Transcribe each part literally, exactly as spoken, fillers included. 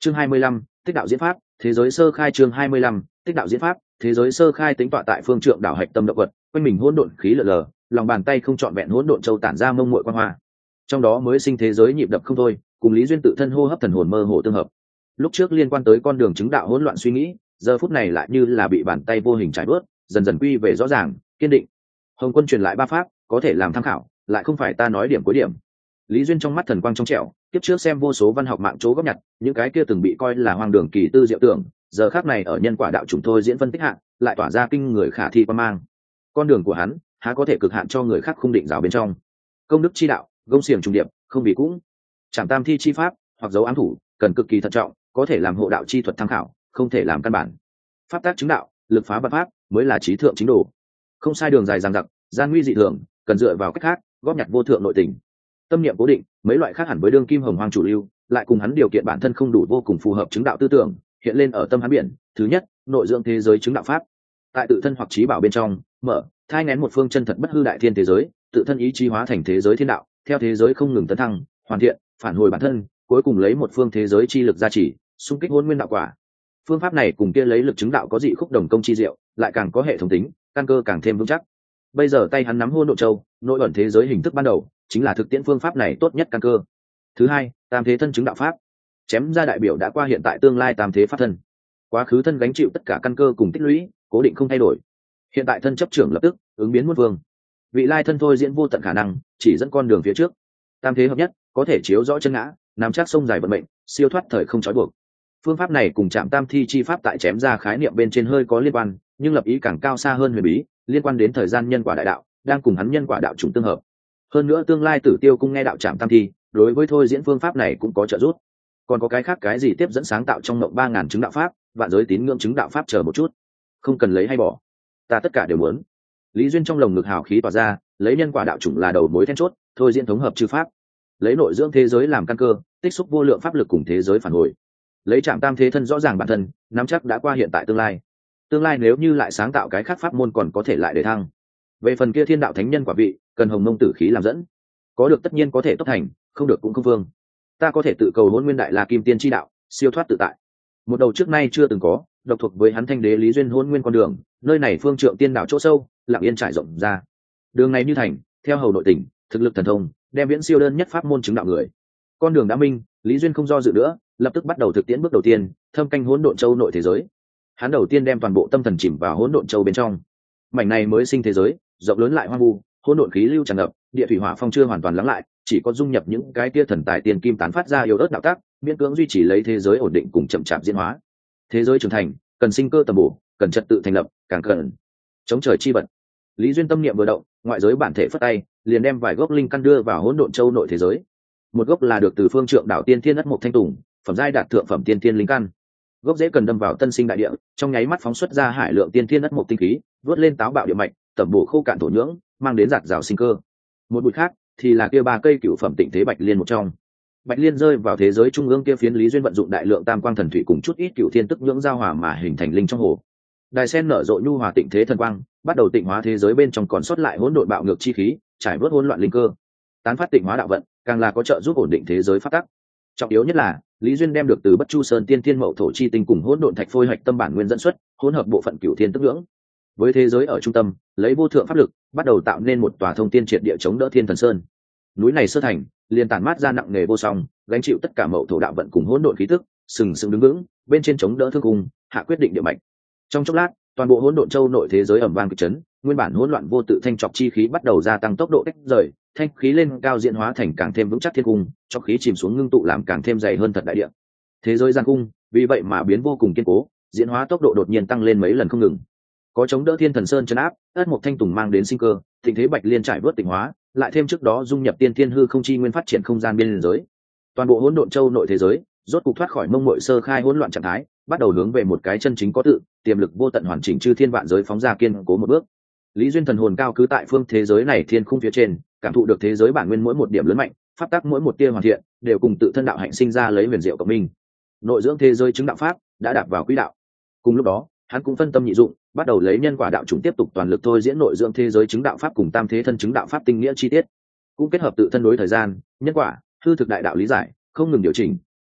Chương hai mươi lăm, tích đạo diễn pháp, thế giới sơ khai. Chương hai mươi lăm, tích đạo diễn pháp, thế giới sơ khai. Tính tọa tại phương trượng đảo hạch tâm động vật, quanh mình hỗn độn khí lờ lờ, lòng bàn tay không trọn vẹn hỗn độn châu tản ra mông muội quang hoa. Trong đó mới sinh thế giới nhịp đập không thôi, cùng Lý Duyên tự thân hô hấp thần hồn mơ hồ tương hợp. Lúc trước liên quan tới con đường chứng đạo hỗn loạn suy nghĩ, giờ phút này lại như là bị bàn tay vô hình trải bớt, dần dần quy về rõ ràng, kiên định. Hồng Quân truyền lại ba pháp, có thể làm tham khảo, lại không phải ta nói điểm cuối điểm. Lý Duyên trong mắt thần quang trong trẻo, kiếp trước xem vô số văn học mạng chỗ góp nhặt, những cái kia từng bị coi là hoang đường kỳ tư diệu tưởng, giờ khắc này ở nhân quả đạo chủng thôi diễn phân tích hạn, lại tỏa ra kinh người khả thi quan mang. Con đường của hắn, há có thể cực hạn cho người khác khung định rào bên trong. Công đức chi đạo, gông xiềng trùng điệp, không vì cũng. Trảm tam thi chi pháp, hoặc dấu ám thủ, cần cực kỳ thận trọng, có thể làm hộ đạo chi thuật tham khảo, không thể làm căn bản. Pháp tác chứng đạo, lực phá vật pháp, mới là trí thượng chính đồ. Không sai đường dài dằng dặc, gian nguy dị thường, cần dựa vào cách khác, góp nhặt vô thượng nội tình. Tâm niệm cố định, mấy loại khác hẳn với đương kim hồng hoang chủ lưu, lại cùng hắn điều kiện bản thân không đủ vô cùng phù hợp chứng đạo tư tưởng, hiện lên ở tâm hắn biển. Thứ nhất, nội dưỡng thế giới chứng đạo pháp. Tại tự thân hoặc trí bảo bên trong, mở, thai nghén một phương chân thật bất hư đại thiên thế giới, tự thân ý chí hóa thành thế giới thiên đạo, theo thế giới không ngừng tấn thăng, hoàn thiện, phản hồi bản thân, cuối cùng lấy một phương thế giới chi lực gia trì, xung kích hôn nguyên đạo quả. Phương pháp này cùng kia lấy lực chứng đạo có dị khúc đồng công chi diệu, lại càng có hệ thống tính, căn cơ càng thêm vững chắc. Bây giờ tay hắn nắm hôn độ châu, nội ẩn thế giới hình thức ban đầu, chính là thực tiễn phương pháp này tốt nhất căn cơ. Thứ hai, tam thế thân chứng đạo pháp. Chém ra đại biểu đã qua hiện tại tương lai tam thế pháp thân. Quá khứ thân gánh chịu tất cả căn cơ cùng tích lũy, cố định không thay đổi. Hiện tại thân chấp trưởng lập tức, ứng biến muôn vương. Vị lai thân thôi diễn vô tận khả năng, chỉ dẫn con đường phía trước. Tam thế hợp nhất, có thể chiếu rõ chân ngã, nắm chắc sông dài vận mệnh, siêu thoát thời không trói buộc. Phương pháp này cùng Trảm tam thi chi pháp tại chém ra khái niệm bên trên hơi có liên quan, nhưng lập ý càng cao xa hơn huyền bí, liên quan đến thời gian nhân quả đại đạo, đang cùng hắn nhân quả đạo trùng tương hợp. Hơn nữa tương lai Tử Tiêu cung nghe đạo Trảm tam thi, đối với thôi diễn phương pháp này cũng có trợ giúp. Còn có cái khác cái gì tiếp dẫn sáng tạo trong mộng ba ngàn chứng đạo pháp, vạn giới tín ngưỡng chứng đạo pháp, chờ một chút, không cần lấy hay bỏ, ta tất cả đều muốn. Lý Duyên trong lồng ngực hào khí tỏa ra, lấy nhân quả đạo chủng là đầu mối then chốt, thôi diễn thống hợp chư pháp, lấy nội dưỡng thế giới làm căn cơ, tích xúc vô lượng pháp lực cùng thế giới phản hồi, lấy Trảm tam thế thân rõ ràng bản thân, nắm chắc đã qua hiện tại tương lai. Tương lai nếu như lại sáng tạo cái khác pháp môn còn có thể lại để thăng. Về phần kia thiên đạo thánh nhân quả vị, cần hồng mông tử khí làm dẫn, có được tất nhiên có thể tốc thành, không được cũng không vương. Ta có thể tự cầu hôn nguyên đại la kim tiên chi đạo, siêu thoát tự tại. Một đầu trước nay chưa từng có, độc thuộc với hắn thanh đế Lý Duyên hôn nguyên con đường, nơi này phương trượng tiên đạo chỗ sâu, lặng yên trải rộng ra. Đường này như thành, theo hầu nội tình, thực lực thần thông, đem viễn siêu đơn nhất pháp môn chứng đạo người. Con đường đã minh, Lý Duyên không do dự nữa, lập tức bắt đầu thực tiễn bước đầu tiên, thâm canh hỗn độn châu nội thế giới. Hắn đầu tiên đem toàn bộ tâm thần chìm vào hỗn độn châu bên trong. Mảnh này mới sinh thế giới, rộng lớn lại hoang vu, hỗn độn khí lưu tràn ngập, địa thủy hỏa phong chưa hoàn toàn lắng lại, chỉ có dung nhập những cái tia thần tài tiền kim tán phát ra yếu ớt đạo tác, miễn cưỡng duy trì lấy thế giới ổn định cùng chậm chạp diễn hóa. Thế giới trưởng thành, cần sinh cơ tầm bổ, cần trật tự thành lập, càng cần chống trời chi bật. Lý Duyên tâm niệm vừa động, ngoại giới bản thể phất tay, liền đem vài gốc linh căn đưa vào hỗn độn châu nội thế giới. Một gốc là được từ phương trượng đảo tiên thiên ất mộc thanh tùng, phẩm giai đạt thượng phẩm tiên thiên linh căn. Gốc rễ cần đâm vào tân sinh đại địa, trong nháy mắt phóng xuất ra hải lượng tiên thiên ất mộc tinh khí, vớt lên táo bạo địa mạch, tẩm bổ khô cạn thổ nhưỡng, mang đến giạt rào sinh cơ. Một bụi khác thì là kia ba cây cửu phẩm tịnh thế bạch liên một trong. Bạch liên rơi vào thế giới trung ương kia phiến, Lý Duyên vận dụng đại lượng tam quang thần thủy cùng chút ít cửu thiên tức nhưỡng giao hòa mà hình thành linh trong hồ. Đài sen nở rộ nhu hòa tịnh thế thần quang, bắt đầu tịnh hóa thế giới bên trong còn sót lại hỗn độn bạo ngược chi khí, trải vớt hỗn loạn linh cơ, tán phát tịnh hóa đạo vận, càng là có trợ giúp ổn định thế giới phát tắc. Trọng yếu nhất là Lý Duyên đem được từ Bất Chu Sơn tiên thiên mậu thổ chi tinh cùng hỗn độn thạch phôi hạch tâm bản nguyên dẫn xuất, hỗn hợp bộ phận cửu thiên tức nhưỡng với thế giới ở trung tâm, lấy vô thượng pháp lực bắt đầu tạo nên một tòa thông tiên triệt địa chống đỡ thiên thần sơn. Núi này sơ thành, liền tản mát ra nặng nề vô song, gánh chịu tất cả mậu thổ đạo vận cùng hỗn độn khí tức, sừng sững đứng vững, bên trên chống đỡ thương cung, hạ quyết định địa mạch. Trong chốc lát, toàn bộ hỗn độn châu nội thế giới ầm vang kịch chấn, nguyên bản hỗn loạn vô tự thanh trọc chi khí bắt đầu gia tăng tốc độ tách rời, thanh khí lên cao diễn hóa thành càng thêm vững chắc thiên cung, trong khí chìm xuống ngưng tụ làm càng thêm dày hơn thật đại địa. Thế giới gian cung vì vậy mà biến vô cùng kiên cố, diễn hóa tốc độ đột nhiên tăng lên mấy lần không ngừng. Có chống đỡ thiên thần sơn chấn áp, ất mộc thanh tùng mang đến sinh cơ, tình thế bạch liên trải vớt tịnh hóa, lại thêm trước đó dung nhập tiên thiên hư không chi nguyên phát triển không gian biên giới. Toàn bộ hỗn độn châu nội thế giới rốt cục thoát khỏi mông muội sơ khai hỗn loạn trạng thái, bắt đầu hướng về một cái chân chính có tự, tiềm lực vô tận hoàn chỉnh chư thiên vạn giới phóng ra kiên cố một bước. Lý Duyên thần hồn cao cứ tại phương thế giới này thiên khung phía trên, cảm thụ được thế giới bản nguyên mỗi một điểm lớn mạnh, pháp tắc mỗi một tia hoàn thiện, đều cùng tự thân đạo hạnh sinh ra lấy huyền diệu cộng minh. Nội dưỡng thế giới chứng đạo pháp đã đạp vào quỹ đạo. Cùng lúc đó, hắn cũng phân tâm nhị dụng, bắt đầu lấy nhân quả đạo chủng tiếp tục toàn lực thôi diễn nội dưỡng thế giới chứng đạo pháp cùng tam thế thân chứng đạo pháp tinh nghĩa chi tiết, cũng kết hợp tự thân đối thời gian, nhân quả, hư thực đại đạo lý giải, không ngừng điều chỉnh, hoàn thiện,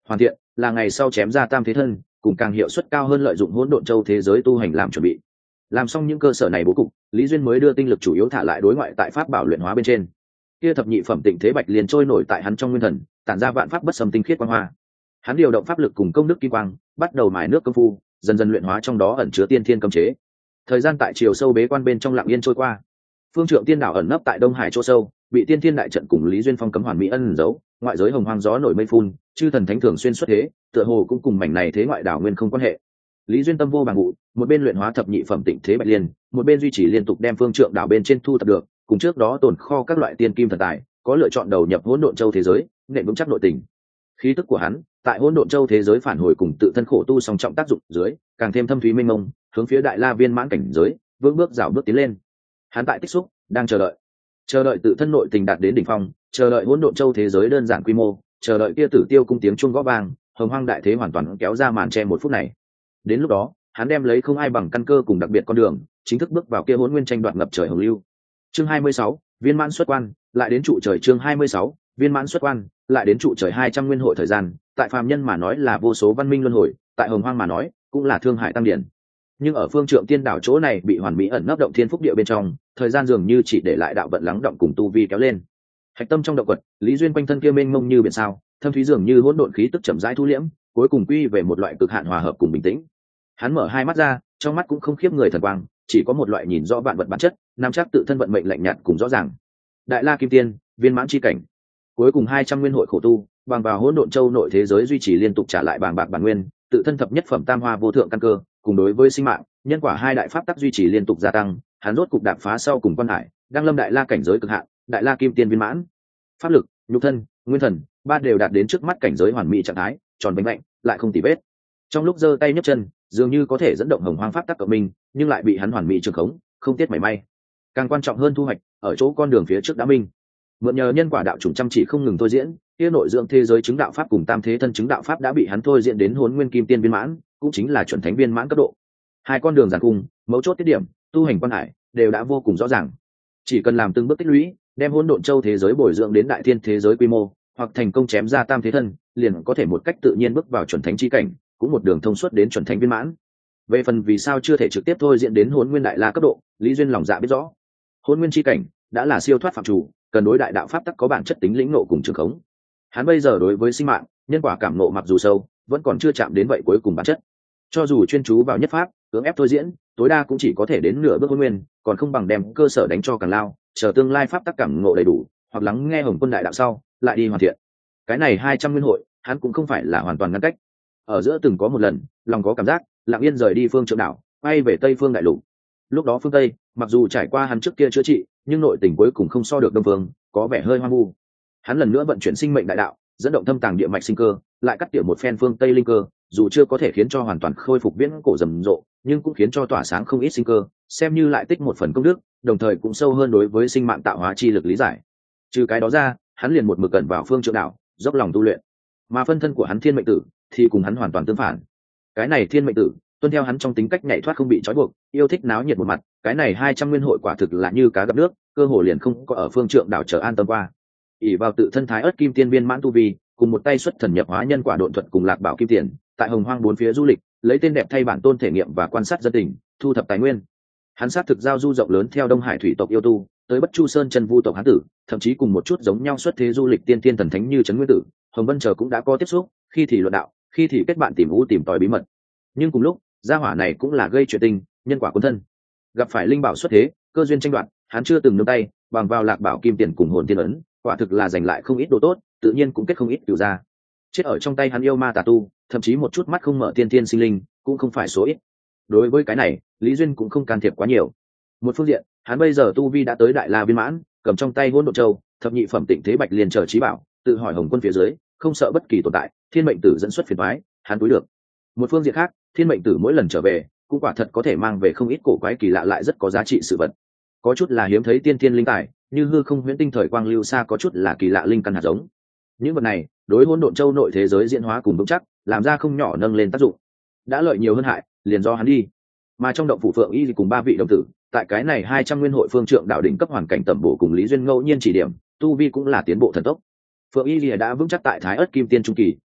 là ngày sau chém ra tam thế thân cùng càng hiệu suất cao hơn lợi dụng hỗn độn châu thế giới tu hành làm chuẩn bị. Làm xong những cơ sở này bố cục, Lý Duyên mới đưa tinh lực chủ yếu thả lại đối ngoại tại pháp bảo luyện hóa bên trên. Kia thập nhị phẩm tịnh thế bạch liền trôi nổi tại hắn trong nguyên thần, tản ra vạn pháp bất xâm tinh khiết quang hoa. Hắn điều động pháp lực cùng công đức kim quang, bắt đầu mài nước công phu, dần dần luyện hóa trong đó ẩn chứa tiên thiên cấm chế. Thời gian tại chiều sâu bế quan bên trong lặng yên trôi qua. Phương Trượng Tiên đảo ẩn nấp tại Đông Hải chỗ sâu, bị Tiên Thiên đại trận cùng Lý Duyên phong cấm hoàn mỹ ẩn giấu, ngoại giới hồng hoang gió nổi mây phun, chư thần thánh thường xuyên xuất thế, tựa hồ cũng cùng mảnh này thế ngoại đảo nguyên không quan hệ. Lý Duyên tâm vô bằng vụ, một bên luyện hóa thập nhị phẩm tịnh thế bạch liên, một bên duy trì liên tục đem Phương Trượng đảo bên trên thu thập được, cùng trước đó tồn kho các loại tiên kim thần tài, có lựa chọn đầu nhập hỗn độn châu thế giới, nền vững chắc nội tình. Khí tức của hắn tại hỗn độn châu thế giới phản hồi cùng tự thân khổ tu song trọng tác dụng dưới, càng thêm thâm thúy mênh mông, hướng phía đại la viên mãn cảnh giới, vững bước rào bước tiến lên. Hắn tại tích xúc, đang chờ đợi, chờ đợi tự thân nội tình đạt đến đỉnh phong, chờ đợi hỗn độn châu thế giới đơn giản quy mô, chờ đợi kia tử tiêu cung tiếng chuông gõ vang, hồng hoang đại thế hoàn toàn kéo ra màn che một phút này. Đến lúc đó, hắn đem lấy không ai bằng căn cơ cùng đặc biệt con đường, chính thức bước vào kia hỗn nguyên tranh đoạt ngập trời hồng lưu. Chương hai mươi sáu, viên mãn xuất quan, lại đến trụ trời. Chương hai mươi sáu, viên mãn xuất quan, lại đến trụ trời. Hai trăm nguyên hội thời gian, tại phàm nhân mà nói là vô số văn minh luân hồi, tại hồng hoang mà nói cũng là thương hải tăng điển. Nhưng ở Phương Trượng Tiên đảo chỗ này bị hoàn mỹ ẩn nấp động thiên phúc địa bên trong, thời gian dường như chỉ để lại đạo vận lắng động cùng tu vi kéo lên. Hạch tâm trong động quật, Lý Duyên quanh thân kia mênh mông như biển sao, thâm thúy dường như hỗn độn khí tức chậm rãi thu liễm, cuối cùng quy về một loại cực hạn hòa hợp cùng bình tĩnh. Hắn mở hai mắt ra, trong mắt cũng không khiếp người thần quang, chỉ có một loại nhìn rõ vạn vật bản chất, nắm chắc tự thân vận mệnh lạnh nhạt cùng rõ ràng. Đại La Kim Tiên, viên mãn chi cảnh. Cuối cùng hai trăm nguyên hội khổ tu, bằng vào hỗn độn châu nội thế giới duy trì liên tục trả lại bàng bạc bản nguyên, tự thân thập nhất phẩm tam hoa vô thượng căn cơ, cùng đối với sinh mạng, nhân quả hai đại pháp tắc duy trì liên tục gia tăng, hắn rốt cục đạp phá sau cùng quan hải, đang lâm đại la cảnh giới cực hạn, đại la kim tiên viên mãn. Pháp lực, nhục thân, nguyên thần, ba đều đạt đến trước mắt cảnh giới hoàn mỹ trạng thái, tròn bánh lạnh, lại không tì vết. Trong lúc giơ tay nhấc chân, dường như có thể dẫn động hồng hoang pháp tắc của mình, nhưng lại bị hắn hoàn mỹ trường khống, không tiết mảy may. Càng quan trọng hơn thu hoạch, ở chỗ con đường phía trước đã minh. Mượn nhờ nhân quả đạo chủng chăm chỉ không ngừng thôi diễn, kia nội dưỡng thế giới chứng đạo pháp cùng tam thế thân chứng đạo pháp đã bị hắn thôi diễn đến hồn nguyên kim tiên viên mãn, cũng chính là chuẩn thánh viên mãn cấp độ. Hai con đường giàn cung, mấu chốt tiết điểm, tu hành quan hải đều đã vô cùng rõ ràng. Chỉ cần làm từng bước tích lũy, đem hỗn độn châu thế giới bồi dưỡng đến đại thiên thế giới quy mô, hoặc thành công chém ra tam thế thân, liền có thể một cách tự nhiên bước vào chuẩn thánh chi cảnh, cũng một đường thông suốt đến chuẩn thánh viên mãn. Về phần vì sao chưa thể trực tiếp thôi diễn đến hồn nguyên đại la cấp độ, Lý Duyên lòng dạ biết rõ. Hồn nguyên chi cảnh đã là siêu thoát phạm chủ, cần đối đại đạo pháp tắc có bản chất tính lĩnh nộ cùng trường khống. Hắn bây giờ đối với sinh mạng, nhân quả cảm nộ mặc dù sâu, vẫn còn chưa chạm đến vậy cuối cùng bản chất. Cho dù chuyên chú vào nhất pháp, cưỡng ép thôi diễn, tối đa cũng chỉ có thể đến nửa bước hôn nguyên, còn không bằng đem cơ sở đánh cho càng lao, chờ tương lai pháp tắc cảm ngộ đầy đủ, hoặc lắng nghe hồng quân đại đạo sau, lại đi hoàn thiện. Cái này hai trăm nguyên hội, hắn cũng không phải là hoàn toàn ngăn cách. Ở giữa từng có một lần, lòng có cảm giác, lặng yên rời đi phương Trượng đảo, quay về Tây Phương đại lục. Lúc đó phương Tây, mặc dù trải qua hắn trước kia chữa trị, nhưng nội tình cuối cùng không so được Đông Phương, có vẻ hơi hoang vu. Hắn lần nữa vận chuyển sinh mệnh đại đạo, dẫn động thâm tàng địa mạch sinh cơ, lại cắt tỉa một phen phương Tây linh cơ, dù chưa có thể khiến cho hoàn toàn khôi phục viễn cổ rầm rộ, nhưng cũng khiến cho tỏa sáng không ít sinh cơ, xem như lại tích một phần công đức, đồng thời cũng sâu hơn đối với sinh mạng tạo hóa chi lực lý giải. Trừ cái đó ra, hắn liền một mực cẩn vào phương Trượng đảo, dốc lòng tu luyện. Mà phân thân của hắn Thiên Mệnh Tử thì cùng hắn hoàn toàn tương phản. Cái này Thiên Mệnh Tử tuân theo hắn trong tính cách nhảy thoát không bị trói buộc, yêu thích náo nhiệt một mặt, cái này hai trăm nguyên hội quả thực là như cá gặp nước, cơ hồ liền không có ở phương Trượng đảo chờ an tâm qua. ỷ vào tự thân thái ớt kim tiên viên mãn tu vi, cùng một tay xuất thần nhập hóa nhân quả độn thuật cùng lạc bảo kim tiền, tại hồng hoang bốn phía du lịch, lấy tên đẹp thay bản tôn thể nghiệm và quan sát dân tình, thu thập tài nguyên. Hắn sát thực giao du rộng lớn theo Đông Hải thủy tộc yêu tu, tới Bất Chu Sơn chân vu tộc hán tử, thậm chí cùng một chút giống nhau xuất thế du lịch tiên tiên thần thánh như Trấn Nguyên Tử, Hồng Vân chờ cũng đã có tiếp xúc, khi thì luận đạo, khi thì kết bạn tìm u tìm tòi bí mật. Nhưng cùng lúc, gia hỏa này cũng là gây chuyện tình, nhân quả cuốn thân. Gặp phải linh bảo xuất thế, cơ duyên tranh đoạt, hắn chưa từng nương tay, bằng vào lạc bảo kim tiền cùng hồn tiên ấn, quả thực là giành lại không ít đồ tốt, tự nhiên cũng kết không ít cửu gia. Chết ở trong tay hắn yêu ma tà tu, thậm chí một chút mắt không mở tiên tiên sinh linh, cũng không phải số ít. Đối với cái này, Lý Duyên cũng không can thiệp quá nhiều. Một phương diện, hắn bây giờ tu vi đã tới đại la viên mãn, cầm trong tay hỗn độn châu, thập nhị phẩm tịnh thế bạch liền chờ trí bảo, tự hỏi hồng quân phía dưới, không sợ bất kỳ tồn tại, thiên mệnh tử dẫn xuất phiền toái, hắn túi được. Một phương diện khác, thiên mệnh tử mỗi lần trở về, cũng quả thật có thể mang về không ít cổ quái kỳ lạ lại rất có giá trị sự vật. Có chút là hiếm thấy tiên thiên linh tài, như hư không huyễn tinh thời quang lưu xa, có chút là kỳ lạ linh căn hạt giống. Những vật này, đối hỗn độn châu nội thế giới diễn hóa cùng vững chắc, làm ra không nhỏ nâng lên tác dụng. Đã lợi nhiều hơn hại, liền do hắn đi. Mà trong động phủ Phượng Y cùng ba vị đồng tử, tại cái này hai trăm nguyên hội phương Trượng đạo đỉnh cấp hoàn cảnh tầm bổ cùng Lý Duyên ngẫu nhiên chỉ điểm, tu vi cũng là tiến bộ thần tốc. Phượng Y Lìa đã vững chắc tại Thái Ức Kim Tiên trung kỳ,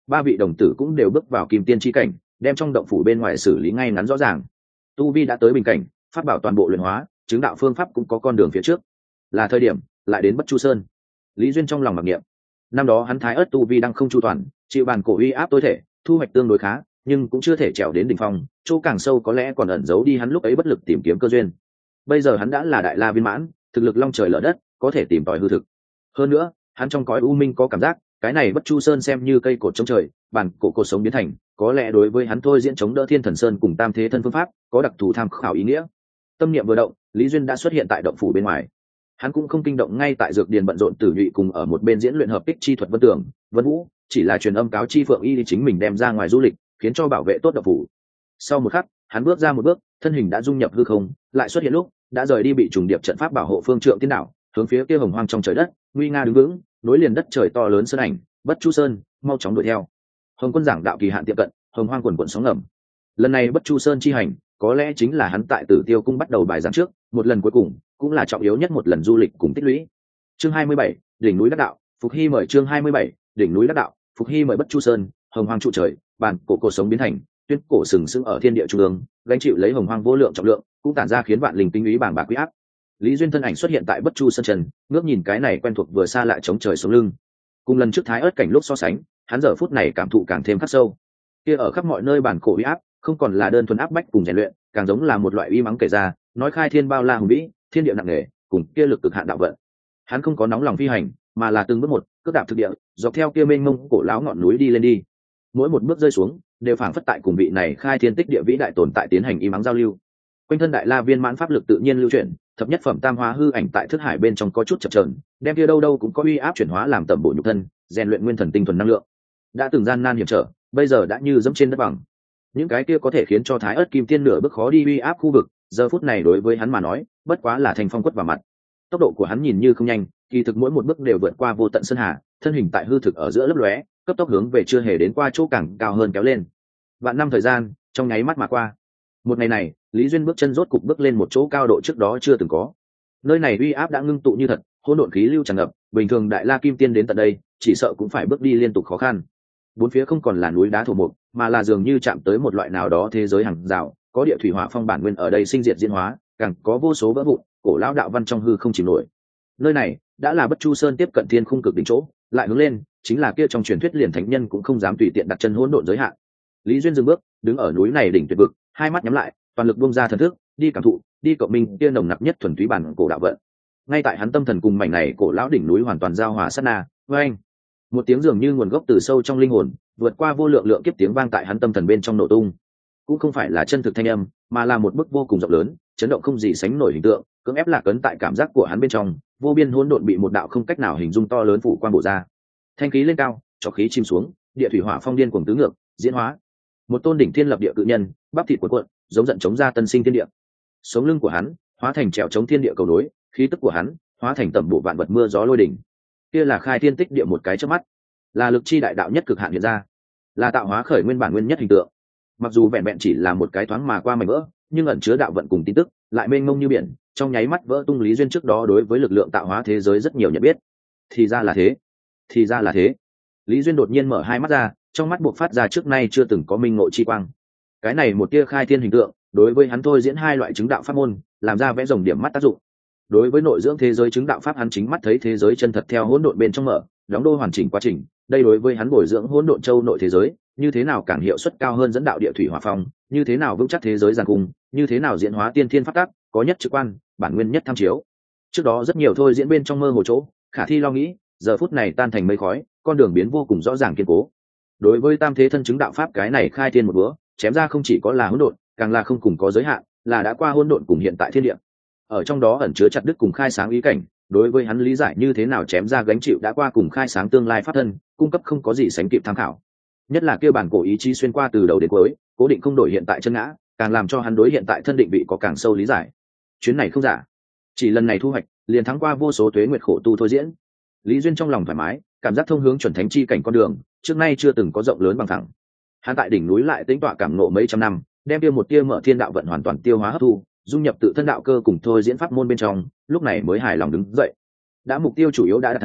ba vị đồng tử cũng đều bước vào kim tiên chi cảnh, đem trong động phủ bên ngoài xử lý ngay ngắn rõ ràng. Tu vi đã tới bình cảnh, pháp bảo toàn bộ luyện hóa, chứng đạo phương pháp cũng có con đường phía trước. Là thời điểm lại đến Bất Chu Sơn. Lý Duyên trong lòng mặc niệm. Năm đó hắn thái ớt tu vi đang không chu toàn, chịu bàn cổ uy áp tối thể, thu hoạch tương đối khá, nhưng cũng chưa thể trèo đến đỉnh phong, chỗ càng sâu có lẽ còn ẩn giấu đi hắn lúc ấy bất lực tìm kiếm cơ duyên. Bây giờ hắn đã là đại la viên mãn, thực lực long trời lở đất, có thể tìm tòi hư thực. Hơn nữa, hắn trong cõi u minh có cảm giác, cái này Bất Chu Sơn xem như cây cột chống trời, bản cổ cột sống biến thành, có lẽ đối với hắn thôi diễn chống đỡ Thiên Thần Sơn cùng Tam Thế Thân phương pháp, có đặc thù tham khảo ý nghĩa. Tâm niệm vừa động, Lý Duyên đã xuất hiện tại động phủ bên ngoài. Hắn cũng không kinh động ngay tại dược điền bận rộn Tử Nhụy cùng ở một bên diễn luyện hợp kích chi thuật Vân Tưởng, Vân Vũ, chỉ là truyền âm cáo chi Phượng Y chính mình đem ra ngoài du lịch, khiến cho bảo vệ tốt động phủ. Sau một khắc, hắn bước ra một bước, thân hình đã dung nhập hư không, lại xuất hiện lúc đã rời đi bị trùng điệp trận pháp bảo hộ phương trượng tiên đảo, hướng phía kia hồng hoang trong trời đất, nguy nga đứng vững, nối liền đất trời to lớn sơn ảnh, Bất Chu Sơn, mau chóng đuổi theo. Hồng Quân giảng đạo kỳ hạn tiệm cận, hồng hoang quần quần sóng ngầm. Lần này Bất Chu Sơn chi hành, có lẽ chính là hắn tại Tử Tiêu cung bắt đầu bài giảng trước, một lần cuối cùng, cũng là trọng yếu nhất một lần du lịch cùng tích lũy. Chương hai mươi bảy, đỉnh núi đắc đạo, Phục Hy mời chương hai mươi bảy, đỉnh núi đắc đạo, Phục Hy mời Bất Chu Sơn, hồng hoang trụ trời, bản cổ cổ sống biến thành, tuyết cổ sừng sững ở thiên địa trung ương, gánh chịu lấy hồng hoang vô lượng trọng lượng, cũng tản ra khiến vạn linh tinh ý bảng bạc quý áp. Lý Duyên thân ảnh xuất hiện tại Bất Chu Sơn trần, ngước nhìn cái này quen thuộc vừa xa lại chống trời sống lưng. Cùng lần trước thái ớt cảnh lúc so sánh, hắn giờ phút này cảm thụ càng thêm khắc sâu. Kia ở khắp mọi nơi bản cổ uy áp, không còn là đơn thuần áp bách cùng rèn luyện, càng giống là một loại uy mắng kể ra, nói khai thiên bao la hùng vĩ, thiên địa nặng nề, cùng kia lực cực hạn đạo vận. Hắn không có nóng lòng phi hành, mà là từng bước một, cước đạp thực địa, dọc theo kia mênh mông cổ lão ngọn núi đi lên đi. Mỗi một bước rơi xuống, đều phảng phất tại cùng vị này khai thiên tích địa vĩ đại tồn tại tiến hành y mắng giao lưu. Quanh thân đại la viên mãn pháp lực tự nhiên lưu chuyển, thập nhất phẩm tam hóa hư ảnh tại thức hải bên trong có chút chập chờn, đem kia đâu đâu cũng có uy áp chuyển hóa làm tẩm bổ nhục thân, rèn luyện nguyên thần tinh thuần năng lượng. Đã từng gian nan hiểm trở, bây giờ đã như dẫm trên đất bằng. Những cái kia có thể khiến cho thái ớt kim tiên nửa bước khó đi uy áp khu vực, giờ phút này đối với hắn mà nói, bất quá là thành phong quất vào mặt. Tốc độ của hắn nhìn như không nhanh, kỳ thực mỗi một bước đều vượt qua vô tận sơn hà, thân hình tại hư thực ở giữa lấp lóe, cấp tốc hướng về chưa hề đến qua chỗ càng cao hơn kéo lên. Vạn năm thời gian, trong nháy mắt mà qua. Một ngày này, Lý Duyên bước chân rốt cục bước lên một chỗ cao độ trước đó chưa từng có. Nơi này uy áp đã ngưng tụ như thật, hỗn độn khí lưu tràn ngập, bình thường đại la kim tiên đến tận đây, chỉ sợ cũng phải bước đi liên tục khó khăn. Bốn phía không còn là núi đá thổ mục, mà là dường như chạm tới một loại nào đó thế giới hàng rào, có địa thủy hỏa phong bản nguyên ở đây sinh diệt diễn hóa, càng có vô số vỡ vụn, cổ lão đạo văn trong hư không chìm nổi. Nơi này đã là Bất Chu Sơn tiếp cận thiên khung cực đỉnh chỗ, lại hướng lên, chính là kia trong truyền thuyết liền thánh nhân cũng không dám tùy tiện đặt chân hỗn độn giới hạn. Lý Duyên dừng bước, đứng ở núi này đỉnh tuyệt vực, hai mắt nhắm lại, toàn lực buông ra thần thức, đi cảm thụ, đi cộng minh kia nồng nặc nhất thuần túy bản cổ đạo vận. Ngay tại hắn tâm thần cùng mảnh này cổ lão đỉnh núi hoàn toàn giao hòa sát na, oeng, một tiếng dường như nguồn gốc từ sâu trong linh hồn, vượt qua vô lượng lượng kiếp tiếng vang tại hắn tâm thần bên trong nổ tung. Cũng không phải là chân thực thanh âm, mà là một bức vô cùng rộng lớn, chấn động không gì sánh nổi hình tượng, cưỡng ép lạc ấn tại cảm giác của hắn bên trong, vô biên hỗn độn bị một đạo không cách nào hình dung to lớn phủ quang bổ ra. Thanh khí lên cao, cho khí chìm xuống, địa thủy hỏa phong điên cuồng tứ ngược, diễn hóa. Một tôn đỉnh thiên lập địa cự nhân, bắp thịt cuộn cuộn, giống giận chống ra tân sinh thiên địa. Sống lưng của hắn hóa thành trèo chống thiên địa cầu đối, khí tức của hắn hóa thành tầm bộ vạn vật mưa gió lôi đỉnh. Kia là khai thiên tích địa một cái chớp mắt, là lực chi đại đạo nhất cực hạn hiện ra, là tạo hóa khởi nguyên bản nguyên nhất hình tượng. Mặc dù vẹn vẹn chỉ là một cái thoáng mà qua mảnh vỡ, nhưng ẩn chứa đạo vận cùng tin tức, lại mênh mông như biển, trong nháy mắt vỡ tung Lý Duyên trước đó đối với lực lượng tạo hóa thế giới rất nhiều nhận biết. Thì ra là thế, thì ra là thế. Lý Duyên đột nhiên mở hai mắt ra, trong mắt buộc phát ra trước nay chưa từng có minh ngộ chi quang. Cái này một tia khai thiên hình tượng, đối với hắn thôi diễn hai loại chứng đạo pháp môn, làm ra vẽ rồng điểm mắt tác dụng. Đối với nội dưỡng thế giới chứng đạo pháp, hắn chính mắt thấy thế giới chân thật theo hỗn độn bên trong mở, đóng đô hoàn chỉnh quá trình. Đây đối với hắn bồi dưỡng hỗn độn châu nội thế giới, như thế nào càng hiệu suất cao hơn dẫn đạo địa thủy hỏa phong, như thế nào vững chắc thế giới giàn cung, như thế nào diễn hóa tiên thiên pháp tắc, có nhất trực quan, bản nguyên nhất tham chiếu. Trước đó rất nhiều thôi diễn bên trong mơ hồ chỗ, khả thi lo nghĩ, giờ phút này tan thành mây khói, con đường biến vô cùng rõ ràng kiên cố. Đối với tam thế thân chứng đạo pháp, cái này khai thiên một bữa, chém ra không chỉ có là hỗn độn, càng là không cùng có giới hạn, là đã qua hỗn độn cùng hiện tại thiên địa. Ở trong đó ẩn chứa chặt đứt cùng khai sáng ý cảnh, đối với hắn lý giải như thế nào chém ra gánh chịu đã qua cùng khai sáng tương lai pháp thân, cung cấp không có gì sánh kịp tham khảo. Nhất là kia bản cổ ý chí xuyên qua từ đầu đến cuối, cố định không đổi hiện tại chân ngã, càng làm cho hắn đối hiện tại thân định vị có càng sâu lý giải. Chuyến này không giả, chỉ lần này thu hoạch, liền thắng qua vô số tuế nguyệt khổ tu thôi diễn. Lý Duyên trong lòng thoải mái, cảm giác thông hướng chuẩn thánh chi cảnh con đường, trước nay chưa từng có rộng lớn bằng thẳng. Hắn tại đỉnh núi lại tính tọa cảm ngộ mấy trăm năm, đem kia một tia mở thiên đạo vận hoàn toàn tiêu hóa hấp thu, dung nhập tự thân đạo cơ cùng thôi diễn pháp môn bên trong, lúc này mới hài lòng đứng dậy. Đã mục tiêu chủ yếu đã đạt thành,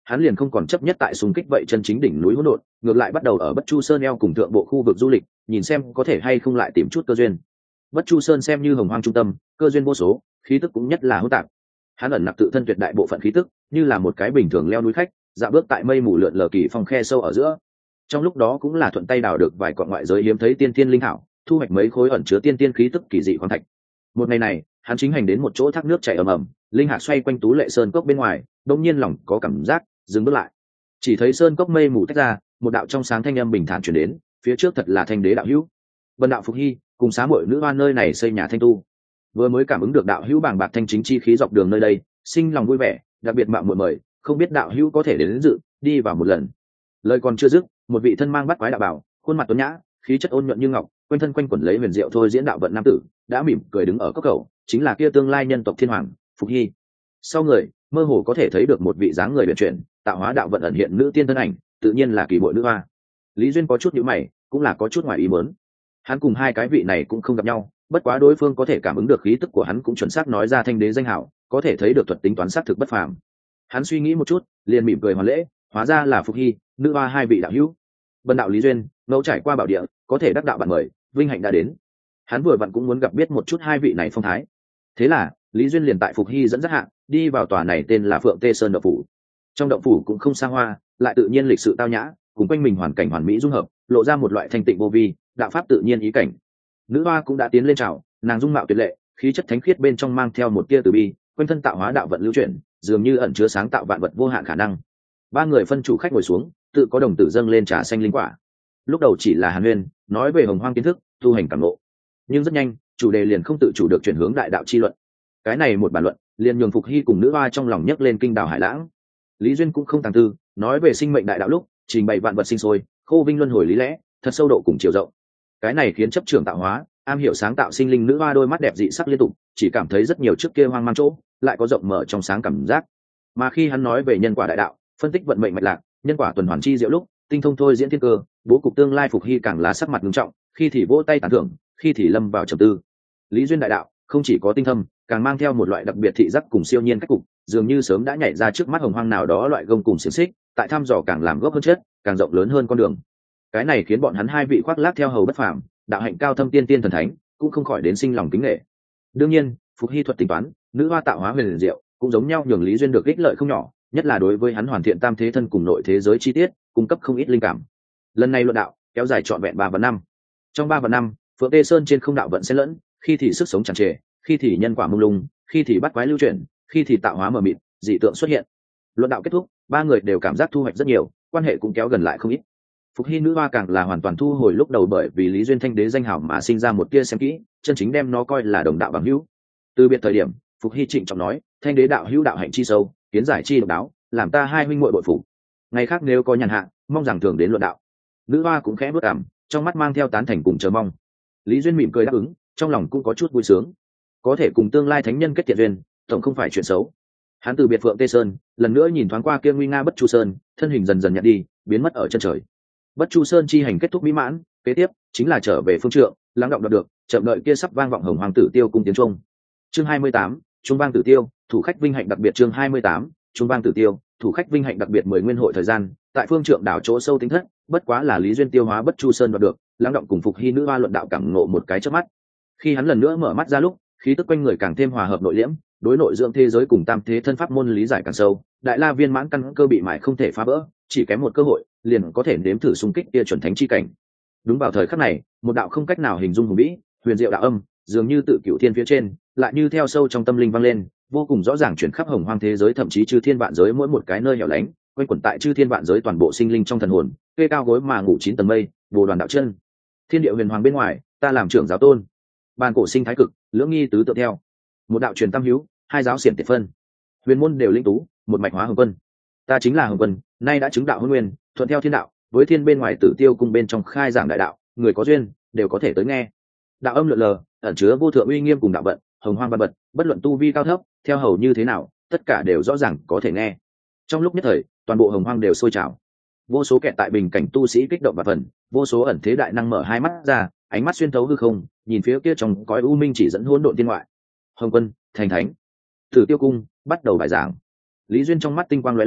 hắn liền không còn chấp nhất tại xung kích vậy chân chính đỉnh núi hỗn độn, ngược lại bắt đầu ở Bất Chu Sơn eo cùng thượng bộ khu vực du lịch, nhìn xem có thể hay không lại tìm chút cơ duyên. Bất Chu Sơn xem như hồng hoang trung tâm, cơ duyên vô số, khí tức cũng nhất là hỗn tạp. Hắn ẩn nặc tự thân tuyệt đại bộ phận khí tức, như là một cái bình thường leo núi khách, dạo bước tại mây mù lượn lờ kỳ phong khe sâu ở giữa. Trong lúc đó cũng là thuận tay đào được vài quặng ngoại giới hiếm thấy tiên tiên linh thảo, thu hoạch mấy khối ẩn chứa tiên tiên khí tức kỳ dị khoáng thạch. Một ngày này, hắn chính hành đến một chỗ thác nước chảy ầm ầm, linh hạt xoay quanh Tú Lệ Sơn cốc bên ngoài, đột nhiên lòng có cảm giác, dừng bước lại. Chỉ thấy sơn cốc mây mù tách ra, một đạo trong sáng thanh âm bình thản truyền đến, phía trước thật là Thanh Đế đạo hữu. Vân đạo Phục Hy, cùng xá muội nữ oan nơi này xây nhà thanh tu. Vừa mới cảm ứng được đạo hữu bàng bạc thanh chính chi khí dọc đường nơi đây, sinh lòng vui vẻ, đặc biệt mạo muội mời, không biết đạo hữu có thể đến, đến dự, đi vào một lần. Lời còn chưa dứt, một vị thân mang bắt quái đạo bảo, khuôn mặt tuấn nhã, khí chất ôn nhuận như ngọc, quanh thân quanh quẩn lấy huyền diệu thôi diễn đạo vận nam tử, đã mỉm cười đứng ở cốc khẩu, chính là kia tương lai nhân tộc thiên hoàng Phục Hy. Sau người, mơ hồ có thể thấy được một vị dáng người huyền chuyển, tạo hóa đạo vận ẩn hiện nữ tiên thân ảnh, tự nhiên là kỳ bội nữ hoa. Lý Duyên có chút nhíu mày, cũng là có chút ngoài ý muốn. Hắn cùng hai cái vị này cũng không gặp nhau, bất quá đối phương có thể cảm ứng được khí tức của hắn cũng chuẩn xác nói ra Thanh Đế danh hảo, có thể thấy được thuật tính toán xác thực bất phàm. Hắn suy nghĩ một chút, liền mỉm cười hoàn lễ, hóa ra là Phục Hy, nữ hoa hai vị đạo hữu. Bần đạo Lý Duyên, ngẫu trải qua bảo địa, có thể đắc đạo bạn mời, vinh hạnh đã đến. Hắn vừa vặn cũng muốn gặp biết một chút hai vị này phong thái. Thế là, Lý Duyên liền tại Phục Hy dẫn dắt hạ, đi vào tòa này tên là Phượng Tê Sơn động phủ. Trong động phủ cũng không xa hoa, lại tự nhiên lịch sự tao nhã, cùng quanh mình hoàn cảnh hoàn mỹ dung hợp, lộ ra một loại thanh tịnh vô vi, đạo pháp tự nhiên ý cảnh. Nữ hoa cũng đã tiến lên chào, nàng dung mạo tuyệt lệ, khí chất thánh khiết bên trong mang theo một tia từ bi, quanh thân tạo hóa đạo vận lưu chuyển, dường như ẩn chứa sáng tạo vạn vật vô hạn khả năng. Ba người phân chủ khách ngồi xuống, tự có đồng tử dâng lên trà xanh linh quả. Lúc đầu chỉ là hàn huyên, nói về hồng hoang kiến thức, tu hành cảm ngộ, nhưng rất nhanh, chủ đề liền không tự chủ được chuyển hướng đại đạo chi luận. Cái này một bản luận, liền nhường Phục Hy cùng nữ hoa trong lòng nhấc lên kinh đào hải lãng. Lý Duyên cũng không tàng tư, nói về sinh mệnh đại đạo lúc, trình bày vạn vật sinh sôi, khô vinh luân hồi lý lẽ, thật sâu độ cùng chiều rộng. Cái này khiến chấp trưởng tạo hóa, am hiểu sáng tạo sinh linh nữ hoa đôi mắt đẹp dị sắc liên tục, chỉ cảm thấy rất nhiều trước kia hoang mang chỗ, lại có rộng mở trong sáng cảm giác. Mà khi hắn nói về nhân quả đại đạo, phân tích vận mệnh mạch lạc, nhân quả tuần hoàn chi diệu lúc, tinh thông thôi diễn thiên cơ, bố cục tương lai, Phục Hy càng lá sắc mặt nghiêm trọng, khi thì vỗ tay tán thưởng, khi thì lâm vào trầm tư. Lý Duyên đại đạo không chỉ có tinh thâm, càng mang theo một loại đặc biệt thị giác cùng siêu nhiên cách cục, dường như sớm đã nhảy ra trước mắt hồng hoang nào đó loại gông cùng xiềng xích, tại thăm dò càng làm gốc hơn chết, càng rộng lớn hơn con đường. Cái này khiến bọn hắn hai vị khoác lác theo hầu bất phàm, đạo hạnh cao thâm tiên tiên thần thánh, cũng không khỏi đến sinh lòng kính nghệ. Đương nhiên, Phục Hy thuật tính toán, nữ hoa tạo hóa huyền diệu, cũng giống nhau nhường Lý Duyên được ích lợi không nhỏ, nhất là đối với hắn hoàn thiện tam thế thân cùng nội thế giới chi tiết, cung cấp không ít linh cảm. Lần này luận đạo kéo dài trọn vẹn ba và năm. Trong ba và năm, Phượng Tê Sơn trên không đạo vận xen lẫn, khi thì sức sống tràn trề, khi thì nhân quả mông lung, khi thì bắt quái lưu chuyển, khi thì tạo hóa mờ mịt, dị tượng xuất hiện. Luận đạo kết thúc, ba người đều cảm giác thu hoạch rất nhiều, quan hệ cũng kéo gần lại không ít. Phục Hy nữ hoa càng là hoàn toàn thu hồi lúc đầu bởi vì Lý Duyên Thanh Đế danh hảo mà sinh ra một tia xem kỹ, chân chính đem nó coi là đồng đạo bằng hữu. Từ biệt thời điểm, Phục Hy trịnh trọng nói, Thanh Đế đạo hữu đạo hạnh chi sâu, kiến giải chi độc đáo, làm ta hai huynh muội bội phục. Ngày khác nếu có nhàn hạ, mong rằng thường đến luận đạo. Nữ hoa cũng khẽ bước cảm, trong mắt mang theo tán thành cùng chờ mong. Lý Duyên mỉm cười đáp ứng, trong lòng cũng có chút vui sướng. Có thể cùng tương lai thánh nhân kết thiện duyên, tổng không phải chuyện xấu. Hắn từ biệt Phượng Tê Sơn, lần nữa nhìn thoáng qua kia nguy nga Bất Chu Sơn, thân hình dần dần nhạt đi, biến mất ở chân trời. Bất Chu Sơn chi hành kết thúc mỹ mãn, kế tiếp chính là trở về phương trượng, lắng động được, chậm đợi kia sắp vang vọng hồng hoàng tử tiêu cung tiếng trung. Chương hai mươi tám, trung vang tử tiêu, thủ khách vinh hạnh đặc biệt. Chương hai mươi tám, trung vang tử tiêu, thủ khách vinh hạnh đặc biệt. Mười nguyên hội thời gian, tại phương trượng đảo chỗ sâu tính thất, bất quá là Lý Duyên tiêu hóa Bất Chu Sơn đoạt được, lắng động cùng Phục Hy nữ hoa luận đạo cảm ngộ một cái chớp mắt. Khi hắn lần nữa mở mắt ra lúc, khí tức quanh người càng thêm hòa hợp nội liễm, đối nội dưỡng thế giới cùng tam thế thân pháp môn lý giải càng sâu, đại la viên mãn căn cơ bị mại không thể phá vỡ, chỉ kém một cơ hội liền có thể nếm thử xung kích kia chuẩn thánh chi cảnh. Đúng vào thời khắc này, một đạo không cách nào hình dung hùng vĩ, huyền diệu đạo âm, dường như tự cửu thiên phía trên, lại như theo sâu trong tâm linh vang lên, vô cùng rõ ràng chuyển khắp hồng hoang thế giới, thậm chí chư thiên vạn giới mỗi một cái nơi hẻo lánh, quanh quẩn tại chư thiên vạn giới toàn bộ sinh linh trong thần hồn, kê cao gối mà ngủ chín tầng mây, bồ đoàn đạo chân. Thiên địa huyền hoàng bên ngoài, ta làm trưởng giáo tôn. Bàn cổ sinh thái cực, lưỡng nghi tứ tự theo. Một đạo truyền tam hữu, hai giáo xiển tiệt phân. Huyền môn đều linh tú, một mạch hóa hồng quân. Ta chính là hồng quân, nay đã chứng đạo hôn nguyên, thuận theo thiên đạo, với thiên bên ngoài tử tiêu cung bên trong khai giảng đại đạo, người có duyên đều có thể tới nghe. Đạo âm lượn lờ, ẩn chứa vô thượng uy nghiêm cùng đạo vận, hồng hoang văn bật, bất luận tu vi cao thấp, theo hầu như thế nào, tất cả đều rõ ràng có thể nghe. Trong lúc nhất thời, toàn bộ hồng hoang đều sôi trào. Vô số kẻ tại bình cảnh tu sĩ kích động và phần, vô số ẩn thế đại năng mở hai mắt ra, ánh mắt xuyên thấu hư không, nhìn phía kia trong cõi u minh chỉ dẫn hỗn độn tiên ngoại. Hồng quân thành thánh, Tử Tiêu cung bắt đầu bài giảng. Lý Duyên trong mắt tinh quang lóe lên,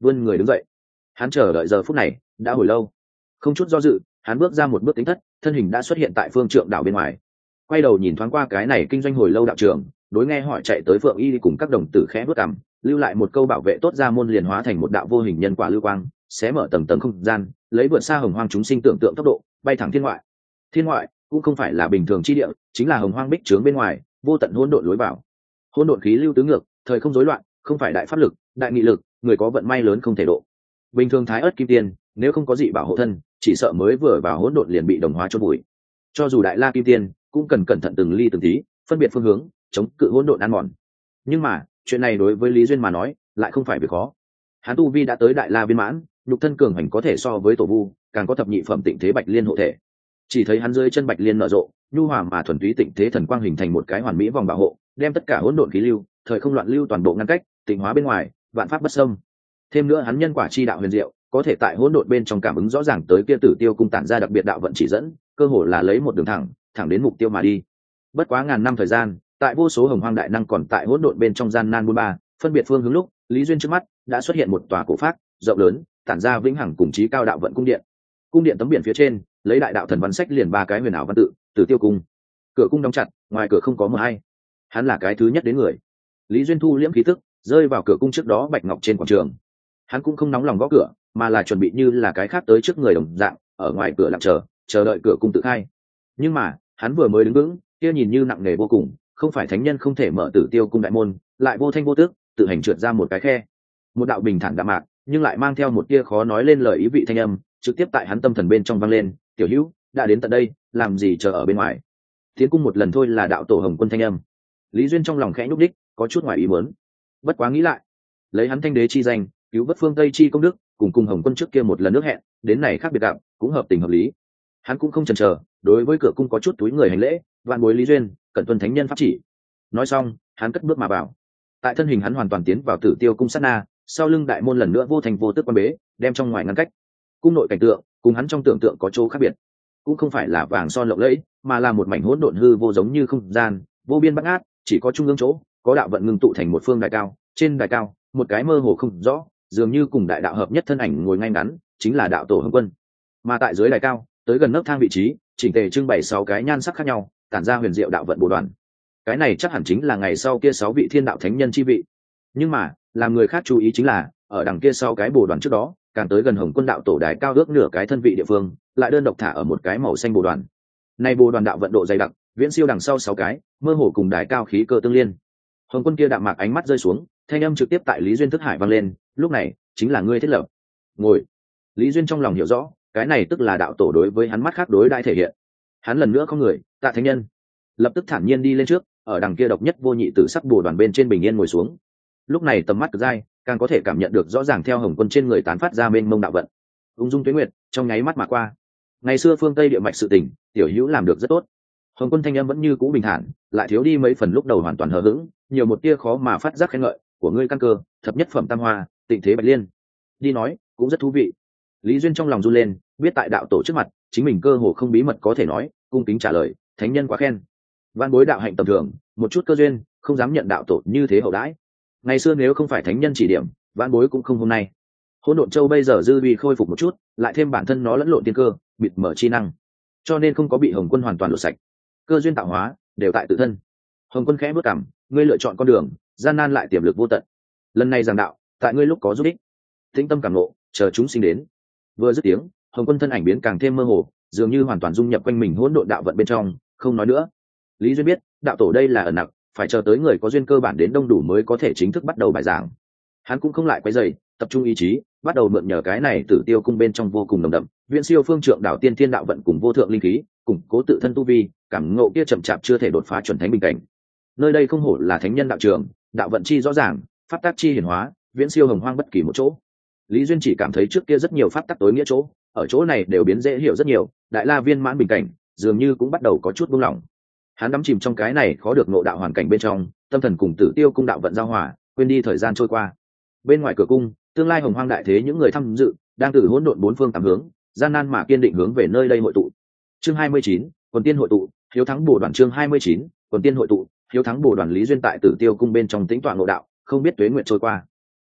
vươn người đứng dậy. Hắn chờ đợi giờ phút này đã hồi lâu, không chút do dự, hắn bước ra một bước tính thất, thân hình đã xuất hiện tại phương trượng đảo bên ngoài. Quay đầu nhìn thoáng qua cái này kinh doanh hồi lâu đạo trường, đối nghe hỏi chạy tới Phượng Y cùng các đồng tử khẽ bước cằm, lưu lại một câu bảo vệ tốt ra môn, liền hóa thành một đạo vô hình nhân quả lưu quang, xé mở tầng tầng không gian, lấy vượt xa hồng hoang chúng sinh tưởng tượng tốc độ, bay thẳng thiên ngoại. Thiên ngoại cũng không phải là bình thường chi địa, chính là hồng hoang bích trướng bên ngoài, vô tận hỗn độn lối vào. Hỗn độn khí lưu tứ ngược, thời không rối loạn, không phải đại pháp lực, đại nghị lực, người có vận may lớn không thể độ. Bình thường thái ớt kim tiên, nếu không có dị bảo hộ thân, chỉ sợ mới vừa vào hỗn độn liền bị đồng hóa chôn bụi. Cho dù đại la kim tiên, cũng cần cẩn thận từng ly từng tí, phân biệt phương hướng, chống cự hỗn độn ăn mòn. Nhưng mà, chuyện này đối với Lý Duyên mà nói, lại không phải việc khó. Hắn tu vi đã tới đại la viên mãn, nhục thân cường hành có thể so với tổ vu, càng có thập nhị phẩm tịnh thế bạch liên hộ thể. Chỉ thấy hắn dưới chân bạch liên nở rộ, nhu hòa mà thuần túy tịnh thế thần quang hình thành một cái hoàn mỹ vòng bảo hộ, đem tất cả hỗn độn khí lưu, thời không loạn lưu toàn bộ ngăn cách, tịnh hóa bên ngoài, vạn pháp bất xâm. Thêm nữa hắn nhân quả chi đạo huyền diệu, có thể tại hỗn độn bên trong cảm ứng rõ ràng tới kia Tử Tiêu cung tản ra đặc biệt đạo vận chỉ dẫn, cơ hồ là lấy một đường thẳng, thẳng đến mục tiêu mà đi. Bất quá ngàn năm thời gian, tại vô số hồng hoang đại năng còn tại hỗn độn bên trong gian nan buôn ba, phân biệt phương hướng lúc, Lý Duyên trước mắt đã xuất hiện một tòa cổ phác rộng lớn, tản ra vĩnh hằng cùng chí cao đạo vận cung điện. Cung điện tấm biển phía trên, lấy đại đạo thần văn sách liền ba cái huyền ảo văn tự, Tử Tiêu cung. Cửa cung đóng chặt, ngoài cửa không có mờ hay. Hắn là cái thứ nhất đến người. Lý Duyên thu liễm khí tức, rơi vào cửa cung trước đó bạch ngọc trên quảng trường. Hắn cũng không nóng lòng gõ cửa, mà là chuẩn bị như là cái khác tới trước người đồng dạng, ở ngoài cửa lặng chờ, chờ đợi cửa cung tự khai. Nhưng mà, hắn vừa mới đứng vững, kia nhìn như nặng nề vô cùng, không phải thánh nhân không thể mở Tử Tiêu cung đại môn, lại vô thanh vô tước, tự hành trượt ra một cái khe. Một đạo bình thản đạm mạc, nhưng lại mang theo một tia khó nói lên lời ý vị thanh âm, trực tiếp tại hắn tâm thần bên trong vang lên, "Tiểu Hữu, đã đến tận đây, làm gì chờ ở bên ngoài?" Tiến cung một lần thôi là đạo tổ Hồng Quân thanh âm. Lý Duyên trong lòng khẽ nhúc đích, có chút ngoài ý muốn. Bất quá nghĩ lại, lấy hắn thanh đế chi danh, cứu vớt phương Tây chi công đức, cùng cùng Hồng Quân trước kia một lần nước hẹn, đến này khác biệt gặp, cũng hợp tình hợp lý. Hắn cũng không chần chờ, đối với cửa cung có chút túi người hành lễ, vạn bối Lý Duyên, cẩn tuân thánh nhân pháp chỉ. Nói xong, hắn cất bước mà vào. Tại thân hình hắn hoàn toàn tiến vào Tử Tiêu cung sát na, sau lưng đại môn lần nữa vô thành vô tức quan bế, đem trong ngoài ngăn cách. Cung nội cảnh tượng, cùng hắn trong tưởng tượng có chỗ khác biệt, cũng không phải là vàng son lộng lẫy, mà là một mảnh hỗn độn hư vô giống như không gian, vô biên bát ngát, chỉ có trung ương chỗ, có đạo vận ngưng tụ thành một phương đài cao, trên đài cao, một cái mơ hồ không rõ, dường như cùng đại đạo hợp nhất thân ảnh ngồi ngay ngắn, chính là đạo tổ Hồng Quân. Mà tại dưới đài cao, tới gần nấc thang vị trí, chỉnh tề trưng bày sáu cái nhan sắc khác nhau, tản ra huyền diệu đạo vận bồ đoàn. Cái này chắc hẳn chính là ngày sau kia sáu vị thiên đạo thánh nhân chi vị. Nhưng mà, làm người khác chú ý chính là, ở đằng kia sau cái bồ đoàn trước đó, càng tới gần Hồng Quân đạo tổ đài cao ước nửa cái thân vị địa phương, lại đơn độc thả ở một cái màu xanh bồ đoàn. Này bồ đoàn đạo vận độ dày đặc, viễn siêu đằng sau sáu cái, mơ hồ cùng đài cao khí cơ tương liên. Hồng Quân kia đạm mạc ánh mắt rơi xuống, thanh âm trực tiếp tại Lý Duyên thức hải vang lên, lúc này, chính là ngươi thiết lập. Ngồi. Lý Duyên trong lòng hiểu rõ, cái này tức là đạo tổ đối với hắn mắt khác đối đại thể hiện. Hắn lần nữa không người, tạ thánh nhân. Lập tức thản nhiên đi lên trước, ở đằng kia độc nhất vô nhị tử sắc bồ đoàn bên trên bình yên ngồi xuống. Lúc này tầm mắt cực dai, càng có thể cảm nhận được rõ ràng theo Hồng Quân trên người tán phát ra mênh mông đạo vận. Ung dung tuế nguyệt, trong nháy mắt mà qua. Ngày xưa phương Tây địa mạch sự tình, tiểu hữu làm được rất tốt. Hồng Quân thanh âm vẫn như cũ bình thản, lại thiếu đi mấy phần lúc đầu hoàn toàn hờ hững, nhiều một tia khó mà phát giác khen ngợi của ngươi căn cơ, thập nhất phẩm tam hoa, tịnh thế bạch liên. Đi nói, cũng rất thú vị. Lý Duyên trong lòng run lên, biết tại đạo tổ trước mặt, chính mình cơ hồ không bí mật có thể nói, cung kính trả lời, thánh nhân quá khen. Văn bối đạo hạnh tầm thường, một chút cơ duyên, không dám nhận đạo tổ như thế hậu đãi. Ngày xưa nếu không phải thánh nhân chỉ điểm, văn bối cũng không hôm nay. Hỗn độn châu bây giờ dư uy khôi phục một chút, lại thêm bản thân nó lẫn lộn tiên cơ, bịt mở chi năng, cho nên không có bị Hồng Quân hoàn toàn lột sạch. Cơ duyên tạo hóa đều tại tự thân. Hồng Quân khẽ bước cằm, ngươi lựa chọn con đường, gian nan lại tiềm lực vô tận. Lần này giảng đạo, tại ngươi lúc có giúp ích. Tĩnh tâm cảm ngộ, chờ chúng sinh đến. Vừa dứt tiếng, Hồng Quân thân ảnh biến càng thêm mơ hồ, dường như hoàn toàn dung nhập quanh mình hỗn độn đạo vận bên trong, không nói nữa. Lý Duyên biết, đạo tổ đây là ẩn nặc, phải chờ tới người có duyên cơ bản đến đông đủ mới có thể chính thức bắt đầu bài giảng. Hắn cũng không lại quấy rầy, tập trung ý chí, bắt đầu mượn nhờ cái này Tử Tiêu cung bên trong vô cùng nồng đậm, viễn siêu phương trượng đảo tiên thiên đạo vận cùng vô thượng linh khí, củng cố tự thân tu vi, cảm ngộ kia chậm chạp chưa thể đột phá chuẩn thánh bình cảnh. Nơi đây không hổ là thánh nhân đạo trường, đạo vận chi rõ ràng, pháp tác chi hiển hóa, viễn siêu hồng hoang bất kỳ một chỗ. Lý Duyên chỉ cảm thấy trước kia rất nhiều pháp tắc tối nghĩa chỗ, ở chỗ này đều biến dễ hiểu rất nhiều, đại la viên mãn bình cảnh, dường như cũng bắt đầu có chút buông lỏng. Hắn đắm chìm trong cái này khó được ngộ đạo hoàn cảnh bên trong, tâm thần cùng Tử Tiêu cung đạo vận giao hòa, quên đi thời gian trôi qua. Bên ngoài cửa cung, tương lai hồng hoang đại thế những người tham dự đang từ hỗn độn bốn phương tám hướng, gian nan mà kiên định hướng về nơi đây hội tụ. Chương hai mươi chín, quần tiên hội tụ, hiếu thắng bổ đoàn. Chương hai mươi chín, quần tiên hội tụ, hiếu thắng bổ đoàn. Lý Duyên tại Tử Tiêu cung bên trong tĩnh tọa ngộ đạo, không biết tuế nguyệt trôi qua.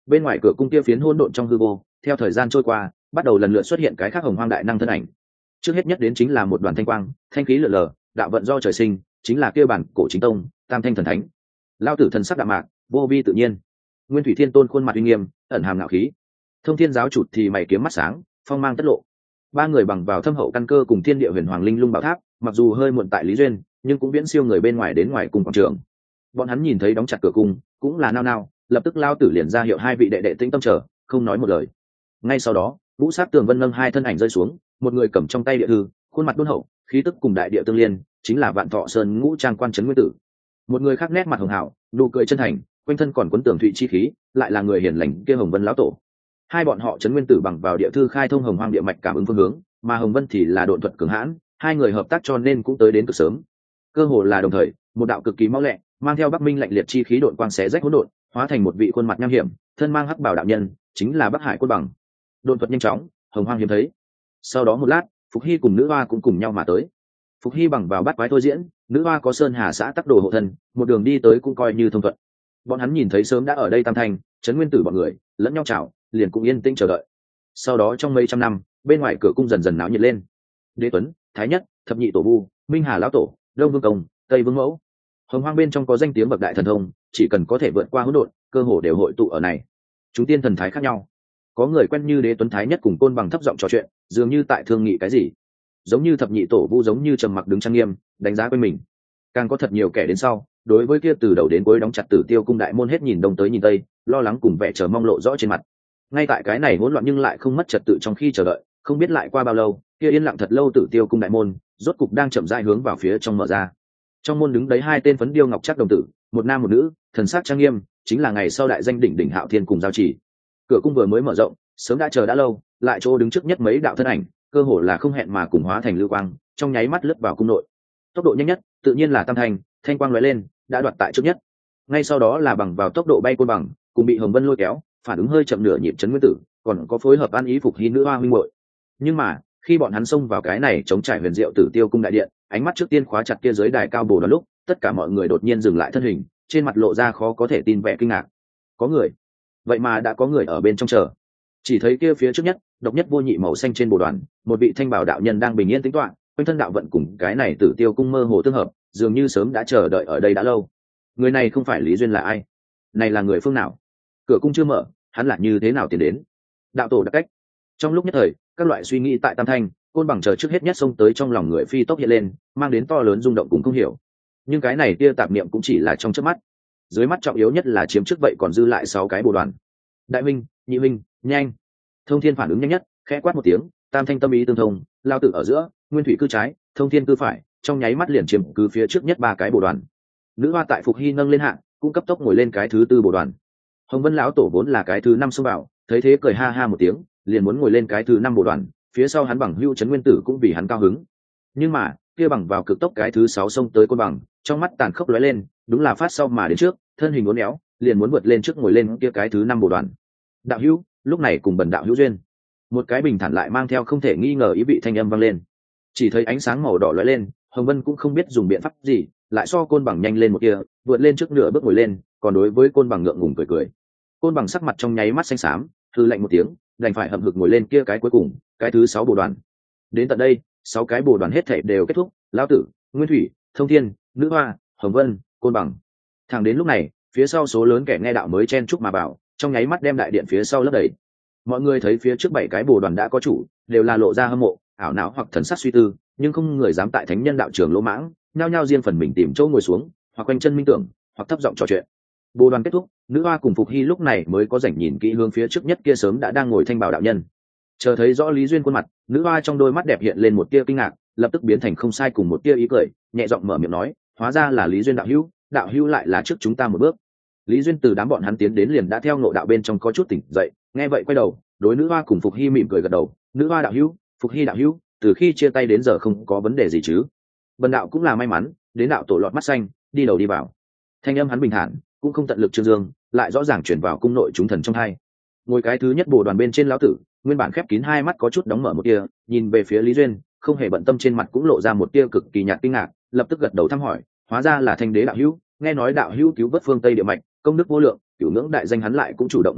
Bên ngoài cửa cung kia phiến hỗn độn trong hư vô, theo thời gian trôi qua bắt đầu lần lượt xuất hiện cái khác hồng hoang đại năng thân ảnh. Trước hết nhất đến chính là một đoàn thanh quang, thanh khí lượn lờ, đạo vận do trời sinh, chính là kia bản cổ chính tông, tam thanh thần thánh. Lao tử thần sắc đạm mạc, vô vi tự nhiên. Nguyên thủy thiên tôn khuôn mặt uy nghiêm, ẩn hàm ngạo khí. Thông thiên giáo chủ thì mày kiếm mắt sáng, phong mang tất lộ. Ba người bằng vào thâm hậu căn cơ cùng thiên địa huyền hoàng linh lung bảo tháp, mặc dù hơi muộn tại lý duyên, nhưng cũng viễn siêu người bên ngoài đến ngoài cùng quảng trường. Bọn hắn nhìn thấy đóng chặt cửa cung, cũng là nao nao, lập tức lao tử liền ra hiệu hai vị đệ đệ tĩnh tâm chờ, không nói một lời. Ngay sau đó, ngũ sát tường vân nâng hai thân ảnh rơi xuống, một người cầm trong tay địa thư, khuôn mặt đôn hậu, khí tức cùng đại địa tương liên, chính là Vạn Thọ Sơn ngũ trang quan trấn nguyên tử. Một người khác nét mặt hường hảo, nụ cười chân thành, quanh thân còn quấn tường thụy chi khí, lại là người hiền lành kia Hồng Vân lão tổ. Hai bọn họ trấn nguyên tử bằng vào địa thư khai thông hồng hoang địa mạch cảm ứng phương hướng, mà Hồng Vân thì là độn thuật cường hãn, hai người hợp tác cho nên cũng tới đến cực sớm. Cơ hồ là đồng thời, một đạo cực kỳ mau lẹ, mang theo Bắc Minh lạnh liệt chi khí độn quang xé rách hỗn độn, hóa thành một vị khuôn mặt nham hiểm, thân mang hắc bảo đạo nhân, chính là Bắc Hải Côn Bằng. Độn thuật nhanh chóng, hồng hoang hiếm thấy. Sau đó một lát, Phục Hy cùng nữ hoa cũng cùng nhau mà tới. Phục Hy bằng vào bắt quái thôi diễn, nữ hoa có sơn hà xã tắc đồ hộ thân, một đường đi tới cũng coi như thông thuận. Bọn hắn nhìn thấy sớm đã ở đây tam thanh, trấn nguyên tử bọn người lẫn nhau chào, liền cũng yên tĩnh chờ đợi. Sau đó trong mấy trăm năm, bên ngoài cửa cung dần dần náo nhiệt lên. Đế Tuấn, Thái Nhất, Thập Nhị Tổ Vu, Minh Hà lão tổ, Đông Vương Công, Tây Vương Mẫu, hồng hoang bên trong có danh tiếng bậc đại thần thông, chỉ cần có thể vượt qua hỗn độn, cơ hồ đều hội tụ ở này. Chúng tiên thần thái khác nhau, có người quen như Đế Tuấn Thái Nhất cùng Côn Bằng thấp giọng trò chuyện, dường như tại thương nghị cái gì. Giống như Thập Nhị Tổ Vu giống như trầm mặc đứng trang nghiêm, đánh giá quanh mình. Càng có thật nhiều kẻ đến sau, đối với kia từ đầu đến cuối đóng chặt Tử Tiêu cung đại môn hết nhìn đông tới nhìn tây, lo lắng cùng vẻ chờ mong lộ rõ trên mặt. Ngay tại cái này hỗn loạn nhưng lại không mất trật tự trong khi chờ đợi, không biết lại qua bao lâu, kia yên lặng thật lâu Tử Tiêu cung đại môn, rốt cục đang chậm rãi hướng vào phía trong mở ra. Trong môn đứng đấy hai tên phấn điêu ngọc trác đồng tử, một nam một nữ, thần sắc trang nghiêm, chính là ngày sau đại danh đỉnh đỉnh Hạo Thiên cùng Giao Chỉ. Cửa cung vừa mới mở rộng, sớm đã chờ đã lâu, lại chỗ đứng trước nhất mấy đạo thân ảnh, cơ hồ là không hẹn mà cùng hóa thành lưu quang, trong nháy mắt lướt vào cung nội. Tốc độ nhanh nhất, tự nhiên là Tam Thanh, thanh quang lóe lên, đã đoạt tại trước nhất. Ngay sau đó là bằng vào tốc độ bay Côn Bằng, cùng bị Hồng Vân lôi kéo, phản ứng hơi chậm nửa nhịp trấn nguyên tử, còn có phối hợp an ý Phục Hy nữ hoa huynh muội. Nhưng mà, khi bọn hắn xông vào cái này chống trải huyền diệu Tử Tiêu cung đại điện, ánh mắt trước tiên khóa chặt kia dưới đài cao bồ đoàn lúc, tất cả mọi người đột nhiên dừng lại thân hình, trên mặt lộ ra khó có thể tin vẻ kinh ngạc. Có người, vậy mà đã có người ở bên trong chờ. Chỉ thấy kia phía trước nhất, độc nhất vô nhị màu xanh trên bồ đoàn, một vị thanh bảo đạo nhân đang bình yên tĩnh tọa, quanh thân đạo vận cùng cái này Tử Tiêu cung mơ hồ tương hợp, dường như sớm đã chờ đợi ở đây đã lâu. Người này không phải Lý Duyên là ai? Này là người phương nào? Cửa cung chưa mở, hắn là như thế nào tiến đến? Đạo tổ đặc cách. Trong lúc nhất thời, các loại suy nghĩ tại Tam Thanh, Côn Bằng chờ trước hết nhất xông tới trong lòng người phi tốc hiện lên, mang đến to lớn rung động cũng không hiểu. Nhưng cái này tia tạp niệm cũng chỉ là trong chớp mắt. Dưới mắt trọng yếu nhất là chiếm trước vậy còn dư lại sáu cái bồ đoàn. Đại minh, nhị minh, nhanh. Thông Thiên phản ứng nhanh nhất, khẽ quát một tiếng, Tam Thanh tâm ý tương thông, lao tử ở giữa, Nguyên Thủy cư trái, Thông Thiên cư phải, trong nháy mắt liền chiếm cứ phía trước nhất ba cái bồ đoàn. Nữ hoa tại Phục Hy nâng lên hạng, cũng cấp tốc ngồi lên cái thứ tư bồ đoàn. Hồng Vân lão tổ vốn là cái thứ năm xông vào, thấy thế cười ha ha một tiếng, liền muốn ngồi lên cái thứ năm bồ đoàn, phía sau hắn bằng hưu trấn nguyên tử cũng vì hắn cao hứng. Nhưng mà kia bằng vào cực tốc cái thứ sáu xông tới Côn Bằng, trong mắt tàn khốc lóe lên, đúng là phát sau mà đến trước, thân hình uốn éo, liền muốn vượt lên trước ngồi lên kia cái thứ năm bồ đoàn. Đạo hữu, lúc này cùng bần đạo hữu duyên. Một cái bình thản lại mang theo không thể nghi ngờ ý vị thanh âm vang lên. Chỉ thấy ánh sáng màu đỏ lóe lên, Hồng Vân cũng không biết dùng biện pháp gì, lại so Côn Bằng nhanh lên một kia, vượt lên trước nửa bước ngồi lên, còn đối với Côn Bằng ngượng ngùng cười cười. Côn Bằng sắc mặt trong nháy mắt xanh xám, hừ lạnh một tiếng, đành phải hậm hực ngồi lên kia cái cuối cùng, cái thứ sáu bồ đoàn. Đến tận đây, sáu cái bồ đoàn hết thảy đều kết thúc, lão tử, Nguyên Thủy, Thông Thiên, nữ hoa, Hồng Vân, Côn Bằng. Thẳng đến lúc này, phía sau số lớn kẻ nghe đạo mới chen chúc mà bảo, trong nháy mắt đem đại điện phía sau lấp đầy. Mọi người thấy phía trước bảy cái bồ đoàn đã có chủ, đều là lộ ra hâm mộ, ảo não hoặc thần sắc suy tư, nhưng không người dám tại thánh nhân đạo trường lỗ mãng, nhao nhao riêng phần mình tìm chỗ ngồi xuống, hoặc quanh chân minh tưởng, hoặc thấp giọng trò chuyện. Bồ đoàn kết thúc, nữ hoa cùng Phục Hy lúc này mới có rảnh nhìn kỹ hướng phía trước nhất kia sớm đã đang ngồi thanh bảo đạo nhân. Chờ thấy rõ Lý Duyên khuôn mặt, nữ hoa trong đôi mắt đẹp hiện lên một tia kinh ngạc, lập tức biến thành không sai cùng một tia ý cười, nhẹ giọng mở miệng nói, hóa ra là Lý Duyên đạo hữu, đạo hữu lại là trước chúng ta một bước. Lý Duyên từ đám bọn hắn tiến đến liền đã theo ngộ đạo bên trong có chút tỉnh dậy, nghe vậy quay đầu, đối nữ hoa cùng Phục Hy mỉm cười gật đầu, nữ hoa đạo hữu, Phục Hy đạo hữu, từ khi chia tay đến giờ không có vấn đề gì chứ? Bần đạo cũng là may mắn, đến đạo tổ lọt mắt xanh, đi đầu đi vào. Thanh âm hắn bình thản, cũng không tận lực trương dương, lại rõ ràng chuyển vào cung nội chúng thần trong hai. Ngồi cái thứ nhất bồ đoàn bên trên lão tử, nguyên bản khép kín hai mắt có chút đóng mở một tia, nhìn về phía Lý Duyên, không hề bận tâm trên mặt cũng lộ ra một tia cực kỳ nhạt kinh ngạc, lập tức gật đầu thăm hỏi, hóa ra là Thanh đế đạo hữu, nghe nói đạo hữu cứu vớt phương Tây địa mạch, công đức vô lượng, cửu ngưỡng đại danh hắn lại cũng chủ động mở miệng,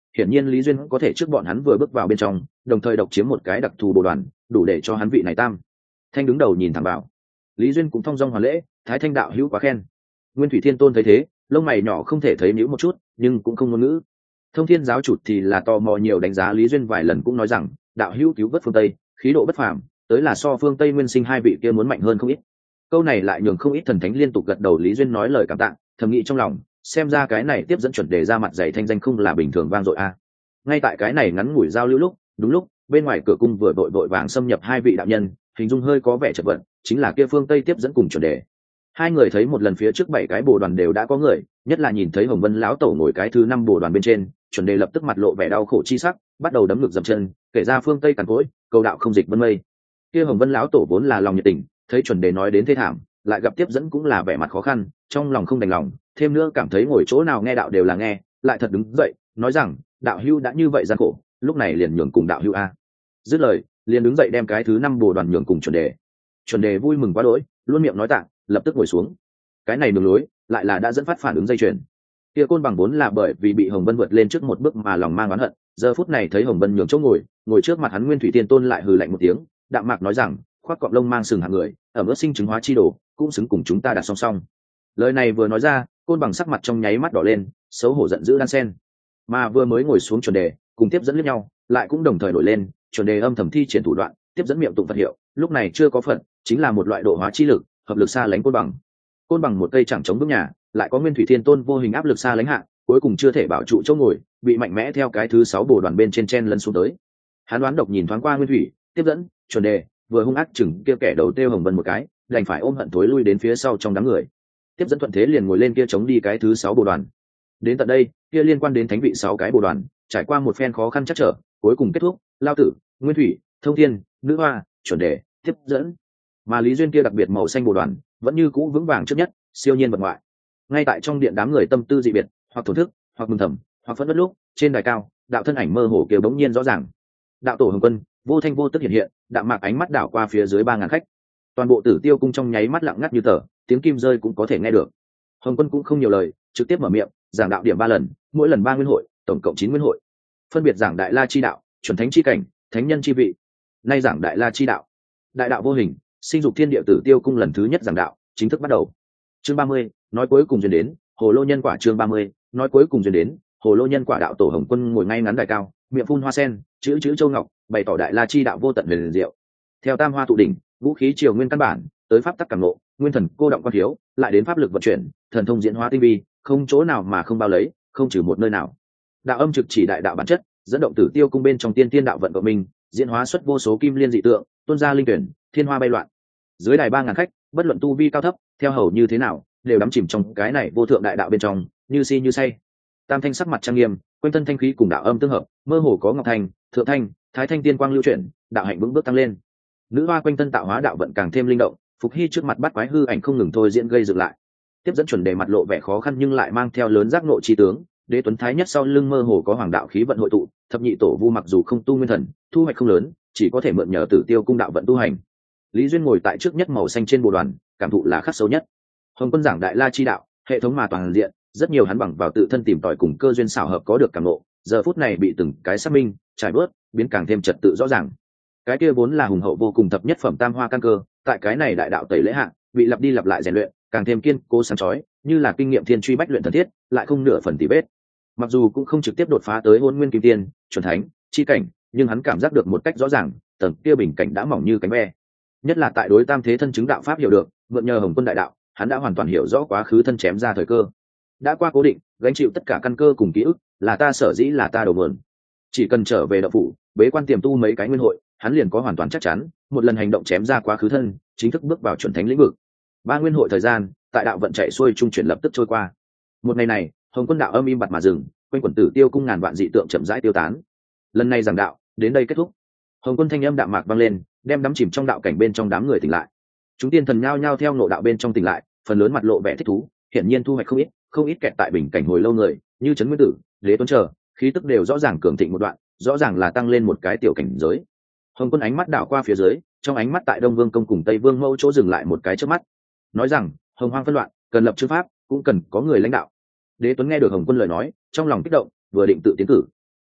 hiển nhiên lý duyên có thể trước bọn hắn vừa bước vào bên trong, đồng thời độc chiếm một cái đặc thù bồ đoàn, đủ để cho hắn vị này tam thanh đứng đầu nhìn thẳng vào. Lý duyên cũng thong dong hoàn lễ, thái thanh đạo hữu quá khen. Nguyên Thủy Thiên Tôn thấy thế, lông mày nhỏ không thể thấy nhíu một chút, nhưng cũng không ngôn ngữ. Thông Thiên giáo chủ thì là tò mò nhiều đánh giá Lý duyên vài lần, cũng nói rằng đạo hữu cứu vớt phương Tây, khí độ bất phàm, tới là so phương Tây nguyên sinh hai vị kia muốn mạnh hơn không ít. Câu này lại nhường không ít thần thánh liên tục gật đầu. Lý duyên nói lời cảm tạ, thầm nghĩ trong lòng, xem ra cái này tiếp dẫn chuẩn đề ra mặt dạy thanh danh không là bình thường vang dội a. Ngay tại cái này ngắn ngủi giao lưu lúc, đúng lúc bên ngoài cửa cung vừa vội vội vàng xâm nhập hai vị đạo nhân, hình dung hơi có vẻ chật vật, chính là kia phương Tây tiếp dẫn cùng chuẩn đề. Hai người thấy một lần phía trước bảy cái bồ đoàn đều đã có người, nhất là nhìn thấy Hồng Vân lão tổ ngồi cái thứ năm bồ đoàn bên trên, chuẩn đề lập tức mặt lộ vẻ đau khổ chi sắc, bắt đầu đấm ngực dậm chân, kể ra phương Tây cằn cỗi, cầu đạo không dịch vân mây. Kia Hồng Vân lão tổ vốn là lòng nhiệt tình, thấy chuẩn đề nói đến thê thảm, lại gặp tiếp dẫn cũng là vẻ mặt khó khăn, trong lòng không đành lòng, thêm nữa cảm thấy ngồi chỗ nào nghe đạo đều là nghe, lại thật đứng dậy nói rằng đạo hữu đã như vậy gian khổ, lúc này liền nhường cùng đạo hữu a. Dứt lời liền đứng dậy đem cái thứ năm bồ đoàn nhường cùng chuẩn đề. Chuẩn đề vui mừng quá đỗi, luôn miệng nói tạ, lập tức ngồi xuống. Cái này đường lối lại là đã dẫn phát phản ứng dây chuyền. Kia Côn Bằng vốn là bởi vì bị Hồng Vân vượt lên trước một bước mà lòng mang oán hận, giờ phút này thấy Hồng Vân nhường chỗ ngồi, ngồi trước mặt hắn Nguyên Thủy Tiên Tôn lại hừ lạnh một tiếng, đạm mạc nói rằng khoác cọp lông mang sừng hạng người, ở mức sinh chứng hóa chi đồ, cũng xứng cùng chúng ta đặt song song. Lời này vừa nói ra, Côn Bằng sắc mặt trong nháy mắt đỏ lên, xấu hổ giận dữ đan sen. Mà vừa mới ngồi xuống chuẩn đề, cùng tiếp dẫn liếc nhau, lại cũng đồng thời nổi lên, chuẩn đề âm thầm thi triển thủ đoạn, tiếp dẫn miệng tụng Phật hiệu, lúc này chưa có Phật, chính là một loại độ hóa chi lực, hợp lực xa lánh Côn Bằng. Côn Bằng một cây chẳng chống bước nhà, lại có Nguyên Thủy Thiên Tôn vô hình áp lực xa lánh hạ, cuối cùng chưa thể bảo trụ chỗ ngồi, bị mạnh mẽ theo cái thứ sáu bồ đoàn bên trên chen lấn xuống tới. Hắn đoán độc nhìn thoáng qua Nguyên Thủy, tiếp dẫn, chuẩn đề, vừa hung ác chừng kia kẻ đầu tiêu Hồng Vân một cái, đành phải ôm hận thối lui đến phía sau trong đám người. Tiếp dẫn thuận thế liền ngồi lên kia chống đi cái thứ sáu bồ đoàn. Đến tận đây, kia liên quan đến thánh vị sáu cái bồ đoàn, trải qua một phen khó khăn chắc trở, cuối cùng kết thúc, Lao Tử, Nguyên Thủy, Thông Thiên, Nữ Hoa, chuẩn đề, tiếp dẫn. Mà Lý duyên kia đặc biệt màu xanh bồ đoàn, vẫn như cũ vững vàng trước nhất, siêu nhiên vật ngoại. Ngay tại trong điện đám người tâm tư dị biệt, hoặc thổn thức, hoặc mừng thầm, hoặc phẫn nộ lúc, trên đài cao, đạo thân ảnh mơ hồ kia bỗng nhiên rõ ràng. Đạo tổ Hồng Quân, vô thanh vô tức hiện hiện, đạm mạc ánh mắt đảo qua phía dưới ba ngàn khách. Toàn bộ Tử Tiêu cung trong nháy mắt lặng ngắt như tờ, tiếng kim rơi cũng có thể nghe được. Hồng Quân cũng không nhiều lời, trực tiếp mở miệng, giảng đạo điểm ba lần, mỗi lần ba nguyên hội, tổng cộng chín nguyên hội. Phân biệt giảng Đại La chi đạo, chuẩn thánh chi cảnh, thánh nhân chi vị. Nay giảng Đại La chi đạo. Đại đạo vô hình, sinh dục thiên địa Tử Tiêu cung lần thứ nhất giảng đạo, chính thức bắt đầu. Chương ba mươi, nói cuối cùng duyên đến, Hồ Lô nhân quả. Chương ba mươi, nói cuối cùng duyên đến, Hồ Lô nhân quả. Đạo tổ Hồng Quân ngồi ngay ngắn đài cao, miệng phun hoa sen, chữ chữ châu ngọc, bày tỏ Đại La chi đạo vô tận huyền diệu. Theo tam hoa tụ đỉnh, vũ khí triều nguyên căn bản, tới pháp tắc cảm ngộ, nguyên thần cô động quan thiếu, lại đến pháp lực vận chuyển, thần thông diễn hóa tinh vi, không chỗ nào mà không bao lấy, không trừ một nơi nào. Đạo âm trực chỉ đại đạo bản chất, dẫn động Tử Tiêu cung bên trong tiên tiên đạo vận của mình, diễn hóa xuất vô số kim liên dị tượng, tuôn ra linh tuyển, thiên hoa bay loạn. Dưới đài ba ngàn khách, bất luận tu vi cao thấp, theo hầu như thế nào, đều đắm chìm trong cái này vô thượng đại đạo bên trong, như si như say. Tam thanh sắc mặt trang nghiêm, quanh thân thanh khí cùng đạo âm tương hợp, mơ hồ có ngọc thanh, thượng thanh, thái thanh tiên quang lưu chuyển, đạo hạnh vững bước tăng lên. Nữ hoa quanh thân tạo hóa đạo vận càng thêm linh động, Phục Hy trước mặt bắt quái hư ảnh không ngừng thôi diễn gây dựng lại. Tiếp dẫn chuẩn đề mặt lộ vẻ khó khăn nhưng lại mang theo lớn giác ngộ chi tướng, Đế Tuấn Thái nhất sau lưng mơ hồ có hoàng đạo khí vận hội tụ, thập nhị tổ vu mặc dù không tu nguyên thần, thu hoạch không lớn, chỉ có thể mượn nhờ Tử Tiêu cung đạo vận tu hành. Lý duyên ngồi tại trước nhất màu xanh trên bồ đoàn, cảm thụ là khắc sâu nhất. Hồng Quân giảng Đại La chi đạo, hệ thống mà toàn diện, rất nhiều hắn bằng vào tự thân tìm tòi cùng cơ duyên xảo hợp có được cảm ngộ, giờ phút này bị từng cái xác minh, trải bớt, biến càng thêm trật tự rõ ràng. Cái kia vốn là hùng hậu vô cùng thập nhất phẩm tam hoa căn cơ, tại cái này đại đạo tẩy lễ hạ, bị lặp đi lặp lại rèn luyện, càng thêm kiên cố sáng chói, như là kinh nghiệm thiên truy bách luyện thần thiết, lại không nửa phần tì vết. Mặc dù cũng không trực tiếp đột phá tới Hôn Nguyên Kim Tiên, chuẩn thánh, chi cảnh, nhưng hắn cảm giác được một cách rõ ràng, tầng kia bình cảnh đã mỏng như cánh ve. Nhất là tại đối tam thế thân chứng đạo pháp hiểu được, mượn nhờ Hồng Quân đại đạo, hắn đã hoàn toàn hiểu rõ quá khứ thân chém ra thời cơ. Đã qua cố định, gánh chịu tất cả căn cơ cùng ký ức, là ta sở dĩ là ta đầu mượn. Chỉ cần trở về đạo phủ, bế quan tiềm tu mấy cái nguyên hội, hắn liền có hoàn toàn chắc chắn, một lần hành động chém ra quá khứ thân, chính thức bước vào chuẩn thánh lĩnh vực. Ba nguyên hội thời gian, tại đạo vận chạy xuôi trung chuyển lập tức trôi qua. Một ngày này, Hồng Quân đạo âm im bặt mà dừng, quanh quẩn Tử Tiêu cung ngàn vạn dị tượng chậm rãi tiêu tán. Lần này giảng đạo, đến đây kết thúc. Hồng Quân thanh âm đạm mạc vang lên, đem đắm chìm trong đạo cảnh bên trong đám người tỉnh lại. Chúng tiên thần nhao nhao theo ngộ đạo bên trong tỉnh lại, phần lớn mặt lộ vẻ thích thú, hiển nhiên thu hoạch không ít, không ít kẹt tại bình cảnh hồi lâu người, như Trấn Nguyên Tử, Đế Tuấn chờ, khí tức đều rõ ràng cường thịnh một đoạn, rõ ràng là tăng lên một cái tiểu cảnh giới. Hồng Quân ánh mắt đảo qua phía dưới, trong ánh mắt tại Đông Vương công cùng Tây Vương mẫu chỗ dừng lại một cái trước mắt, nói rằng hồng hoang phân loạn, cần lập chư pháp, cũng cần có người lãnh đạo. Đế Tuấn nghe được Hồng Quân lời nói, trong lòng kích động, vừa định tự tiến cử.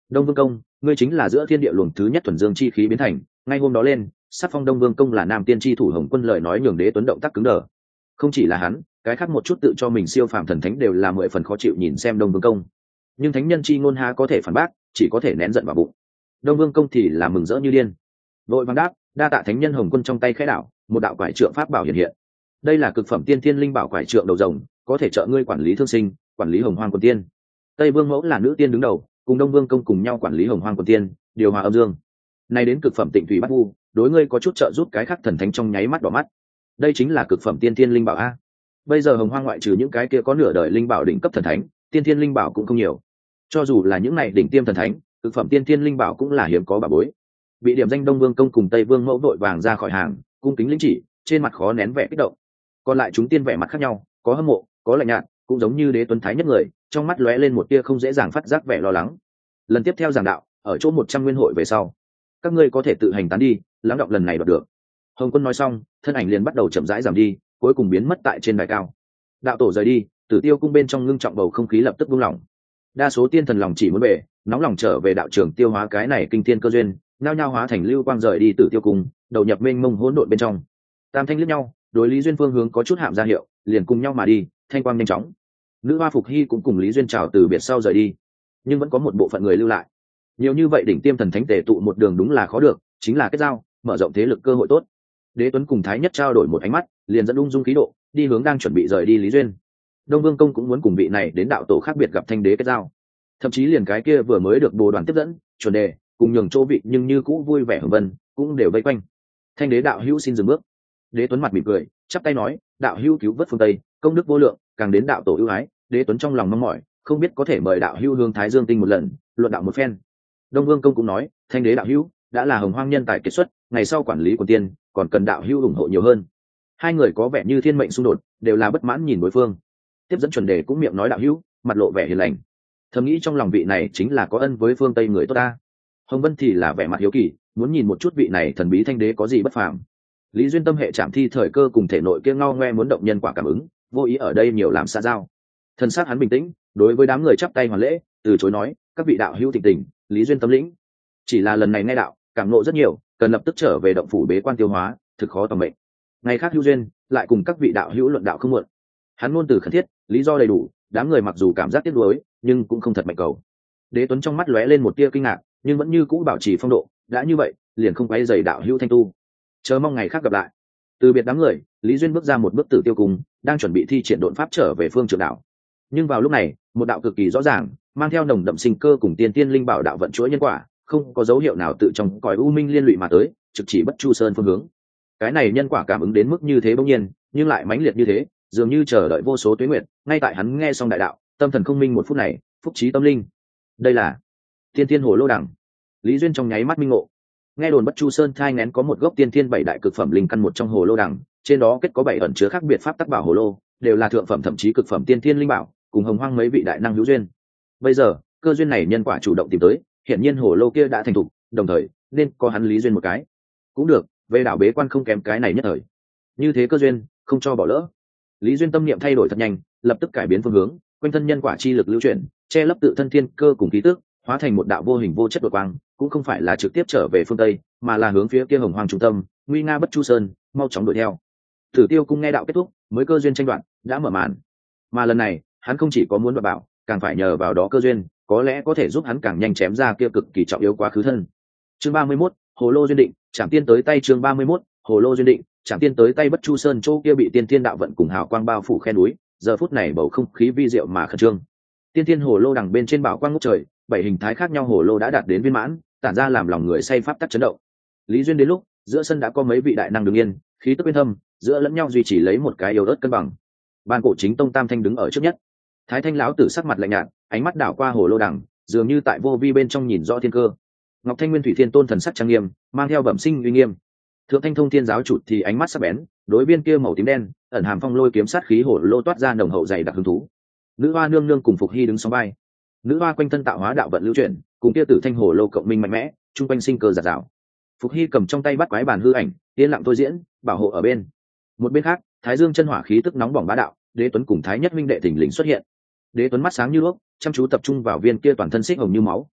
Đông Vương Công, ngươi chính là giữa thiên địa luồng thứ nhất thuần dương chi khí biến thành. Ngay hôm đó lên, sắc phong Đông Vương Công là nam tiên chi thủ Hồng Quân, lời nói nhường Đế Tuấn động tác cứng đờ. Không chỉ là hắn, cái khác một chút tự cho mình siêu phàm thần thánh đều là mười phần khó chịu nhìn xem Đông Vương Công. Nhưng thánh nhân chi ngôn há có thể phản bác, chỉ có thể nén giận vào bụng. Đông Vương Công thì là mừng rỡ như điên, vội vàng đáp: đa tạ thánh nhân. Hồng Quân trong tay khẽ đảo, một đạo quải trượng pháp bảo hiện hiện. Đây là cực phẩm tiên thiên linh bảo quải trượng đầu rồng, có thể trợ ngươi quản lý thương sinh, quản lý Hồng Hoang Quần Tiên. Tây Vương Mẫu là nữ tiên đứng đầu, cùng Đông Vương Công cùng nhau quản lý Hồng Hoang Quần Tiên, điều hòa âm dương. Nay đến cực phẩm tịnh thủy bát vu, đối ngươi có chút trợ giúp cái khác thần thánh trong nháy mắt đỏ mắt. Đây chính là cực phẩm tiên thiên linh bảo a. Bây giờ Hồng Hoang ngoại trừ những cái kia có nửa đời linh bảo đỉnh cấp thần thánh, tiên thiên linh bảo cũng không nhiều. Cho dù là những này đỉnh tiêm thần thánh, cực phẩm tiên thiên linh bảo cũng là hiếm có bảo bối. Bị điểm danh Đông Vương Công cùng Tây Vương Mẫu vội vàng ra khỏi hàng, cung kính lĩnh chỉ, trên mặt khó nén vẻ kích động. Còn lại chúng tiên vẻ mặt khác nhau, có hâm mộ, có lạnh nhạt, cũng giống như Đế Tuấn thái nhất người, trong mắt lóe lên một tia không dễ dàng phát giác vẻ lo lắng. Lần tiếp theo giảng đạo, ở chỗ một trăm nguyên hội về sau, các ngươi có thể tự hành tán đi, lắng đọng lần này đoạt được. Hồng Quân nói xong, thân ảnh liền bắt đầu chậm rãi giảm đi, cuối cùng biến mất tại trên đài cao. Đạo tổ rời đi, Tử Tiêu cung bên trong ngưng trọng bầu không khí lập tức buông lỏng. Đa số tiên thần lòng chỉ muốn về, nóng lòng trở về đạo trường tiêu hóa cái này kinh thiên cơ duyên, nhao nhao hóa thành lưu quang rời đi Tử Tiêu cung, đầu nhập mênh mông hỗn độn bên trong. Tam thanh liếc nhau, đối Lý Duyên phương hướng có chút hạm ra hiệu, liền cùng nhau mà đi, thanh quang nhanh chóng. Nữ hoa Phục Hy cũng cùng Lý Duyên chào từ biệt sau rời đi, nhưng vẫn có một bộ phận người lưu lại. Nhiều như vậy đỉnh tiêm thần thánh tề tụ một đường đúng là khó được, chính là kết giao, mở rộng thế lực cơ hội tốt. Đế Tuấn cùng Thái Nhất trao đổi một ánh mắt, liền dẫn ung dung khí độ, đi hướng đang chuẩn bị rời đi Lý Duyên. Đông Vương Công cũng muốn cùng vị này đến đạo tổ khác biệt gặp thanh đế kết giao, thậm chí liền cái kia vừa mới được bồ đoàn tiếp dẫn, chuẩn đề, cùng nhường chỗ vị nhưng như cũ vui vẻ hưởng vân, cũng đều vây quanh. Thanh đế đạo hữu xin dừng bước. Đế Tuấn mặt mỉm cười, chắp tay nói: đạo hữu cứu vớt phương Tây, công đức vô lượng, càng đến đạo tổ ưu ái. Đế Tuấn trong lòng mong mỏi, không biết có thể mời đạo hữu hương Thái Dương tinh một lần, luận đạo một phen. Đông Vương Công cũng nói: thanh đế đạo hữu đã là hồng hoang nhân tài kiệt xuất, ngày sau quản lý của tiên còn cần đạo hữu ủng hộ nhiều hơn. Hai người có vẻ như thiên mệnh xung đột, đều là bất mãn nhìn đối phương. Tiếp dẫn chuẩn đề cũng miệng nói đạo hữu, mặt lộ vẻ hiền lành. Thầm nghĩ trong lòng vị này chính là có ân với phương Tây người tốt ta. Hồng Vân thì là vẻ mặt hiếu kỳ, muốn nhìn một chút vị này thần bí thanh đế có gì bất phàm. Lý Duyên tâm hệ chạm thi thời cơ cùng thể nội kia ngao ngoe muốn động nhân quả cảm ứng, vô ý ở đây nhiều làm xa giao. Thân xác hắn bình tĩnh, đối với đám người chắp tay hoàn lễ, từ chối nói: các vị đạo hữu thịnh tình, Lý Duyên tâm lĩnh. Chỉ là lần này nghe đạo, cảm ngộ rất nhiều, cần lập tức trở về động phủ bế quan tiêu hóa, thực khó tầm mệnh. Ngày khác hữu duyên, lại cùng các vị đạo hữu luận đạo không muộn. Hắn ngôn từ khẩn thiết, lý do đầy đủ, đám người mặc dù cảm giác tiếc nuối, nhưng cũng không thật mạnh cầu. Đế Tuấn trong mắt lóe lên một tia kinh ngạc, nhưng vẫn như cũ bảo trì phong độ, đã như vậy, liền không quay dày đạo hữu thanh tu. Chờ mong ngày khác gặp lại. Từ biệt đám người, Lý Duyên bước ra một bước Tử Tiêu cung, đang chuẩn bị thi triển độn pháp trở về phương Trượng Đạo. Nhưng vào lúc này, một đạo cực kỳ rõ ràng, mang theo nồng đậm sinh cơ cùng tiên tiên linh bảo đạo vận chuỗi nhân quả, không có dấu hiệu nào tự trong cõi u minh liên lụy mà tới, trực chỉ Bất Chu Sơn phương hướng. Cái này nhân quả cảm ứng đến mức như thế bỗng nhiên, nhưng lại mãnh liệt như thế, dường như chờ đợi vô số tuế nguyệt, ngay tại hắn nghe xong đại đạo, tâm thần không minh một phút này, phúc trí tâm linh. Đây là tiên tiên hồ lô đằng. Lý Duyên trong nháy mắt minh ngộ. Nghe đồn Bất Chu Sơn thai nghén có một gốc tiên thiên bảy đại cực phẩm linh căn một trong hồ lô đằng, trên đó kết có bảy ẩn chứa khác biệt pháp tắc bảo hồ lô, đều là thượng phẩm thậm chí cực phẩm tiên thiên linh bảo, cùng hồng hoang mấy vị đại năng hữu duyên. Bây giờ, cơ duyên này nhân quả chủ động tìm tới, hiện nhiên hồ lô kia đã thành thục, đồng thời nên có hắn Lý Duyên một cái. Cũng được, về đảo bế quan không kém cái này nhất thời. Như thế cơ duyên, không cho bỏ lỡ. Lý Duyên tâm niệm thay đổi thật nhanh, lập tức cải biến phương hướng, quanh thân nhân quả chi lực lưu chuyển, che lấp tự thân thiên cơ cùng khí tức, hóa thành một đạo vô hình vô chất đột quang, cũng không phải là trực tiếp trở về phương Tây, mà là hướng phía kia hồng hoang trung tâm, nguy nga Bất Chu Sơn, mau chóng đuổi theo. Tử Tiêu cung nghe đạo kết thúc, mới cơ duyên tranh đoạn đã mở màn. Mà lần này, hắn không chỉ có muốn đoạt bảo, càng phải nhờ vào đó cơ duyên, có lẽ có thể giúp hắn càng nhanh chém ra kia cực kỳ trọng yếu quá khứ thân. Chương ba mươi mốt, Hồ lô duyên định, Trảm Tiên tới tay. Chương ba mươi mốt, Hồ lô duyên định, Trảm Tiên tới tay. Bất Chu Sơn chỗ kia bị tiên thiên đạo vận cùng hào quang bao phủ khe núi, giờ phút này bầu không khí vi diệu mà khẩn trương. Tiên thiên hồ lô đằng bên trên bảo quang ngút trời, bảy hình thái khác nhau hồ lô đã đạt đến viên mãn, tản ra làm lòng người say pháp tắc chấn động. Lý Duyên đến lúc, giữa sân đã có mấy vị đại năng đứng yên, khí tức bên thâm, giữa lẫn nhau duy trì lấy một cái yếu ớt cân bằng. Ban cổ chính tông Tam Thanh đứng ở trước nhất. Thái Thanh lão tử sắc mặt lạnh nhạt, ánh mắt đảo qua hồ lô đằng, dường như tại vô vi bên trong nhìn rõ thiên cơ. Ngọc Thanh Nguyên Thủy Thiên Tôn thần sắc trang nghiêm, mang theo bẩm sinh uy nghiêm. Thượng Thanh Thông Thiên giáo chủ thì ánh mắt sắc bén, đối viên kia màu tím đen, ẩn hàm phong lôi kiếm sát khí hồ lô toát ra nồng hậu dày đặc hứng thú. Nữ hoa nương nương cùng Phục Hy đứng song vai. Nữ hoa quanh thân tạo hóa đạo vận lưu chuyển, cùng kia tử thanh hồ lô cộng minh mạnh mẽ, trung quanh sinh cơ giạt rào. Phục Hy cầm trong tay bắt quái bàn hư ảnh, yên lặng thôi diễn, bảo hộ ở bên. Một bên khác, Thái Dương chân hỏa khí tức nóng bỏng bá đạo, Đế Tuấn cùng Thái Nhất minh đệ thình lình xuất hiện. Đế Tuấn mắt sáng như đuốc, chăm chú tập trung vào viên kia toàn thân xích hồng như máu,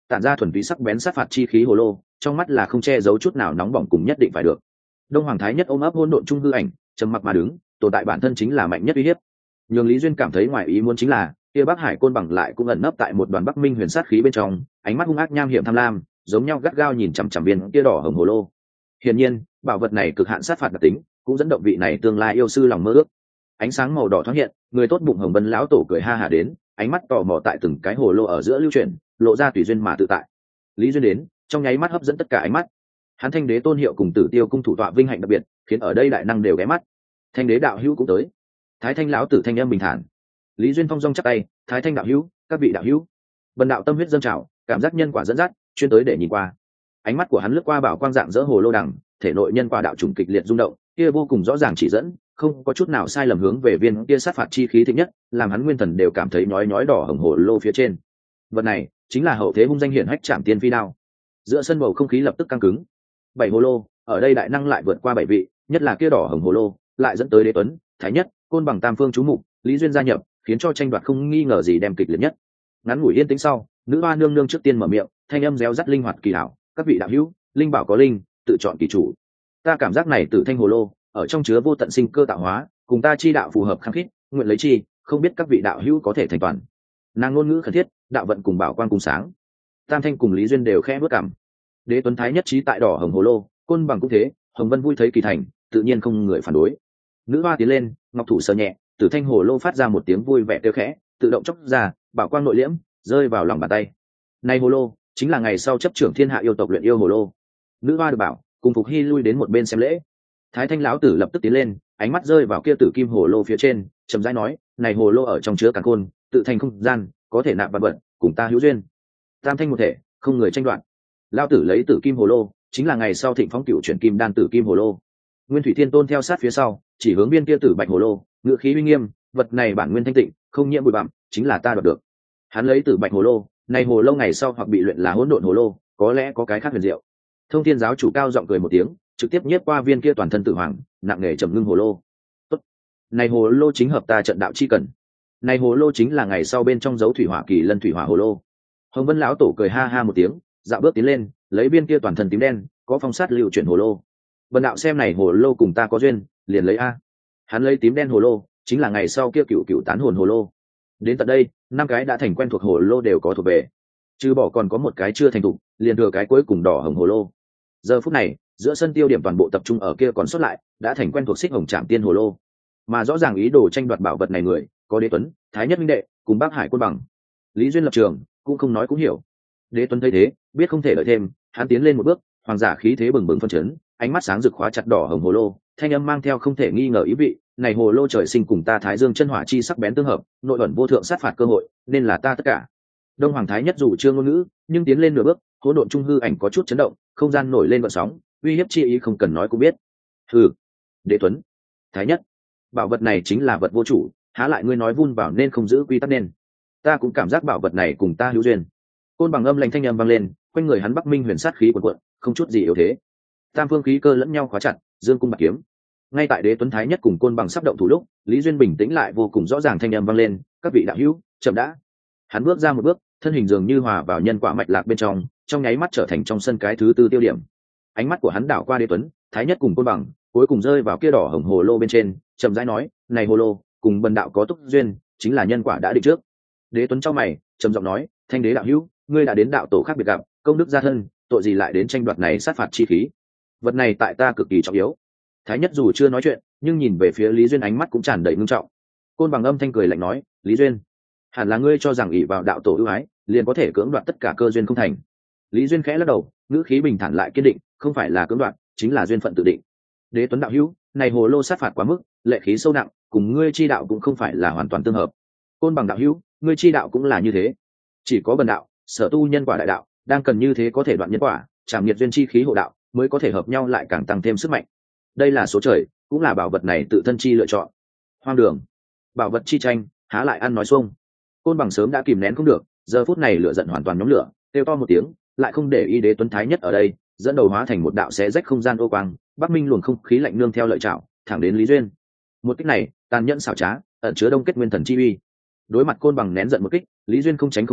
tản ra thuần túy sắc bén sát phạt chi khí hồ lô, trong mắt là không che giấu chút nào nóng bỏng cùng nhất định phải được. Đông Hoàng Thái Nhất ôm ấp hỗn độn trung hư ảnh, trầm mặc mà đứng, tồn tại bản thân chính là mạnh nhất uy hiếp. Nhường Lý Duyên cảm thấy ngoài ý muốn chính là, kia Bắc Hải côn bằng lại cũng ẩn nấp tại một đoàn Bắc Minh huyền sát khí bên trong, ánh mắt hung ác nham hiểm tham lam, giống nhau gắt gao nhìn chằm chằm viên kia đỏ hồng hồ lô. Hiển nhiên, bảo vật này cực hạn sát phạt đặc tính, cũng dẫn động vị này tương lai yêu sư lòng mơ ước. Ánh sáng màu đỏ thoáng hiện, người tốt bụng Hồng Vân lão tổ cười ha hả đến, ánh mắt tò mò tại từng cái hồ lô ở giữa lưu chuyển, lộ ra tùy duyên mà tự tại. Lý Duyên đến, trong nháy mắt hấp dẫn tất cả ánh mắt. Hắn Thanh Đế tôn hiệu cùng Tử Tiêu cung thủ tọa vinh hạnh đặc biệt, khiến ở đây đại năng đều ghé mắt. Thanh Đế đạo hữu cũng tới. Thái Thanh lão tử thanh âm bình thản. Lý Duyên phong dong chắp tay, Thái Thanh đạo hữu, các vị đạo hữu. Bần đạo tâm huyết dâng trào, cảm giác nhân quả dẫn dắt, chuyên tới để nhìn qua. Ánh mắt của hắn lướt qua bảo quang dạng dỡ hồ lô đằng, thể nội nhân quả đạo trùng kịch liệt rung động, kia vô cùng rõ ràng chỉ dẫn, không có chút nào sai lầm hướng về viên kia sát phạt chi khí thịnh nhất, làm hắn nguyên thần đều cảm thấy nhói nhói đỏ hồng hồ lô phía trên. Vật này chính là hậu thế hung danh hiển hách Trảm Tiên Phi đao. Giữa sân bầu không khí lập tức căng cứng. Bảy hồ lô, ở đây đại năng lại vượt qua bảy vị, nhất là kia đỏ hồng hồ lô, lại dẫn tới Đế Tuấn, Thái Nhất, Côn Bằng tam phương chú mục, Lý Duyên gia nhập, khiến cho tranh đoạt không nghi ngờ gì đem kịch liệt nhất. Ngắn ngủi yên tĩnh sau, nữ hoa nương nương trước tiên mở miệng, thanh âm réo rắt linh hoạt kỳ hảo, các vị đạo hữu, linh bảo có linh, tự chọn kỳ chủ. Ta cảm giác này từ thanh hồ lô, ở trong chứa vô tận sinh cơ tạo hóa, cùng ta chi đạo phù hợp khăng khít, nguyện lấy chi, không biết các vị đạo hữu có thể thành toàn. Nàng ngôn ngữ khẩn thiết, đạo vận cùng bảo quan cùng sáng. Tam Thanh cùng Lý Duyên đều khẽ bước cảm. Đế Tuấn Thái nhất trí tại đỏ hồng hồ lô, Côn Bằng cũng thế, Hồng Vân vui thấy kỳ thành, tự nhiên không người phản đối. Nữ hoa tiến lên, ngọc thủ sờ nhẹ, tử thanh hồ lô phát ra một tiếng vui vẻ kêu khẽ, tự động chốc ra, bảo quang nội liễm, rơi vào lòng bàn tay. Này hồ lô chính là ngày sau chấp trưởng thiên hạ yêu tộc luyện yêu hồ lô. Nữ hoa được bảo, cùng Phục Hy lui đến một bên xem lễ. Thái Thanh lão tử lập tức tiến lên, ánh mắt rơi vào kia tử kim hồ lô phía trên, chậm rãi nói, này hồ lô ở trong chứa càn khôn, tự thành không gian, có thể nạp vật vật, cùng ta hữu duyên. Tam thanh một thể, không người tranh đoạt. Lão tử lấy tử kim hồ lô, chính là ngày sau thịnh phong cửu chuyển kim đan tử kim hồ lô. Nguyên Thủy Thiên Tôn theo sát phía sau, chỉ hướng biên kia tử bạch hồ lô, ngự khí uy nghiêm, vật này bản nguyên thanh tịnh, không nhiễm bụi bặm, chính là ta đoạt được. Hắn lấy tử bạch hồ lô, này hồ lô ngày sau hoặc bị luyện là hỗn độn hồ lô, có lẽ có cái khác huyền diệu. Thông Thiên giáo chủ cao giọng cười một tiếng, trực tiếp nhiếp qua viên kia toàn thân tử hoàng, nặng nề trầm ngưng hồ lô. Tốt, này hồ lô chính hợp ta trận đạo chi cần. Này hồ lô chính là ngày sau bên trong dấu thủy hỏa kỳ lân thủy hỏa hồ lô. Hồng Vân lão tổ cười ha ha một tiếng, dạo bước tiến lên, lấy viên kia toàn thân tím đen, có phong sát lưu chuyển hồ lô. Bần đạo xem này hồ lô cùng ta có duyên, liền lấy a. Hắn lấy tím đen hồ lô, chính là ngày sau kia cựu cựu tán hồn hồ lô. Đến tận đây, năm cái đã thành quen thuộc hồ lô đều có thuộc về, trừ bỏ còn có một cái chưa thành thục, liền thừa cái cuối cùng đỏ hồng hồ lô. Giờ phút này, giữa sân tiêu điểm toàn bộ tập trung ở kia còn sót lại, đã thành quen thuộc xích hồng Trảm Tiên hồ lô. Mà rõ ràng ý đồ tranh đoạt bảo vật này người, có Đế Tuấn, Thái Nhất minh đệ, cùng Bắc Hải Côn Bằng. Lý Duyên lập trường, cũng không nói cũng hiểu. Đế Tuấn thấy thế, biết không thể đợi thêm, hắn tiến lên một bước, hoàng giả khí thế bừng bừng phân chấn, ánh mắt sáng rực khóa chặt đỏ hồng hồ lô, thanh âm mang theo không thể nghi ngờ ý vị, này hồ lô trời sinh cùng ta Thái Dương chân hỏa chi sắc bén tương hợp, nội ẩn vô thượng sát phạt cơ hội, nên là ta tất cả. Đông Hoàng Thái Nhất dù chưa ngôn ngữ, nhưng tiến lên nửa bước, hỗn độn trung hư ảnh có chút chấn động, không gian nổi lên gợn sóng, uy hiếp chi ý không cần nói cũng biết. Hừ, Đế Tuấn, Thái Nhất, bảo vật này chính là vật vô chủ, há lại ngươi nói vun vào nên không giữ quy tắc nên. Ta cũng cảm giác bảo vật này cùng ta hữu duyên. Côn Bằng âm lạnh thanh âm vang lên, quanh người hắn Bắc Minh huyền sát khí cuồn cuộn, không chút gì yếu thế. Tam phương khí cơ lẫn nhau khóa chặt, dương cung bạc kiếm. Ngay tại Đế Tuấn Thái Nhất cùng Côn Bằng sắp động thủ lúc, Lý Duyên bình tĩnh lại vô cùng rõ ràng thanh âm vang lên, các vị đạo hữu, chậm đã. Hắn bước ra một bước, thân hình dường như hòa vào nhân quả mạch lạc bên trong, trong nháy mắt trở thành trong sân cái thứ tư tiêu điểm. Ánh mắt của hắn đảo qua Đế Tuấn, Thái Nhất cùng Côn Bằng, cuối cùng rơi vào kia đỏ hồng hồ lô bên trên, chậm rãi nói, này hồ lô, cùng bần đạo có túc duyên, chính là nhân quả đã định trước. Đế Tuấn trong mày, trầm giọng nói, Thanh Đế đạo hữu, ngươi đã đến đạo tổ khác biệt gặp, công đức gia thân, tội gì lại đến tranh đoạt này sát phạt chi khí? Vật này tại ta cực kỳ trọng yếu. Thái Nhất dù chưa nói chuyện, nhưng nhìn về phía Lý Duyên ánh mắt cũng tràn đầy ngưng trọng. Côn Bằng âm thanh cười lạnh nói, Lý Duyên, hẳn là ngươi cho rằng ỷ vào đạo tổ ưu ái, liền có thể cưỡng đoạt tất cả cơ duyên không thành. Lý Duyên khẽ lắc đầu, ngữ khí bình thản lại kiên định, không phải là cưỡng đoạt, chính là duyên phận tự định. Đế Tuấn đạo hữu, này hồ lô sát phạt quá mức, lệ khí sâu nặng, cùng ngươi chi đạo cũng không phải là hoàn toàn tương hợp. Côn Bằng đạo hữu, ngươi chi đạo cũng là như thế. Chỉ có bần đạo, sở tu nhân quả đại đạo, đang cần như thế có thể đoạn nhân quả, trảm nhiệt duyên chi khí hộ đạo, mới có thể hợp nhau lại càng tăng thêm sức mạnh. Đây là số trời, cũng là bảo vật này tự thân chi lựa chọn. Hoang đường, bảo vật chi tranh, há lại ăn nói xuông. Côn Bằng sớm đã kìm nén không được, giờ phút này lửa giận hoàn toàn nhóm lửa, kêu to một tiếng, lại không để ý Đế Tuấn Thái Nhất ở đây, dẫn đầu hóa thành một đạo xé rách không gian ô quang, Bắc Minh luồng không khí lạnh nương theo lợi chảo, thẳng đến Lý Duyên. Một kích này, tàn nhẫn xảo trá, ẩn chứa đông kết nguyên thần chi uy. Đối mặt Côn Bằng nén giận một kích, Lý Duyên không tránh không né,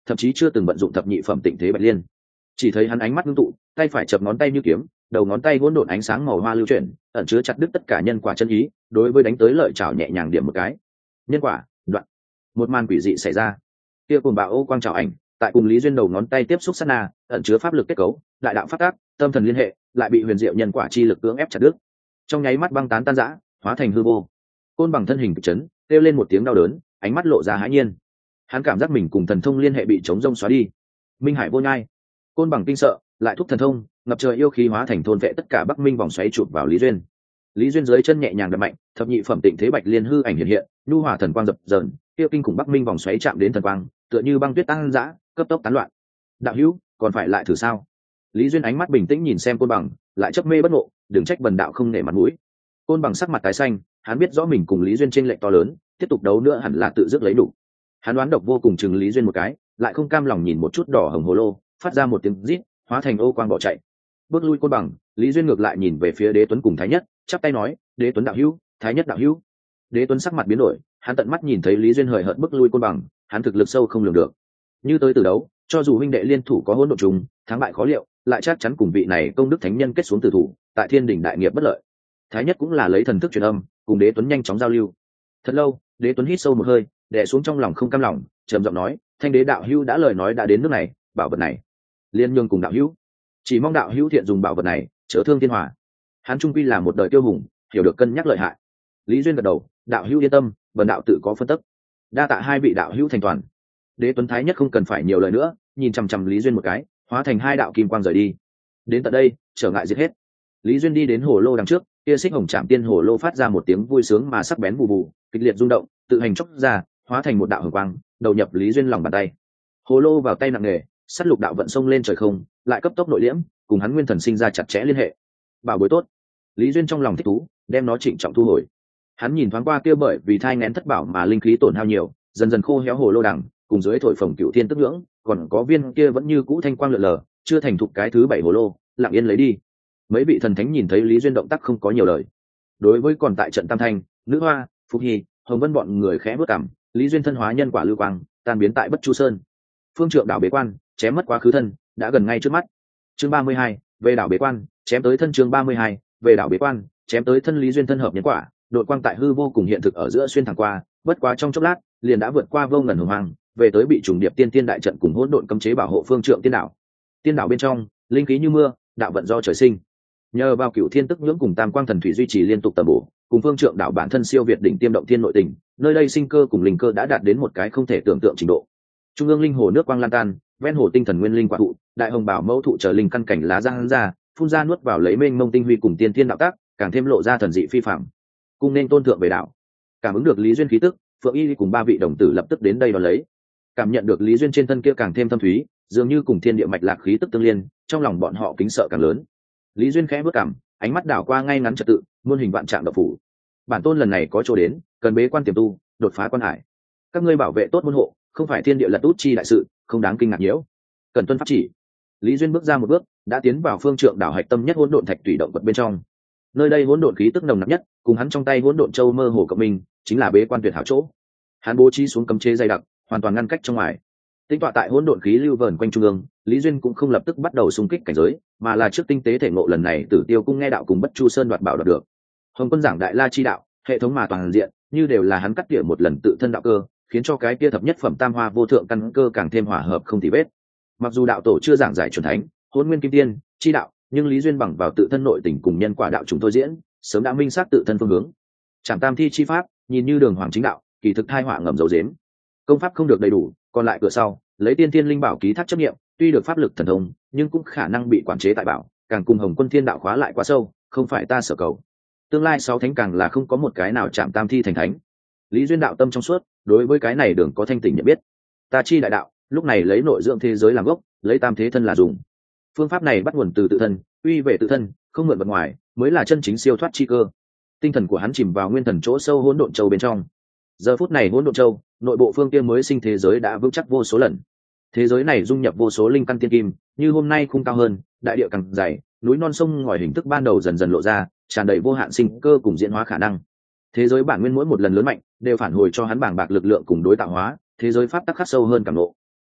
thậm chí chưa từng vận dụng thập nhị phẩm tịnh thế bạch liên. Chỉ thấy hắn ánh mắt ngưng tụ, tay phải chập ngón tay như kiếm, đầu ngón tay hỗn độn ánh sáng màu hoa lưu chuyển, ẩn chứa chặt đứt tất cả nhân quả chân ý, đối với đánh tới lợi chảo nhẹ nhàng điểm một cái. Nhân quả, đoạn. Một màn quỷ dị xảy ra. Kia cùng bạo ô quang trảo ảnh, tại cùng Lý Duyên đầu ngón tay tiếp xúc sát na, ẩn chứa pháp lực kết cấu, đại đạo phát tác, tâm thần liên hệ, lại bị huyền diệu nhân quả chi lực cưỡng ép chặt đứt. Trong nháy mắt băng tán tan rã, hóa thành hư vô. Côn Bằng thân hình kịch chấn, kêu lên một tiếng đau đớn, ánh mắt lộ ra hãi nhiên. Hắn cảm giác mình cùng thần thông liên hệ bị chống rông xóa đi. Minh Hải vô nhai. Côn Bằng kinh sợ, lại thúc thần thông, ngập trời yêu khí hóa thành thôn vệ tất cả Bắc Minh vòng xoáy chụp vào Lý Duyên. Lý Duyên dưới chân nhẹ nhàng đập mạnh, thập nhị phẩm tịnh thế bạch liên hư ảnh hiện hiện, nhu hỏa thần quang dập dờn, tiêu kinh cùng Bắc Minh vòng xoáy chạm đến thần quang, tựa như băng tuyết tăng dã, cấp tốc tán loạn. Đạo hữu, còn phải lại thử sao? Lý Duyên ánh mắt bình tĩnh nhìn xem Côn Bằng, lại chấp mê bất ngộ, đừng trách bần đạo không nể mặt mũi. Côn Bằng sắc mặt tái xanh, hắn biết rõ mình cùng Lý Duyên chênh lệch to lớn, tiếp tục đấu nữa hẳn là tự dứt lấy đủ. Hắn đoán độc vô cùng chừng Lý Duyên một cái, lại không cam lòng nhìn một chút đỏ hồng hồ lô, phát ra một tiếng rít, hóa thành ô quang bỏ chạy. Bước lui Côn Bằng, Lý Duyên ngược lại nhìn về phía Đế Tuấn cùng Thái Nhất, chắp tay nói, Đế Tuấn đạo hữu, Thái Nhất đạo hữu. Đế Tuấn sắc mặt biến đổi, hắn tận mắt nhìn thấy Lý Duyên hời hợt bước lui Côn Bằng, hắn thực lực sâu không lường được. Như tới từ đấu, cho dù huynh đệ liên thủ có hỗn độn trùng, thắng bại khó liệu, lại chắc chắn cùng vị này công đức thánh nhân kết xuống tử thủ, tại Thiên đỉnh đại nghiệp bất lợi. Thái Nhất cũng là lấy thần thức truyền âm, cùng Đế Tuấn nhanh chóng giao lưu. Thật lâu, Đế Tuấn hít sâu một hơi, đè xuống trong lòng không cam lòng, trầm giọng nói, Thanh Đế đạo hữu đã lời nói đã đến nước này, bảo vật này, liên nhường cùng đạo hữu, chỉ mong đạo hữu thiện dùng bảo vật này, chữa thương thiên hòa. Hắn trung quy là một đời tiêu hùng, hiểu được cân nhắc lợi hại. Lý Duyên gật đầu, đạo hữu yên tâm, bần đạo tự có phân tích. Đa tạ hai vị đạo hữu thành toàn. Đế Tuấn Thái Nhất không cần phải nhiều lời nữa, nhìn chằm chằm Lý Duyên một cái, hóa thành hai đạo kim quang rời đi. Đến tận đây, trở ngại diệt hết. Lý Duyên đi đến hồ lô đằng trước, kia xích hồng trạm tiên hồ lô phát ra một tiếng vui sướng mà sắc bén bù bù, kịch liệt rung động, tự hành chốc ra, hóa thành một đạo hồng quang, đầu nhập Lý Duyên lòng bàn tay. Hồ lô vào tay nặng nề, sắt lục đạo vận sông lên trời không, lại cấp tốc nội liễm, cùng hắn nguyên thần sinh ra chặt chẽ liên hệ. Bảo bối tốt. Lý Duyên trong lòng thích thú, đem nó trịnh trọng thu hồi. Hắn nhìn thoáng qua kia bởi vì thai nghén thất bảo mà linh khí tổn hao nhiều, dần dần khô héo hồ lô đằng, cùng dưới thổi phồng cựu thiên tức ngưỡng, còn có viên kia vẫn như cũ thanh quang lượn lờ, chưa thành thục cái thứ bảy hồ lô, lặng yên lấy đi. Mấy vị thần thánh nhìn thấy Lý Duyên động tác không có nhiều lời. Đối với còn tại trận Tam Thanh, Nữ Hoa, Phúc Hy, Hồng Vân bọn người khẽ bước cằm, Lý Duyên thân hóa nhân quả lưu quang, tan biến tại Bất Chu Sơn. Phương Trượng đảo bế quan, chém mất quá khứ thân, đã gần ngay trước mắt. Chương ba mươi hai, về đảo bế quan, chém tới thân. Chương ba mươi hai, về đảo bế quan, chém tới thân. Lý Duyên thân hợp nhân quả, đội quang tại hư vô cùng hiện thực ở giữa xuyên thẳng qua, bất quá trong chốc lát, liền đã vượt qua vô ngần hồng hoang, về tới bị trùng điệp tiên tiên đại trận cùng hỗn độn cấm chế bảo hộ Phương Trượng tiên đảo. Tiên đảo bên trong, linh khí như mưa, đạo vận do trời sinh. Nhờ vào cửu thiên tức nhưỡng cùng tam quang thần thủy duy trì liên tục tầm bổ, cùng Phương Trượng đảo bản thân siêu việt đỉnh tiêm động thiên nội tình, nơi đây sinh cơ cùng linh cơ đã đạt đến một cái không thể tưởng tượng trình độ. Trung ương linh hồ nước quang lan tan, ven hồ tinh thần nguyên linh quả thụ, đại hồng bảo mẫu thụ trở linh căn cảnh lá giang ra, phun ra nuốt vào lấy mênh mông tinh huy cùng tiên tiên đạo tác, càng thêm lộ ra thần dị phi phàm. Cung nên tôn thượng về đảo. Cảm ứng được Lý Duyên khí tức, Phượng Y cùng ba vị đồng tử lập tức đến đây đón lấy. Cảm nhận được Lý Duyên trên thân kia càng thêm thâm thúy, dường như cùng thiên địa mạch lạc khí tức tương liên, trong lòng bọn họ kính sợ càng lớn. Lý Duyên khẽ bước cằm, ánh mắt đảo qua ngay ngắn trật tự, muôn hình vạn trạng độc phủ. Bản tôn lần này có chỗ đến, cần bế quan tiềm tu, đột phá quan hải. Các ngươi bảo vệ tốt môn hộ, không phải thiên địa lật út chi đại sự, không đáng kinh ngạc nhiễu. Cần tuân pháp chỉ. Lý Duyên bước ra một bước, đã tiến vào Phương Trượng đảo hạch tâm nhất hỗn độn thạch tùy động vật bên trong. Nơi đây hỗn độn khí tức nồng nặc nhất, cùng hắn trong tay hỗn độn châu mơ hồ cộng minh, chính là bế quan tuyệt hảo chỗ. Hắn bố trí xuống cấm chế dày đặc, hoàn toàn ngăn cách trong ngoài. Tinh tọa tại hỗn độn khí lưu vờn quanh trung ương, Lý Duyên cũng không lập tức bắt đầu xung kích cảnh giới, mà là trước tinh tế thể ngộ lần này Tử Tiêu cung nghe đạo cùng Bất Chu Sơn đoạt bảo đoạt được. Hồng Quân giảng đại la chi đạo, hệ thống mà toàn diện, như đều là hắn cắt tỉa một lần tự thân đạo cơ, khiến cho cái kia thập nhất phẩm tam hoa vô thượng căn cơ càng thêm hòa hợp không tì vết. Mặc dù đạo tổ chưa giảng giải chuẩn thánh, hôn nguyên kim tiên chi đạo, nhưng Lý Duyên bằng vào tự thân nội tình cùng nhân quả đạo chúng tôi diễn, sớm đã minh xác tự thân phương hướng. Trảm tam thi chi pháp, nhìn như đường hoàng chính đạo, kỳ thực thai họa ngầm dấu dếm. Công pháp không được đầy đủ, còn lại cửa sau, lấy tiên tiên linh bảo ký thác chấp nghiệm, tuy được pháp lực thần thông, nhưng cũng khả năng bị quản chế tại bảo, càng cùng Hồng Quân thiên đạo khóa lại quá sâu, không phải ta sở cầu. Tương lai sáu thánh càng là không có một cái nào chạm tam thi thành thánh. Lý Duyên đạo tâm trong suốt, đối với cái này đường có thanh tỉnh nhận biết. Ta chi đại đạo, lúc này lấy nội dưỡng thế giới làm gốc, lấy tam thế thân là dùng. Phương pháp này bắt nguồn từ tự thân, uy về tự thân, không mượn vật ngoài, mới là chân chính siêu thoát chi cơ. Tinh thần của hắn chìm vào nguyên thần chỗ sâu hỗn độn châu bên trong. Giờ phút này hỗn độn châu, nội bộ phương kia mới sinh thế giới đã vững chắc vô số lần. Thế giới này dung nhập vô số linh căn tiên kim, như hôm nay khung cao hơn, đại địa càng dày, núi non sông ngòi hình thức ban đầu dần dần lộ ra, tràn đầy vô hạn sinh cơ cùng diễn hóa khả năng. Thế giới bản nguyên mỗi một lần lớn mạnh, đều phản hồi cho hắn bảng bạc lực lượng cùng đối tạo hóa, thế giới pháp tắc khắc sâu hơn cảm ngộ.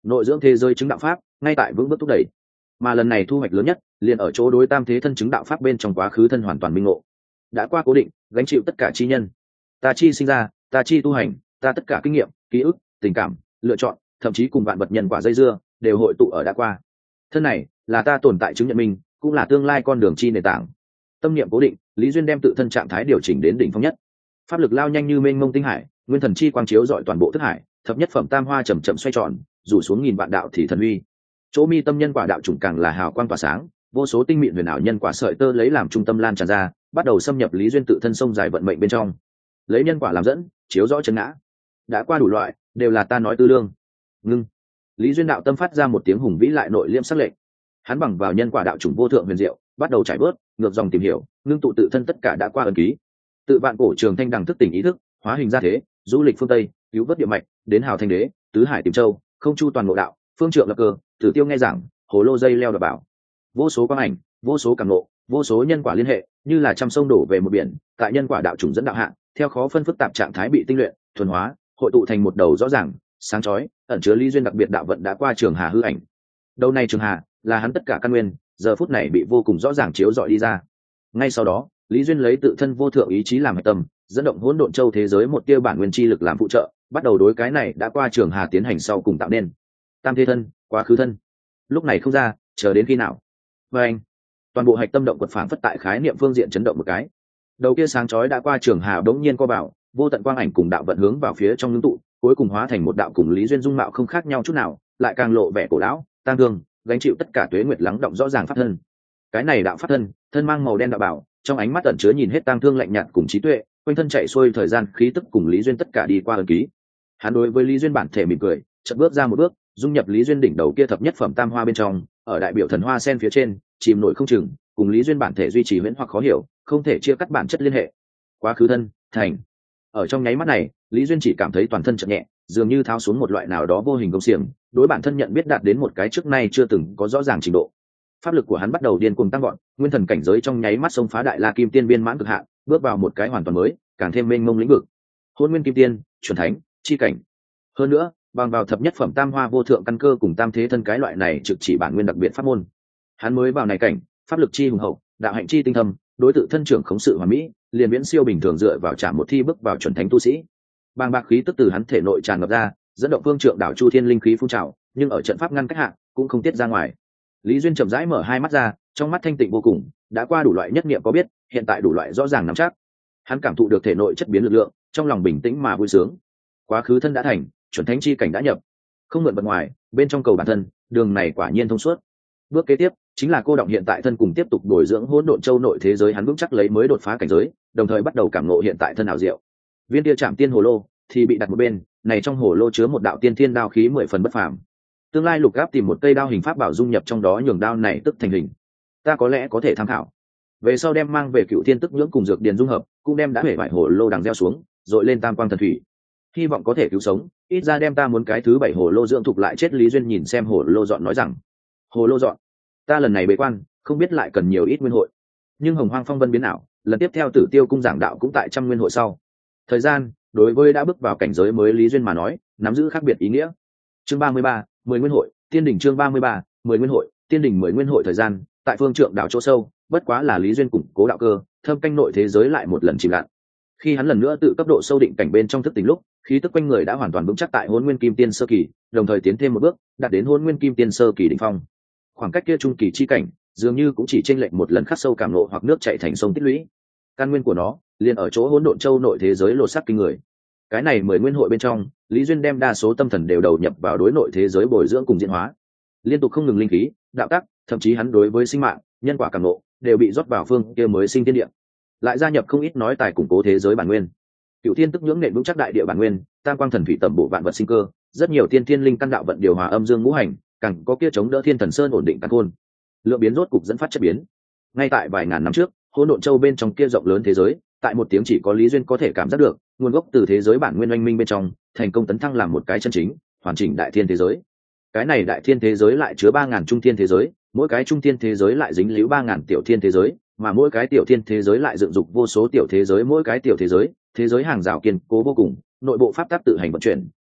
nội dưỡng thế giới chứng đạo pháp ngay tại vững bước thúc đẩy, mà lần này thu hoạch lớn nhất liền ở chỗ đối tam thế thân chứng đạo pháp bên trong quá khứ thân hoàn toàn minh ngộ. Đã qua cố định gánh chịu tất cả chi nhân, ta chi sinh ra, ta chi tu hành, ta tất cả kinh nghiệm, ký ức, tình cảm, lựa chọn, thậm chí cùng vạn vật nhân quả dây dưa đều hội tụ ở đã qua. Thân này là ta tồn tại chứng nhận mình, cũng là tương lai con đường chi nền tảng. Tâm niệm cố định, Lý Duyên đem tự thân trạng thái điều chỉnh đến đỉnh phong nhất, pháp lực lao nhanh như mênh mông tinh hải, nguyên thần chi quang chiếu dọi toàn bộ thức hải, thập nhất phẩm tam hoa chậm chậm xoay tròn, rủ xuống nghìn vạn đạo thì thần uy. Chỗ mi tâm nhân quả đạo chủng càng là hào quang tỏa sáng, vô số tinh mịn huyền ảo nhân quả sợi tơ lấy làm trung tâm lan tràn ra, bắt đầu xâm nhập Lý Duyên tự thân sông dài vận mệnh bên trong. Lấy nhân quả làm dẫn, chiếu rõ chân ngã. Đã qua đủ loại, đều là ta nói tư lương. Ngưng. Lý Duyên đạo tâm phát ra một tiếng hùng vĩ lại nội liêm sắc lệnh. Hắn bằng vào nhân quả đạo chủng vô thượng huyền diệu, bắt đầu trải bớt, ngược dòng tìm hiểu, ngưng tụ tự thân tất cả đã qua ấn ký. Tự vạn cổ trường thanh đằng thức tỉnh ý thức, hóa hình ra thế, du lịch phương tây, cứu vớt địa mạch, đến hào thanh đế, tứ hải tìm châu, không chu toàn ngộ đạo, phương trượng lập cơ, tử tiêu nghe giảng, hồ lô dây leo đập bảo. Vô số quang ảnh, vô số cảm ngộ, vô số nhân quả liên hệ, như là trăm sông đổ về một biển, tại nhân quả đạo chủng dẫn đạo hạng, theo khó phân phức tạp trạng thái bị tinh luyện, thuần hóa, hội tụ thành một đầu rõ ràng, sáng chói, ẩn chứa Lý Duyên đặc biệt đạo vận đã qua trường hà hư ảnh. Đầu này trường hà là hắn tất cả căn nguyên, giờ phút này bị vô cùng rõ ràng chiếu rọi đi ra. Ngay sau đó, Lý Duyên lấy tự thân vô thượng ý chí làm hệ tâm, dẫn động hỗn độn châu thế giới một tia bản nguyên chi lực làm phụ trợ, bắt đầu đối cái này đã qua trường hà tiến hành sau cùng tạo nên tam thế thân, quá khứ thân. Lúc này không ra, chờ đến khi nào? Và anh, toàn bộ hạch tâm động quật phản phất tại khái niệm phương diện chấn động một cái. Đầu kia sáng chói đã qua trường hà đống nhiên co vào, vô tận quang ảnh cùng đạo vận hướng vào phía trong ngưng tụ, cuối cùng hóa thành một đạo cùng Lý Duyên dung mạo không khác nhau chút nào, lại càng lộ vẻ cổ lão, tang thương, gánh chịu tất cả tuế nguyệt lắng động rõ ràng pháp thân. Cái này đạo pháp thân, thân mang màu đen đạo bảo, trong ánh mắt ẩn chứa nhìn hết tang thương lạnh nhạt cùng trí tuệ, quanh thân chạy xuôi thời gian khí tức cùng Lý Duyên tất cả đi qua ấn ký. Hắn đối với Lý Duyên bản thể mỉm cười, chợt bước ra một bước, dung nhập Lý Duyên đỉnh đầu kia thập nhất phẩm tam hoa bên trong, ở đại biểu thần hoa sen phía trên, chìm nổi không chừng, cùng Lý Duyên bản thể duy trì huyễn hoặc khó hiểu, không thể chia cắt bản chất liên hệ. Quá khứ thân, thành. Ở trong nháy mắt này, Lý Duyên chỉ cảm thấy toàn thân chợt nhẹ, dường như tháo xuống một loại nào đó vô hình công xiềng, đối bản thân nhận biết đạt đến một cái trước nay chưa từng có rõ ràng trình độ. Pháp lực của hắn bắt đầu điên cuồng tăng vọt, nguyên thần cảnh giới trong nháy mắt xông phá đại la kim tiên viên mãn cực hạn, bước vào một cái hoàn toàn mới, càng thêm mênh mông lĩnh vực. Hôn nguyên kim tiên, chuẩn thánh, chi cảnh. Hơn nữa, bằng vào thập nhất phẩm tam hoa vô thượng căn cơ cùng tam thế thân cái loại này trực chỉ bản nguyên đặc biệt pháp môn. Hắn mới vào này cảnh, pháp lực chi hùng hậu, đạo hạnh chi tinh thâm, đối tự thân trưởng khống sự hoàn mỹ, liền viễn siêu bình thường dựa vào trả một thi bước vào chuẩn thánh tu sĩ. Bàng bạc khí tức từ hắn thể nội tràn ngập ra, dẫn động phương trượng đảo chu thiên linh khí phun trào, nhưng ở trận pháp ngăn cách hạ, cũng không tiết ra ngoài. Lý Duyên chậm rãi mở hai mắt ra, trong mắt thanh tịnh vô cùng, đã qua đủ loại nhất niệm có biết, hiện tại đủ loại rõ ràng nắm chắc. Hắn cảm thụ được thể nội chất biến lực lượng, trong lòng bình tĩnh mà vui sướng. Quá khứ thân đã thành, chuẩn thánh chi cảnh đã nhập, không mượn bật ngoài, bên trong cầu bản thân, đường này quả nhiên thông suốt. Bước kế tiếp chính là cô động hiện tại thân cùng tiếp tục bồi dưỡng hỗn độn châu nội thế giới, hắn vững chắc lấy mới đột phá cảnh giới, đồng thời bắt đầu cảm ngộ hiện tại thân ảo diệu. Viên kia chạm tiên hồ lô thì bị đặt một bên, này trong hồ lô chứa một đạo tiên thiên đao khí mười phần bất phàm. Tương lai Lục Gáp tìm một cây đao hình pháp bảo dung nhập trong đó, nhường đao này tức thành hình. Ta có lẽ có thể tham khảo. Về sau đem mang về Cựu Thiên Tức nhưỡng cùng dược điền dung hợp, cũng đem đã hủy bại hồ lô đằng gieo xuống, rồi lên tam quang thần thủy. Hy vọng có thể cứu sống, ít ra đem ta muốn cái thứ bảy hồ lô dưỡng thục lại chết. Lý Duyên nhìn xem hồ lô dọn nói rằng, hồ lô dọn, ta lần này bế quan, không biết lại cần nhiều ít nguyên hội. Nhưng Hồng Hoang phong vân biến ảo, lần tiếp theo Tử Tiêu cung giảng đạo cũng tại trăm nguyên hội sau. Thời gian đối với đã bước vào cảnh giới mới Lý Duyên mà nói, nắm giữ khác biệt ý nghĩa. Chương ba mươi ba, mười nguyên hội, tiên đỉnh. Chương ba mươi ba, mười nguyên hội, tiên đỉnh. Mười nguyên hội thời gian tại phương trượng đảo chỗ sâu, bất quá là Lý Duyên củng cố đạo cơ, thâm canh nội thế giới lại một lần chìm lặn. Khi hắn lần nữa tự cấp độ sâu định cảnh bên trong thức tỉnh lúc, khí tức quanh người đã hoàn toàn vững chắc tại Hỗn Nguyên Kim Tiên sơ kỳ, đồng thời tiến thêm một bước, đạt đến Hỗn Nguyên Kim Tiên sơ kỳ đỉnh phong. Khoảng cách kia trung kỳ chi cảnh, dường như cũng chỉ chênh lệch một lần khắc sâu cảm ngộ hoặc nước chảy thành sông tích lũy. Căn nguyên của nó liền ở chỗ hỗn độn châu nội thế giới lột xác kinh người. Cái này mười nguyên hội bên trong, Lý Duyên đem đa số tâm thần đều đầu nhập vào đối nội thế giới bồi dưỡng cùng diễn hóa, liên tục không ngừng linh khí, đạo tắc, thậm chí hắn đối với sinh mạng, nhân quả cảm ngộ đều bị rót vào phương kia mới sinh thiên địa, lại gia nhập không ít nói tài củng cố thế giới bản nguyên. Cựu Thiên Tức nhưỡng nền vững chắc đại địa bản nguyên, tam quang thần thủy tẩm bổ vạn vật sinh cơ, rất nhiều tiên thiên linh căn đạo vận điều hòa âm dương ngũ hành, càng có kia chống đỡ thiên thần sơn ổn định căn khôn. Lượng biến rốt cục dẫn phát chất biến. Ngay tại vài ngàn năm trước, hỗn độn châu bên trong kia rộng lớn thế giới, tại một tiếng chỉ có Lý Duyên có thể cảm giác được, nguồn gốc từ thế giới bản nguyên oanh minh bên trong, thành công tấn thăng làm một cái chân chính, hoàn chỉnh đại thiên thế giới. Cái này đại thiên thế giới lại chứa ba ngàn trung thiên thế giới, mỗi cái trung thiên thế giới lại dính líu ba ngàn tiểu thiên thế giới, mà mỗi cái tiểu thiên thế giới lại dựng dục vô số tiểu thế giới, mỗi cái tiểu thế giới, thế giới hàng rào kiên cố vô cùng, nội bộ pháp tắc tự hành vận chuyển,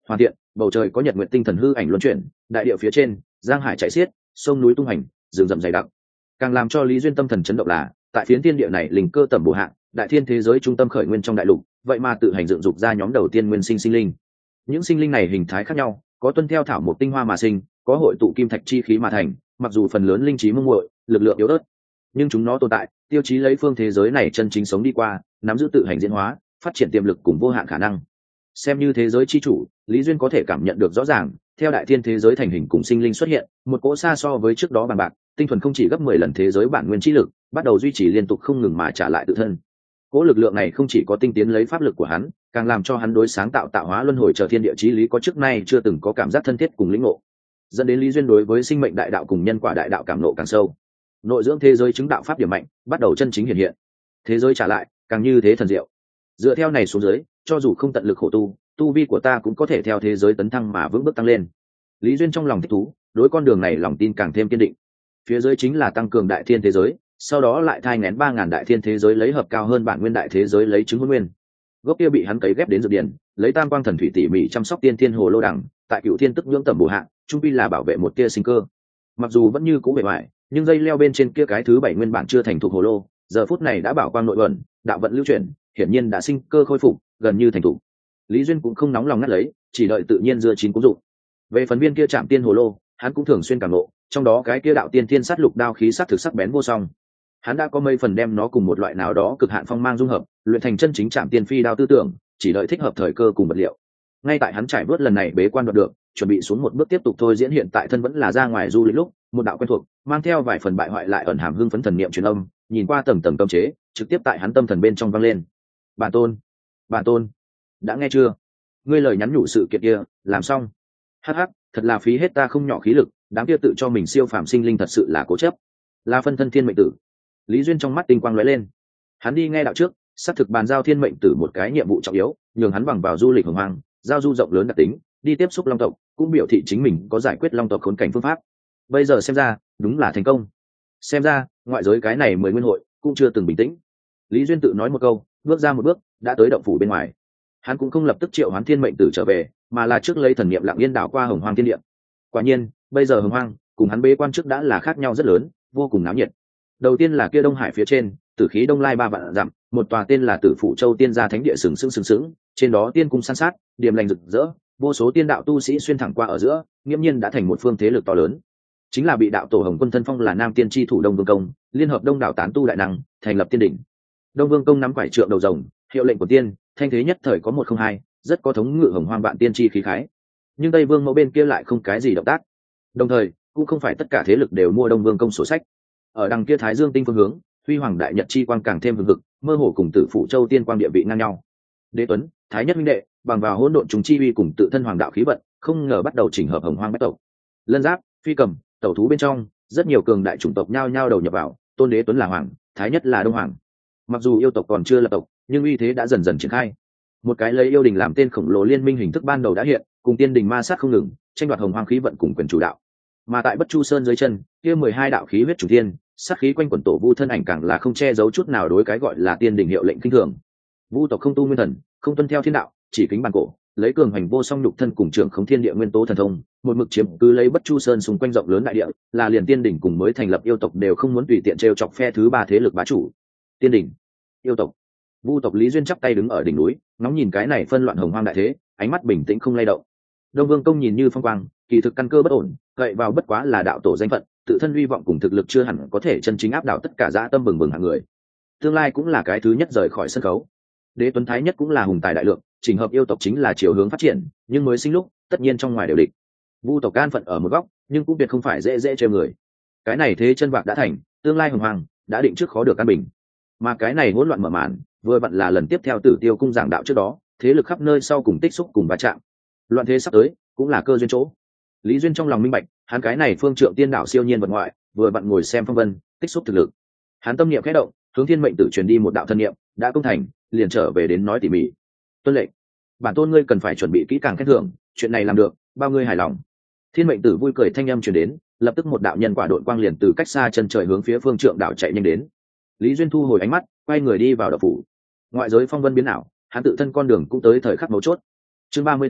hoàn thiện, bầu trời có nhật nguyện tinh thần hư ảnh luân chuyển, đại địa phía trên giang hải chảy xiết, sông núi tung hành, rừng rậm dày đặc. Càng làm cho Lý Duyên tâm thần chấn động là tại phiến thiên địa này linh cơ tầm bổ hạng đại thiên thế giới trung tâm khởi nguyên trong đại lục, vậy mà tự hành dựng dục ra nhóm đầu tiên nguyên sinh sinh linh. Những sinh linh này hình thái khác nhau, có tuân theo thảo một tinh hoa mà sinh, có hội tụ kim thạch chi khí mà thành, mặc dù phần lớn linh trí mông muội, lực lượng yếu ớt, nhưng chúng nó tồn tại tiêu chí lấy phương thế giới này chân chính sống đi qua, nắm giữ tự hành diễn hóa, phát triển tiềm lực cùng vô hạn khả năng. Xem như thế giới chi chủ, Lý Duyên có thể cảm nhận được rõ ràng, theo đại thiên thế giới thành hình cùng sinh linh xuất hiện, một cỗ xa so với trước đó bằng bạc, tinh thuần không chỉ gấp mười lần thế giới bản nguyên chi lực, bắt đầu duy trì liên tục không ngừng mà trả lại tự thân. Cỗ lực lượng này không chỉ có tinh tiến lấy pháp lực của hắn, càng làm cho hắn đối sáng tạo tạo hóa luân hồi trở thiên địa chí lý có trước nay chưa từng có cảm giác thân thiết cùng lĩnh ngộ, dẫn đến Lý Duyên đối với sinh mệnh đại đạo cùng nhân quả đại đạo cảm nộ càng sâu. Nội dưỡng thế giới chứng đạo pháp điểm mạnh bắt đầu chân chính hiện hiện, thế giới trả lại càng như thế thần diệu. Dựa theo này xuống dưới, cho dù không tận lực khổ tu, tu vi của ta cũng có thể theo thế giới tấn thăng mà vững bước tăng lên. Lý Duyên trong lòng thích thú, đối con đường này lòng tin càng thêm kiên định. Phía dưới chính là tăng cường đại thiên thế giới, sau đó lại thai nghén ba ngàn đại thiên thế giới lấy hợp cao hơn bản nguyên đại thế giới lấy chứng huân nguyên. Gốc kia bị hắn cấy ghép đến dược điển, lấy tam quang thần thủy tỉ mỉ chăm sóc tiên thiên hồ lô đẳng, tại cựu thiên tức nhưỡng tầm bổ hạng, trung pi là bảo vệ một tia sinh cơ. Mặc dù vẫn như cũ bề ngoài, nhưng dây leo bên trên kia cái thứ bảy nguyên bản chưa thành thục hồ lô, giờ phút này đã bảo quang nội vận, đạo vận lưu chuyển, hiển nhiên đã sinh cơ khôi phục, gần như thành thục. Lý Duyên cũng không nóng lòng ngắt lấy, chỉ đợi tự nhiên dưa chín cũng dụng. Về phần viên kia chạm tiên hồ lô, hắn cũng thường xuyên cảm ngộ, trong đó cái kia đạo tiên thiên sát lục đao khí sắc thực sắc bén vô song. Hắn đã có mấy phần đem nó cùng một loại nào đó cực hạn phong mang dung hợp, luyện thành chân chính chạm tiên phi đao tư tưởng, chỉ đợi thích hợp thời cơ cùng vật liệu. Ngay tại hắn trải bước lần này bế quan đoạt được, chuẩn bị xuống một bước tiếp tục thôi diễn hiện tại thân vẫn là ra ngoài du lịch lúc, một đạo quen thuộc, mang theo vài phần bại hoại lại ẩn hàm hưng phấn thần niệm truyền âm, nhìn qua tầng tầng cấm chế, trực tiếp tại hắn tâm thần bên trong vang lên. Bản tôn, bản tôn, đã nghe chưa? Ngươi lời nhắn nhủ sự kiện kia, làm xong. Hắc hắc, thật là phí hết ta không nhỏ khí lực, đám kia tự cho mình siêu phàm sinh linh thật sự là cố chấp. Là phân thân thiên mệnh tử. Lý Duyên trong mắt tinh quang lóe lên. Hắn đi nghe đạo trước, xác thực bàn giao thiên mệnh tử một cái nhiệm vụ trọng yếu, nhường hắn bằng vào du lịch hồng hoang, giao du rộng lớn đặc tính, đi tiếp xúc long tộc, cũng biểu thị chính mình có giải quyết long tộc khốn cảnh phương pháp. Bây giờ xem ra, đúng là thành công. Xem ra, ngoại giới cái này mười nguyên hội cũng chưa từng bình tĩnh. Lý Duyên tự nói một câu, bước ra một bước, đã tới động phủ bên ngoài. Hắn cũng không lập tức triệu hoán thiên mệnh tử trở về, mà là trước lấy thần niệm lặng yên đảo qua hồng hoang thiên địa. Quả nhiên, bây giờ hồng hoang cùng hắn bế quan trước đã là khác nhau rất lớn, vô cùng náo nhiệt. Đầu tiên là kia Đông Hải phía trên, tử khí đông lai ba vạn dặm, một tòa tên là Tử Phụ Châu Tiên gia thánh địa sừng sững sừng sững, trên đó tiên cung san sát, điềm lành rực rỡ, vô số tiên đạo tu sĩ xuyên thẳng qua ở giữa, nghiêm nhiên đã thành một phương thế lực to lớn. Chính là bị đạo tổ Hồng Quân thân phong là Nam Tiên chi thủ Đông Vương Công, liên hợp đông đảo tán tu đại năng, thành lập tiên đỉnh. Đông Vương Công nắm quải trượng đầu rồng, hiệu lệnh của tiên, thanh thế nhất thời có một không hai, rất có thống ngự hồng hoang vạn tiên chi khí khái. Nhưng Tây Vương mẫu bên kia lại không cái gì động tác. Đồng thời, cũng không phải tất cả thế lực đều mua Đông Vương Công sổ sách. Ở đằng kia Thái Dương tinh phương hướng, huy hoàng đại nhật chi quang càng thêm hừng hực, mơ hồ cùng Tử Phụ Châu tiên quang địa vị ngang nhau. Đế Tuấn, Thái Nhất minh đệ, bằng vào hỗn độn trùng chi uy cùng tự thân hoàng đạo khí vận, không ngờ bắt đầu chỉnh hợp hồng hoang bách tộc. Lân Giáp, Phi Cầm, tẩu thú bên trong, rất nhiều cường đại chủng tộc nhao nhao đầu nhập vào, tôn Đế Tuấn là hoàng, Thái Nhất là đông hoàng. Mặc dù yêu tộc còn chưa lập tộc, nhưng uy thế đã dần dần triển khai. Một cái lấy yêu đình làm tên khổng lồ liên minh hình thức ban đầu đã hiện, cùng tiên đình ma sát không ngừng, tranh đoạt hồng hoang khí vận cùng quyền chủ đạo. Mà tại Bất Chu Sơn dưới chân, kia mười hai đạo khí huyết chủ thiên, sát khí quanh quẩn tổ vu thân ảnh càng là không che giấu chút nào đối cái gọi là tiên đình hiệu lệnh kinh thường. Vu tộc không tu nguyên thần, không tuân theo thiên đạo, chỉ kính bản cổ, lấy cường hành vô song nhục thân cùng trưởng khống thiên địa nguyên tố thần thông, một mực chiếm cứ lấy Bất Chu Sơn xung quanh rộng lớn đại địa, là liền tiên đỉnh cùng mới thành lập yêu tộc đều không muốn tùy tiện trêu chọc phe thứ ba thế lực bá chủ. Tiên đỉnh, yêu tộc, Vu tộc Lý Duyên chắp tay đứng ở đỉnh núi, ngóng nhìn cái này phân loạn hồng hoang đại thế, ánh mắt bình tĩnh không lay động. Đông Vương Công nhìn như phong quang, kỳ thực căn cơ bất ổn, cậy vào bất quá là đạo tổ danh phận, tự thân hy vọng cùng thực lực chưa hẳn có thể chân chính áp đảo tất cả dã tâm bừng bừng hàng người. Tương lai cũng là cái thứ nhất rời khỏi sân khấu. Đế Tuấn Thái Nhất cũng là hùng tài đại lượng, trình hợp yêu tộc chính là chiều hướng phát triển, nhưng mới sinh lúc, tất nhiên trong ngoài đều địch. Vu tộc can phận ở một góc, nhưng cũng biệt không phải dễ dễ chơi người. Cái này thế chân bạc đã thành, tương lai hồng hoàng đã định trước khó được căn bình. Mà cái này hỗn loạn mở màn, vừa vặn là lần tiếp theo Tử Tiêu cung giảng đạo trước đó, thế lực khắp nơi sau cùng tích xúc cùng va chạm. Loạn thế sắp tới, cũng là cơ duyên chỗ. Lý Duyên trong lòng minh bạch, hắn cái này phương trượng tiên đạo siêu nhiên vật ngoại, vừa vặn ngồi xem phong vân, tích xúc thực lực. Hắn tâm niệm khẽ động, hướng thiên mệnh tử truyền đi một đạo thân niệm, đã công thành, liền trở về đến nói tỉ mỉ. Tuân lệnh, bản tôn ngươi cần phải chuẩn bị kỹ càng khen thưởng, chuyện này làm được, bao ngươi hài lòng. Thiên mệnh tử vui cười thanh âm truyền đến, lập tức một đạo nhân quả đội quang liền từ cách xa chân trời hướng phía phương trượng đạo chạy nhanh đến. Lý Duyên thu hồi ánh mắt, quay người đi vào đạo phủ. Ngoại giới phong vân biến ảo, hắn tự thân con đường cũng tới thời khắc mấu chốt. Chương ba mươi 34,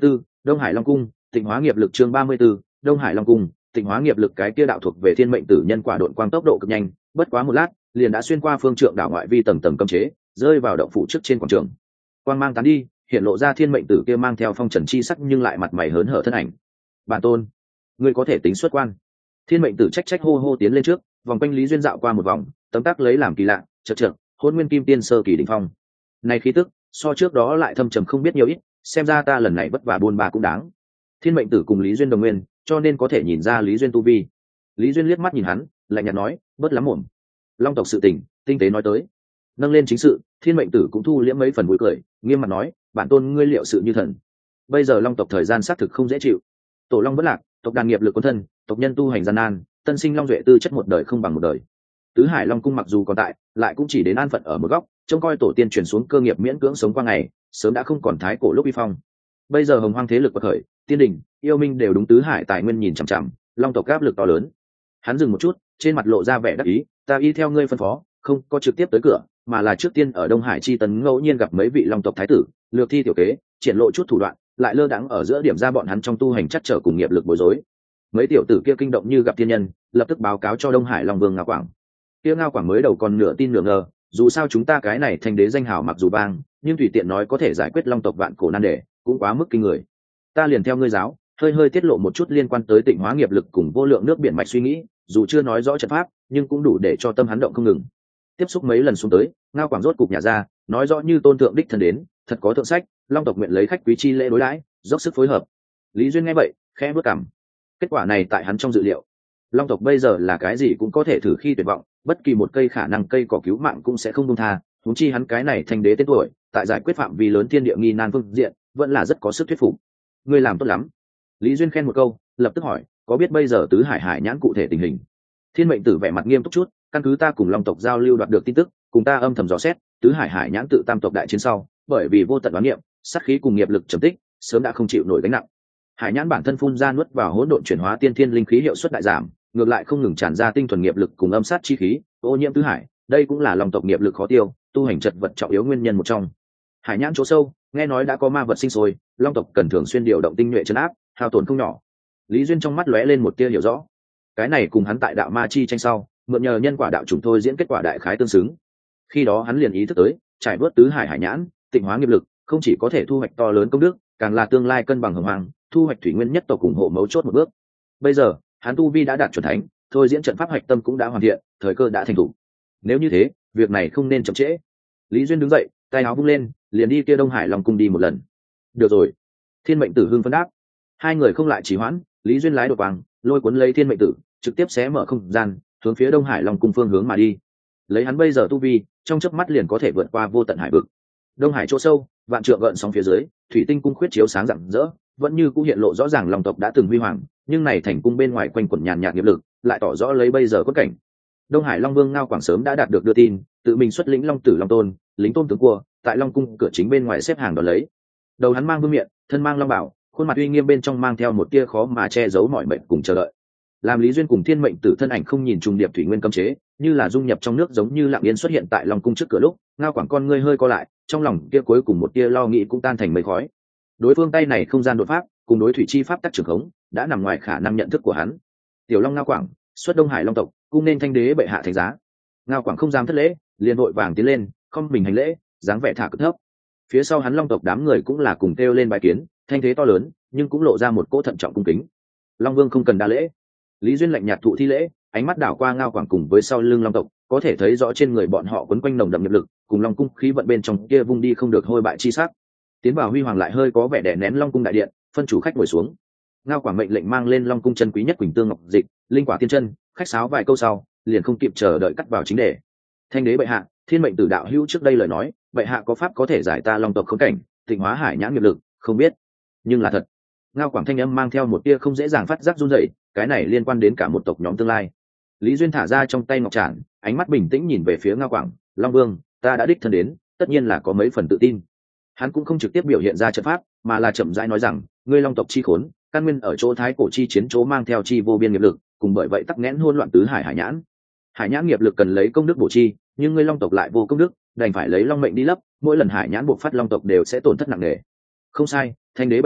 Đông Hải Long cung, Tịnh hóa nghiệp lực chương ba mươi 34, Đông Hải Long cung, Tịnh hóa nghiệp lực cái kia đạo thuộc về thiên mệnh tử nhân quả độn quang tốc độ cực nhanh, bất quá một lát, liền đã xuyên qua phương trượng đảo ngoại vi tầng tầng cấm chế, rơi vào động phủ trước trên quảng trường. Quang mang tán đi, hiện lộ ra thiên mệnh tử kia mang theo phong trần chi sắc nhưng lại mặt mày hớn hở thân ảnh. Bản tôn, ngươi có thể tính xuất quan. Thiên mệnh tử trách trách hô hô tiến lên trước, vòng quanh Lý Duyên dạo qua một vòng, tấm tắc lấy làm kỳ lạ, chợt chợt, hôn nguyên kim tiên sơ kỳ đỉnh phong. Này khí tức, so trước đó lại thâm trầm không biết nhiều ít, xem ra ta lần này vất vả buôn ba cũng đáng. Thiên mệnh tử cùng Lý Duyên đồng nguyên, cho nên có thể nhìn ra Lý Duyên tu vi. Lý Duyên liếc mắt nhìn hắn, lạnh nhạt nói, bớt lắm mồm. Long tộc sự tình, tinh tế nói tới. Nâng lên chính sự, thiên mệnh tử cũng thu liễm mấy phần vui cười, nghiêm mặt nói, bản tôn ngươi liệu sự như thần. Bây giờ Long tộc thời gian xác thực không dễ chịu. Tổ Long bất lạc, tộc đàn nghiệp lực quân thân, tộc nhân tu hành gian nan, tân sinh Long duệ tư chất một đời không bằng một đời. Tứ Hải Long cung mặc dù còn tại, lại cũng chỉ đến an phận ở một góc, trông coi tổ tiên truyền xuống cơ nghiệp miễn cưỡng sống qua ngày, sớm đã không còn thái cổ lúc uy phong. Bây giờ hồng hoang thế lực bậc khởi, tiên đình, yêu minh đều đúng Tứ Hải tài nguyên nhìn chằm chằm, Long tộc áp lực to lớn. Hắn dừng một chút, trên mặt lộ ra vẻ đắc ý, ta y theo ngươi phân phó, không có trực tiếp tới cửa, mà là trước tiên ở Đông Hải chi tấn ngẫu nhiên gặp mấy vị Long tộc thái tử, lược thi tiểu kế, triển lộ chút thủ đoạn, lại lơ đãng ở giữa điểm ra bọn hắn trong tu hành chắc trở cùng nghiệp lực bối rối. Mấy tiểu tử kia kinh động như gặp thiên nhân, lập tức báo cáo cho Đông Hải Long Vương Ngao Quảng. Kia Ngao Quảng mới đầu còn nửa tin nửa ngờ, dù sao chúng ta cái này thành đế danh hào mặc dù bang, nhưng tùy tiện nói có thể giải quyết Long tộc vạn cổ nan đề, cũng quá mức kinh người. Ta liền theo ngươi giáo, hơi hơi tiết lộ một chút liên quan tới tịnh hóa nghiệp lực cùng vô lượng nước biển mạch suy nghĩ, dù chưa nói rõ trận pháp, nhưng cũng đủ để cho tâm hắn động không ngừng. Tiếp xúc mấy lần xuống tới, Ngao Quảng rốt cục nhà ra, nói rõ như tôn thượng đích thân đến, thật có thượng sách, Long tộc nguyện lấy khách quý chi lễ đối đãi, dốc sức phối hợp. Lý Duyên nghe vậy, khẽ bước cằm. Kết quả này tại hắn trong dự liệu. Long tộc bây giờ là cái gì cũng có thể thử khi tuyệt vọng, bất kỳ một cây khả năng cây cỏ cứu mạng cũng sẽ không buông tha, huống chi hắn cái này thành đế tên tuổi, tại giải quyết phạm vi lớn thiên địa nghi nan phương diện, vẫn là rất có sức thuyết phục. Ngươi làm tốt lắm. Lý Duyên khen một câu, lập tức hỏi, có biết bây giờ Tứ Hải Hải nhãn cụ thể tình hình? Thiên mệnh tử vẻ mặt nghiêm túc chút, căn cứ ta cùng Long tộc giao lưu đoạt được tin tức, cùng ta âm thầm dò xét, Tứ Hải Hải nhãn tự tam tộc đại chiến sau, bởi vì vô tận đoán niệm, sát khí cùng nghiệp lực trầm tích, sớm đã không chịu nổi gánh nặng. Hải nhãn bản thân phun ra nuốt vào hỗn độn chuyển hóa tiên thiên linh khí hiệu suất đại giảm, ngược lại không ngừng tràn ra tinh thuần nghiệp lực cùng âm sát chi khí, ô nhiễm tứ hải, đây cũng là Long tộc nghiệp lực khó tiêu, tu hành chật vật trọng yếu nguyên nhân một trong. Hải nhãn chỗ sâu, nghe nói đã có ma vật sinh sôi, Long tộc cần thường xuyên điều động tinh nhuệ trấn áp, hao tổn không nhỏ. Lý Duyên trong mắt lóe lên một tia hiểu rõ. Cái này cùng hắn tại đạo ma chi tranh sau, mượn nhờ nhân quả đạo chủng thôi diễn kết quả đại khái tương xứng. Khi đó hắn liền ý thức tới, trải vớt tứ hải hải nhãn, tịnh hóa nghiệp lực, không chỉ có thể thu hoạch to lớn công đức, càng là tương lai cân bằng hồng hoàng, thu hoạch thủy nguyên nhất tộc ủng hộ mấu chốt một bước. Bây giờ, hắn tu vi đã đạt chuẩn thánh, thôi diễn trận pháp hạch tâm cũng đã hoàn thiện, thời cơ đã thành thủ. Nếu như thế, việc này không nên chậm trễ. Lý Duyên đứng dậy, tay áo vung lên, liền đi kia Đông Hải Long cung đi một lần. Được rồi. Thiên mệnh tử hưng phấn đáp. Hai người không lại trì hoãn, Lý Duyên lái đột vàng, lôi cuốn lấy thiên mệnh tử, trực tiếp xé mở không gian, hướng phía Đông Hải Long cung phương hướng mà đi. Lấy hắn bây giờ tu vi, trong chớp mắt liền có thể vượt qua vô tận hải vực. Đông Hải chỗ sâu, vạn trượng gợn sóng phía dưới, thủy tinh cung khuyết chiếu sáng rạng rỡ, vẫn như cũng hiện lộ rõ ràng Long tộc đã từng huy hoàng, nhưng này thành cung bên ngoài quanh quẩn nhàn nhạt nghiệp lực, lại tỏ rõ lấy bây giờ quất cảnh. Đông Hải Long Vương Ngao Quảng sớm đã đạt được đưa tin, tự mình xuất lĩnh Long Tử Long Tôn, lính tôn tướng cua, tại Long cung cửa chính bên ngoài xếp hàng đón lấy. Đầu hắn mang vương miện, thân mang long bảo, khuôn mặt uy nghiêm bên trong mang theo một tia khó mà che giấu mọi mệnh cùng chờ đợi. Làm Lý Duyên cùng Thiên mệnh tử thân ảnh không nhìn trùng điệp thủy nguyên cấm chế, như là dung nhập trong nước giống như lặng yên xuất hiện tại Long cung trước cửa lúc, Ngao Quảng con ngươi hơi co lại, trong lòng kia cuối cùng một tia lo nghĩ cũng tan thành mây khói. Đối phương tay này không gian đột pháp, cùng đối thủy chi pháp tắc trường khống, đã nằm ngoài khả năng nhận thức của hắn. Tiểu Long Ngao Quảng, xuất Đông Hải Long tộc, cung nên thanh đế bệ hạ thánh giá. Ngao Quảng không dám thất lễ, liền vội vàng tiến lên, không mình hành lễ, dáng vẻ thả cực thấp. Phía sau hắn Long tộc đám người cũng là cùng kêu lên bài kiến, thanh thế to lớn, nhưng cũng lộ ra một cỗ thận trọng cung kính. Long Vương không cần đa lễ. Lý Duyên lạnh nhạt thụ thi lễ, ánh mắt đảo qua Ngao Quảng cùng với sau lưng Long tộc, có thể thấy rõ trên người bọn họ quấn quanh nồng đậm nghiệp lực, cùng Long cung khí vận bên trong kia vung đi không được hôi bại chi sắc. Tiến vào huy hoàng lại hơi có vẻ đè nén Long cung đại điện, phân chủ khách ngồi xuống. Ngao Quảng mệnh lệnh mang lên Long cung chân quý nhất quỳnh tương ngọc dịch, linh quả tiên chân, khách sáo vài câu sau, liền không kịp chờ đợi cắt vào chính đề. Thanh đế bệ hạ, Thiên mệnh tử đạo hữu trước đây lời nói, bệ hạ có pháp có thể giải ta Long tộc khống cảnh, tịnh hóa hải nhãn nghiệp lực, không biết, nhưng là thật. Ngao Quảng thanh âm mang theo một tia không dễ dàng phát giác run rẩy, cái này liên quan đến cả một tộc nhóm tương lai. Lý Duyên thả ra trong tay ngọc trản, ánh mắt bình tĩnh nhìn về phía Ngao Quảng, Long Vương, ta đã đích thân đến, tất nhiên là có mấy phần tự tin. Hắn cũng không trực tiếp biểu hiện ra trận pháp, mà là chậm rãi nói rằng, ngươi Long tộc chi khốn, căn nguyên ở chỗ thái cổ chi chiến chỗ mang theo chi vô biên nghiệp lực, cùng bởi vậy tắc nghẽn hỗn loạn tứ hải hải nhãn. Hải nhãn nghiệp lực cần lấy công đức bổ chi, nhưng ngươi Long tộc lại vô công đức, đành phải lấy long mệnh đi lấp, mỗi lần hải nhãn buộc phát Long tộc đều sẽ tổn thất nặng nề. Không sai, thanh đế bệ hạ,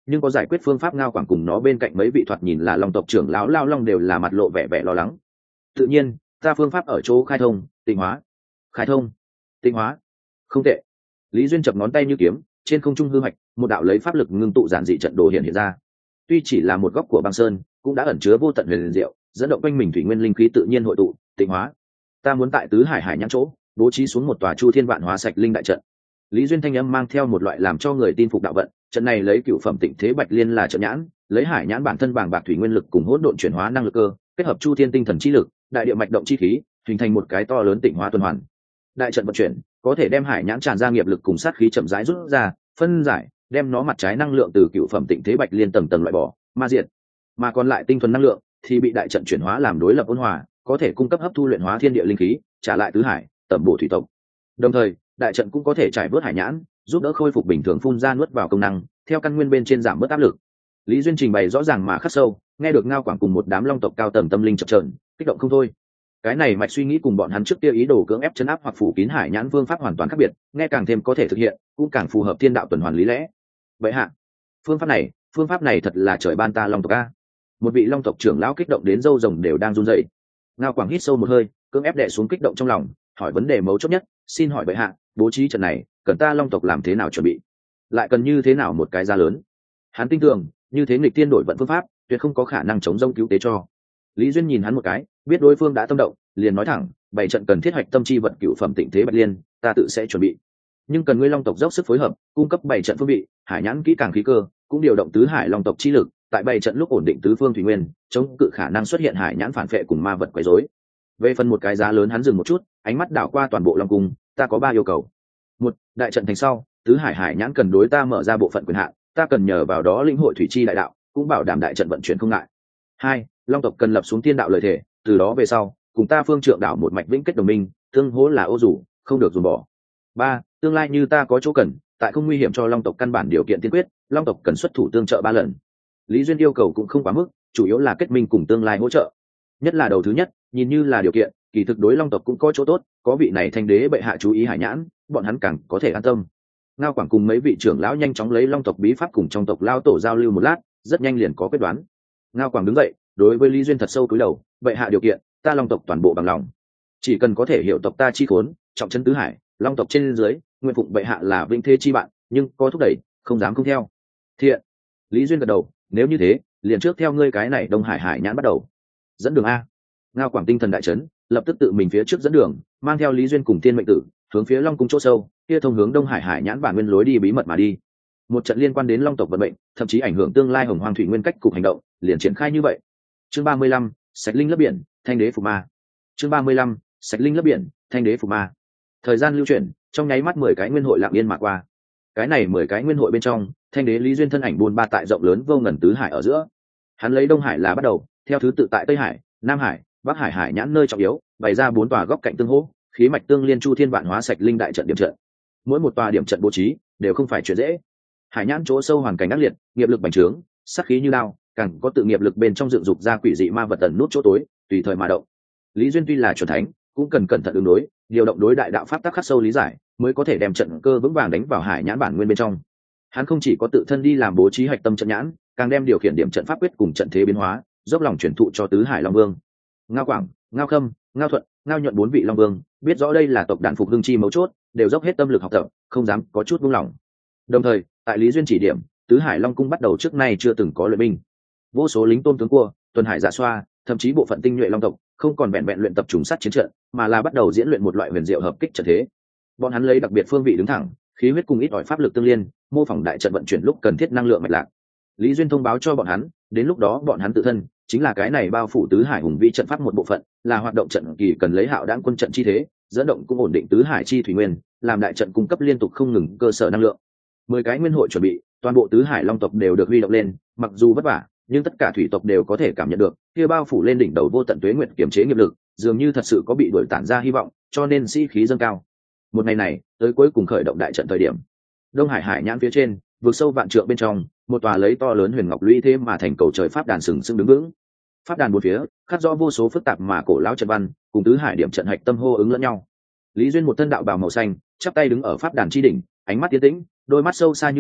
nhưng có giải quyết phương pháp. Ngao Quảng cùng nó bên cạnh mấy vị thoạt nhìn là long tộc trưởng lão lao long đều là mặt lộ vẻ vẻ lo lắng. Tự nhiên ta phương pháp ở chỗ khai thông tịnh hóa. Khai thông tịnh hóa, không tệ. Lý Duyên chập ngón tay như kiếm, trên không trung hư hoạch một đạo lấy pháp lực ngưng tụ giản dị trận đồ hiện hiện ra. Tuy chỉ là một góc của băng sơn, cũng đã ẩn chứa vô tận huyền diệu, dẫn động quanh mình thủy nguyên linh khí tự nhiên hội tụ tịnh hóa. Ta muốn tại tứ hải hải nhãn chỗ bố trí xuống một tòa chu thiên vạn hóa sạch linh đại trận. Lý Duyên thanh âm mang theo một loại làm cho người tin phục đạo vận. Trận này lấy cựu phẩm tịnh thế bạch liên là trận nhãn, lấy hải nhãn bản thân bàng bạc thủy nguyên lực cùng hỗn độn chuyển hóa năng lực cơ, kết hợp chu thiên tinh thần chi lực, đại địa mạch động chi khí, hình thành một cái to lớn tịnh hóa tuần hoàn. Đại trận vận chuyển có thể đem hải nhãn tràn ra nghiệp lực cùng sát khí chậm rãi rút ra, phân giải, đem nó mặt trái năng lượng từ cựu phẩm tịnh thế bạch liên tầng tầng loại bỏ, ma diệt. Mà còn lại tinh thuần năng lượng thì bị đại trận chuyển hóa làm đối lập ôn hòa, có thể cung cấp hấp thu luyện hóa thiên địa linh khí, trả lại tứ hải, tẩm bổ thủy tộc. Đồng thời, đại trận cũng có thể trải bớt hải nhãn, giúp đỡ khôi phục bình thường phun ra nuốt vào công năng, theo căn nguyên bên trên giảm bớt áp lực. Lý Duyên trình bày rõ ràng mà khắc sâu, nghe được Ngao Quảng cùng một đám long tộc cao tầng tâm linh chập chờn, kích động không thôi. Cái này mạch suy nghĩ cùng bọn hắn trước kia ý đồ cưỡng ép chấn áp hoặc phủ kín hải nhãn phương pháp hoàn toàn khác biệt, nghe càng thêm có thể thực hiện, cũng càng phù hợp thiên đạo tuần hoàn lý lẽ. Vậy hạ, phương pháp này, phương pháp này thật là trời ban ta long tộc a. Một vị long tộc trưởng lão kích động đến râu rồng đều đang run rẩy. Ngao Quảng hít sâu một hơi, cưỡng ép đè xuống kích động trong lòng, hỏi vấn đề mấu chốt nhất, xin hỏi bệ hạ, bố trí trận này cần ta long tộc làm thế nào chuẩn bị, lại cần như thế nào một cái giá lớn? Hắn tin tưởng như thế nghịch tiên đổi vận phương pháp tuyệt không có khả năng chống rông cứu tế cho. Lý Duyên nhìn hắn một cái, biết đối phương đã tâm động, liền nói thẳng, bảy trận cần thiết hoạch tâm chi vận cựu phẩm tịnh thế bạch liên, ta tự sẽ chuẩn bị, nhưng cần ngươi long tộc dốc sức phối hợp, cung cấp bảy trận phương vị, hải nhãn kỹ càng khí cơ, cũng điều động tứ hải long tộc chi lực, tại bảy trận lúc ổn định tứ phương thủy nguyên, chống cự khả năng xuất hiện hải nhãn phản vệ cùng ma vật quấy rối. Về phần một cái giá lớn, hắn dừng một chút, ánh mắt đảo qua toàn bộ long cung, ta có ba yêu cầu. Một, đại trận thành sau, tứ hải hải nhãn cần đối ta mở ra bộ phận quyền hạn, ta cần nhờ vào đó lĩnh hội thủy chi đại đạo, cũng bảo đảm đại trận vận chuyển không ngại. Hai, long tộc cần lập xuống tiên đạo lời thể, từ đó về sau cùng ta phương trượng đảo một mạch vĩnh kết đồng minh, tương hỗ là ô rủ, không được dùng bỏ. Ba, tương lai như ta có chỗ cần, tại không nguy hiểm cho long tộc căn bản điều kiện tiên quyết, long tộc cần xuất thủ tương trợ ba lần. Lý Duyên yêu cầu cũng không quá mức, chủ yếu là kết minh cùng tương lai hỗ trợ. Nhất là đầu thứ nhất, nhìn như là điều kiện, kỳ thực đối long tộc cũng có chỗ tốt, có vị này thanh đế bệ hạ chú ý hải nhãn, bọn hắn càng có thể an tâm. Ngao Quảng cùng mấy vị trưởng lão nhanh chóng lấy long tộc bí pháp cùng trong tộc lao tổ giao lưu một lát, rất nhanh liền có quyết đoán. Ngao Quảng đứng dậy, đối với Lý Duyên thật sâu cúi đầu, bệ hạ điều kiện, ta long tộc toàn bộ bằng lòng, chỉ cần có thể hiểu tộc ta chi khốn, trọng trấn tứ hải, long tộc trên dưới, nguyện phụng bệ hạ là vĩnh thế chi bạn, nhưng có thúc đẩy, không dám không theo. Thiện. Lý Duyên gật đầu, nếu như thế, liền trước theo ngươi cái này Đông Hải hải nhãn bắt đầu. Dẫn đường a. Ngao Quảng tinh thần đại chấn, lập tức tự mình phía trước dẫn đường, mang theo Lý Duyên cùng Tiên Mệnh Tử, hướng phía Long cung chỗ sâu, kia thông hướng Đông Hải hải nhãn bản nguyên lối đi bí mật mà đi. Một trận liên quan đến long tộc vận mệnh, thậm chí ảnh hưởng tương lai hồng hoang thủy nguyên cách cục hành động, liền triển khai như vậy. Chương ba mươi lăm, sạch linh lấp biển, thanh đế phục ma. Chương ba mươi lăm, sạch linh lấp biển, thanh đế phục ma. Thời gian lưu chuyển, trong nháy mắt mười cái nguyên hội lặng yên mà qua. Cái này mười cái nguyên hội bên trong, thanh đế Lý Duyên thân ảnh buôn ba tại rộng lớn vô ngần tứ hải ở giữa. Hắn lấy Đông Hải là bắt đầu, theo thứ tự tại Tây Hải, Nam Hải, Bắc Hải hải nhãn nơi trọng yếu, bày ra bốn tòa góc cạnh tương hỗ, khí mạch tương liên chu thiên vạn hóa sạch linh đại trận điểm trận. Mỗi một tòa điểm trận bố trí đều không phải chuyện dễ. Hải nhãn chỗ sâu hoàn cảnh ác liệt, nghiệp lực bành trướng, sát khí như lao, càng có tự nghiệp lực bên trong dựng dục ra quỷ dị ma vật tần nút chỗ tối, tùy thời mà động. Lý Duyên tuy là chuẩn thánh, cũng cần cẩn thận ứng đối, điều động đối đại đạo pháp tắc khắc sâu lý giải, mới có thể đem trận cơ vững vàng đánh vào hải nhãn bản nguyên bên trong. Hắn không chỉ có tự thân đi làm bố trí hạch tâm trận nhãn, càng đem điều khiển điểm trận pháp quyết cùng trận thế biến hóa, dốc lòng truyền thụ cho tứ hải long vương. Ngao Quảng, Ngao Khâm, Ngao Thuận, Ngao Nhuận bốn vị long vương, biết rõ đây là tộc đàn phục hưng chi mấu chốt, đều dốc hết tâm lực học tập, không dám có chút buông lỏng. Đồng thời, tại Lý Duyên chỉ điểm, tứ hải long cung bắt đầu trước nay chưa từng có luyện binh. Vô số lính tôn tướng cua, tuần hải dạ xoa, thậm chí bộ phận tinh nhuệ long tộc, không còn vẹn vẹn luyện tập trùng sát chiến trận, mà là bắt đầu diễn luyện một loại huyền diệu hợp kích trận thế. Bọn hắn lấy đặc biệt phương vị đứng thẳng, khí huyết cùng ít ỏi pháp lực tương liên, mô phỏng đại trận vận chuyển lúc cần thiết năng lượng mạch lạc. Lý Duyên thông báo cho bọn hắn, đến lúc đó bọn hắn tự thân chính là cái này bao phủ tứ hải hùng vĩ trận pháp một bộ phận, là hoạt động trận kỳ cần lấy hạo đãng quân trận chi thế, dẫn động cũng ổn định tứ hải chi thủy nguyên, làm đại trận cung cấp liên tục không ngừng cơ sở năng lượng. Mười cái nguyên hội chuẩn bị, toàn bộ tứ hải long tộc đều được huy động lên, mặc dù vất vả, nhưng tất cả thủy tộc đều có thể cảm nhận được, kia bao phủ lên đỉnh đầu vô tận tuế nguyệt kiểm chế nghiệp lực, dường như thật sự có bị đuổi tản ra hy vọng, cho nên sĩ khí dâng cao. Một ngày này, tới cuối cùng khởi động đại trận thời điểm, Đông Hải hải nhãn phía trên, vượt sâu vạn trượng bên trong, một tòa lấy to lớn huyền ngọc lũy thế mà thành cầu trời pháp đàn sừng sững đứng vững. Pháp đàn bốn phía khắc rõ vô số phức tạp mà cổ lão trận văn, cùng tứ hải điểm trận hạch tâm hô ứng lẫn nhau. Lý Duyên một thân đạo bào màu xanh, chắp tay đứng ở pháp đàn chi đỉnh, ánh mắt tiến tĩnh, đôi mắt sâu xa như biển,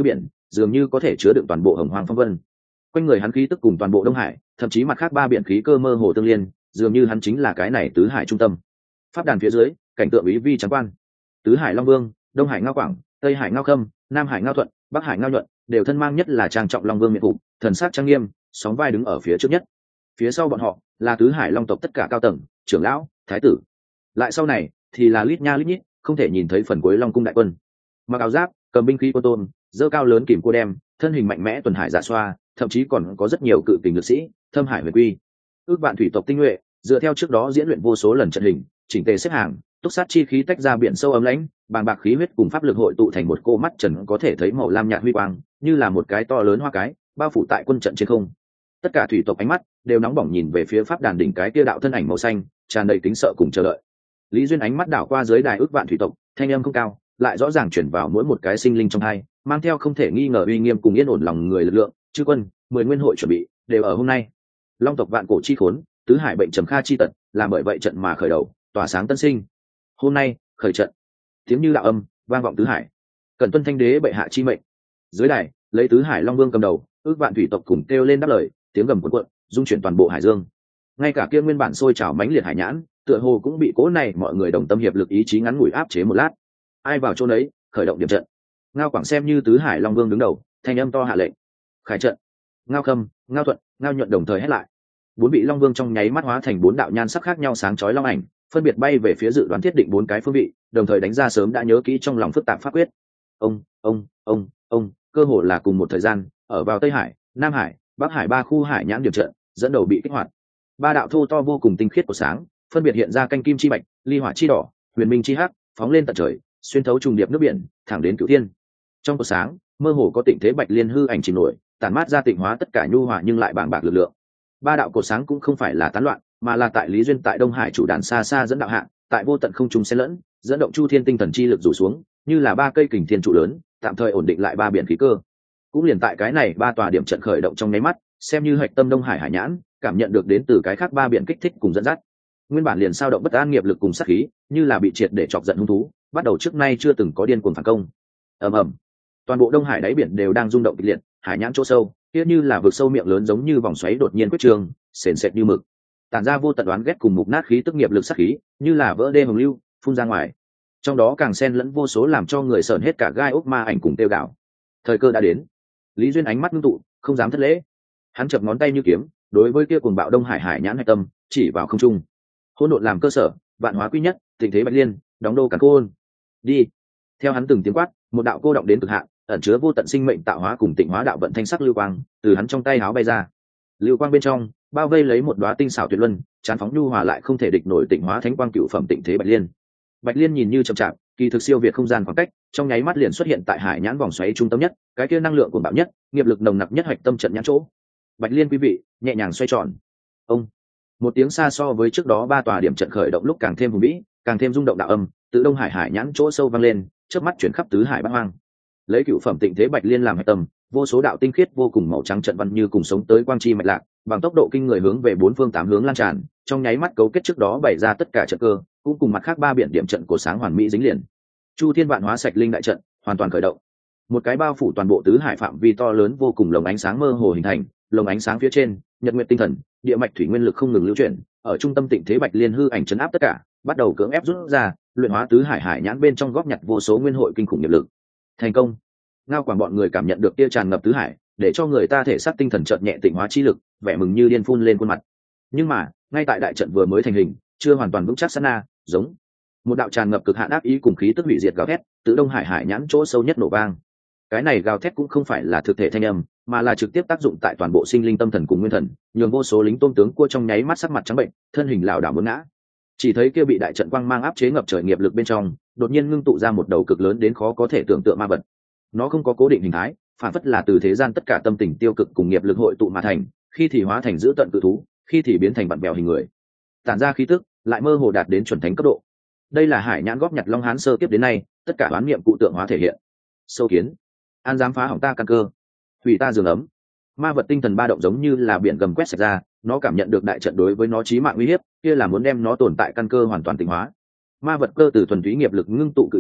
dường như có thể chứa đựng toàn bộ hồng hoang phong vân. Quanh người hắn khí tức cùng toàn bộ Đông Hải, thậm chí mặt khác ba biển khí cơ mơ hồ tương liên, dường như hắn chính là cái này tứ hải trung tâm. Pháp đàn phía dưới, cảnh tượng ý vi trắng quan. Tứ hải Long Vương, Đông Hải Ngao Quảng, Tây Hải Ngao Khâm, Nam Hải Ngao Thuận, Bắc Hải Ngao Nhuận, đều thân mang nhất là trang trọng Long Vương miện phục, thần sắc trang nghiêm, sóng vai đứng ở phía trước nhất. Phía sau bọn họ là tứ hải Long tộc tất cả cao tầng, trưởng lão, thái tử. Lại sau này thì là lít nha lít nhít, không thể nhìn thấy phần cuối Long cung đại quân. Mặc áo giáp, cầm binh khí cô tôn, dơ cao lớn kìm cô đem, thân hình mạnh mẽ tuần hải dạ xoa, thậm chí còn có rất nhiều cự kình lực sĩ, thâm hải huyền quy. Ước vạn thủy tộc tinh nhuệ, dựa theo trước đó diễn luyện vô số lần trận hình, chỉnh tề xếp hàng, túc sát chi khí tách ra biển sâu ấm lãnh, bàng bạc khí huyết cùng pháp lực hội tụ thành một cô mắt trần có thể thấy màu lam nhạt huy quang, như là một cái to lớn hoa cái, bao phủ tại quân trận trên không. Tất cả thủy tộc ánh mắt đều nóng bỏng nhìn về phía pháp đàn đỉnh cái kia đạo thân ảnh màu xanh, tràn đầy kính sợ cùng chờ đợi. Lý Duyên ánh mắt đảo qua dưới đài ước vạn thủy tộc, thanh âm không cao, lại rõ ràng chuyển vào mỗi một cái sinh linh trong hai, mang theo không thể nghi ngờ uy nghiêm cùng yên ổn lòng người lực lượng. Chư quân, mười nguyên hội chuẩn bị, đều ở hôm nay. Long tộc vạn cổ chi khốn, tứ hải bệnh trầm kha chi tật, làm bởi vậy trận mà khởi đầu, tỏa sáng tân sinh. Hôm nay, khởi trận. Tiếng như đạo âm, vang vọng tứ hải. Cần tuân thanh đế bệ hạ chi mệnh. Dưới đài, lấy tứ hải Long Vương cầm đầu, ước vạn thủy tộc cùng kêu lên đáp lời, tiếng gầm cuộn cuộn, dung chuyển toàn bộ hải dương. Ngay cả kia nguyên bản sôi trào mãnh liệt hải nhãn, tựa hồ cũng bị cố này mọi người đồng tâm hiệp lực ý chí ngắn ngủi áp chế một lát. Ai vào chỗ nấy, khởi động điểm trận. Ngao Quảng xem như tứ hải Long Vương đứng đầu, thanh âm to hạ lệnh. Khởi trận. Ngao Khâm, Ngao Thuận, Ngao Nhuận đồng thời hét lại. Bốn vị Long Vương trong nháy mắt hóa thành bốn đạo nhan sắc khác nhau sáng chói long ảnh, phân biệt bay về phía dự đoán thiết định bốn cái phương vị, đồng thời đánh ra sớm đã nhớ kỹ trong lòng phức tạp pháp quyết. Ông, ông, ông, ông, cơ hồ là cùng một thời gian, ở vào Tây Hải, Nam Hải, Bắc Hải ba khu hải nhãn điểm trận, dẫn đầu bị kích hoạt. Ba đạo thô to vô cùng tinh khiết của sáng, phân biệt hiện ra canh kim chi bạch, ly hỏa chi đỏ, huyền minh chi hắc, phóng lên tận trời, xuyên thấu trùng điệp nước biển, thẳng đến cửu thiên. Trong của sáng, mơ hồ có tịnh thế bạch liên hư ảnh chìm nổi, tản mát ra tịnh hóa tất cả nhu hòa nhưng lại bàng bạc lực lượng. Ba đạo cột sáng cũng không phải là tán loạn, mà là tại Lý Duyên tại Đông Hải chủ đàn xa xa dẫn đạo hạng, tại vô tận không trung xen lẫn, dẫn động chu thiên tinh thần chi lực rủ xuống, như là ba cây kình thiên trụ lớn, tạm thời ổn định lại ba biển khí cơ. Cũng liền tại cái này ba tòa điểm trận khởi động trong nháy mắt, xem như hạch tâm Đông Hải hải nhãn, cảm nhận được đến từ cái khác ba biển kích thích cùng dẫn dắt. Nguyên bản liền sao động bất an nghiệp lực cùng sát khí, như là bị triệt để chọc giận hung thú, bắt đầu trước nay chưa từng có điên cuồng phản công. Ầm ầm, toàn bộ Đông Hải đáy biển đều đang rung động kịch liệt, hải nhãn chỗ sâu, kia như là vực sâu miệng lớn giống như vòng xoáy đột nhiên quyết trường, sền sệt như mực, tản ra vô tận đoán ghét cùng mục nát khí tức nghiệp lực sát khí, như là vỡ đê hồng lưu, phun ra ngoài. Trong đó càng xen lẫn vô số làm cho người sởn hết cả gai ốc ma ảnh cùng tiêu gạo. Thời cơ đã đến. Lý Duyên ánh mắt ngưng tụ, không dám thất lễ. Hắn chập ngón tay như kiếm, đối với kia cuồng bạo Đông Hải hải nhãn hạch tâm, chỉ vào không trung. Hỗn độn làm cơ sở, vạn hóa quy nhất, tình thế bạch liên, đóng đô càn khôn. Đi. Theo hắn từng tiếng quát, một đạo cô động đến cực hạn, ẩn chứa vô tận sinh mệnh tạo hóa cùng tịnh hóa đạo vận thanh sắc lưu quang, từ hắn trong tay háo bay ra. Lưu quang bên trong, bao vây lấy một đóa tinh xảo tuyệt luân, chán phóng nhu hòa lại không thể địch nổi tịnh hóa thánh quang cựu phẩm tịnh thế bạch liên. Bạch liên nhìn như chậm chạp, kỳ thực siêu việt không gian khoảng cách, trong nháy mắt liền xuất hiện tại hải nhãn vòng xoáy trung tâm nhất, cái kia năng lượng cuồng bạo nhất, nghiệp lực nồng nặc nhất hoạch tâm trận nhãn chỗ. Bạch liên quý vị, nhẹ nhàng xoay tròn. Ông, một tiếng xa so với trước đó ba tòa điểm trận khởi động lúc càng thêm hùng vĩ, càng thêm rung động đạo âm, từ Đông Hải hải nhãn chỗ sâu vang lên, chớp mắt chuyển khắp tứ hải bát hoang. Lấy cựu phẩm tịnh thế bạch liên làm hạch tâm, vô số đạo tinh khiết vô cùng màu trắng trận văn như cùng sống tới quang chi mạch lạc, bằng tốc độ kinh người hướng về bốn phương tám hướng lan tràn, trong nháy mắt cấu kết trước đó bày ra tất cả trận cơ, cũng cùng mặt khác ba biển điểm trận của sáng hoàn mỹ dính liền. Chu thiên vạn hóa sạch linh đại trận hoàn toàn khởi động. Một cái bao phủ toàn bộ tứ hải phạm vi to lớn vô cùng lồng ánh sáng mơ hồ hình thành, lồng ánh sáng phía trên, nhật nguyệt tinh thần, địa mạch thủy nguyên lực không ngừng lưu chuyển, ở trung tâm tịnh thế bạch liên hư ảnh chấn áp tất cả, bắt đầu cưỡng ép rút ra, luyện hóa tứ hải hải nhãn bên trong góp nhặt vô số nguyên hội kinh khủng nghiệp lực. Thành công. Ngao Quảng bọn người cảm nhận được tia tràn ngập tứ hải, để cho người ta thể xác tinh thần chợt nhẹ tịnh hóa chi lực, vẻ mừng như điên phun lên khuôn mặt. Nhưng mà, ngay tại đại trận vừa mới thành hình, chưa hoàn toàn vững chắc sát na, giống một đạo tràn ngập cực hạn ác ý cùng khí tức hủy diệt gào thét, từ Đông Hải hải nhãn chỗ sâu nhất nổ vang. Cái này gào thét cũng không phải là thực thể thanh âm, mà là trực tiếp tác dụng tại toàn bộ sinh linh tâm thần cùng nguyên thần, nhường vô số lính tôm tướng cua trong nháy mắt sắc mặt trắng bệnh, thân hình lảo đảo muốn ngã. Chỉ thấy kia bị đại trận quang mang áp chế ngập trời nghiệp lực bên trong, đột nhiên ngưng tụ ra một đầu cực lớn đến khó có thể tưởng tượng ma vật. Nó không có cố định hình thái, phản phất là từ thế gian tất cả tâm tình tiêu cực cùng nghiệp lực hội tụ mà thành, khi thì hóa thành dữ tận cự thú, khi thì biến thành vặn bèo hình người, tản ra khí tức lại mơ hồ đạt đến chuẩn thánh cấp độ. Đây là hải nhãn góp nhặt long hán sơ kiếp đến nay tất cả đoán niệm cụ tượng hóa thể hiện. Sâu kiến, an dám phá hỏng ta căn cơ, hủy ta giường ấm. Ma vật tinh thần ba động giống như là biển gầm quét sạch ra, nó cảm nhận được đại trận đối với nó chí mạng uy hiếp, kia là muốn đem nó tồn tại căn cơ hoàn toàn tịnh hóa. Ma vật cơ từ thuần túy nghiệp lực ngưng tụ cự trảo,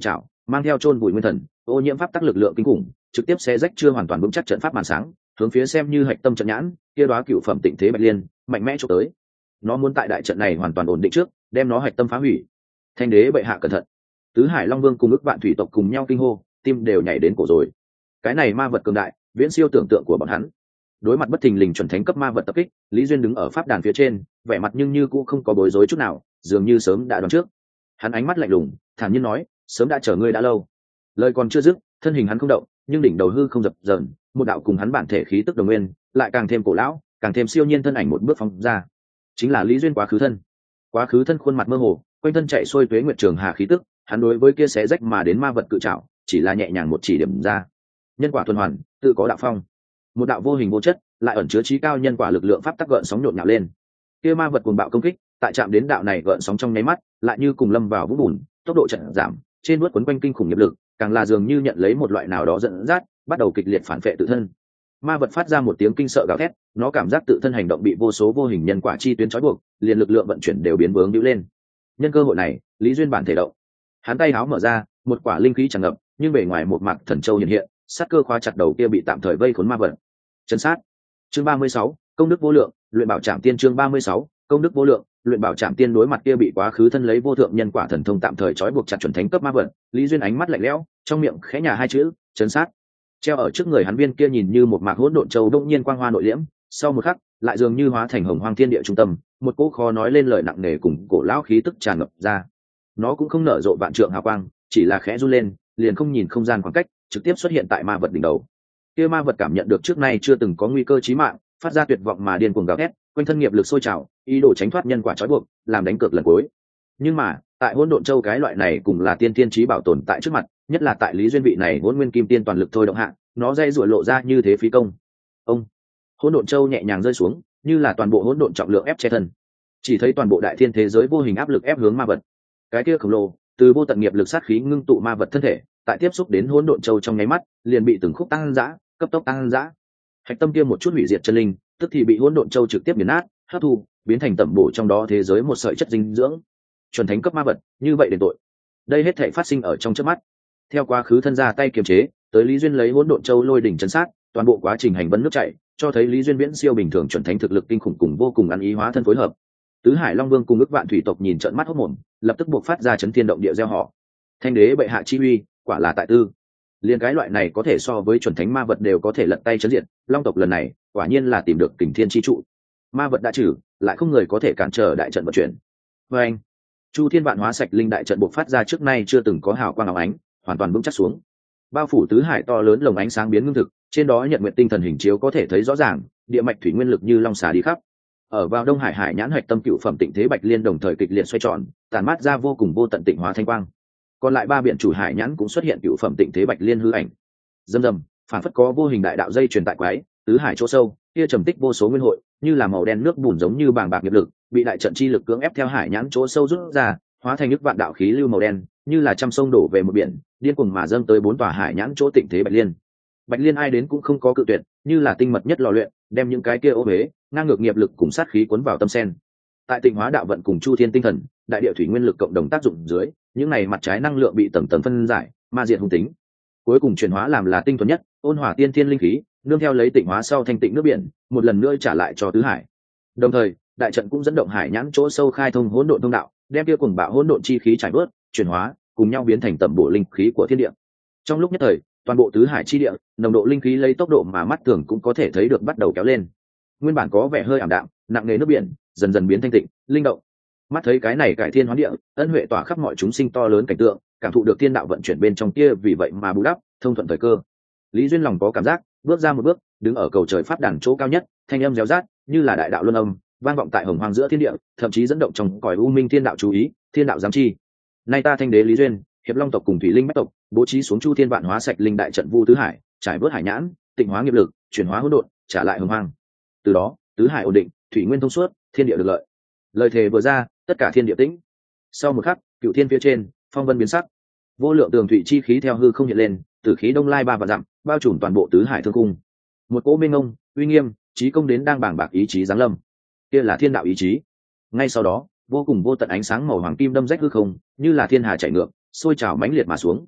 mang theo chôn vùi nguyên thần, ô nhiễm pháp tắc lực lượng kinh khủng, trực tiếp xé rách chưa hoàn toàn vững chắc trận pháp màn sáng, hướng phía xem như hạch tâm trận nhãn kia đóa cựu phẩm tịnh thế bạch liên mạnh mẽ chụp tới. Nó muốn tại đại trận này hoàn toàn ổn định trước, đem nó hạch tâm phá hủy. Thanh đế bệ hạ cẩn thận. Tứ Hải Long Vương cùng ức vạn thủy tộc cùng nhau kinh hô, tim đều nhảy đến cổ rồi. Cái này ma vật cường đại, viễn siêu tưởng tượng của bọn hắn. Đối mặt bất thình lình chuẩn thánh cấp ma vật tập kích, Lý Duyên đứng ở pháp đàn phía trên, vẻ mặt nhưng như cũng không có bối rối chút nào, dường như sớm đã đoán trước. Hắn ánh mắt lạnh lùng, thản nhiên nói, sớm đã chờ ngươi đã lâu. Lời còn chưa dứt, thân hình hắn không động, nhưng đỉnh đầu hư không dập dờn, một đạo cùng hắn bản thể khí tức đồng nguyên, lại càng thêm cổ lão, càng thêm siêu nhiên thân ảnh một bước phóng ra. Chính là Lý Duyên quá khứ thân. Quá khứ thân khuôn mặt mơ hồ, quanh thân chạy xuôi tuế nguyệt trường hà khí tức, hắn đối với kia xé rách mà đến ma vật cự trảo, chỉ là nhẹ nhàng một chỉ điểm ra. Nhân quả tuần hoàn, tự có đạo phong. Một đạo vô hình vô chất, lại ẩn chứa trí cao nhân quả lực lượng pháp tắc gợn sóng nhộn nhạo lên. Kia ma vật cuồng bạo công kích, tại chạm đến đạo này gợn sóng trong nháy mắt, lại như cùng lâm vào vũng bùn, tốc độ chậm giảm, trên bước quấn quanh kinh khủng nghiệp lực, càng là dường như nhận lấy một loại nào đó dẫn dắt, bắt đầu kịch liệt phản phệ tự thân. Ma vật phát ra một tiếng kinh sợ gào thét, nó cảm giác tự thân hành động bị vô số vô hình nhân quả chi tuyến trói buộc, liền lực lượng vận chuyển đều biến vướng hữu lên. Nhân cơ hội này, Lý Duyên bản thể động, hắn tay háo mở ra, một quả linh khí tràn ngập, nhưng bề ngoài một mạc thần châu hiện hiện, sát cơ khóa chặt đầu kia bị tạm thời vây khốn ma vật. Chân sát. Chương ba mươi sáu, công đức vô lượng, luyện bảo trảm tiên chương ba mươi sáu, công đức vô lượng, luyện bảo trảm tiên đối mặt kia bị quá khứ thân lấy vô thượng nhân quả thần thông tạm thời trói buộc chặt chuẩn thánh cấp ma vật, Lý Duyên ánh mắt lạnh lẽo, trong miệng khẽ nhả hai chữ, chân sát. Treo ở trước người hắn viên kia nhìn như một mạc hỗn độn châu đông nhiên quang hoa nội liễm, sau một khắc, lại dường như hóa thành hồng hoang thiên địa trung tâm, một cỗ khó nói lên lời nặng nề cùng cổ lão khí tức tràn ngập ra. Nó cũng không nở rộ vạn trượng hào quang, chỉ là khẽ run lên, liền không nhìn không gian khoảng cách, trực tiếp xuất hiện tại ma vật đỉnh đầu. Kia ma vật cảm nhận được trước nay chưa từng có nguy cơ chí mạng, phát ra tuyệt vọng mà điên cuồng gào thét, quanh thân nghiệp lực sôi trào, ý đồ tránh thoát nhân quả trói buộc, làm đánh cược lần cuối. Nhưng mà, tại hỗn độn châu cái loại này cũng là tiên tiên chí bảo tồn tại trước mặt, nhất là tại Lý Duyên vị này hỗn nguyên kim tiên toàn lực thôi động hạ, nó dây rủa lộ ra như thế phí công. Ông, hỗn độn châu nhẹ nhàng rơi xuống, như là toàn bộ hỗn độn trọng lượng ép che thân. Chỉ thấy toàn bộ đại thiên thế giới vô hình áp lực ép hướng ma vật. Cái kia khổng lồ, từ vô tận nghiệp lực sát khí ngưng tụ ma vật thân thể, tại tiếp xúc đến hỗn độn châu trong nháy mắt, liền bị từng khúc tăng dã, cấp tốc tăng dã. Hạch tâm kia một chút hủy diệt chân linh, tức thì bị hỗn độn châu trực tiếp nghiền nát, hấp thu, biến thành tẩm bổ trong đó thế giới một sợi chất dinh dưỡng. Chuẩn thánh cấp ma vật, như vậy đền tội. Đây hết thảy phát sinh ở trong chớp mắt. Theo quá khứ thân ra tay kiềm chế, tới Lý Duyên lấy hỗn độn châu lôi đỉnh chấn sát, toàn bộ quá trình hành vân nước chảy, cho thấy Lý Duyên viễn siêu bình thường chuẩn thánh thực lực kinh khủng cùng vô cùng ăn ý hóa thân phối hợp. Tứ Hải Long Vương cùng ức vạn thủy tộc nhìn trợn mắt hốt mồm, lập tức buộc phát ra chấn thiên động địa gieo họ. Thanh đế bệ hạ chi uy, quả là tại tư. Liên cái loại này có thể so với chuẩn thánh ma vật đều có thể lật tay chấn diệt, Long tộc lần này, quả nhiên là tìm được Kình Thiên chi trụ. Ma vật đã trừ, lại không người có thể cản trở đại trận vận chuyển. Và anh, Chu Thiên Vạn Hóa Sạch Linh đại trận buộc phát ra trước nay chưa từng có hào quang óng ánh, hoàn toàn vững chắc xuống. Bao phủ tứ hải to lớn lồng ánh sáng biến ngưng thực, trên đó nhận nguyện tinh thần hình chiếu có thể thấy rõ ràng, địa mạch thủy nguyên lực như long xà đi khắp. Ở vào Đông Hải hải nhãn hạch tâm cựu phẩm tịnh thế bạch liên đồng thời kịch liệt xoay tròn, tàn mát ra vô cùng vô tận tịnh hóa thanh quang. Còn lại ba biển chủ hải nhãn cũng xuất hiện cựu phẩm tịnh thế bạch liên hư ảnh. Dầm dầm, phản phất có vô hình đại đạo dây truyền tại quái, tứ hải chỗ sâu, kia trầm tích vô số nguyên hội, như là màu đen nước bùn giống như bàng bạc nghiệp lực, bị đại trận chi lực cưỡng ép theo hải nhãn chỗ sâu rút ra, hóa thành nước vạn đạo khí lưu màu đen, như là trăm sông đổ về một biển, điên cuồng mà dâng tới bốn tòa hải nhãn chỗ tịnh thế bạch liên. Bạch liên ai đến cũng không có cự tuyệt, như là tinh mật nhất lò luyện, đem những cái kia ô huế, ngang ngược nghiệp lực cùng sát khí cuốn vào tâm sen. Tại tịnh hóa đạo vận cùng chu thiên tinh thần, đại địa thủy nguyên lực cộng đồng tác dụng dưới, những này mặt trái năng lượng bị tầng tầng phân giải, ma diệt hung tính, cuối cùng chuyển hóa làm là tinh thuần nhất, ôn hòa tiên thiên linh khí, nương theo lấy tịnh hóa sau thanh tịnh nước biển, một lần nữa trả lại cho tứ hải. Đồng thời, đại trận cũng dẫn động hải nhãn chỗ sâu khai thông hỗn độn thông đạo, đem kia cùng bạo hỗn độn chi khí trải bớt, chuyển hóa, cùng nhau biến thành tầm bổ linh khí của thiên địa. Trong lúc nhất thời, toàn bộ tứ hải chi địa, nồng độ linh khí lấy tốc độ mà mắt thường cũng có thể thấy được bắt đầu kéo lên. Nguyên bản có vẻ hơi ảm đạm, nặng nề nước biển, dần dần biến thanh tịnh, linh động. Mắt thấy cái này cải thiên hóa địa, ân huệ tỏa khắp mọi chúng sinh to lớn cảnh tượng, cảm thụ được thiên đạo vận chuyển bên trong kia, vì vậy mà bù đắp, thông thuận thời cơ. Lý Duyên lòng có cảm giác, bước ra một bước, đứng ở cầu trời pháp đàn chỗ cao nhất, thanh âm réo rát, như là đại đạo luân âm, vang vọng tại hồng hoang giữa thiên địa, thậm chí dẫn động trong cõi u minh thiên đạo chú ý, thiên đạo giám chi. Nay ta thanh đế Lý Duyên, hiệp long tộc cùng thủy linh bách tộc, bố trí xuống chu thiên vạn hóa sạch linh đại trận vu tứ hải, trải vớt hải nhãn, tịnh hóa nghiệp lực, chuyển hóa hỗn độn, trả lại hồng hoang. Từ đó, tứ hải ổn định, thủy nguyên thông suốt, thiên địa được lợi. Lời thề vừa ra, tất cả thiên địa tĩnh. Sau một khắc, cựu thiên phía trên, phong vân biến sắc, vô lượng tường thủy chi khí theo hư không hiện lên, tử khí đông lai ba vạn dặm, bao trùm toàn bộ tứ hải thương cung. Một cỗ mênh mông, uy nghiêm, chí công đến đang bảng bạc ý chí giáng lâm. Kia là thiên đạo ý chí. Ngay sau đó, vô cùng vô tận ánh sáng màu hoàng kim đâm rách hư không, như là thiên hà chảy ngược, sôi trào mãnh liệt mà xuống.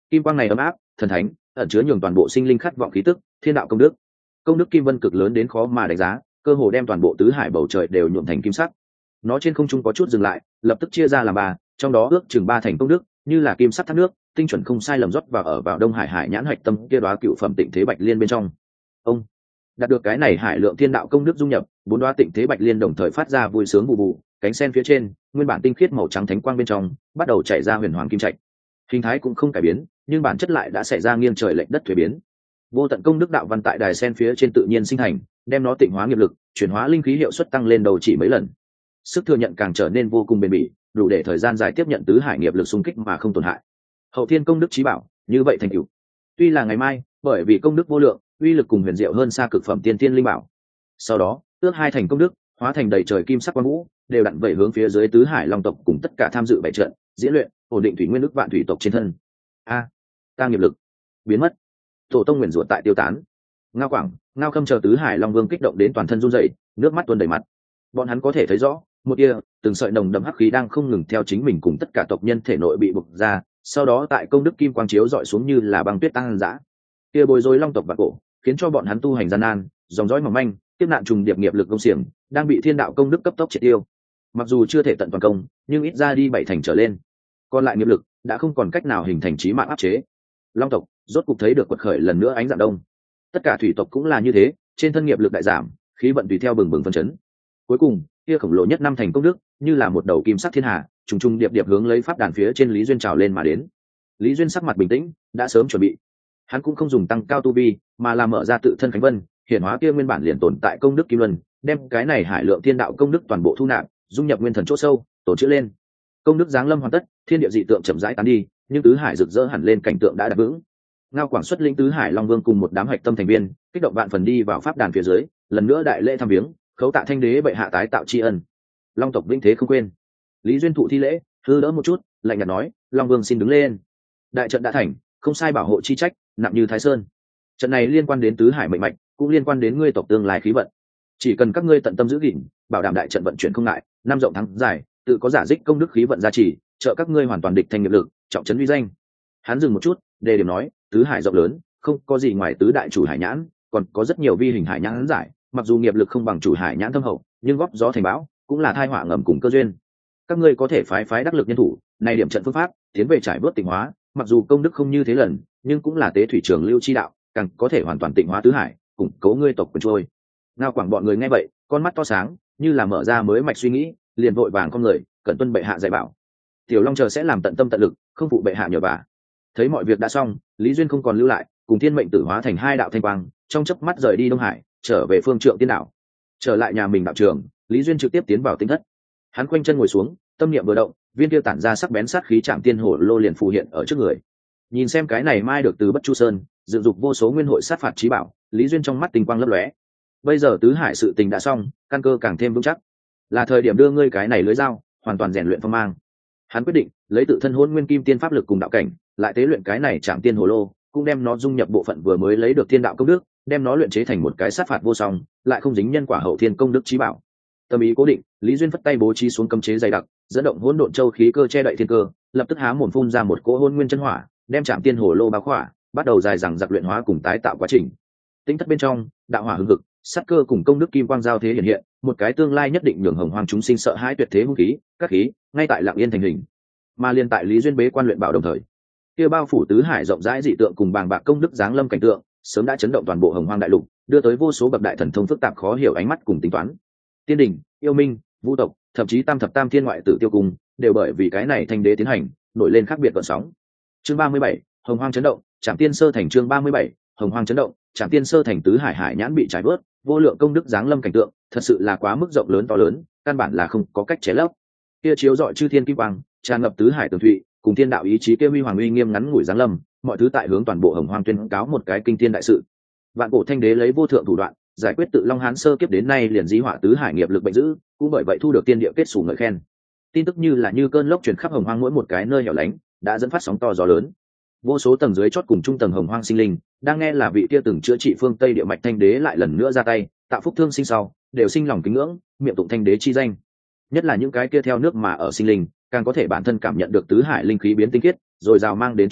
Kim quang này ấm áp, thần thánh, ẩn chứa nhường toàn bộ sinh linh khát vọng khí tức, thiên đạo công đức. Công đức kim vân cực lớn đến khó mà đánh giá, cơ hồ đem toàn bộ tứ hải bầu trời đều nhuộm thành kim sắc. Nó trên không trung có chút dừng lại, lập tức chia ra làm ba, trong đó ước chừng ba thành công đức, như là kim sắc thác nước, tinh chuẩn không sai lầm rót vào ở vào Đông Hải hải nhãn hạch tâm kia đóa cựu phẩm tịnh thế bạch liên bên trong. Ông đạt được cái này hải lượng thiên đạo công đức dung nhập, bốn đóa tịnh thế bạch liên đồng thời phát ra vui sướng bù bù, cánh sen phía trên, nguyên bản tinh khiết màu trắng thánh quang bên trong, bắt đầu chảy ra huyền hoàng kim trạch. Hình thái cũng không cải biến, nhưng bản chất lại đã xảy ra nghiêng trời lệch đất thuế biến. Vô tận công đức đạo văn tại đài sen phía trên tự nhiên sinh thành, đem nó tịnh hóa nghiệp lực, chuyển hóa linh khí hiệu suất tăng lên đầu chỉ mấy lần. Sức thừa nhận càng trở nên vô cùng bền bỉ, đủ để thời gian dài tiếp nhận tứ hải nghiệp lực xung kích mà không tổn hại. Hậu thiên công đức chí bảo, như vậy thành tựu. Tuy là ngày mai, bởi vì công đức vô lượng, uy lực cùng huyền diệu hơn xa cực phẩm tiên thiên linh bảo. Sau đó, ước hai thành công đức, hóa thành đầy trời kim sắc quang vũ, đều đặn vẩy hướng phía dưới tứ hải long tộc cùng tất cả tham dự bảy trận, diễn luyện, ổn định thủy nguyên nước vạn thủy tộc trên thân. A, ta nghiệp lực biến mất. Tổ tông nguyền rủa tại tiêu tán. Ngao Quảng, Ngao Khâm chờ tứ hải long vương kích động đến toàn thân run rẩy, nước mắt tuôn đầy mặt. Bọn hắn có thể thấy rõ, một kia từng sợi nồng đậm hắc khí đang không ngừng theo chính mình cùng tất cả tộc nhân thể nội bị bộc ra, sau đó tại công đức kim quang chiếu dọi xuống như là băng tuyết tăng dã. Kia bồi rối long tộc và cổ, khiến cho bọn hắn tu hành gian nan, dòng dõi mỏng manh, tiếp nạn trùng điệp nghiệp lực công xiềng, đang bị thiên đạo công đức cấp tốc triệt tiêu. Mặc dù chưa thể tận toàn công, nhưng ít ra đi bảy thành trở lên. Còn lại nghiệp lực đã không còn cách nào hình thành chí mạng áp chế. Long tộc rốt cục thấy được quật khởi lần nữa ánh dạng đông. Tất cả thủy tộc cũng là như thế, trên thân nghiệp lực đại giảm, khí vận tùy theo bừng bừng phấn chấn. Cuối cùng, kia khổng lồ nhất năm thành công đức, như là một đầu kim sắc thiên hà, trùng trùng điệp điệp hướng lấy pháp đàn phía trên Lý Duyên trào lên mà đến. Lý Duyên sắc mặt bình tĩnh, đã sớm chuẩn bị. Hắn cũng không dùng tăng cao tu vi, mà là mở ra tự thân khánh vân, hiển hóa kia nguyên bản liền tồn tại công đức kim luân, đem cái này hải lượng thiên đạo công đức toàn bộ thu nạp, dung nhập nguyên thần chỗ sâu, tổ chữ lên. Công đức giáng lâm hoàn tất, thiên địa dị tượng chậm rãi tán đi, nhưng tứ hải rực rỡ hẳn lên cảnh tượng đã đạt vững. Ngao Quảng xuất lĩnh tứ hải long vương cùng một đám hạch tâm thành viên, kích động vạn phần đi vào pháp đàn phía dưới, lần nữa đại lễ thăm viếng, khấu tạ thanh đế bệ hạ tái tạo tri ân. Long tộc vinh thế không quên. Lý Duyên thụ thi lễ, hư đỡ một chút, lạnh nhạt nói, long vương xin đứng lên. Đại trận đã thành, không sai bảo hộ chi trách, nặng như thái sơn. Trận này liên quan đến tứ hải mệnh mạch, cũng liên quan đến ngươi tộc tương lai khí vận. Chỉ cần các ngươi tận tâm giữ gìn, bảo đảm đại trận vận chuyển không ngại, năm rộng thắng dài, tự có giả dích công đức khí vận gia trì, trợ các ngươi hoàn toàn địch thành nghiệp lực, trọng trấn uy danh. Hắn dừng một chút, đề điểm nói, tứ hải rộng lớn, không có gì ngoài tứ đại chủ hải nhãn, còn có rất nhiều vi hình hải nhãn giải, mặc dù nghiệp lực không bằng chủ hải nhãn thâm hậu, nhưng góp gió thành bão, cũng là thai họa ngầm cùng cơ duyên. Các ngươi có thể phái phái đắc lực nhân thủ, này điểm trận phương pháp, tiến về trải bớt tịnh hóa, mặc dù công đức không như thế lần, nhưng cũng là tế thủy trường lưu chi đạo, càng có thể hoàn toàn tịnh hóa tứ hải, củng cố ngươi tộc quần trôi. Ngao Quảng bọn người nghe vậy, con mắt to sáng, như là mở ra mới mạch suy nghĩ, liền vội vàng con người, cẩn tuân bệ hạ dạy bảo. Tiểu Long chờ sẽ làm tận tâm tận lực, không phụ bệ hạ nhờ vả. Thấy mọi việc đã xong, Lý Duyên không còn lưu lại, cùng thiên mệnh tử hóa thành hai đạo thanh quang, trong chớp mắt rời đi Đông Hải, trở về phương Trượng Tiên đảo. Trở lại nhà mình đạo trường, Lý Duyên trực tiếp tiến vào tinh thất. Hắn khoanh chân ngồi xuống, tâm niệm vừa động, viên kia tản ra sắc bén sát khí Trảm Tiên Hổ lô liền phù hiện ở trước người. Nhìn xem cái này mai được từ Bất Chu Sơn, dựng dục vô số nguyên hội sát phạt chí bảo, Lý Duyên trong mắt tinh quang lấp lóe. Bây giờ tứ hải sự tình đã xong, căn cơ càng thêm vững chắc, là thời điểm đưa ngươi cái này lưới dao, hoàn toàn rèn luyện phong mang. Hắn quyết định lấy tự thân hôn nguyên kim tiên pháp lực cùng đạo cảnh, lại tế luyện cái này Trảm Tiên Hổ lô, cũng đem nó dung nhập bộ phận vừa mới lấy được thiên đạo công đức, đem nó luyện chế thành một cái sát phạt vô song, lại không dính nhân quả hậu thiên công đức chí bảo. Tâm ý cố định, Lý Duyên phất tay bố trí xuống cấm chế dày đặc, dẫn động hỗn độn châu khí cơ che đậy thiên cơ, lập tức há mồm phun ra một cỗ hôn nguyên chân hỏa, đem Trảm Tiên Hổ lô bao khỏa, bắt đầu dài dằng dặc luyện hóa cùng tái tạo quá trình. Tinh thất bên trong, đạo hỏa hừng hực, sát cơ cùng công đức kim quang giao thế hiện hiện, một cái tương lai nhất định nhường hồng hoang chúng sinh sợ hãi tuyệt thế hung khí, các khí, ngay tại lặng yên thành hình. Mà liên tại Lý Duyên bế quan luyện bảo đồng thời, kia bao phủ tứ hải rộng rãi dị tượng cùng bàng bạc công đức giáng lâm cảnh tượng, sớm đã chấn động toàn bộ hồng hoang đại lục, đưa tới vô số bậc đại thần thông phức tạp khó hiểu ánh mắt cùng tính toán. Tiên đình, yêu minh, vũ tộc, thậm chí tam thập tam thiên ngoại tử tiêu cung, đều bởi vì cái này thanh đế tiến hành, nổi lên khác biệt gợn sóng. Chương ba mươi bảy, hồng hoang chấn động, Trảm Tiên sơ thành. Chương ba mươi bảy, hồng hoang chấn động, Trảm Tiên sơ thành. Tứ hải hải nhãn bị trải vớt, vô lượng công đức giáng lâm cảnh tượng, thật sự là quá mức rộng lớn to lớn, căn bản là không có cách chế lấp. Kia chiếu rọi chư thiên kim quang, tràn ngập tứ hải tường thụy, cùng thiên đạo ý chí kia huy hoàng uy nghiêm ngắn ngủi giáng lâm, mọi thứ tại hướng toàn bộ hồng hoang tuyên cáo một cái kinh thiên đại sự. Vạn cổ thanh đế lấy vô thượng thủ đoạn, giải quyết tự Long Hán sơ kiếp đến nay liền dí họa tứ hải nghiệp lực bệnh dữ, cũng bởi vậy thu được tiên địa kết sủ ngợi khen. Tin tức như là như cơn lốc truyền khắp hồng hoang mỗi một cái nơi hẻo lánh, đã dẫn phát sóng to gió lớn. Vô số tầng dưới chót cùng trung tầng hồng hoang sinh linh, đang nghe là vị kia từng chữa trị phương Tây địa mạch thanh đế lại lần nữa ra tay, tạo phúc thương sinh sau, đều sinh lòng kính ngưỡng, miệng tụng thanh đế chi danh. Nhất là những cái kia theo nước mà ở sinh linh, càng có thể bản thân cảm nhận được tứ hải linh khí biến tinh khiết, rồi rào mang đến chỗ tốt,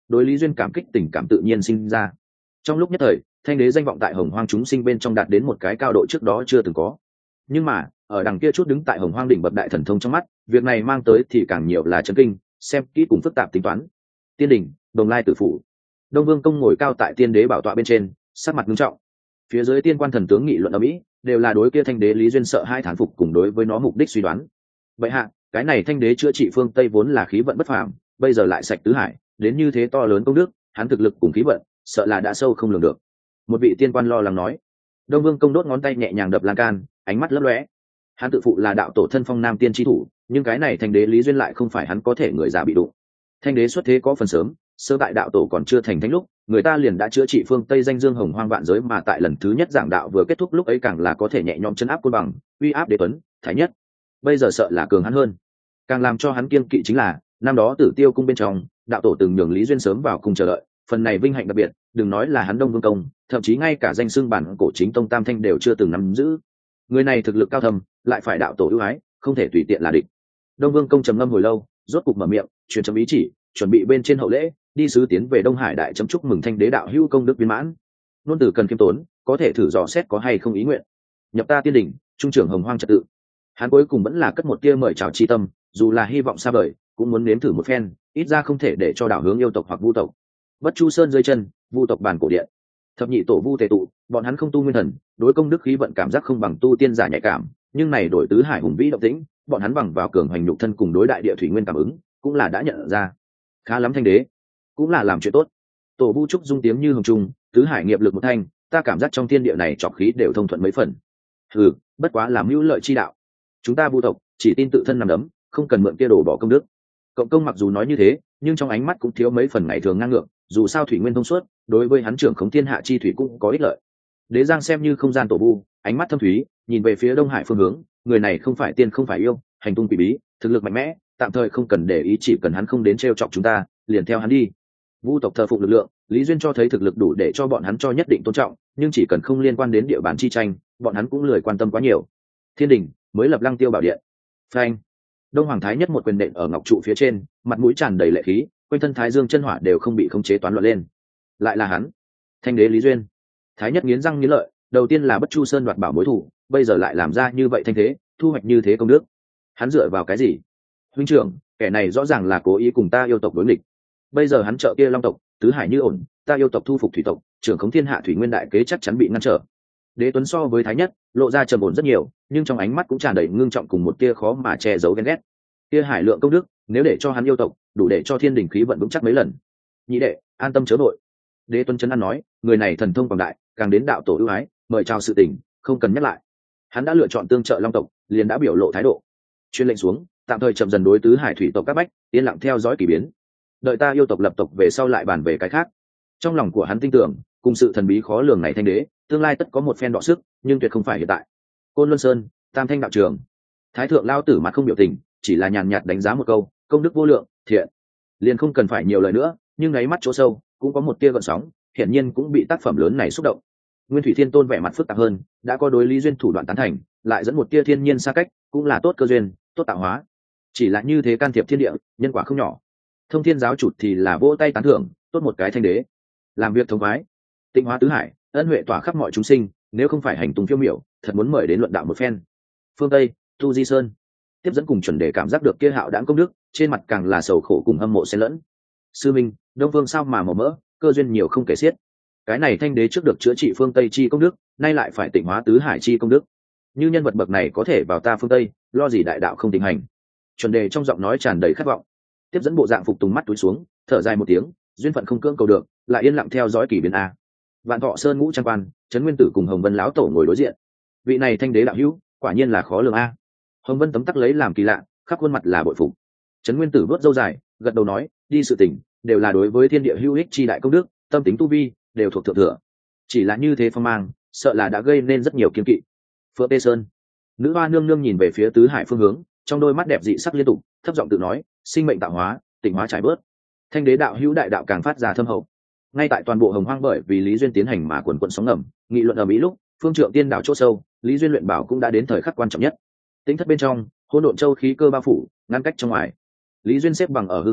đối Lý Duyên cảm kích tình cảm tự nhiên sinh ra. Trong lúc nhất thời, thanh đế danh vọng tại hồng hoang chúng sinh bên trong đạt đến một cái cao độ trước đó chưa từng có. Nhưng mà ở đằng kia chút đứng tại hồng hoang đỉnh bậc đại thần thông trong mắt, việc này mang tới thì càng nhiều là chấn kinh, xem kỹ cùng phức tạp tính toán. Tiên đỉnh, Đồng Lai Tử Phủ. Đông Vương Công ngồi cao tại tiên đế bảo tọa bên trên, sắc mặt nghiêm trọng. Phía dưới tiên quan thần tướng nghị luận ở mỹ đều là đối kia thanh đế Lý Duyên sợ hai thán phục cùng đối với nó mục đích suy đoán. Vậy hạ, cái này thanh đế chữa trị phương Tây vốn là khí vận bất phàm, bây giờ lại sạch tứ hải, đến như thế to lớn công đức, hắn thực lực cùng khí vận, sợ là đã sâu không lường được. Một vị tiên quan lo lắng nói. Đông Vương Công đốt ngón tay nhẹ nhàng đập lan can, ánh mắt lấp lóe. Hắn tự phụ là đạo tổ thân phong nam tiên tri thủ, nhưng cái này thanh đế Lý Duyên lại không phải hắn có thể người già bị đụng. Thanh đế xuất thế có phần sớm, sơ tại đạo tổ còn chưa thành thánh lúc, người ta liền đã chữa trị phương Tây danh dương hồng hoang vạn giới, mà tại lần thứ nhất giảng đạo vừa kết thúc lúc ấy càng là có thể nhẹ nhõm chấn áp côn bằng, uy áp đế tuấn, thái nhất. Bây giờ sợ là cường hắn hơn. Càng làm cho hắn kiêng kỵ chính là, năm đó Tử Tiêu cung bên trong, đạo tổ từng nhường Lý Duyên sớm vào cung chờ đợi, phần này vinh hạnh đặc biệt, đừng nói là hắn Đông Vương Công, thậm chí ngay cả danh xưng bản cổ chính tông tam thanh đều chưa từng nắm giữ. Người này thực lực cao thâm, lại phải đạo tổ ưu ái, không thể tùy tiện là địch. Đông Vương Công trầm ngâm hồi lâu, rốt cục mở miệng, truyền chấm ý chỉ, chuẩn bị bên trên hậu lễ, đi sứ tiến về Đông Hải đại chấm chúc mừng thanh đế đạo hữu công đức viên mãn. Nôn tử cần khiêm tốn, có thể thử dò xét có hay không ý nguyện. Nhập ta tiên đỉnh, trung trưởng hồng hoang trật tự. Hắn cuối cùng vẫn là cất một tia mời chào chi tâm, dù là hy vọng xa vời, cũng muốn nếm thử một phen, ít ra không thể để cho đảo hướng yêu tộc hoặc vu tộc. Bất Chu Sơn dưới chân, vu tộc bàn cổ điện. Thập nhị tổ vu tề tụ, bọn hắn không tu nguyên thần, đối công đức khí vận cảm giác không bằng tu tiên giả nhạy cảm, nhưng này đổi tứ hải hùng vĩ động tĩnh, bọn hắn bằng vào cường hành nhục thân cùng đối đại địa thủy nguyên cảm ứng, cũng là đã nhận ra. Khá lắm thanh đế, cũng là làm chuyện tốt. Tổ vu trúc dung tiếng như hồng trung, tứ hải nghiệp lực một thanh, ta cảm giác trong thiên địa này trọc khí đều thông thuận mấy phần. Ừ, bất quá làm hữu lợi chi đạo. Chúng ta vu tộc chỉ tin tự thân nằm đấm, không cần mượn kia đổ bỏ công đức. Cộng công mặc dù nói như thế, nhưng trong ánh mắt cũng thiếu mấy phần ngày thường ngang ngược, dù sao thủy nguyên thông suốt, đối với hắn trưởng khống thiên hạ chi thủy cũng có ích lợi. Đế Giang xem như không gian tổ vu, ánh mắt thâm thúy, nhìn về phía Đông Hải phương hướng, người này không phải tiên không phải yêu, hành tung quỷ bí, thực lực mạnh mẽ, tạm thời không cần để ý, chỉ cần hắn không đến trêu chọc chúng ta, liền theo hắn đi. Vu tộc thờ phụng lực lượng, Lý Duyên cho thấy thực lực đủ để cho bọn hắn cho nhất định tôn trọng, nhưng chỉ cần không liên quan đến địa bàn chi tranh, bọn hắn cũng lười quan tâm quá nhiều. Thiên đình mới lập Lăng Tiêu bảo điện. Phanh. Đông Hoàng Thái Nhất một quyền nện ở ngọc trụ phía trên, mặt mũi tràn đầy lệ khí, quanh thân Thái Dương chân hỏa đều không bị khống chế toán loạn lên. Lại là hắn, thanh đế Lý Duyên. Thái Nhất nghiến răng nghiến lợi, đầu tiên là Bất Chu Sơn đoạt bảo mối thủ, bây giờ lại làm ra như vậy thanh thế, thu hoạch như thế công đức. Hắn dựa vào cái gì? Huynh trưởng, kẻ này rõ ràng là cố ý cùng ta yêu tộc đối nghịch. Bây giờ hắn trợ kia Long tộc, tứ hải như ổn, ta yêu tộc thu phục thủy tộc, trưởng khống thiên hạ thủy nguyên đại kế chắc chắn bị ngăn trở. Đế Tuấn so với Thái Nhất lộ ra trầm ổn rất nhiều, nhưng trong ánh mắt cũng tràn đầy ngưng trọng cùng một tia khó mà che giấu ghen ghét. Tia hải lượng công đức, nếu để cho hắn yêu tộc, đủ để cho thiên đình khí vận vững chắc mấy lần. Nhị đệ, an tâm chớ vội. Đế Tuấn chấn an nói, người này thần thông quảng đại, càng đến đạo tổ ưu ái, mời chào sự tình, không cần nhắc lại. Hắn đã lựa chọn tương trợ Long tộc, liền đã biểu lộ thái độ. Chuyên lệnh xuống, tạm thời chậm dần đối tứ hải thủy tộc các bách, yên lặng theo dõi kỳ biến. Đợi ta yêu tộc lập tộc về sau lại bàn về cái khác. Trong lòng của hắn tin tưởng, cùng sự thần bí khó lường này thanh đế, tương lai tất có một phen đọ sức, nhưng tuyệt không phải hiện tại. Côn Luân Sơn, Tam Thanh đạo trường. Thái thượng lao tử mặt không biểu tình, chỉ là nhàn nhạt đánh giá một câu, công đức vô lượng, thiện. Liền không cần phải nhiều lời nữa, nhưng đáy mắt chỗ sâu cũng có một tia gợn sóng, hiển nhiên cũng bị tác phẩm lớn này xúc động. Nguyên Thủy Thiên Tôn vẻ mặt phức tạp hơn, đã có đối Lý Duyên thủ đoạn tán thành, lại dẫn một tia thiên nhiên xa cách, cũng là tốt cơ duyên, tốt tạo hóa. Chỉ là như thế can thiệp thiên địa, nhân quả không nhỏ. Thông Thiên giáo chủ thì là vỗ tay tán thưởng, tốt một cái thanh đế, làm việc thống khoái, tịnh hóa tứ hải, ân huệ tỏa khắp mọi chúng sinh, nếu không phải hành tung phiêu miểu, thật muốn mời đến luận đạo một phen. Phương Tây, Tu Di Sơn, tiếp dẫn cùng chuẩn đề cảm giác được kia hạo đãng công đức, trên mặt càng là sầu khổ cùng hâm mộ xen lẫn. Sư minh, Đông Vương sao mà màu mỡ, cơ duyên nhiều không kể xiết. Cái này thanh đế trước được chữa trị phương Tây chi công đức, nay lại phải tịnh hóa tứ hải chi công đức. Như nhân vật bậc này có thể vào ta phương Tây, lo gì đại đạo không tình hành. Chuẩn đề trong giọng nói tràn đầy khát vọng. Tiếp dẫn bộ dạng phục tùng mắt túi xuống, thở dài một tiếng, duyên phận không cưỡng cầu được, lại yên lặng theo dõi kỳ biến a. Vạn Thọ Sơn ngũ trang quan, Trấn Nguyên Tử cùng Hồng Vân lão tổ ngồi đối diện. Vị này thanh đế đạo hữu, quả nhiên là khó lường a. Hồng Vân tấm tắc lấy làm kỳ lạ, khắp khuôn mặt là bội phục. Trấn Nguyên Tử vớt râu dài, gật đầu nói, đi sự tình, đều là đối với thiên địa hữu ích chi đại công đức, tâm tính tu vi đều thuộc thượng thừa. Chỉ là như thế phong mang, sợ là đã gây nên rất nhiều kiêng kỵ. Phượng Tê Sơn, nữ hoa nương nương nhìn về phía tứ hải phương hướng, trong đôi mắt đẹp dị sắc liên tục, thấp giọng tự nói, sinh mệnh tạo hóa, tịnh hóa trải bớt. Thanh đế đạo hữu đại đạo càng phát ra thâm hậu. Ngay tại toàn bộ hồng hoang bởi vì Lý Duyên tiến hành mà quần quận sóng ngầm, nghị luận ở mỹ lúc, phương trượng tiên đảo chỗ sâu, Lý Duyên luyện bảo cũng đã đến thời khắc quan trọng nhất. Tính thất bên trong, hỗn độn châu khí cơ bao phủ, ngăn cách trong ngoài. Lý Duyên xếp bằng ở hư không,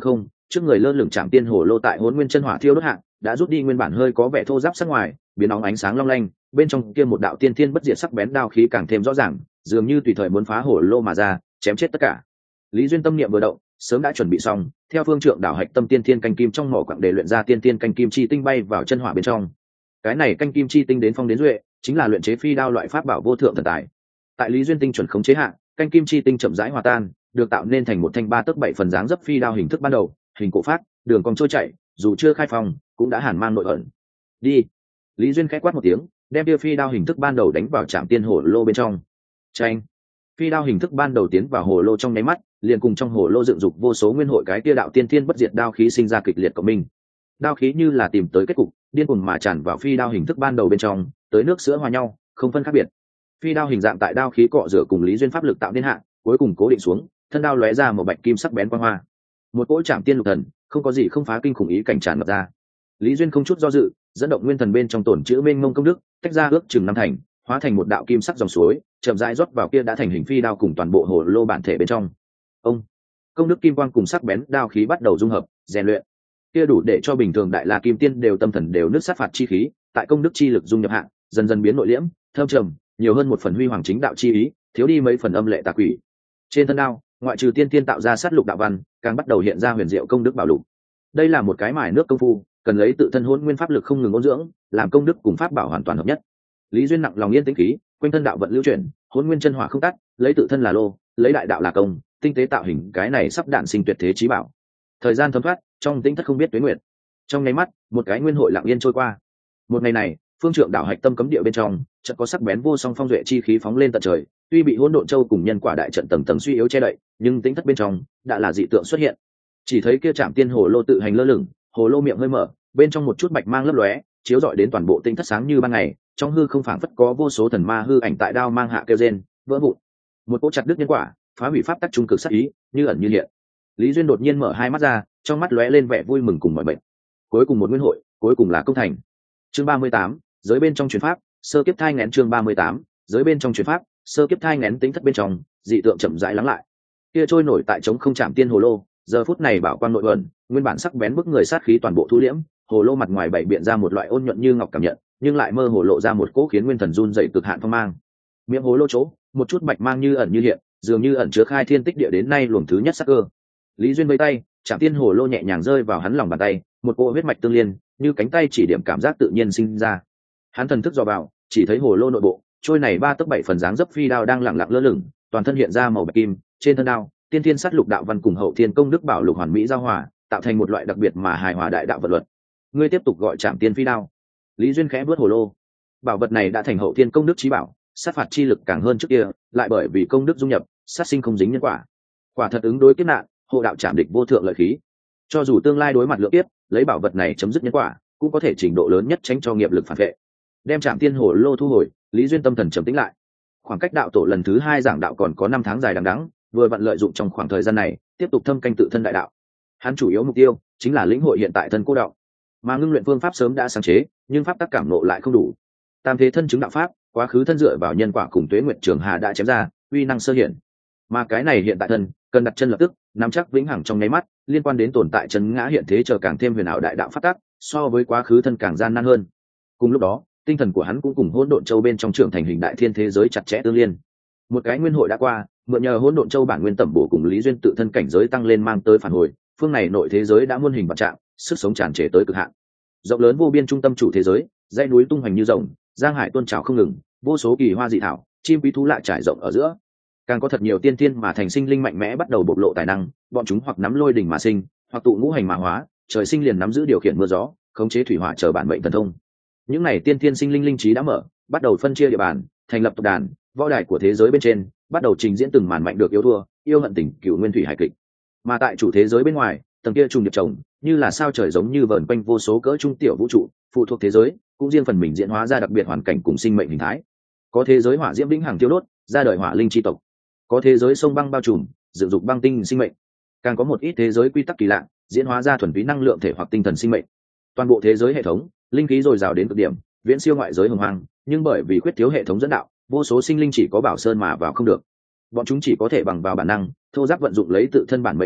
trước người lơ lửng Trảm Tiên Hồ Lô tại Hỗn Nguyên chân hỏa thiêu đốt hạ đã rút đi nguyên bản hơi có vẻ thô ráp sắc ngoài, biến óng ánh sáng long lanh, bên trong kia một đạo tiên thiên bất diệt sắc bén đao khí càng thêm rõ ràng, dường như tùy thời muốn phá hồ lô mà ra, chém chết tất cả. Lý Duyên tâm niệm vừa động, sớm đã chuẩn bị xong, theo phương trượng đảo hạch tâm tiên thiên canh kim trong mỏ quặng để luyện ra tiên thiên canh kim chi tinh bay vào chân hỏa bên trong. Cái này canh kim chi tinh đến phong đến duệ, chính là luyện chế phi đao loại pháp bảo vô thượng thần tài. Tại Lý Duyên tinh chuẩn khống chế hạ, canh kim chi tinh chậm rãi hòa tan, được tạo nên thành một thanh ba tấc bảy phần dáng dấp phi đao hình thức ban đầu, hình cổ phát, đường cong trôi chảy, dù chưa khai phòng, cũng đã hàn mang nội ẩn. Đi. Lý Duyên khẽ quát một tiếng, đem tia phi đao hình thức ban đầu đánh vào Trảm Tiên Hồ Lô bên trong. Chanh. Phi đao hình thức ban đầu tiến vào hồ lô trong nháy mắt, liền cùng trong hồ lô dựng dục vô số nguyên hội cái tia đạo tiên thiên bất diệt đao khí sinh ra kịch liệt cộng minh. Đao khí như là tìm tới kết cục, điên cuồng mà tràn vào phi đao hình thức ban đầu bên trong, tới nước sữa hòa nhau, không phân khác biệt. Phi đao hình dạng tại đao khí cọ rửa cùng Lý Duyên pháp lực tạo nên hạ, cuối cùng cố định xuống, thân đao lóe ra một bạch kim sắc bén quang hoa. Một cỗ Trảm Tiên lục thần, không có gì không phá kinh khủng ý cảnh tràn ngập ra. Lý Duyên không chút do dự, dẫn động nguyên thần bên trong tổn chữ mênh mông công đức, tách ra ước chừng năm thành, hóa thành một đạo kim sắc dòng suối, chậm rãi rót vào kia đã thành hình phi đao cùng toàn bộ hồ lô bản thể bên trong. Ông, công đức kim quang cùng sắc bén đao khí bắt đầu dung hợp, rèn luyện. Kia đủ để cho bình thường đại la kim tiên đều tâm thần đều nứt sát phạt chi khí, tại công đức chi lực dung nhập hạ, dần dần biến nội liễm, thâm trầm, nhiều hơn một phần huy hoàng chính đạo chi ý, thiếu đi mấy phần âm lệ tà quỷ. Trên thân đao, ngoại trừ tiên tiên tạo ra sát lục đạo văn, càng bắt đầu hiện ra huyền diệu công đức bảo lục. Đây là một cái mài nước công phu, cần lấy tự thân hỗn nguyên pháp lực không ngừng ôn dưỡng, làm công đức cùng pháp bảo hoàn toàn hợp nhất. Lý Duyên nặng lòng yên tĩnh khí, quanh thân đạo vận lưu chuyển, hỗn nguyên chân hỏa không tắt, lấy tự thân là lô, lấy đại đạo là công, tinh tế tạo hình cái này sắp đạn sinh tuyệt thế chí bảo. Thời gian thấm thoát, trong tĩnh thất không biết tuế nguyệt. Trong nháy mắt, một cái nguyên hội lặng yên trôi qua. Một ngày này, phương trượng đảo hạch tâm cấm địa bên trong, chợt có sắc bén vô song phong duệ chi khí phóng lên tận trời, tuy bị hỗn độn châu cùng nhân quả đại trận tầng tầng suy yếu che đậy, nhưng tĩnh thất bên trong đã là dị tượng xuất hiện. Chỉ thấy kia Trảm Tiên hồ lô tự hành lơ lửng, hồ lô miệng hơi mở, bên trong một chút bạch mang lấp lóe, chiếu rọi đến toàn bộ tinh thất sáng như ban ngày, trong hư không phảng phất có vô số thần ma hư ảnh tại đao mang hạ kêu rên, vỡ vụn. Một cỗ chặt đứt nhân quả, phá hủy pháp tắc trung cực sát ý, như ẩn như hiện. Lý Duyên đột nhiên mở hai mắt ra, trong mắt lóe lên vẻ vui mừng cùng mọi bệnh. Cuối cùng một nguyên hội, cuối cùng là công thành. Chương ba mươi tám, giới bên trong truyền pháp, sơ kiếp thai nghén chương ba mươi tám, giới bên trong truyền pháp, sơ kiếp thai nghén tính thất bên trong, dị tượng chậm rãi lắng lại. Kia trôi nổi tại trống không Trảm Tiên hồ lô, giờ phút này bảo quang nội ẩn, nguyên bản sắc bén bức người sát khí toàn bộ thu liễm, hồ lô mặt ngoài bảy biện ra một loại ôn nhuận như ngọc cảm nhận, nhưng lại mơ hồ lộ ra một cỗ khiến nguyên thần run dậy cực hạn phong mang. Miệng hồ lô chỗ, một chút bạch mang như ẩn như hiện, dường như ẩn chứa khai thiên tích địa đến nay luồng thứ nhất sắc cơ. Lý Duyên vây tay, Trảm Tiên hồ lô nhẹ nhàng rơi vào hắn lòng bàn tay, một cỗ huyết mạch tương liên, như cánh tay chỉ điểm cảm giác tự nhiên sinh ra. Hắn thần thức dò vào, chỉ thấy hồ lô nội bộ, trôi này ba tấc bảy phần dáng dấp phi đao đang lặng lặng lơ lửng, toàn thân hiện ra màu bạch kim, trên thân đao, tiên thiên sát lục đạo văn cùng hậu thiên công đức bảo lục hoàn mỹ giao hòa, tạo thành một loại đặc biệt mà hài hòa đại đạo vật luật. Ngươi tiếp tục gọi Trảm Tiên phi đao. Lý Duyên khẽ vớt hồ lô. Bảo vật này đã thành hậu thiên công đức chí bảo, sát phạt chi lực càng hơn trước kia, lại bởi vì công đức dung nhập, sát sinh không dính nhân quả. Quả thật ứng đối kiếp nạn, hộ đạo trảm địch vô thượng lợi khí. Cho dù tương lai đối mặt lượng tiếp, lấy bảo vật này chấm dứt nhân quả, cũng có thể trình độ lớn nhất tránh cho nghiệp lực phản vệ. Đem Trảm Tiên hồ lô thu hồi, Lý Duyên tâm thần trầm tĩnh lại. Khoảng cách đạo tổ lần thứ hai giảng đạo còn có năm tháng dài đằng đẵng, vừa vặn lợi dụng trong khoảng thời gian này, tiếp tục thâm canh tự thân đại đạo. Hắn chủ yếu mục tiêu chính là lĩnh hội hiện tại thân cô đạo, mà ngưng luyện phương pháp sớm đã sáng chế, nhưng pháp tắc cảm nộ lại không đủ. Tam thế thân chứng đạo pháp, quá khứ thân dựa vào nhân quả cùng tuế nguyệt trường hà đã chém ra, uy năng sơ hiển. Mà cái này hiện tại thân, cần đặt chân lập tức, nắm chắc vĩnh hằng trong nháy mắt, liên quan đến tồn tại chân ngã hiện thế chờ càng thêm huyền ảo đại đạo pháp tắc, so với quá khứ thân càng gian nan hơn. Cùng lúc đó, tinh thần của hắn cũng cùng hỗn độn châu bên trong trưởng thành hình đại thiên thế giới chặt chẽ tương liên. Một cái nguyên hội đã qua, mượn nhờ hỗn độn châu bản nguyên tẩm bổ cùng Lý Duyên tự thân cảnh giới tăng lên mang tới phản hồi, phương này nội thế giới đã muôn hình vạn trạng, sức sống tràn trề tới cực hạn. Rộng lớn vô biên trung tâm chủ thế giới, dãy núi tung hoành như rồng, giang hải tuôn trào không ngừng, vô số kỳ hoa dị thảo, chim quý thú lạ trải rộng ở giữa. Càng có thật nhiều tiên tiên mà thành sinh linh mạnh mẽ bắt đầu bộc lộ tài năng, bọn chúng hoặc nắm lôi đỉnh mà sinh, hoặc tụ ngũ hành mà hóa, trời sinh liền nắm giữ điều khiển mưa gió, khống chế thủy hỏa chờ bản mệnh thần thông. Những này tiên tiên sinh linh linh trí đã mở, bắt đầu phân chia địa bàn, thành lập tộc đàn, võ đài của thế giới bên trên, bắt đầu trình diễn từng màn mạnh được yếu thua, yêu hận tình cửu nguyên thủy hải kịch. Mà tại chủ thế giới bên ngoài, tầng kia trùng điệp chồng, như là sao trời giống như vờn quanh vô số cỡ trung tiểu vũ trụ, phụ thuộc thế giới, cũng riêng phần mình diễn hóa ra đặc biệt hoàn cảnh cùng sinh mệnh hình thái. Có thế giới hỏa diễm vĩnh hằng tiêu đốt, ra đời hỏa linh chi tộc. Có thế giới sông băng bao trùm, dựng dục băng tinh sinh mệnh. Càng có một ít thế giới quy tắc kỳ lạ, diễn hóa ra thuần túy năng lượng thể hoặc tinh thần sinh mệnh. Toàn bộ thế giới hệ thống, linh khí dồi dào đến cực điểm, viễn siêu ngoại giới hồng hoang, nhưng bởi vì khuyết thiếu hệ thống dẫn đạo, vô số sinh linh chỉ có bảo sơn mà vào không được. Bọn chúng chỉ có thể bằng vào bản năng, thô giáp vận dụng lấy tự thân bản mệnh năng lực,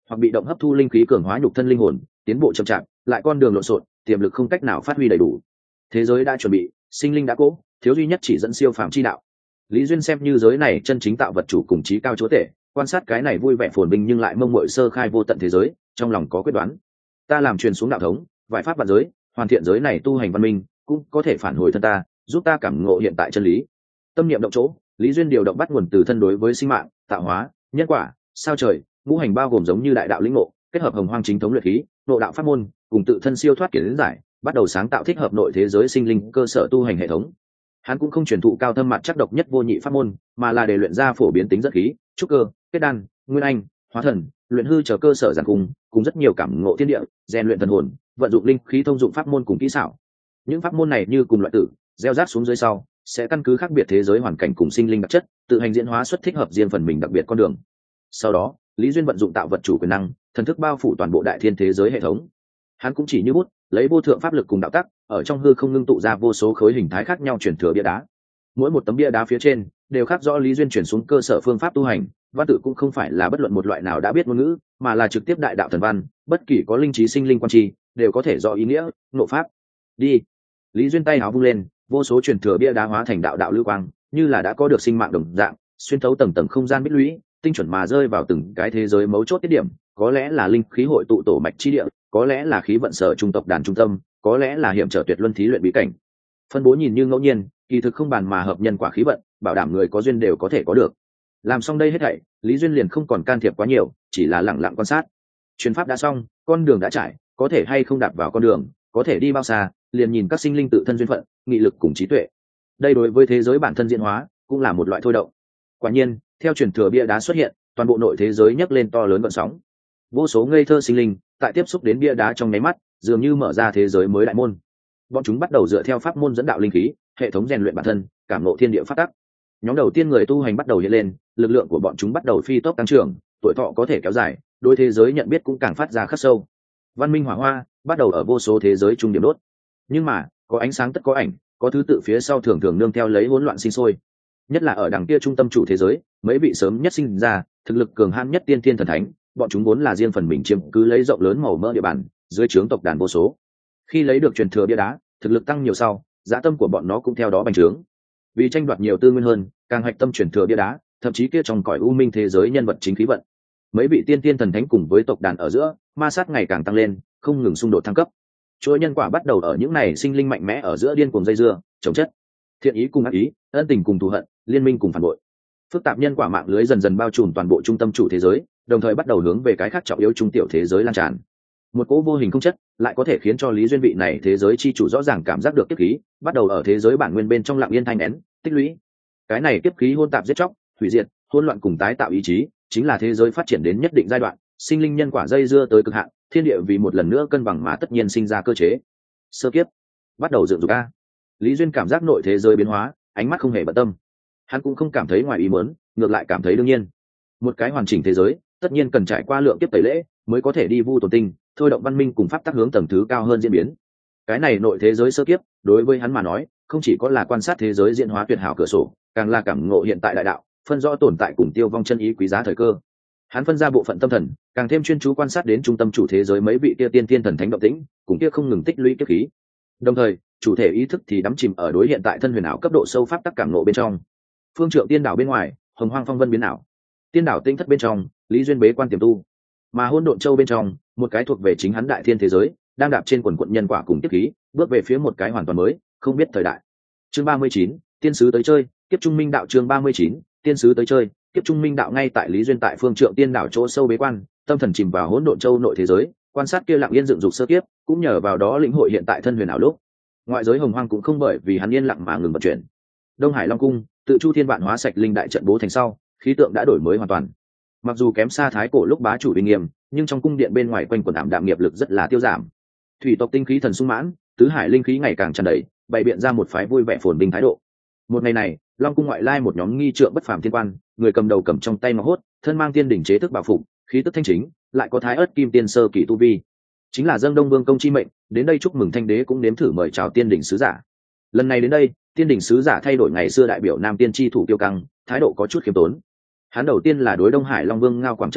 hoặc bị động hấp thu linh khí cường hóa nhục thân linh hồn, tiến bộ chậm chạp, lại con đường lộn xộn, tiềm lực không cách nào phát huy đầy đủ. Thế giới đã chuẩn bị, sinh linh đã cố, thiếu duy nhất chỉ dẫn siêu phàm chi đạo. Lý Duyên xem như giới này chân chính tạo vật chủ cùng chí cao chúa tể, quan sát cái này vui vẻ phồn vinh nhưng lại mông muội sơ khai vô tận thế giới, trong lòng có quyết đoán. Ta làm truyền xuống đạo thống, vải pháp vạn giới, hoàn thiện giới này tu hành văn minh, cũng có thể phản hồi thân ta, giúp ta cảm ngộ hiện tại chân lý. Tâm niệm động chỗ, Lý Duyên điều động bắt nguồn từ thân đối với sinh mạng, tạo hóa, nhân quả, sao trời, ngũ hành bao gồm giống như đại đạo lĩnh ngộ, kết hợp hồng hoang chính thống luyện khí, nội đạo pháp môn, cùng tự thân siêu thoát kiến giải, bắt đầu sáng tạo thích hợp nội thế giới sinh linh cơ sở tu hành hệ thống. Hắn cũng không truyền thụ cao thâm mặt chắc độc nhất vô nhị pháp môn, mà là để luyện ra phổ biến tính rất khí, trúc cơ, kết đan, nguyên anh, hóa thần, luyện hư chờ cơ sở giản cùng, cùng rất nhiều cảm ngộ thiên địa, rèn luyện thần hồn, vận dụng linh khí thông dụng pháp môn cùng kỹ xảo. Những pháp môn này như cùng loại tử, gieo rác xuống dưới sau, sẽ căn cứ khác biệt thế giới hoàn cảnh cùng sinh linh đặc chất, tự hành diễn hóa xuất thích hợp riêng phần mình đặc biệt con đường. Sau đó, Lý Duyên vận dụng tạo vật chủ quyền năng, thần thức bao phủ toàn bộ đại thiên thế giới hệ thống. Hắn cũng chỉ như bút, lấy vô thượng pháp lực cùng đạo tắc, ở trong hư không ngưng tụ ra vô số khối hình thái khác nhau truyền thừa bia đá. Mỗi một tấm bia đá phía trên đều khắc rõ Lý Duyên chuyển xuống cơ sở phương pháp tu hành, văn tự cũng không phải là bất luận một loại nào đã biết ngôn ngữ, mà là trực tiếp đại đạo thần văn, bất kỳ có linh trí sinh linh quan tri đều có thể rõ ý nghĩa, ngộ pháp. Đi. Lý Duyên tay áo vung lên, vô số truyền thừa bia đá hóa thành đạo đạo lưu quang, như là đã có được sinh mạng đồng dạng, xuyên thấu tầng tầng không gian bích lũy, tinh chuẩn mà rơi vào từng cái thế giới mấu chốt tiết điểm, có lẽ là linh khí hội tụ tổ mạch chi địa, có lẽ là khí vận sở trung tộc đàn trung tâm, có lẽ là hiểm trở tuyệt luân thí luyện bí cảnh. Phân bố nhìn như ngẫu nhiên, kỳ thực không bàn mà hợp nhân quả khí vận, bảo đảm người có duyên đều có thể có được. Làm xong đây hết thảy, Lý Duyên liền không còn can thiệp quá nhiều, chỉ là lặng lặng quan sát. Truyền pháp đã xong, con đường đã trải, có thể hay không đạp vào con đường, có thể đi bao xa, liền nhìn các sinh linh tự thân duyên phận, nghị lực cùng trí tuệ. Đây đối với thế giới bản thân diễn hóa, cũng là một loại thôi động. Quả nhiên, theo truyền thừa bia đá xuất hiện, toàn bộ nội thế giới nhấc lên to lớn gợn sóng. Vô số ngây thơ sinh linh, tại tiếp xúc đến bia đá trong nháy mắt, dường như mở ra thế giới mới đại môn. Bọn chúng bắt đầu dựa theo pháp môn dẫn đạo linh khí, hệ thống rèn luyện bản thân, cảm ngộ thiên địa pháp tắc. Nhóm đầu tiên người tu hành bắt đầu hiện lên, lực lượng của bọn chúng bắt đầu phi tốc tăng trưởng, tuổi thọ có thể kéo dài, đối thế giới nhận biết cũng càng phát ra khắc sâu. Văn minh hỏa hoa bắt đầu ở vô số thế giới trung điểm đốt. Nhưng mà, có ánh sáng tất có ảnh, có thứ tự phía sau thường thường nương theo lấy hỗn loạn sinh sôi. Nhất là ở đằng kia trung tâm chủ thế giới, mấy vị sớm nhất sinh ra, thực lực cường hãn nhất tiên thiên thần thánh, bọn chúng vốn là riêng phần mình chiếm cứ lấy rộng lớn màu mỡ địa bàn, dưới trướng tộc đàn vô số. Khi lấy được truyền thừa bia đá, thực lực tăng nhiều sau, dã tâm của bọn nó cũng theo đó bành trướng. Vì tranh đoạt nhiều tư nguyên hơn, càng hạch tâm truyền thừa bia đá, thậm chí kia trong cõi u minh thế giới nhân vật chính khí vận. Mấy vị tiên tiên thần thánh cùng với tộc đàn ở giữa, ma sát ngày càng tăng lên, không ngừng xung đột thăng cấp. Chuỗi nhân quả bắt đầu ở những này sinh linh mạnh mẽ ở giữa điên cuồng dây dưa, chồng chất. Thiện ý cùng ác ý, ân tình cùng thù hận, liên minh cùng phản bội. Phức tạp nhân quả mạng lưới dần dần bao trùm toàn bộ trung tâm chủ thế giới, đồng thời bắt đầu hướng về cái khác trọng yếu trung tiểu thế giới lan tràn. Một cỗ vô hình không chất lại có thể khiến cho Lý Duyên vị này thế giới chi chủ rõ ràng cảm giác được kiếp khí, bắt đầu ở thế giới bản nguyên bên trong lặng yên thanh nén, tích lũy. Cái này kiếp khí hôn tạp giết chóc, hủy diệt, hỗn loạn cùng tái tạo ý chí, chính là thế giới phát triển đến nhất định giai đoạn, sinh linh nhân quả dây dưa tới cực hạn, thiên địa vì một lần nữa cân bằng mà tất nhiên sinh ra cơ chế. Sơ kiếp bắt đầu dựng dục a. Lý Duyên cảm giác nội thế giới biến hóa, ánh mắt không hề bận tâm. Hắn cũng không cảm thấy ngoài ý muốn, ngược lại cảm thấy đương nhiên. Một cái hoàn chỉnh thế giới, tất nhiên cần trải qua lượng kiếp tẩy lễ, mới có thể đi vu tồn tinh, thôi động văn minh cùng pháp tắc hướng tầng thứ cao hơn diễn biến. Cái này nội thế giới sơ kiếp, đối với hắn mà nói, không chỉ có là quan sát thế giới diễn hóa tuyệt hảo cửa sổ, càng là cảm ngộ hiện tại đại đạo, phân rõ tồn tại cùng tiêu vong chân ý quý giá thời cơ. Hắn phân ra bộ phận tâm thần, càng thêm chuyên chú quan sát đến trung tâm chủ thế giới mấy vị kia tiên tiên thần thánh động tĩnh, cùng kia không ngừng tích lũy kiếp khí. Đồng thời, chủ thể ý thức thì đắm chìm ở đối hiện tại thân huyền ảo cấp độ sâu pháp tắc cảm ngộ bên trong. Phương Trượng tiên đảo bên ngoài, hồng hoang phong vân biến ảo. Tiên đảo tinh thất bên trong, Lý Duyên bế quan tiềm tu. Mà hỗn độn châu bên trong, một cái thuộc về chính hắn đại thiên thế giới, đang đạp trên quần quận nhân quả cùng kiếp khí, bước về phía một cái hoàn toàn mới, không biết thời đại. Chương ba mươi chín, tiên sứ tới chơi, kiếp trung minh đạo. Chương ba mươi chín, tiên sứ tới chơi, kiếp trung minh đạo. Ngay tại Lý Duyên tại Phương Trượng tiên đảo chỗ sâu bế quan, tâm thần chìm vào hỗn độn châu nội thế giới, quan sát kia lặng yên dựng dục sơ kiếp, cũng nhờ vào đó lĩnh hội hiện tại thân huyền ảo lúc. Ngoại giới hồng hoang cũng không bởi vì hắn yên lặng mà ngừng vận chuyển. Đông Hải Long cung, tự chu thiên vạn hóa sạch linh đại trận bố thành sau, khí tượng đã đổi mới hoàn toàn. Mặc dù kém xa thái cổ lúc bá chủ uy nghiêm, nhưng trong cung điện bên ngoài quanh quần ảm đạm nghiệp lực rất là tiêu giảm. Thủy tộc tinh khí thần sung mãn, tứ hải linh khí ngày càng tràn đầy, bày biện ra một phái vui vẻ phồn vinh thái độ. Một ngày này, Long cung ngoại lai một nhóm nghi trượng bất phàm thiên quan, người cầm đầu cầm trong tay ngọc hốt, thân mang tiên đỉnh chế thức bảo phục, khí tức thanh chính, lại có thái ớt kim tiên sơ kỳ tu vi. Chính là Dâng Đông Vương công chi mệnh, đến đây chúc mừng Thanh đế cũng nếm thử mời chào tiên đỉnh sứ giả. Lần này đến đây, tiên đỉnh sứ giả thay đổi ngày xưa đại biểu nam tiên tri thủ tiêu căng, thái độ có chút khiêm tốn. Hắn đầu tiên là đối Đông Hải Long Vương Ngao Quảng chấp lễ,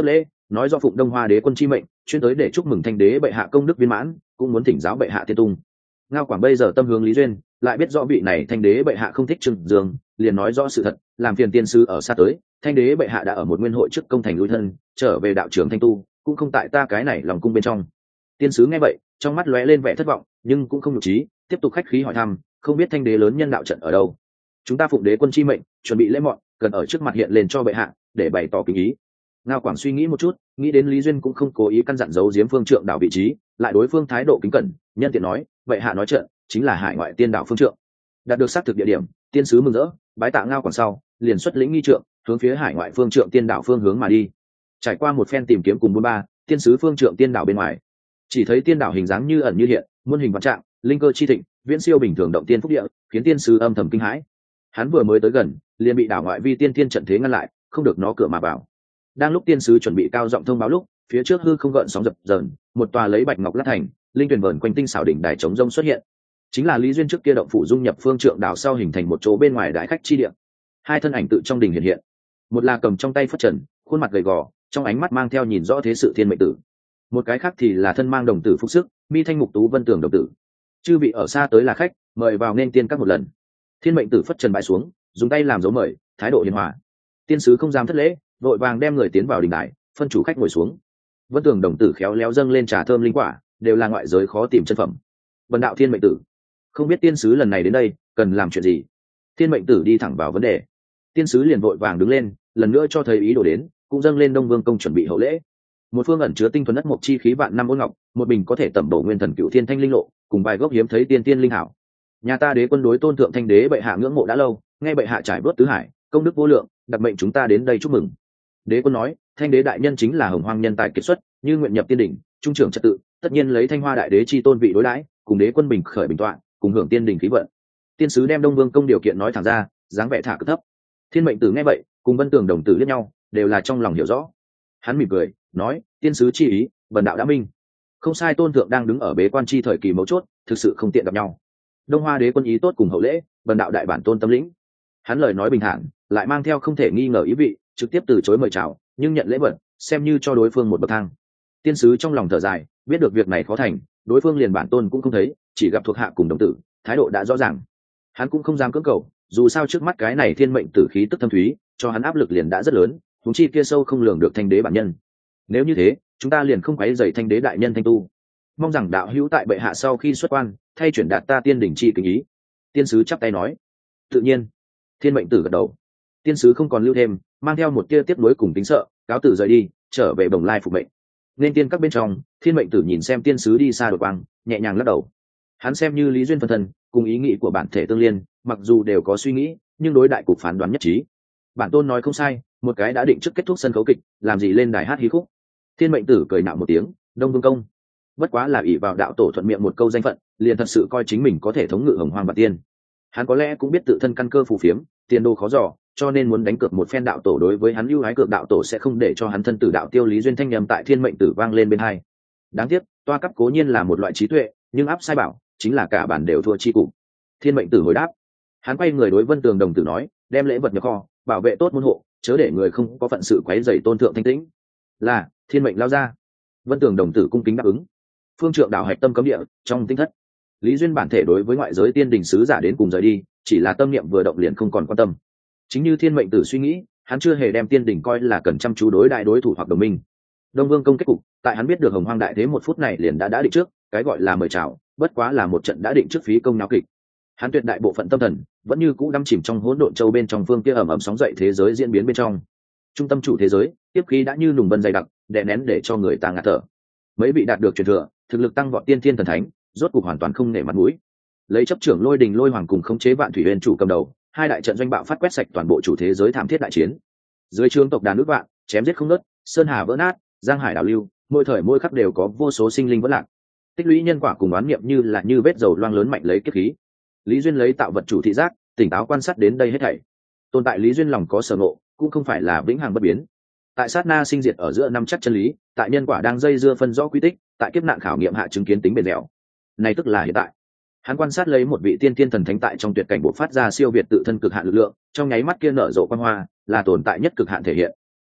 nói do phụng Đông Hoa đế quân chi mệnh chuyên tới để chúc mừng thanh đế bệ hạ công đức viên mãn, cũng muốn thỉnh giáo bệ hạ tiên tung. Ngao Quảng bây giờ tâm hướng Lý Duyên, lại biết rõ vị này thanh đế bệ hạ không thích Trừng Dương, liền nói rõ sự thật, làm phiền tiên sứ ở xa tới, thanh đế bệ hạ đã ở một nguyên hội trước công thành lui thân, trở về đạo trưởng thanh tu, cũng không tại ta cái này lòng cung bên trong. Tiên sứ nghe vậy, trong mắt lóe lên vẻ thất vọng, nhưng cũng không nhục trí, tiếp tục khách khí hỏi thăm, không biết thanh đế lớn nhân đạo trận ở đâu. Chúng ta phụng đế quân chi mệnh, chuẩn bị lễ mọn, cần ở trước mặt hiện lên cho bệ hạ, để bày tỏ kính ý. Ngao Quảng suy nghĩ một chút, nghĩ đến Lý Duyên cũng không cố ý căn dặn giấu giếm phương trượng đảo vị trí, lại đối phương thái độ kính cẩn, nhân tiện nói, bệ hạ nói trận chính là hải ngoại tiên đảo phương trượng. Đạt được xác thực địa điểm, tiên sứ mừng rỡ, bái tạ Ngao Quảng sau, liền xuất lĩnh nghi trượng, hướng phía hải ngoại phương trượng tiên đảo phương hướng mà đi. Trải qua một phen tìm kiếm cùng bốn ba, tiên sứ phương trượng tiên đảo bên ngoài, chỉ thấy tiên đảo hình dáng như ẩn như hiện, muôn hình vạn trạng, linh cơ chi thịnh, viễn siêu bình thường động tiên phúc địa, khiến tiên sứ âm thầm kinh hãi. Hắn vừa mới tới gần, liền bị đảo ngoại vi tiên tiên trận thế ngăn lại, không được nó cửa mà vào. Đang lúc tiên sứ chuẩn bị cao giọng thông báo lúc, phía trước hư không gợn sóng dập dờn, một tòa lấy bạch ngọc lát thành, linh tuyển vờn quanh tinh xảo đỉnh đài chống rông xuất hiện. Chính là Lý Duyên trước kia động phủ dung nhập phương trượng đảo sau hình thành một chỗ bên ngoài đại khách chi địa. Hai thân ảnh tự trong đỉnh hiện hiện, một là cầm trong tay phất trần, khuôn mặt gầy gò, trong ánh mắt mang theo nhìn rõ thế sự thiên mệnh tử. Một cái khác thì là thân mang đồng tử phúc sức, mi thanh mục tú vân tường đồng tử. Chư vị ở xa tới là khách, mời vào nên tiên các một lần. Thiên mệnh tử phất trần bãi xuống, dùng tay làm dấu mời, thái độ hiền hòa. Tiên sứ không dám thất lễ, vội vàng đem người tiến vào đình đài, phân chủ khách ngồi xuống. Vân tường đồng tử khéo léo dâng lên trà thơm linh quả, đều là ngoại giới khó tìm chân phẩm. Vân đạo thiên mệnh tử, không biết tiên sứ lần này đến đây cần làm chuyện gì? Thiên mệnh tử đi thẳng vào vấn đề. Tiên sứ liền vội vàng đứng lên, lần nữa cho thấy ý đồ đến, cũng dâng lên Đông Vương công chuẩn bị hậu lễ. Một phương ẩn chứa tinh thuần đất mộc chi khí vạn năm ôn ngọc, một bình có thể tẩm bổ nguyên thần cựu thiên thanh linh lộ, cùng vài gốc hiếm thấy tiên tiên linh hảo. Nhà ta đế quân đối tôn thượng thanh đế bệ hạ ngưỡng mộ đã lâu, nghe bệ hạ trải bớt tứ hải, công đức vô lượng, đặc mệnh chúng ta đến đây chúc mừng. Đế quân nói, thanh đế đại nhân chính là hồng hoang nhân tài kiệt xuất, như nguyện nhập tiên đỉnh, trung trưởng trật tự, tất nhiên lấy thanh hoa đại đế chi tôn vị đối đãi, cùng đế quân bình khởi bình tọa, cùng hưởng tiên đỉnh khí vận. Tiên sứ đem Đông Vương công điều kiện nói thẳng ra, dáng vẻ thả cực thấp. Thiên mệnh tử nghe vậy, cùng Vân Tường đồng tử liếc nhau, đều là trong lòng hiểu rõ. Hắn mỉm cười, nói, tiên sứ chi ý, bần đạo đã minh. Không sai, tôn thượng đang đứng ở bế quan chi thời kỳ mấu chốt, thực sự không tiện gặp nhau. Đông Hoa đế quân ý tốt cùng hậu lễ, bần đạo đại bản tôn tâm lĩnh. Hắn lời nói bình thản, lại mang theo không thể nghi ngờ ý vị, trực tiếp từ chối mời chào, nhưng nhận lễ vật, xem như cho đối phương một bậc thang. Tiên sứ trong lòng thở dài, biết được việc này khó thành, đối phương liền bản tôn cũng không thấy, chỉ gặp thuộc hạ cùng đồng tử, thái độ đã rõ ràng. Hắn cũng không dám cưỡng cầu, dù sao trước mắt cái này thiên mệnh tử khí tức thâm thúy, cho hắn áp lực liền đã rất lớn, huống chi kia sâu không lường được thanh đế bản nhân. Nếu như thế, chúng ta liền không quấy rầy thanh đế đại nhân thanh tu. Mong rằng đạo hữu tại bệ hạ sau khi xuất quan, thay chuyển đạt ta tiên đỉnh chi kính ý. Tiên sứ chắp tay nói, tự nhiên. Thiên mệnh tử gật đầu. Tiên sứ không còn lưu thêm, mang theo một tia tiếp nối cùng tính sợ, cáo tử rời đi, trở về bồng lai phục mệnh. Nên tiên các bên trong, thiên mệnh tử nhìn xem tiên sứ đi xa đột quang, nhẹ nhàng lắc đầu. Hắn xem như lý duyên phân thân, cùng ý nghĩ của bản thể tương liên, mặc dù đều có suy nghĩ, nhưng đối đại cục phán đoán nhất trí. Bản tôn nói không sai, một cái đã định trước kết thúc sân khấu kịch, làm gì lên đài hát hí khúc. Thiên mệnh tử cười nạo một tiếng, Đông Vương công, bất quá là ỷ vào đạo tổ thuận miệng một câu danh phận, liền thật sự coi chính mình có thể thống ngự hồng hoang bạt tiên. Hắn có lẽ cũng biết tự thân căn cơ phù phiếm, tiền đồ khó dò, cho nên muốn đánh cược một phen đạo tổ đối với hắn ưu ái cược đạo tổ sẽ không để cho hắn thân tử đạo tiêu. Lý duyên thanh nhầm tại thiên mệnh tử vang lên bên hai. Đáng tiếc, toa cấp cố nhiên là một loại trí tuệ, nhưng áp sai bảo chính là cả bản đều thua chi cục. Thiên mệnh tử hồi đáp. Hắn quay người đối Vân Tường đồng tử nói, đem lễ vật nhập kho, bảo vệ tốt môn hộ, chớ để người không có phận sự quấy rầy tôn thượng thanh tĩnh. Là, thiên mệnh lao ra. Vân Tường đồng tử cung kính đáp ứng. Phương trượng đảo hạch tâm cấm địa, trong tinh thất, Lý duyên bản thể đối với ngoại giới tiên đình sứ giả đến cùng rời đi, chỉ là tâm niệm vừa động liền không còn quan tâm. Chính như thiên mệnh tử suy nghĩ, hắn chưa hề đem tiên đình coi là cần chăm chú đối đại đối thủ hoặc đồng minh. Đông Vương công kết cục, tại hắn biết được hồng hoang đại thế một phút này liền đã đã định trước, cái gọi là mời chào, bất quá là một trận đã định trước phí công náo kịch. Hắn tuyệt đại bộ phận tâm thần vẫn như cũ đắm chìm trong hỗn độn châu bên trong phương kia ẩm ẩm sóng dậy thế giới diễn biến bên trong. Trung tâm chủ thế giới, tiếp khí đã như nùng bân dày đặc, đè nén để cho người ta ngạt thở. Mấy vị đạt được truyền thừa, thực lực tăng vọt tiên thiên thần thánh, rốt cuộc hoàn toàn không nể mặt mũi. Lấy chấp trưởng lôi đình lôi hoàng cùng khống chế vạn thủy huyền chủ cầm đầu, hai đại trận doanh bạo phát quét sạch toàn bộ chủ thế giới thảm thiết đại chiến. Dưới trướng tộc đàn nước vạn, chém giết không ngớt, sơn hà vỡ nát, giang hải đảo lưu, mỗi thời mỗi khắc đều có vô số sinh linh vỡ lạc. Tích lũy nhân quả cùng oán niệm như là như vết dầu loang lớn mạnh lấy kiếp khí. Lý duyên lấy tạo vật chủ thị giác, tỉnh táo quan sát đến đây hết thảy. Tồn tại Lý duyên lòng có sở ngộ, cũng không phải là vĩnh hằng bất biến. Tại sát na sinh diệt ở giữa năm chắc chân lý, tại nhân quả đang dây dưa phân rõ quy tích, tại kiếp nạn khảo nghiệm hạ chứng kiến tính bền dẻo. Này tức là hiện tại. Hắn quan sát lấy một vị tiên tiên thần thánh tại trong tuyệt cảnh bộc phát ra siêu việt tự thân cực hạn lực lượng, trong nháy mắt kia nở rộ quang hoa, là tồn tại nhất cực hạn thể hiện.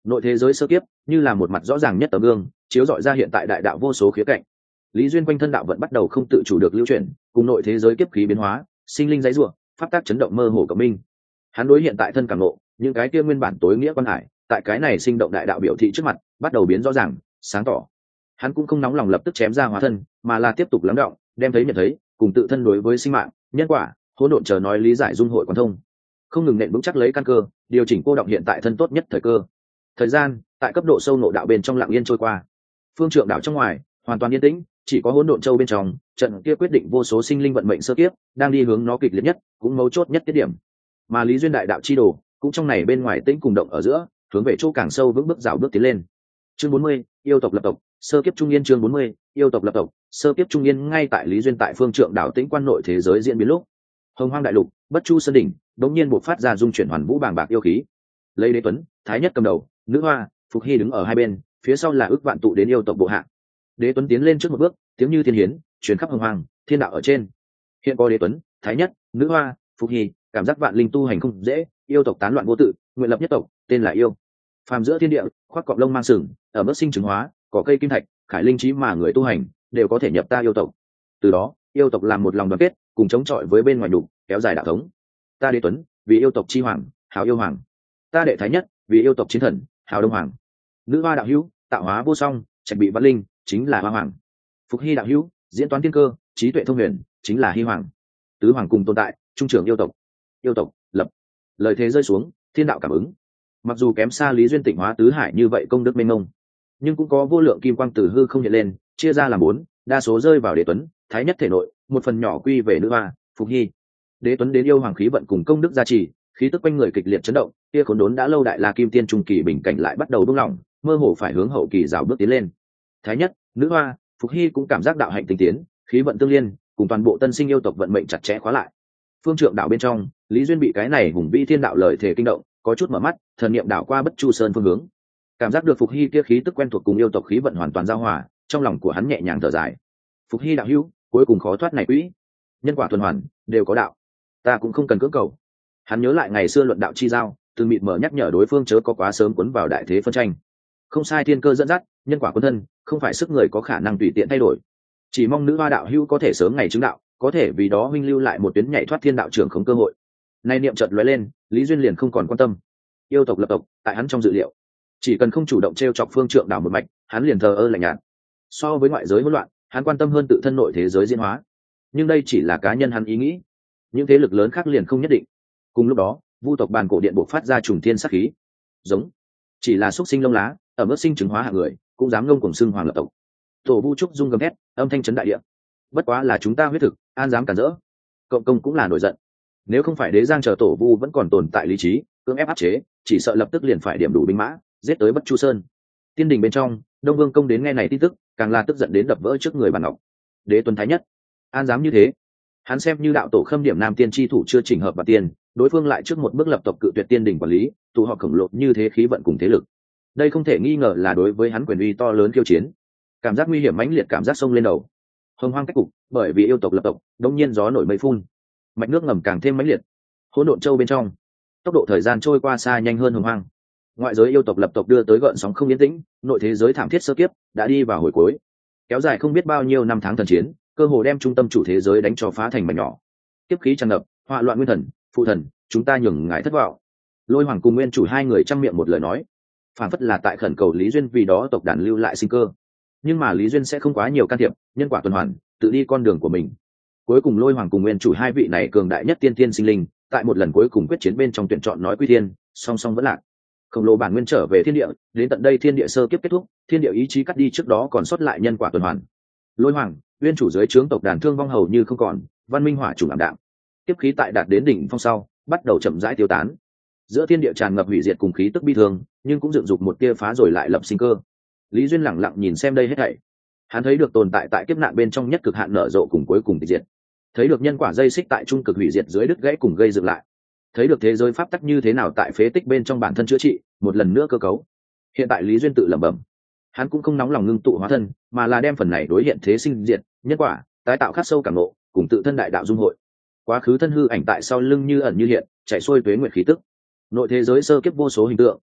Nội thế giới sơ kiếp như là một mặt rõ ràng nhất tấm gương, chiếu rọi ra hiện tại đại đạo vô số khía cạnh. Lý Duyên quanh thân đạo vẫn bắt đầu không tự chủ được lưu chuyển, cùng nội thế giới kiếp khí biến hóa, sinh linh dãy rủa, pháp tác chấn động mơ hồ cộng minh. Hắn đối hiện tại thân cảm ngộ, những cái kia nguyên bản tối nghĩa quan hải, tại cái này sinh động đại đạo biểu thị trước mặt, bắt đầu biến rõ ràng, sáng tỏ. Hắn cũng không nóng lòng lập tức chém ra hóa thân, mà là tiếp tục lắng đọng, đem thấy nhận thấy, cùng tự thân đối với sinh mạng, nhân quả, hỗn độn chờ nói lý giải dung hội quan thông, không ngừng nện vững chắc lấy căn cơ, điều chỉnh cô động hiện tại thân tốt nhất thời cơ. Thời gian tại cấp độ sâu nội đạo bên trong lặng yên trôi qua, phương trượng đạo trong ngoài hoàn toàn yên tĩnh, chỉ có hỗn độn châu bên trong trận kia quyết định vô số sinh linh vận mệnh sơ kiếp đang đi hướng nó kịch liệt nhất, cũng mấu chốt nhất tiết điểm. Mà Lý Duyên đại đạo chi đồ cũng trong này bên ngoài tĩnh cùng động ở giữa, hướng về chỗ càng sâu vững bước rào bước tiến lên. Chương bốn mươi, yêu tộc lập tộc, sơ kiếp trung yên. Chương bốn mươi, yêu tộc lập tộc, sơ kiếp trung yên. Ngay tại Lý Duyên tại phương trượng đạo tĩnh quan nội thế giới diễn biến lúc, hồng hoang đại lục, bất chu sơn đỉnh đống nhiên buộc phát ra dung chuyển hoàn vũ bàng bạc yêu khí. Lấy Đế Tuấn, Thái Nhất cầm đầu, nữ hoa, Phục Hy đứng ở hai bên, phía sau là ước vạn tụ đến yêu tộc bộ hạ. Đế Tuấn tiến lên trước một bước, tiếng như thiên hiến truyền khắp hồng hoang, thiên đạo ở trên. Hiện có Đế Tuấn, Thái Nhất, nữ hoa, Phục Hy, cảm giác vạn linh tu hành không dễ, yêu tộc tán loạn vô tự, nguyện lập nhất tộc, tên là yêu. Phàm giữa thiên địa, khoác cọp lông mang sừng, ở mức sinh chứng hóa, cỏ cây kim thạch, khải linh trí mà người tu hành đều có thể nhập ta yêu tộc. Từ đó, yêu tộc làm một lòng đoàn kết, cùng chống chọi với bên ngoài đủ, kéo dài đạo thống. Ta Đế Tuấn, vì yêu tộc chi hoàng, hào yêu hoàng. Ta Đệ Thái Nhất, vì yêu tộc chiến thần, hào đông hoàng. Nữ hoa đạo hữu, tạo hóa vô song, trạch bị văn linh, chính là hoa hoàng. Phục Hy đạo hữu, diễn toán thiên cơ, trí tuệ thông huyền, chính là hy hoàng. Tứ hoàng cùng tồn tại, trung trưởng yêu tộc. Yêu tộc lập. Lời thế rơi xuống, thiên đạo cảm ứng. Mặc dù kém xa Lý Duyên tịnh hóa tứ hải như vậy công đức mênh mông, nhưng cũng có vô lượng kim quang từ hư không hiện lên, chia ra làm bốn, đa số rơi vào Đế Tuấn, Thái Nhất thể nội, một phần nhỏ quy về nữ hoa, Phục Hy. Đế Tuấn đến yêu hoàng khí vận cùng công đức gia trì, khí tức quanh người kịch liệt chấn động, kia khốn đốn đã lâu đại la kim tiên trung kỳ bình cảnh lại bắt đầu buông lỏng, mơ hồ phải hướng hậu kỳ rào bước tiến lên. Thái Nhất, nữ hoa, Phục Hy cũng cảm giác đạo hạnh tinh tiến, khí vận tương liên, cùng toàn bộ tân sinh yêu tộc vận mệnh chặt chẽ khóa lại. Phương trượng đạo bên trong, Lý Duyên bị cái này hùng vĩ thiên đạo lời thể kinh động, có chút mở mắt, thần niệm đảo qua bất chu sơn phương hướng, cảm giác được Phục Hy kia khí tức quen thuộc cùng yêu tộc khí vận hoàn toàn giao hòa, trong lòng của hắn nhẹ nhàng thở dài. Phục Hy đạo hữu, cuối cùng khó thoát này quỹ, nhân quả tuần hoàn đều có đạo, ta cũng không cần cưỡng cầu. Hắn nhớ lại ngày xưa luận đạo chi giao, từ mịt mở nhắc nhở đối phương chớ có quá sớm cuốn vào đại thế phân tranh. Không sai, thiên cơ dẫn dắt, nhân quả quân thân, không phải sức người có khả năng tùy tiện thay đổi. Chỉ mong nữ hoa đạo hữu có thể sớm ngày chứng đạo, có thể vì đó huynh lưu lại một tuyến nhảy thoát thiên đạo trưởng không cơ hội. Nay niệm chợt lóe lên, Lý Duyên liền không còn quan tâm. Yêu tộc lập tộc, tại hắn trong dự liệu, chỉ cần không chủ động trêu chọc phương trượng đảo một mạch, hắn liền thờ ơ lạnh nhạt. So với ngoại giới hỗn loạn, hắn quan tâm hơn tự thân nội thế giới diễn hóa. Nhưng đây chỉ là cá nhân hắn ý nghĩ, những thế lực lớn khác liền không nhất định. Cùng lúc đó, vu tộc bàn cổ điện buộc phát ra trùng thiên sát khí, giống chỉ là xuất sinh lông lá, ở mức sinh chứng hóa hạng người cũng dám ngông cuồng xưng hoàng lập tộc. Tổ vu trúc dung gầm thét, âm thanh chấn đại địa. Bất quá là chúng ta huyết thực, an dám cản rỡ. Cộng công cũng là nổi giận, nếu không phải đế giang chờ tổ vu vẫn còn tồn tại lý trí, cưỡng ép áp chế, chỉ sợ lập tức liền phải điểm đủ binh mã, giết tới bất chu sơn. Tiên đình bên trong, đông vương công đến nghe này tin tức, càng là tức giận đến đập vỡ trước người bàn ngọc. Đế tuấn Thái Nhất, an dám như thế? Hắn xem như đạo tổ khâm điểm nam tiên tri thủ chưa chỉnh hợp và tiền, đối phương lại trước một bước lập tộc cự tuyệt tiên đình quản lý, tụ họp khổng lồ như thế khí vận cùng thế lực, đây không thể nghi ngờ là đối với hắn quyền uy to lớn khiêu chiến. Cảm giác nguy hiểm mãnh liệt, cảm giác sông lên đầu. Hồng hoang cách cục, bởi vì yêu tộc lập tộc, đống nhiên gió nổi mây phun, mạch nước ngầm càng thêm mãnh liệt. Hỗn độn châu bên trong, tốc độ thời gian trôi qua xa nhanh hơn hồng hoang. Ngoại giới yêu tộc lập tộc đưa tới gợn sóng không yên tĩnh, nội thế giới thảm thiết sơ kiếp đã đi vào hồi cuối, kéo dài không biết bao nhiêu năm tháng thần chiến, cơ hồ đem trung tâm chủ thế giới đánh cho phá thành mảnh nhỏ. Kiếp khí tràn ngập, họa loạn nguyên thần, phụ thần, chúng ta nhường ngài thất vọng. Lôi hoàng cùng nguyên chủ hai người trăm miệng một lời nói, phản phất là tại khẩn cầu Lý Duyên vì đó tộc đàn lưu lại sinh cơ. Nhưng mà Lý Duyên sẽ không quá nhiều can thiệp, nhân quả tuần hoàn, tự đi con đường của mình. Cuối cùng Lôi hoàng cùng nguyên chủ hai vị này cường đại nhất tiên tiên sinh linh, tại một lần cuối cùng quyết chiến bên trong tuyển chọn nói quy thiên, song song vẫn lạc. Khổng lồ bản nguyên trở về thiên địa, đến tận đây thiên địa sơ kiếp kết thúc, thiên địa ý chí cắt đi trước đó còn sót lại nhân quả tuần hoàn. Lôi hoàng, nguyên chủ dưới trướng tộc đàn thương vong hầu như không còn, văn minh hỏa trùng ảm đạm. Kiếp khí tại đạt đến đỉnh phong sau, bắt đầu chậm rãi tiêu tán. Giữa thiên địa tràn ngập hủy diệt cùng khí tức bi thương, nhưng cũng dựng dục một tia phá rồi lại lập sinh cơ. Lý Duyên lẳng lặng nhìn xem đây hết thảy. Hắn thấy được tồn tại tại kiếp nạn bên trong nhất cực hạn nở rộ cùng cuối cùng tịch diệt, thấy được nhân quả dây xích tại trung cực hủy diệt dưới đứt gãy cùng gây dựng lại, thấy được thế giới pháp tắc như thế nào tại phế tích bên trong bản thân chữa trị, một lần nữa cơ cấu. Hiện tại Lý Duyên tự lẩm bẩm, hắn cũng không nóng lòng ngưng tụ hóa thân, mà là đem phần này đối hiện thế sinh diệt, nhân quả, tái tạo khắc sâu cảm ngộ, cùng tự thân đại đạo dung hội. Quá khứ thân hư ảnh tại sau lưng như ẩn như hiện, chạy xuôi tuế nguyệt khí tức. Nội thế giới sơ kiếp vô số hình tượng,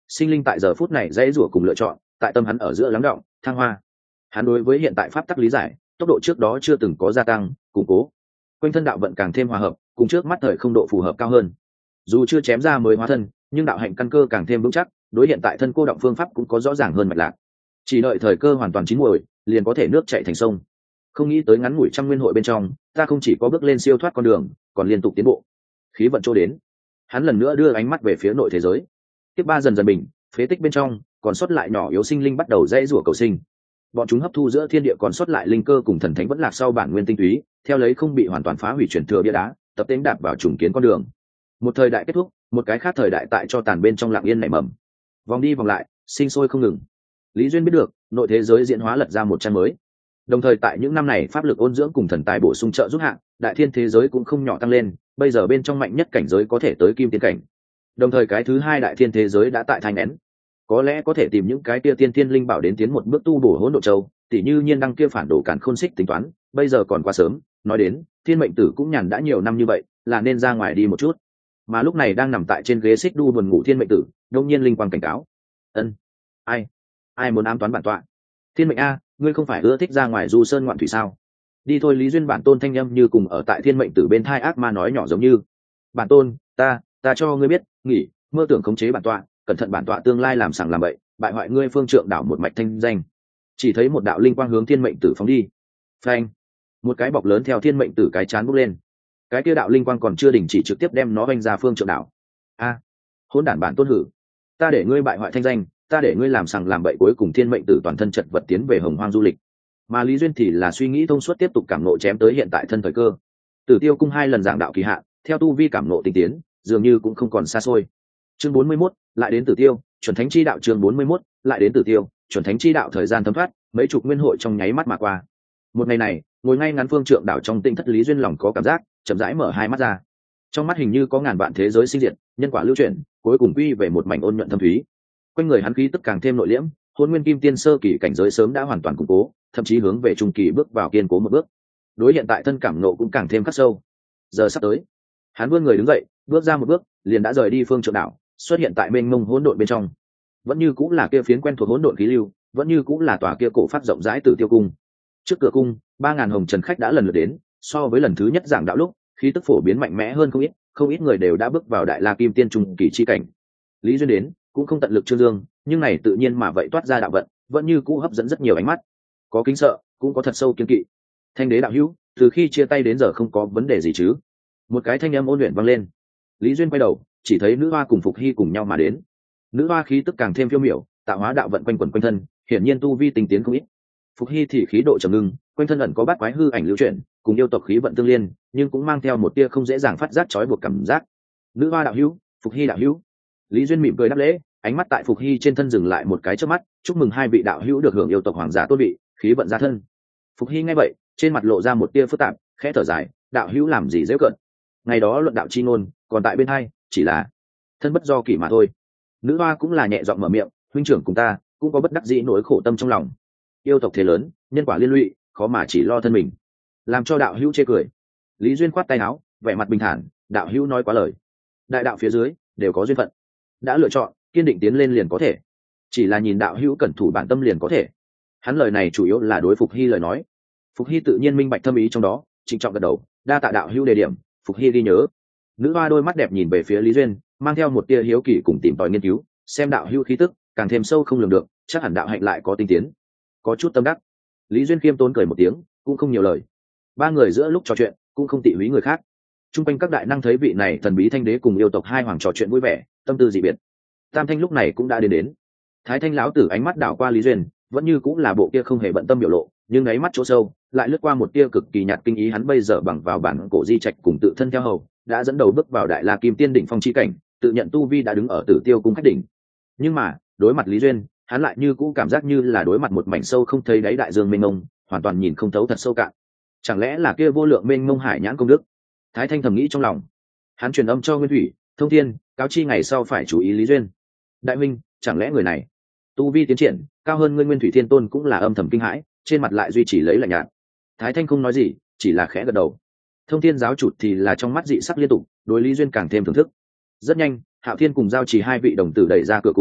sinh linh tại giờ phút này dễ rủa cùng lựa chọn, tại tâm hắn ở giữa lắng động thăng hoa. Hắn đối với hiện tại pháp tắc lý giải tốc độ trước đó chưa từng có gia tăng củng cố, quanh thân đạo vận càng thêm hòa hợp, cùng trước mắt thời không độ phù hợp cao hơn. Dù chưa chém ra mới hóa thân, nhưng đạo hạnh căn cơ càng thêm vững chắc, đối hiện tại thân cô động phương pháp cũng có rõ ràng hơn mạch lạc. Chỉ đợi thời cơ hoàn toàn chín muồi, liền có thể nước chảy thành sông. Không nghĩ tới ngắn ngủi trăm nguyên hội bên trong, ta không chỉ có bước lên siêu thoát con đường, còn liên tục tiến bộ. Khí vận trôi đến, hắn lần nữa đưa ánh mắt về phía nội thế giới. Tiếp ba dần dần bình, phế tích bên trong còn sót lại nhỏ yếu sinh linh bắt đầu dãy rủa cầu sinh. Bọn chúng hấp thu giữa thiên địa còn sót lại linh cơ cùng thần thánh vẫn lạc sau bản nguyên tinh túy, theo lấy không bị hoàn toàn phá hủy chuyển thừa bia đá, tập tính đạp vào trùng kiến con đường. Một thời đại kết thúc, một cái khác thời đại tại cho tàn bên trong lặng yên nảy mầm, vòng đi vòng lại, sinh sôi không ngừng. Lý Duyên biết được, nội thế giới diễn hóa lật ra một trang mới. Đồng thời tại những năm này pháp lực ôn dưỡng cùng thần tài bổ sung trợ giúp hạn, đại thiên thế giới cũng không nhỏ tăng lên, bây giờ bên trong mạnh nhất cảnh giới có thể tới kim tiên cảnh. Đồng thời cái thứ hai đại thiên thế giới đã tại thanh nén, có lẽ có thể tìm những cái tia tiên tiên linh bảo đến tiến một bước tu bổ hỗn độ châu, tỉ như nhiên đăng kia phản đồ cản khôn xích tính toán, bây giờ còn quá sớm. Nói đến, thiên mệnh tử cũng nhàn đã nhiều năm như vậy, là nên ra ngoài đi một chút. Mà lúc này đang nằm tại trên ghế xích đu buồn ngủ thiên mệnh tử, đông nhiên linh quang cảnh cáo. Ân, ai, ai muốn ám toán bản tọa? Thiên mệnh a, ngươi không phải ưa thích ra ngoài du sơn ngoạn thủy sao? Đi thôi. Lý Duyên bản tôn thanh âm như cùng ở tại thiên mệnh tử bên thai ác ma nói nhỏ giống như. Bản tôn, ta, ta cho ngươi biết, nghỉ, mơ tưởng khống chế bản tọa, cẩn thận bản tọa tương lai làm sằng làm bậy, bại hoại ngươi phương trượng đảo một mạch thanh danh. Chỉ thấy một đạo linh quang hướng thiên mệnh tử phóng đi. Phanh, một cái bọc lớn theo thiên mệnh tử cái chán bốc lên. Cái kia đạo linh quang còn chưa đình chỉ, trực tiếp đem nó vanh ra phương trượng đảo. A, hỗn đản bản tôn hử, ta để ngươi bại hoại thanh danh, ta để ngươi làm sằng làm bậy, cuối cùng thiên mệnh tử toàn thân chật vật tiến về hồng hoang du lịch. Mà Lý Duyên thì là suy nghĩ thông suốt, tiếp tục cảm nộ chém tới hiện tại thân thời cơ. Tử Tiêu cung hai lần giảng đạo kỳ hạn, theo tu vi cảm nộ tinh tiến, dường như cũng không còn xa xôi. Chương bốn mươi mốt, lại đến Tử Tiêu, chuẩn thánh chi đạo. Chương bốn mươi mốt, lại đến Tử Tiêu, chuẩn thánh chi đạo. Thời gian thấm thoát, mấy chục nguyên hội trong nháy mắt mà qua. Một ngày này, ngồi ngay ngắn phương trượng đảo trong tinh thất, Lý Duyên lòng có cảm giác, chậm rãi mở hai mắt ra. Trong mắt hình như có ngàn vạn thế giới sinh diệt, nhân quả lưu chuyển, cuối cùng quy về một mảnh ôn nhuận thâm thúy. Quanh người hắn khí tức càng thêm nội liễm, hôn nguyên kim tiên sơ kỳ cảnh giới sớm đã hoàn toàn củng cố, thậm chí hướng về trung kỳ bước vào kiên cố một bước. Đối hiện tại thân cảm nộ cũng càng thêm khắc sâu. Giờ sắp tới, hắn vươn người đứng dậy, bước ra một bước, liền đã rời đi phương trượng đảo, xuất hiện tại mênh mông hỗn độn bên trong. Vẫn như cũng là kia phiến quen thuộc hỗn độn khí lưu, vẫn như cũng là tòa kia cổ phát rộng rãi Tử Tiêu cung. Trước cửa cung, ba ngàn hồng trần khách đã lần lượt đến, so với lần thứ nhất giảng đạo lúc, khí tức phổ biến mạnh mẽ hơn không ít, không ít người đều đã bước vào đại la kim tiên trung kỳ chi cảnh. Lý Duyên đến, cũng không tận lực trương dương, nhưng này tự nhiên mà vậy toát ra đạo vận, vẫn như cũ hấp dẫn rất nhiều ánh mắt. Có kính sợ, cũng có thật sâu kiên kỵ. Thanh đế đạo hữu, từ khi chia tay đến giờ không có vấn đề gì chứ? Một cái thanh âm ôn luyện vang lên. Lý Duyên quay đầu, chỉ thấy nữ hoa cùng Phục Hy cùng nhau mà đến. Nữ hoa khí tức càng thêm phiêu miểu, tạo hóa đạo vận quanh quẩn quanh thân, hiển nhiên tu vi tinh tiến không ít. Phục Hy thì khí độ trầm ngưng, quanh thân ẩn có bát quái hư ảnh lưu chuyển, cùng yêu tộc khí vận tương liên, nhưng cũng mang theo một tia không dễ dàng phát giác trói buộc cảm giác. Nữ hoa đạo hữu, Phục Hy đạo hữu. Lý Duyên mỉm cười đáp lễ, ánh mắt tại Phục Hy trên thân dừng lại một cái chớp mắt, chúc mừng hai vị đạo hữu được hưởng yêu tộc hoàng giả tôn vị, khí vận gia thân. Phục Hy nghe vậy, trên mặt lộ ra một tia phức tạp, khẽ thở dài, đạo hữu làm gì dễ cận. Ngày đó luận đạo chi ngôn, còn tại bên hai, chỉ là thân bất do kỷ mà thôi. Nữ hoa cũng là nhẹ giọng mở miệng, huynh trưởng cùng ta cũng có bất đắc dĩ nỗi khổ tâm trong lòng. Yêu tộc thế lớn, nhân quả liên lụy, khó mà chỉ lo thân mình, làm cho đạo hữu chê cười. Lý Duyên khoát tay áo, vẻ mặt bình thản, đạo hữu nói quá lời. Đại đạo phía dưới đều có duyên phận, đã lựa chọn kiên định tiến lên liền có thể, chỉ là nhìn đạo hữu cẩn thủ bản tâm liền có thể. Hắn lời này chủ yếu là đối Phục Hy lời nói. Phục Hy tự nhiên minh bạch thâm ý trong đó, trịnh trọng gật đầu, đa tạ đạo hữu đề điểm, Phục Hy ghi nhớ. Nữ hoa đôi mắt đẹp nhìn về phía Lý Duyên, mang theo một tia hiếu kỳ cùng tìm tòi nghiên cứu, xem đạo hữu khí tức càng thêm sâu không lường được, chắc hẳn đạo hạnh lại có tinh tiến. Có chút tâm đắc. Lý Duyên khiêm tốn cười một tiếng, cũng không nhiều lời. Ba người giữa lúc trò chuyện cũng không tị húy người khác. Trung quanh các đại năng thấy vị này thần bí thanh đế cùng yêu tộc hai hoàng trò chuyện vui vẻ, tâm tư dị biệt. Tam Thanh lúc này cũng đã đến đến. Thái Thanh lão tử ánh mắt đảo qua Lý Duyên, vẫn như cũng là bộ kia không hề bận tâm biểu lộ, nhưng đáy mắt chỗ sâu lại lướt qua một tia cực kỳ nhạt kinh ý. Hắn bây giờ bằng vào bản cổ di trạch cùng tự thân theo hầu, đã dẫn đầu bước vào đại la kim tiên đỉnh phong chi cảnh, tự nhận tu vi đã đứng ở Tử Tiêu cung khách đỉnh. Nhưng mà đối mặt Lý Duyên, hắn lại như cũ cảm giác như là đối mặt một mảnh sâu không thấy đáy đại dương mênh mông, hoàn toàn nhìn không thấu thật sâu cạn. Chẳng lẽ là kia vô lượng mênh mông hải nhãn công đức? Thái Thanh thầm nghĩ trong lòng. Hắn truyền âm cho Nguyên Thủy, Thông Thiên, cáo chi ngày sau phải chú ý Lý Duyên. Đại minh, chẳng lẽ người này tu vi tiến triển cao hơn ngươi? Nguyên Thủy Thiên Tôn cũng là âm thầm kinh hãi, trên mặt lại duy trì lấy lạnh nhạt. Thái Thanh không nói gì, chỉ là khẽ gật đầu. Thông Thiên giáo chủ thì là trong mắt dị sắc liên tục, đối Lý Duyên càng thêm thưởng thức. Rất nhanh, Hạo Thiên cùng Giao Chỉ hai vị đồng tử đẩy ra cửa cung,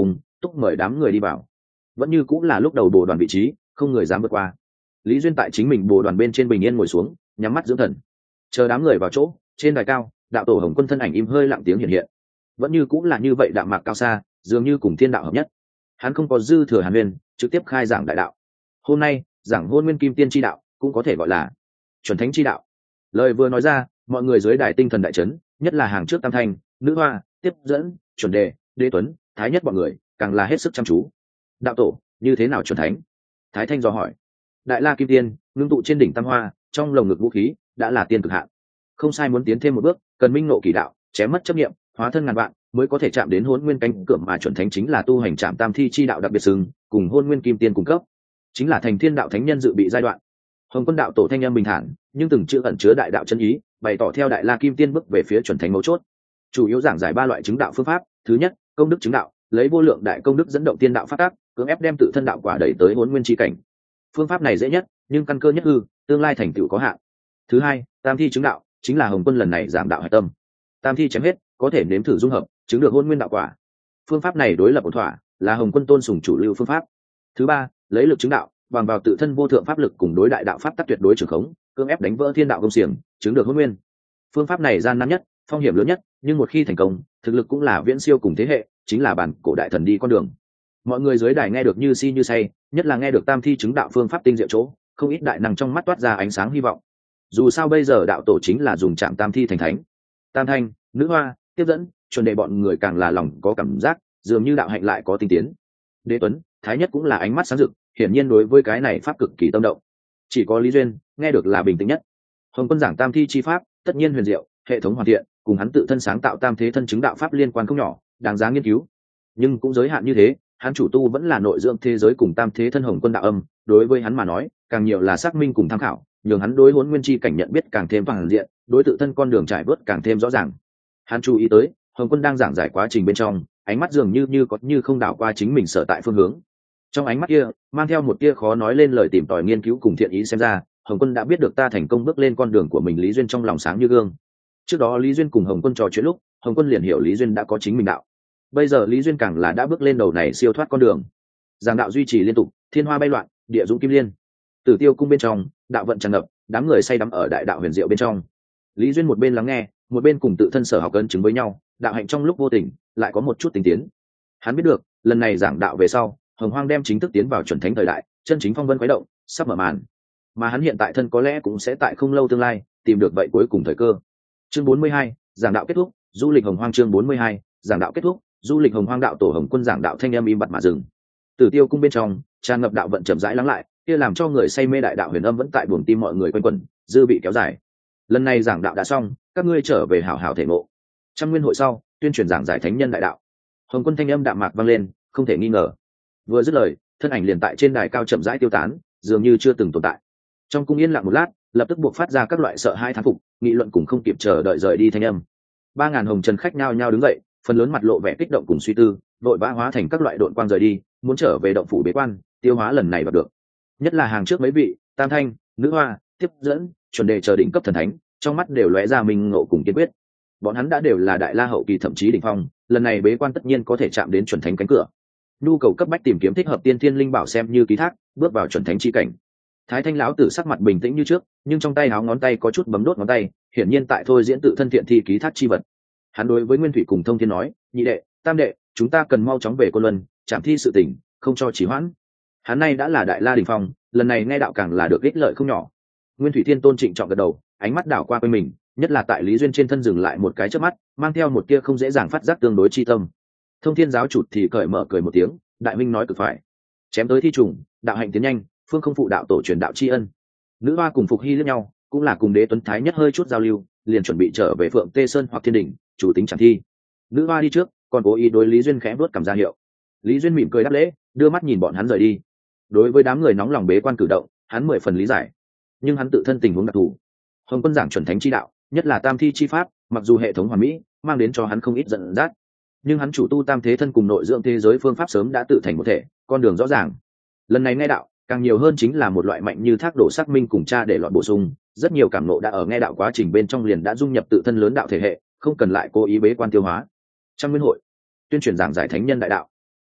thúc mời đám người đi vào. Vẫn như cũng là lúc đầu bồ đoàn vị trí, không người dám vượt qua. Lý Duyên tại chính mình bồ đoàn bên trên bình yên ngồi xuống, nhắm mắt dưỡng thần, chờ đám người vào chỗ. Trên đài cao, đạo tổ Hồng Quân thân ảnh im hơi lặng tiếng hiện hiện, vẫn như cũng là như vậy đạm mạc cao xa, dường như cùng thiên đạo hợp nhất. Hắn không có dư thừa hàn nguyên, trực tiếp khai giảng đại đạo. Hôm nay giảng hôn nguyên kim tiên chi đạo, cũng có thể gọi là chuẩn thánh chi đạo. Lời vừa nói ra, mọi người dưới đài tinh thần đại chấn, nhất là hàng trước tam thanh, nữ hoa, tiếp dẫn, chuẩn đề, đế tuấn, thái nhất bọn người càng là hết sức chăm chú. Đạo tổ như thế nào chuẩn thánh? Thái thanh dò hỏi. Đại la kim tiên ngưng tụ trên đỉnh tam hoa, trong lồng ngực vũ khí đã là tiên cực hạn. Không sai, muốn tiến thêm một bước, cần minh ngộ kỳ đạo, chém mất chấp niệm, hóa thân ngàn vạn, mới có thể chạm đến hôn nguyên cánh cửa, mà chuẩn thánh chính là tu hành chạm tam thi chi đạo đặc biệt sừng, cùng hôn nguyên kim tiên cung cấp, chính là thành thiên đạo thánh nhân dự bị giai đoạn. Hồng Quân đạo tổ thanh âm bình thản, nhưng từng chữ ẩn chứa đại đạo chân ý, bày tỏ theo đại la kim tiên bước về phía chuẩn thánh mấu chốt. Chủ yếu giảng giải ba loại chứng đạo phương pháp. Thứ nhất, công đức chứng đạo, lấy vô lượng đại công đức dẫn động tiên đạo phát tác, cưỡng ép đem tự thân đạo quả đẩy tới hôn nguyên chi cảnh. Phương pháp này dễ nhất, nhưng căn cơ nhất hư, tương lai thành tựu có hạn. Thứ hai, tam thi chứng đạo, chính là Hồng Quân lần này giảng đạo hải tâm. Tam thi chém hết, có thể nếm thử dung hợp, chứng được hôn nguyên đạo quả. Phương pháp này đối lập ổn thỏa, là Hồng Quân tôn sùng chủ lưu phương pháp. Thứ ba, lấy lực chứng đạo, bằng vào tự thân vô thượng pháp lực cùng đối đại đạo pháp tắc tuyệt đối trường khống, cưỡng ép đánh vỡ thiên đạo công xiềng, chứng được hôn nguyên. Phương pháp này gian nan nhất, phong hiểm lớn nhất, nhưng một khi thành công, thực lực cũng là viễn siêu cùng thế hệ, chính là bản cổ đại thần đi con đường. Mọi người dưới đài nghe được như si như say, nhất là nghe được tam thi chứng đạo phương pháp tinh diệu chỗ, không ít đại năng trong mắt toát ra ánh sáng hy vọng. Dù sao bây giờ đạo tổ chính là dùng chạm tam thi thành thánh. Tam thanh, nữ hoa, tiếp dẫn, chuẩn đề bọn người càng là lòng có cảm giác, dường như đạo hạnh lại có tinh tiến. Đế tuấn, thái nhất cũng là ánh mắt sáng rực, hiển nhiên đối với cái này pháp cực kỳ tâm động. Chỉ có Lý Duyên nghe được là bình tĩnh nhất. Hồng Quân giảng tam thi chi pháp, tất nhiên huyền diệu, hệ thống hoàn thiện, cùng hắn tự thân sáng tạo tam thế thân chứng đạo pháp liên quan không nhỏ, đáng giá nghiên cứu. Nhưng cũng giới hạn như thế, hắn chủ tu vẫn là nội dưỡng thế giới cùng tam thế thân Hồng Quân đạo âm, đối với hắn mà nói, càng nhiều là xác minh cùng tham khảo, nhường hắn đối huấn nguyên chi cảnh nhận biết càng thêm toàn diện, đối tự thân con đường trải vớt càng thêm rõ ràng. Hắn chú ý tới, Hồng Quân đang giảng giải quá trình bên trong, ánh mắt dường như như có như không đảo qua chính mình sở tại phương hướng. Trong ánh mắt kia mang theo một tia khó nói lên lời tìm tòi nghiên cứu cùng thiện ý, xem ra Hồng Quân đã biết được ta thành công bước lên con đường của mình. Lý Duyên trong lòng sáng như gương. Trước đó Lý Duyên cùng Hồng Quân trò chuyện lúc, Hồng Quân liền hiểu Lý Duyên đã có chính mình đạo. Bây giờ Lý Duyên càng là đã bước lên đầu này siêu thoát con đường. Giảng đạo duy trì liên tục, thiên hoa bay loạn, địa dũng kim liên. Tử Tiêu cung bên trong, đạo vận tràn ngập, đám người say đắm ở đại đạo huyền diệu bên trong. Lý Duyên một bên lắng nghe, một bên cùng tự thân sở học cân chứng với nhau, đạo hạnh trong lúc vô tình lại có một chút tinh tiến. Hắn biết được, lần này giảng đạo về sau, Hồng Hoang đem chính thức tiến vào chuẩn thánh thời đại, chân chính phong vân khuấy động, sắp mở màn. Mà hắn hiện tại thân có lẽ cũng sẽ tại không lâu tương lai tìm được vậy cuối cùng thời cơ. Chương bốn mươi hai, giảng đạo kết thúc, du lịch Hồng Hoang. Chương bốn mươi hai, giảng đạo kết thúc, du lịch Hồng Hoang. Đạo tổ Hồng Quân giảng đạo thanh âm im bặt mà dừng. Tử Tiêu cung bên trong, tràn ngập đạo vận chậm rãi lắng lại, kia làm cho người say mê đại đạo huyền âm vẫn tại buồng tim mọi người quanh quẩn, dư bị kéo dài. Lần này giảng đạo đã xong, các ngươi trở về hảo hảo thể ngộ. Trăm nguyên hội sau, tuyên truyền giảng giải thánh nhân đại đạo. Hồng Quân thanh âm đạm mạc vang lên, không thể nghi ngờ. Vừa dứt lời, thân ảnh liền tại trên đài cao chậm rãi tiêu tán, dường như chưa từng tồn tại. Trong cung yên lặng một lát, lập tức buộc phát ra các loại sợ hai thán phục, nghị luận cùng không kịp chờ đợi rời đi thanh âm. Ba ngàn hồng trần khách nhao nhao đứng dậy, phần lớn mặt lộ vẻ kích động cùng suy tư, vội vã hóa thành các loại đội quang rời đi, muốn trở về động phủ bế quan, tiêu hóa lần này vào được. Nhất là hàng trước mấy vị, Tam Thanh, Nữ Hoa, Tiếp Dẫn, Chuẩn Đề chờ đỉnh cấp thần thánh, trong mắt đều lóe ra minh ngộ cùng kiên quyết. Bọn hắn đã đều là đại la hậu kỳ thậm chí đỉnh phong, lần này bế quan tất nhiên có thể chạm đến chuẩn thánh cánh cửa. Nhu cầu cấp bách tìm kiếm thích hợp tiên thiên linh bảo xem như ký thác, bước vào chuẩn thánh chi cảnh. Thái Thanh lão tử sắc mặt bình tĩnh như trước, nhưng trong tay háo ngón tay có chút bấm đốt ngón tay, hiển nhiên tại thôi diễn tự thân thiện thi ký thác chi vật. Hắn đối với Nguyên Thủy cùng Thông Thiên nói, nhị đệ, tam đệ, chúng ta cần mau chóng về Côn Luân, chạm thi sự tình, không cho trì hoãn. Hắn nay đã là đại la đỉnh phong, lần này nghe đạo càng là được ích lợi không nhỏ. Nguyên Thủy Thiên Tôn trịnh trọng gật đầu, ánh mắt đảo qua quanh mình, nhất là tại Lý Duyên trên thân dừng lại một cái chớp mắt, mang theo một tia không dễ dàng phát giác tương đối chi tâm. Thông Thiên giáo chủ thì cởi mở cười một tiếng, đại minh nói cực phải. Chém tới thi trùng, đạo hạnh tiến nhanh, phương không phụ đạo tổ truyền đạo tri ân. Nữ Hoa cùng Phục Hy lẫn nhau, cũng là cùng Đế Tuấn Thái nhất hơi chút giao lưu, liền chuẩn bị trở về Phượng Tê Sơn hoặc Thiên Đỉnh, chủ tính chẳng thi. Nữ Hoa đi trước, còn cố ý đối Lý Duyên khẽ vuốt cầm ra hiệu. Lý Duyên mỉm cười đáp lễ, đưa mắt nhìn bọn hắn rời đi. Đối với đám người nóng lòng bế quan cử động, hắn mười phần lý giải, nhưng hắn tự thân tình huống đặc thù. Hồng Quân giảng chuẩn thánh chi đạo, nhất là tam thi chi pháp, mặc dù hệ thống hoàn mỹ, mang đến cho hắn không ít giận dắt, nhưng hắn chủ tu tam thế thân cùng nội dưỡng thế giới phương pháp sớm đã tự thành một thể, con đường rõ ràng. Lần này nghe đạo, càng nhiều hơn chính là một loại mạnh như thác đổ xác minh cùng cha để loạn bổ sung, rất nhiều cảm ngộ đã ở nghe đạo quá trình bên trong liền đã dung nhập tự thân lớn đạo thể hệ, không cần lại cố ý bế quan tiêu hóa. Trăm nguyên hội tuyên truyền giảng giải thánh nhân đại đạo.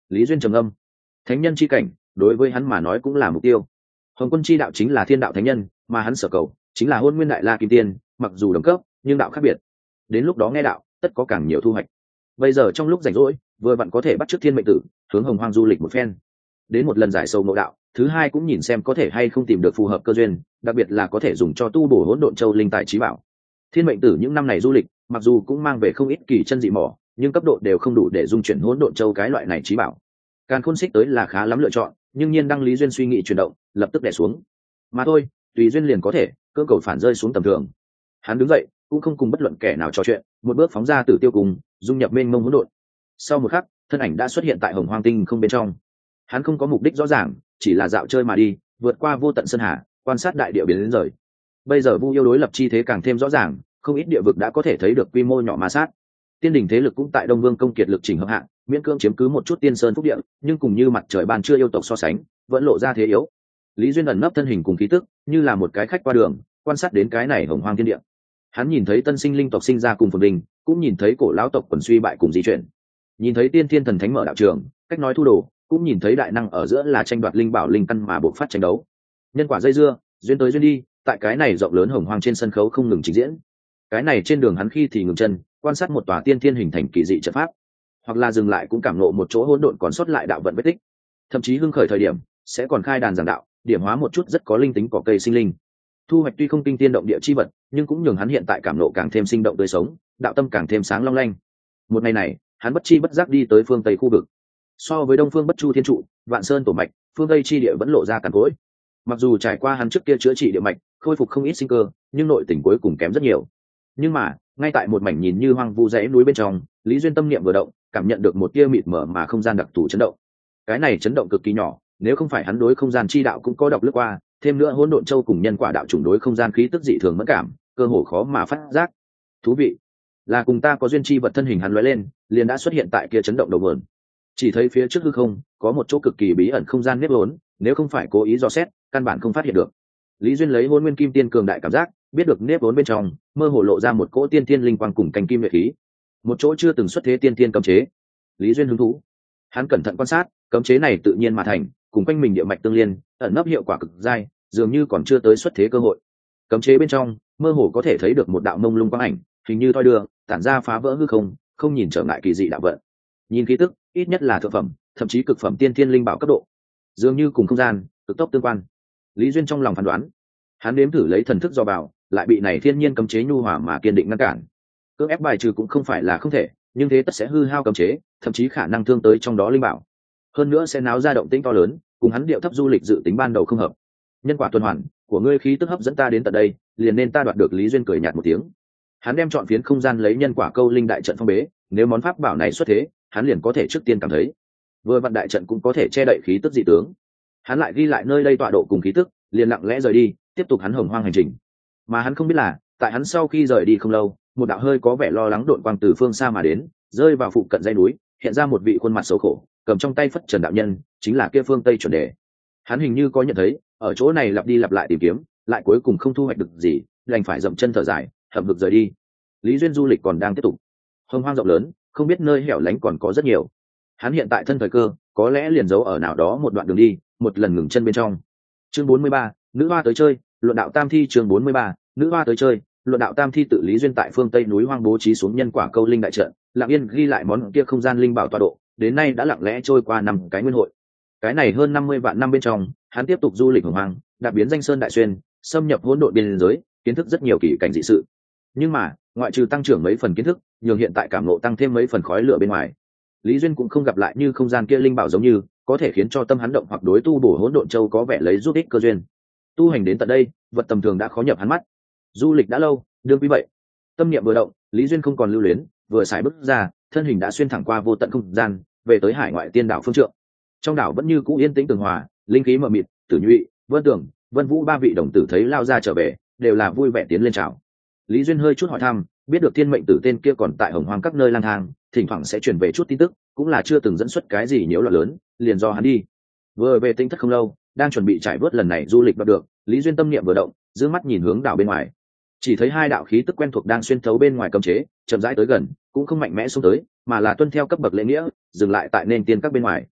Lý Duyên trầm âm. Thánh nhân chi cảnh đối với hắn mà nói cũng là mục tiêu. Hồng Quân chi đạo chính là thiên đạo thánh nhân, mà hắn sở cầu chính là hôn nguyên đại la kim tiên, mặc dù đồng cấp nhưng đạo khác biệt. Đến lúc đó nghe đạo tất có càng nhiều thu hoạch. Bây giờ trong lúc rảnh rỗi vừa vặn có thể bắt chước thiên mệnh tử hướng hồng hoang du lịch một phen, đến một lần giải sâu nội đạo. Thứ hai cũng nhìn xem có thể hay không tìm được phù hợp cơ duyên, đặc biệt là có thể dùng cho tu bổ hỗn độn châu linh tài trí bảo. Thiên mệnh tử những năm này du lịch mặc dù cũng mang về không ít kỳ chân dị mỏ, nhưng cấp độ đều không đủ để dung chuyển hỗn độn châu cái loại này trí bảo. Càn Khôn Xích tới là khá lắm lựa chọn, nhưng nhiên đăng Lý Duyên suy nghĩ chuyển động, lập tức đè xuống. Mà thôi, tùy duyên liền có thể, cơ cầu phản rơi xuống tầm thường. Hắn đứng dậy, cũng không cùng bất luận kẻ nào trò chuyện, một bước phóng ra Tử Tiêu Cung, dung nhập mênh mông hỗn độn. Sau một khắc, thân ảnh đã xuất hiện tại Hồng Hoang Tinh không bên trong. Hắn không có mục đích rõ ràng, chỉ là dạo chơi mà đi, vượt qua vô tận sơn hà, quan sát đại địa biến đến rời. Bây giờ Vu yêu đối lập chi thế càng thêm rõ ràng, không ít địa vực đã có thể thấy được quy mô nhỏ ma sát. Tiên đỉnh thế lực cũng tại Đông Vương công kiệt lực chỉnh hợp hạng, miễn cưỡng chiếm cứ một chút tiên sơn phúc địa, nhưng cùng như mặt trời ban trưa yêu tộc so sánh, vẫn lộ ra thế yếu. Lý Duyên ẩn nấp thân hình cùng khí tức, như là một cái khách qua đường, quan sát đến cái này hồng hoang thiên địa. Hắn nhìn thấy tân sinh linh tộc sinh ra cùng phồn vinh, cũng nhìn thấy cổ lão tộc quần suy bại cùng di chuyển, nhìn thấy tiên thiên thần thánh mở đạo trường, cách nói thu đồ, cũng nhìn thấy đại năng ở giữa là tranh đoạt linh bảo linh căn mà buộc phát tranh đấu. Nhân quả dây dưa, duyên tới duyên đi, tại cái này rộng lớn hồng hoang trên sân khấu không ngừng trình diễn. Cái này trên đường hắn khi thì ngừng chân, quan sát một tòa tiên thiên hình thành kỳ dị trận pháp, hoặc là dừng lại cũng cảm ngộ một chỗ hỗn độn còn sót lại đạo vận vết tích, thậm chí hưng khởi thời điểm sẽ còn khai đàn giảng đạo, điểm hóa một chút rất có linh tính cỏ cây sinh linh. Thu hoạch tuy không kinh tiên động địa chi vật, nhưng cũng nhường hắn hiện tại cảm ngộ càng thêm sinh động tươi sống, đạo tâm càng thêm sáng long lanh. Một ngày này, hắn bất chi bất giác đi tới phương tây khu vực. So với đông phương bất chu thiên trụ, vạn sơn tổ mạch, phương tây chi địa vẫn lộ ra cằn cỗi. Mặc dù trải qua hắn trước kia chữa trị địa mạch, khôi phục không ít sinh cơ, nhưng nội tình cuối cùng kém rất nhiều. Nhưng mà ngay tại một mảnh nhìn như hoang vu dãy núi bên trong, Lý Duyên tâm niệm vừa động, cảm nhận được một tia mịt mờ mà không gian đặc thù chấn động. Cái này chấn động cực kỳ nhỏ, nếu không phải hắn đối không gian chi đạo cũng có đọc lướt qua, thêm nữa hỗn độn châu cùng nhân quả đạo chủng đối không gian khí tức dị thường mẫn cảm, cơ hồ khó mà phát giác. Thú vị, là cùng ta có duyên chi vật thân hình hắn lóe lên, liền đã xuất hiện tại kia chấn động đầu nguồn. Chỉ thấy phía trước hư không có một chỗ cực kỳ bí ẩn không gian nếp vốn, nếu không phải cố ý dò xét, căn bản không phát hiện được. Lý Duyên lấy hôn nguyên kim tiên cường đại cảm giác, biết được nếp vốn bên trong mơ hồ lộ ra một cỗ tiên tiên linh quang cùng canh kim luyện khí, một chỗ chưa từng xuất thế tiên tiên cấm chế. Lý Duyên hứng thú, hắn cẩn thận quan sát, cấm chế này tự nhiên mà thành, cùng quanh mình địa mạch tương liên, ẩn nấp hiệu quả cực dai, dường như còn chưa tới xuất thế cơ hội. Cấm chế bên trong mơ hồ có thể thấy được một đạo mông lung quang ảnh, hình như thoi đưa, tản ra phá vỡ hư không, không nhìn trở ngại kỳ dị đạo vận. Nhìn khí tức, ít nhất là thượng phẩm, thậm chí cực phẩm tiên thiên linh bảo cấp độ, dường như cùng không gian cực tốc tương quan. Lý Duyên trong lòng phán đoán, hắn đếm thử lấy thần thức do bảo, lại bị này thiên nhiên cấm chế nhu hòa mà kiên định ngăn cản. Cưỡng ép bài trừ cũng không phải là không thể, nhưng thế tất sẽ hư hao cấm chế, thậm chí khả năng thương tới trong đó linh bảo. Hơn nữa sẽ náo ra động tĩnh to lớn, cùng hắn điệu thấp du lịch dự tính ban đầu không hợp. Nhân quả tuần hoàn của ngươi khí tức hấp dẫn ta đến tận đây, liền nên ta đoạt được. Lý Duyên cười nhạt một tiếng. Hắn đem chọn phiến không gian lấy nhân quả câu linh đại trận phong bế, nếu món pháp bảo này xuất thế, hắn liền có thể trước tiên cảm thấy. Vừa vặn đại trận cũng có thể che đậy khí tức dị tướng. Hắn lại ghi lại nơi đây tọa độ cùng khí tức, liền lặng lẽ rời đi, tiếp tục hắn hồng hoang hành trình. Mà hắn không biết là, tại hắn sau khi rời đi không lâu, một đạo hơi có vẻ lo lắng độn quang từ phương xa mà đến, rơi vào phụ cận dãy núi, hiện ra một vị khuôn mặt xấu khổ, cầm trong tay phất trần đạo nhân, chính là kia phương Tây chuẩn đề. Hắn hình như có nhận thấy, ở chỗ này lặp đi lặp lại tìm kiếm, lại cuối cùng không thu hoạch được gì, đành phải dậm chân thở dài, hậm hực rời đi. Lý Duyên du lịch còn đang tiếp tục. Hồng hoang rộng lớn, không biết nơi hẻo lánh còn có rất nhiều. Hắn hiện tại thân thời cơ, có lẽ liền giấu ở nào đó một đoạn đường đi, một lần ngừng chân bên trong. Chương bốn mươi ba, nữ hoa tới chơi, luận đạo tam thi. Chương bốn mươi ba, nữ hoa tới chơi, luận đạo tam thi. Tự Lý Duyên tại phương Tây núi hoang bố trí xuống nhân quả câu linh đại trận, lặng yên ghi lại món kia không gian linh bảo tọa độ, đến nay đã lặng lẽ trôi qua năm cái nguyên hội. Cái này hơn năm mươi vạn năm bên trong, hắn tiếp tục du lịch hồng hoang, đạp biến danh sơn đại xuyên, xâm nhập hỗn độn biên giới, kiến thức rất nhiều kỳ cảnh dị sự. Nhưng mà, ngoại trừ tăng trưởng mấy phần kiến thức, nhường hiện tại cảm ngộ tăng thêm mấy phần khói lửa bên ngoài, Lý Duyên cũng không gặp lại như không gian kia linh bảo giống như có thể khiến cho tâm hắn động hoặc đối tu bổ hỗn độn châu có vẻ lấy giúp ích cơ duyên. Tu hành đến tận đây, vật tầm thường đã khó nhập hắn mắt. Du lịch đã lâu, đương quý vậy. Tâm niệm vừa động, Lý Duyên không còn lưu luyến, vừa xài bước ra, thân hình đã xuyên thẳng qua vô tận không gian, về tới hải ngoại tiên đảo phương trượng. Trong đảo vẫn như cũ yên tĩnh tường hòa, linh khí mờ mịt, Tử Nhụy, Vân Tường, Vân Vũ ba vị đồng tử thấy lao ra trở về, đều là vui vẻ tiến lên chào. Lý Duyên hơi chút hỏi thăm, biết được thiên mệnh tử tên kia còn tại hồng hoang các nơi lang thang, thỉnh thoảng sẽ truyền về chút tin tức, cũng là chưa từng dẫn xuất cái gì nhiễu loạn lớn, liền do hắn đi. Vừa về tinh thất không lâu, đang chuẩn bị trải vớt lần này du lịch bắt được, Lý Duyên tâm niệm vừa động, dương mắt nhìn hướng đảo bên ngoài, chỉ thấy hai đạo khí tức quen thuộc đang xuyên thấu bên ngoài cấm chế, chậm rãi tới gần, cũng không mạnh mẽ xông tới, mà là tuân theo cấp bậc lễ nghĩa, dừng lại tại nền tiên các bên ngoài.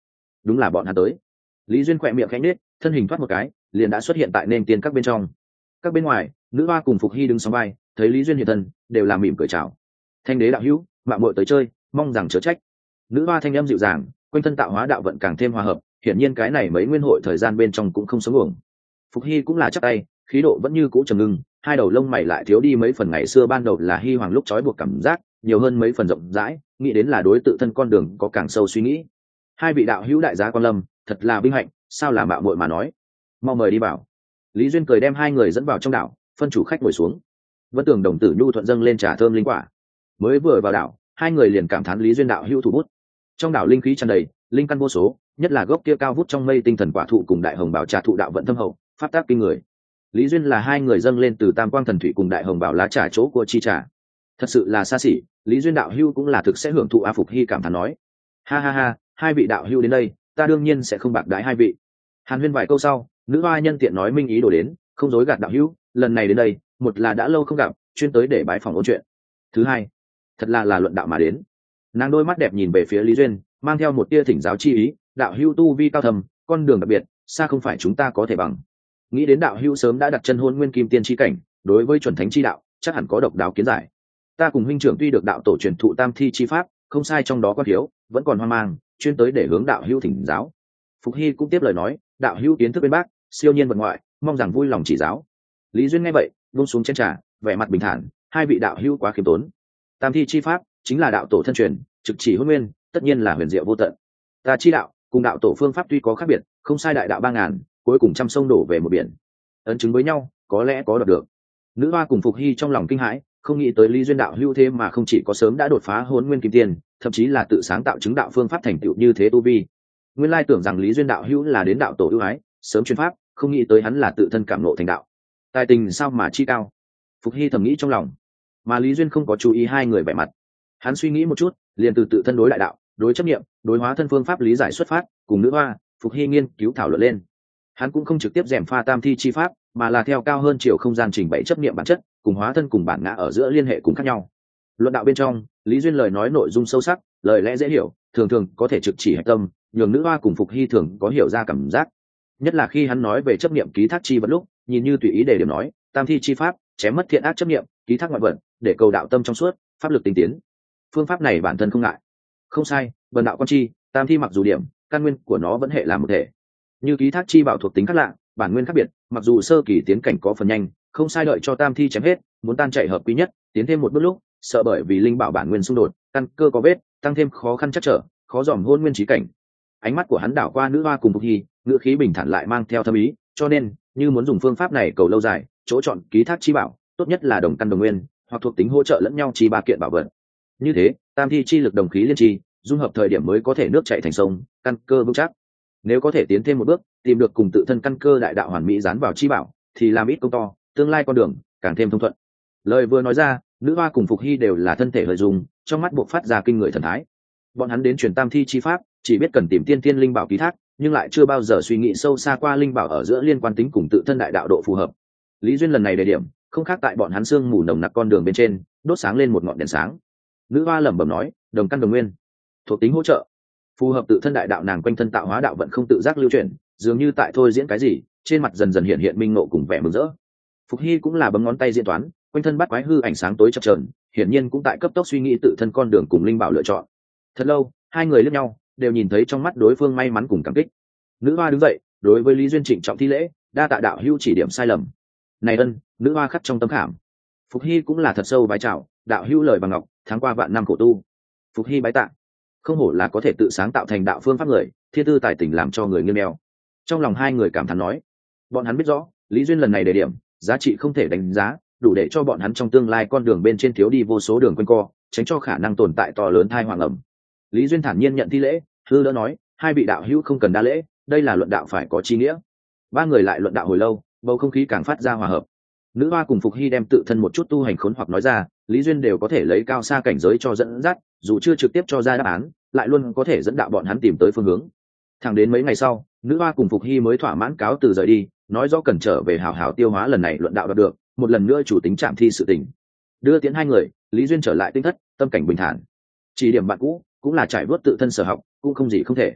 đúng là bọn hắn tới. Lý Duyên khỏe miệng khẽ nhếch, thân hình thoát một cái liền đã xuất hiện tại nền tiên các bên trong. Các bên ngoài, nữ hoa cùng Phục Hy đứng song vai, thấy Lý Duyên hiện thân đều là mỉm cười chào. Thanh đế đạo hữu, mạo muội tới chơi, mong rằng chớ trách. Nữ hoa thanh âm dịu dàng, quanh thân tạo hóa đạo vận càng thêm hòa hợp, hiển nhiên cái này mấy nguyên hội thời gian bên trong cũng không sống uổng. Phục Hy cũng là chắc tay, khí độ vẫn như cũ trầm ngưng, hai đầu lông mày lại thiếu đi mấy phần ngày xưa ban đầu là Hy hoàng lúc trói buộc cảm giác, nhiều hơn mấy phần rộng rãi, nghĩ đến là đối tự thân con đường có càng sâu suy nghĩ. Hai vị đạo hữu đại giá quan lâm, thật là vinh hạnh, sao là mạo muội mà nói. Mau mời đi vào. Lý Duyên cười đem hai người dẫn vào trong đảo, phân chủ khách ngồi xuống. Vân Tường đồng tử nhu thuận dâng lên trà thơm linh quả. Mới vừa vào đảo, hai người liền cảm thán Lý Duyên đạo hữu thủ bút. Trong đảo linh khí tràn đầy, linh căn vô số, nhất là gốc kia cao vút trong mây tinh thần quả thụ cùng đại hồng bảo trà thụ đạo vận thâm hậu, pháp tác kinh người. Lý Duyên là hai người dâng lên từ Tam Quang thần thủy cùng đại hồng bảo lá trà chỗ của chi trà, thật sự là xa xỉ. Lý Duyên đạo hữu cũng là thực sẽ hưởng thụ. A Phục Hy cảm thán nói, ha ha ha, hai vị đạo hữu đến đây, ta đương nhiên sẽ không bạc đái hai vị. Hàn huyên vài câu sau, nữ hoa nhân tiện nói minh ý đồ đến, không dối gạt đạo hữu, lần này đến đây, một là đã lâu không gặp, chuyên tới để bái phòng ôn chuyện. Thứ hai, thật là là luận đạo mà đến. Nàng đôi mắt đẹp nhìn về phía Lý Duyên, mang theo một tia thỉnh giáo chi ý, đạo hữu tu vi cao thầm, con đường đặc biệt, xa không phải chúng ta có thể bằng. Nghĩ đến đạo hữu sớm đã đặt chân hôn nguyên kim tiên chi cảnh, đối với chuẩn thánh chi đạo, chắc hẳn có độc đáo kiến giải. Ta cùng huynh trưởng tuy được đạo tổ truyền thụ tam thi chi pháp, không sai trong đó có thiếu, vẫn còn hoang mang, chuyên tới để hướng đạo hữu thỉnh giáo. Phục Hy cũng tiếp lời nói, đạo hữu kiến thức bên bác, siêu nhiên vật ngoại, mong rằng vui lòng chỉ giáo. Lý Duyên nghe vậy, buông xuống chén trà, vẻ mặt bình thản, hai vị đạo hữu quá khiêm tốn. Tam thi chi pháp chính là đạo tổ thân truyền, trực chỉ hôn nguyên, tất nhiên là huyền diệu vô tận. Ta chi đạo cùng đạo tổ phương pháp tuy có khác biệt, không sai đại đạo ba ngàn, cuối cùng trăm sông đổ về một biển, ấn chứng với nhau, có lẽ có đọc được. Nữ hoa cùng Phục Hy trong lòng kinh hãi, không nghĩ tới Lý Duyên đạo hữu thế mà không chỉ có sớm đã đột phá hôn nguyên kim tiên, thậm chí là tự sáng tạo chứng đạo phương pháp thành tựu như thế tu vi. Nguyên lai tưởng rằng Lý Duyên đạo hữu là đến đạo tổ ưu ái, sớm chuyên pháp, không nghĩ tới hắn là tự thân cảm ngộ thành đạo. Tài tình sao mà chi cao. Phục Hy thầm nghĩ trong lòng, mà Lý Duyên không có chú ý hai người vẻ mặt. Hắn suy nghĩ một chút, liền từ tự thân đối đại đạo, đối chấp niệm, đối hóa thân phương pháp lý giải xuất phát, cùng nữ hoa, Phục Hy nghiên cứu thảo luận lên. Hắn cũng không trực tiếp gièm pha tam thi chi pháp, mà là theo cao hơn chiều không gian trình bày chấp niệm bản chất, cùng hóa thân cùng bản ngã ở giữa liên hệ cùng khác nhau. Luận đạo bên trong, Lý Duyên lời nói nội dung sâu sắc, lời lẽ dễ hiểu, thường thường có thể trực chỉ hạch tâm, nhường nữ hoa cùng Phục Hy thường có hiểu ra cảm giác. Nhất là khi hắn nói về chấp niệm ký thác chi vật lúc, nhìn như tùy ý để điểm nói, tam thi chi pháp, chém mất thiện ác chấp niệm, ký thác ngoại vật, để cầu đạo tâm trong suốt, pháp lực tinh tiến. Phương pháp này bản thân không ngại. Không sai, vần đạo quan chi, tam thi mặc dù điểm, căn nguyên của nó vẫn hệ là một thể. Như ký thác chi bảo thuộc tính khác lạ, bản nguyên khác biệt, mặc dù sơ kỳ tiến cảnh có phần nhanh, không sai đợi cho tam thi chém hết, muốn tan chảy hợp quý nhất, tiến thêm một bước lúc, sợ bởi vì linh bảo bản nguyên xung đột, căn cơ có vết, tăng thêm khó khăn chắc trở, khó dòm hôn nguyên trí cảnh. Ánh mắt của hắn đảo qua nữ hoa cùng Phục Hy, ngữ khí bình thản lại mang theo thâm ý, cho nên, như muốn dùng phương pháp này cầu lâu dài, chỗ chọn ký thác chi bảo, tốt nhất là đồng căn đồng nguyên, hoặc thuộc tính hỗ trợ lẫn nhau chi ba kiện bảo vật. Như thế, tam thi chi lực đồng khí liên chi, dung hợp thời điểm mới có thể nước chảy thành sông, căn cơ vững chắc. Nếu có thể tiến thêm một bước, tìm được cùng tự thân căn cơ đại đạo hoàn mỹ dán vào chi bảo, thì làm ít công to, tương lai con đường càng thêm thông thuận. Lời vừa nói ra, nữ hoa cùng Phục Hy đều là thân thể hơi dùng, trong mắt buộc phát ra kinh người thần thái. Bọn hắn đến truyền tam thi chi pháp, chỉ biết cần tìm tiên tiên linh bảo ký thác, nhưng lại chưa bao giờ suy nghĩ sâu xa qua linh bảo ở giữa liên quan tính cùng tự thân đại đạo độ phù hợp. Lý Duyên lần này đề điểm, không khác tại bọn hắn sương mù nồng nặc con đường bên trên, đốt sáng lên một ngọn đèn sáng. Nữ hoa lẩm bẩm nói, đồng căn đồng nguyên, thuộc tính hỗ trợ, phù hợp tự thân đại đạo, nàng quanh thân tạo hóa đạo vận không tự giác lưu chuyển, dường như tại thôi diễn cái gì, trên mặt dần dần hiện hiện minh ngộ cùng vẻ mừng rỡ. Phục Hy cũng là bấm ngón tay diễn toán, quanh thân bắt quái hư ảnh sáng tối chập chờn, hiển nhiên cũng tại cấp tốc suy nghĩ tự thân con đường cùng linh bảo lựa chọn. Thật lâu, hai người liếc nhau, đều nhìn thấy trong mắt đối phương may mắn cùng cảm kích. Nữ hoa đứng dậy, đối với Lý Duyên trịnh trọng thi lễ, đa tạ đạo hữu chỉ điểm sai lầm. Này ân, nữ hoa khắc trong tâm khảm. Phục Hy cũng là thật sâu bái chào, đạo hữu lời bằng ngọc, tháng qua vạn năm khổ tu. Phục Hy bái tạ. Không hổ là có thể tự sáng tạo thành đạo phương pháp người, thiên tư tài tình làm cho người nghiêng đeo. Trong lòng hai người cảm thán nói, bọn hắn biết rõ Lý Duyên lần này đề điểm giá trị không thể đánh giá, đủ để cho bọn hắn trong tương lai con đường bên trên thiếu đi vô số đường quanh co, tránh cho khả năng tồn tại to lớn thai hoàng ẩm. Lý Duyên thản nhiên nhận thi lễ, hư đỡ nói, hai vị đạo hữu không cần đa lễ, đây là luận đạo phải có chi nghĩa. Ba người lại luận đạo hồi lâu, bầu không khí càng phát ra hòa hợp. Nữ hoa cùng Phục Hy đem tự thân một chút tu hành khốn hoặc nói ra, Lý Duyên đều có thể lấy cao xa cảnh giới cho dẫn dắt, dù chưa trực tiếp cho ra đáp án, lại luôn có thể dẫn đạo bọn hắn tìm tới phương hướng. Thẳng đến mấy ngày sau, nữ hoa cùng Phục Hy mới thỏa mãn cáo từ rời đi, nói rõ cần trở về hào hào tiêu hóa lần này luận đạo đạt được, một lần nữa chủ tính trạm thi sự tình. Đưa tiến hai người, Lý Duyên trở lại tinh thất, tâm cảnh bình thản. Chỉ điểm bạn cũ, cũng là trải vớt tự thân sở học, cũng không gì không thể.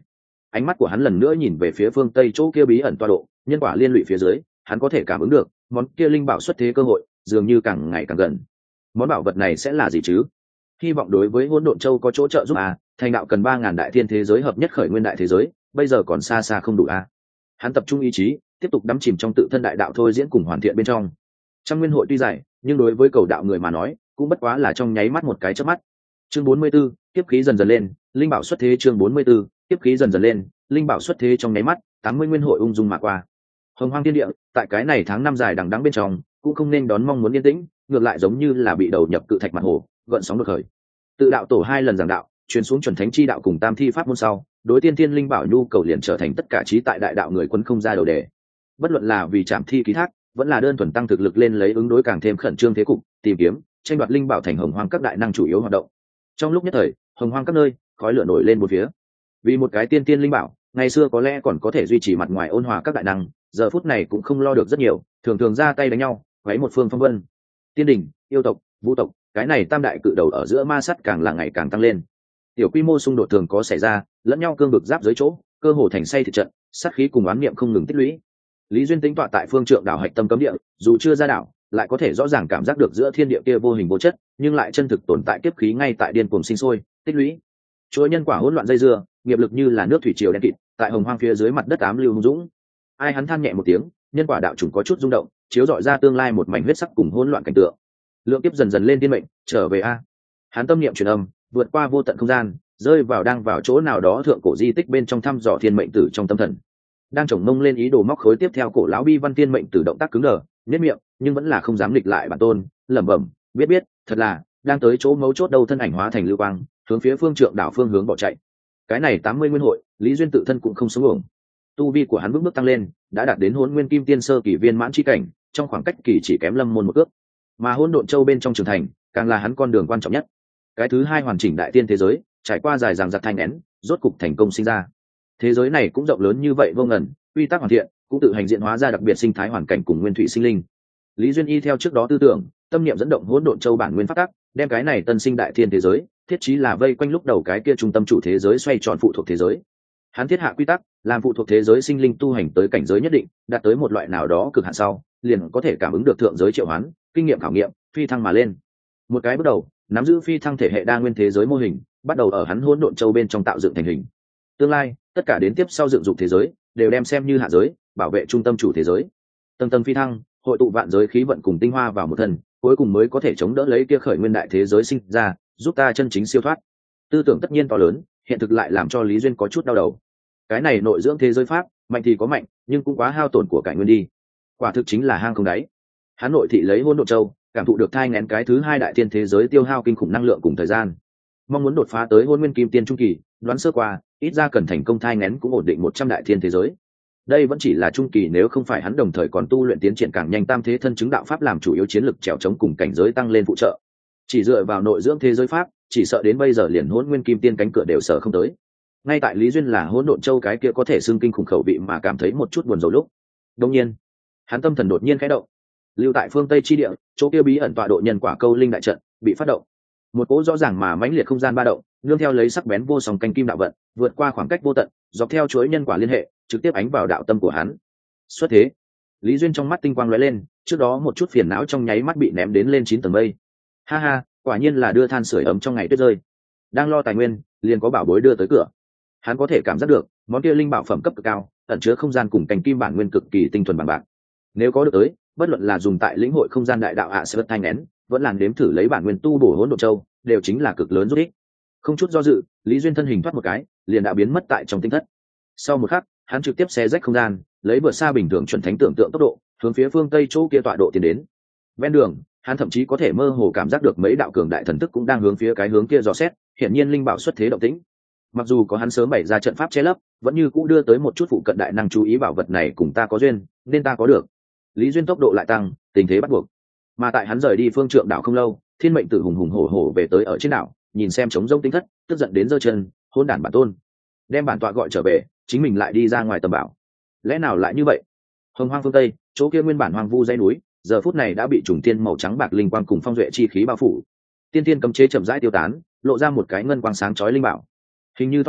Ánh mắt của hắn lần nữa nhìn về phía phương tây chỗ kia bí ẩn tọa độ, nhân quả liên lụy phía dưới, hắn có thể cảm ứng được món kia linh bảo xuất thế cơ hội dường như càng ngày càng gần. Món bảo vật này sẽ là gì chứ? Hy vọng đối với hỗn độn châu có chỗ trợ giúp à? Thành đạo cần ba ngàn đại thiên thế giới hợp nhất khởi nguyên đại thế giới, bây giờ còn xa xa không đủ à? Hắn tập trung ý chí, tiếp tục đắm chìm trong tự thân đại đạo thôi diễn cùng hoàn thiện bên trong. Trăm nguyên hội tuy dài, nhưng đối với cầu đạo người mà nói, cũng bất quá là trong nháy mắt một cái chớp mắt. Chương bốn mươi 44, tiếp khí dần dần lên, linh bảo xuất thế. Chương bốn mươi 44, tiếp khí dần dần lên, linh bảo xuất thế trong nháy mắt, tám mươi nguyên hội ung dung mà qua. Hồng hoang thiên địa, tại cái này tháng năm dài đằng đẵng bên trong, cũng không nên đón mong muốn yên tĩnh, ngược lại giống như là bị đầu nhập cự thạch mặt hồ, gợn sóng đột khởi. Tự đạo tổ hai lần giảng đạo, truyền xuống chuẩn thánh chi đạo cùng tam thi pháp môn sau, đối tiên thiên linh bảo nhu cầu liền trở thành tất cả trí tại đại đạo người quân không ra đầu đề. Bất luận là vì chạm thi ký thác, vẫn là đơn thuần tăng thực lực lên lấy ứng đối càng thêm khẩn trương thế cục, tìm kiếm, tranh đoạt linh bảo thành hồng hoang các đại năng chủ yếu hoạt động. Trong lúc nhất thời, hồng hoang các nơi, khói lửa nổi lên một phía. Vì một cái tiên tiên linh bảo, ngày xưa có lẽ còn có thể duy trì mặt ngoài ôn hòa các đại năng, giờ phút này cũng không lo được rất nhiều, thường thường ra tay đánh nhau, quấy một phương phong vân. Tiên đình, yêu tộc, vũ tộc, cái này tam đại cự đầu ở giữa ma sát càng là ngày càng tăng lên. Tiểu quy mô xung đột thường có xảy ra, lẫn nhau cương vực giáp dưới chỗ, cơ hồ thành say thịt trận, sát khí cùng oán niệm không ngừng tích lũy. Lý Duyên tính tọa tại phương trượng đảo hạch tâm cấm địa, dù chưa ra đảo, lại có thể rõ ràng cảm giác được giữa thiên địa kia vô hình vô chất, nhưng lại chân thực tồn tại kiếp khí ngay tại điên cuồng sinh sôi, tích lũy. Chuỗi nhân quả hỗn loạn dây dưa, nghiệp lực như là nước thủy triều đen kịt, tại hồng hoang phía dưới mặt đất ám lưu hung dũng. Ai hắn than nhẹ một tiếng, nhân quả đạo chủng có chút rung động, chiếu rọi ra tương lai một mảnh huyết sắc cùng hỗn loạn cảnh tượng. Lượng kiếp dần dần lên tiên mệnh, trở về a. Hắn tâm niệm truyền âm, vượt qua vô tận không gian, rơi vào đang vào chỗ nào đó thượng cổ di tích bên trong thăm dò thiên mệnh tử trong tâm thần. Đang chồng mông lên ý đồ móc khối tiếp theo cổ lão bi văn thiên mệnh tử động tác cứng đờ, nhếch miệng, nhưng vẫn là không dám nghịch lại bản tôn, lẩm bẩm, biết biết, thật là, đang tới chỗ mấu chốt đâu thân ảnh hóa thành lưu quang, hướng phía phương trượng đảo phương hướng bỏ chạy. Cái này tám mươi nguyên hội, Lý Duyên tự thân cũng không sống ổn. Tu vi của hắn bước bước tăng lên, đã đạt đến Hỗn Nguyên Kim Tiên sơ kỳ viên mãn chi cảnh, trong khoảng cách kỳ chỉ kém Lâm Môn một cước. Mà Hỗn Độn Châu bên trong trường thành, càng là hắn con đường quan trọng nhất. Cái thứ hai hoàn chỉnh đại tiên thế giới, trải qua dài dằng dặc thanh nén, rốt cục thành công sinh ra. Thế giới này cũng rộng lớn như vậy vô ngần, quy tắc hoàn thiện, cũng tự hành diện hóa ra đặc biệt sinh thái hoàn cảnh cùng nguyên thủy sinh linh. Lý Duyên y theo trước đó tư tưởng, tâm niệm dẫn động Hỗn Độn Châu bản nguyên phát tác, đem cái này tân sinh đại thiên thế giới, thiết chí là vây quanh lúc đầu cái kia trung tâm chủ thế giới xoay tròn phụ thuộc thế giới. Hắn thiết hạ quy tắc, làm phụ thuộc thế giới sinh linh tu hành tới cảnh giới nhất định, đạt tới một loại nào đó cực hạn sau, liền có thể cảm ứng được thượng giới triệu hoán, kinh nghiệm khảo nghiệm, phi thăng mà lên. Một cái bước đầu, nắm giữ phi thăng thể hệ đa nguyên thế giới mô hình, bắt đầu ở hắn Hỗn Độn Châu bên trong tạo dựng thành hình. Tương lai, tất cả đến tiếp sau dựng dục thế giới, đều đem xem như hạ giới, bảo vệ trung tâm chủ thế giới. Tầng tầng phi thăng, hội tụ vạn giới khí vận cùng tinh hoa vào một thân, cuối cùng mới có thể chống đỡ lấy kia khởi nguyên đại thế giới sinh ra, giúp ta chân chính siêu thoát. Tư tưởng tất nhiên to lớn, hiện thực lại làm cho Lý Duyên có chút đau đầu. Cái này nội dưỡng thế giới pháp, mạnh thì có mạnh, nhưng cũng quá hao tổn của cải nguyên đi. Quả thực chính là hang không đáy. Hắn nội thị lấy Hỗn Độn Châu, cảm thụ được thai nghén cái thứ hai đại tiên thế giới tiêu hao kinh khủng năng lượng cùng thời gian. Mong muốn đột phá tới Hỗn Nguyên Kim Tiên trung kỳ, đoán sơ qua, ít ra cần thành công thai nghén cũng ổn định một trăm đại thiên thế giới. Đây vẫn chỉ là trung kỳ, nếu không phải hắn đồng thời còn tu luyện tiến triển càng nhanh tam thế thân chứng đạo pháp làm chủ yếu chiến lực trèo chống cùng cảnh giới tăng lên phụ trợ. Chỉ dựa vào nội dưỡng thế giới pháp, chỉ sợ đến bây giờ liền Hỗn Nguyên Kim Tiên cánh cửa đều sở không tới. Ngay tại Lý Duyên là Hỗn Độn Châu cái kia có thể xưng kinh khủng khẩu vị mà cảm thấy một chút buồn rầu lúc. Đương nhiên, hắn tâm thần đột nhiên khẽ động. Lưu tại phương Tây chi địa, chỗ kia bí ẩn tọa độ nhân quả câu linh đại trận bị phát động. Một cỗ rõ ràng mà mãnh liệt không gian ba động, nương theo lấy sắc bén vô song canh kim đạo vận, vượt qua khoảng cách vô tận, dọc theo chuỗi nhân quả liên hệ, trực tiếp ánh vào đạo tâm của hắn. Xuất thế, Lý Duyên trong mắt tinh quang lóe lên, trước đó một chút phiền não trong nháy mắt bị ném đến lên chín tầng mây. Ha ha, quả nhiên là đưa than sưởi ấm trong ngày tuyết rơi. Đang lo tài nguyên, liền có bảo bối đưa tới cửa. Hắn có thể cảm giác được, món kia linh bảo phẩm cấp cực cao, ẩn chứa không gian cùng canh kim bản nguyên cực kỳ tinh thuần bằng bạc. Nếu có được tới, bất luận là dùng tại lĩnh hội không gian đại đạo hạ sẽ bất thanh nén, vẫn là nếm thử lấy bản nguyên tu bổ Hỗn Độn Châu, đều chính là cực lớn giúp ích. Không chút do dự, Lý Duyên thân hình thoát một cái, liền đã biến mất tại trong tinh thất. Sau một khắc, hắn trực tiếp xé rách không gian, lấy vượt xa bình thường chuẩn thánh tưởng tượng tốc độ, hướng phía phương tây chỗ kia tọa độ tiến đến. Ven đường, hắn thậm chí có thể mơ hồ cảm giác được mấy đạo cường đại thần thức cũng đang hướng phía cái hướng kia dò xét, hiển nhiên linh bảo xuất thế động tĩnh. Mặc dù có hắn sớm bày ra trận pháp che lấp, vẫn như cũ đưa tới một chút phụ cận đại năng chú ý bảo vật này cùng ta có duyên, nên ta có được. Lý Duyên tốc độ lại tăng, tình thế bắt buộc. Mà tại hắn rời đi phương trượng đảo không lâu, thiên mệnh tử hùng hùng hổ hổ về tới ở trên đảo, nhìn xem trống rông tinh thất, tức giận đến giơ chân, hôn đản bản tôn, đem bản tọa gọi trở về, chính mình lại đi ra ngoài tầm bảo. Lẽ nào lại như vậy? Hồng hoang phương tây, chỗ kia nguyên bản hoang vu dãy núi, giờ phút này đã bị trùng tiên màu trắng bạc linh quang cùng phong duệ chi khí bao phủ. Tiên tiên cấm chế chậm rãi tiêu tán, lộ ra một cái ngân quang sáng chói linh bảo. Hình như thoi đưa,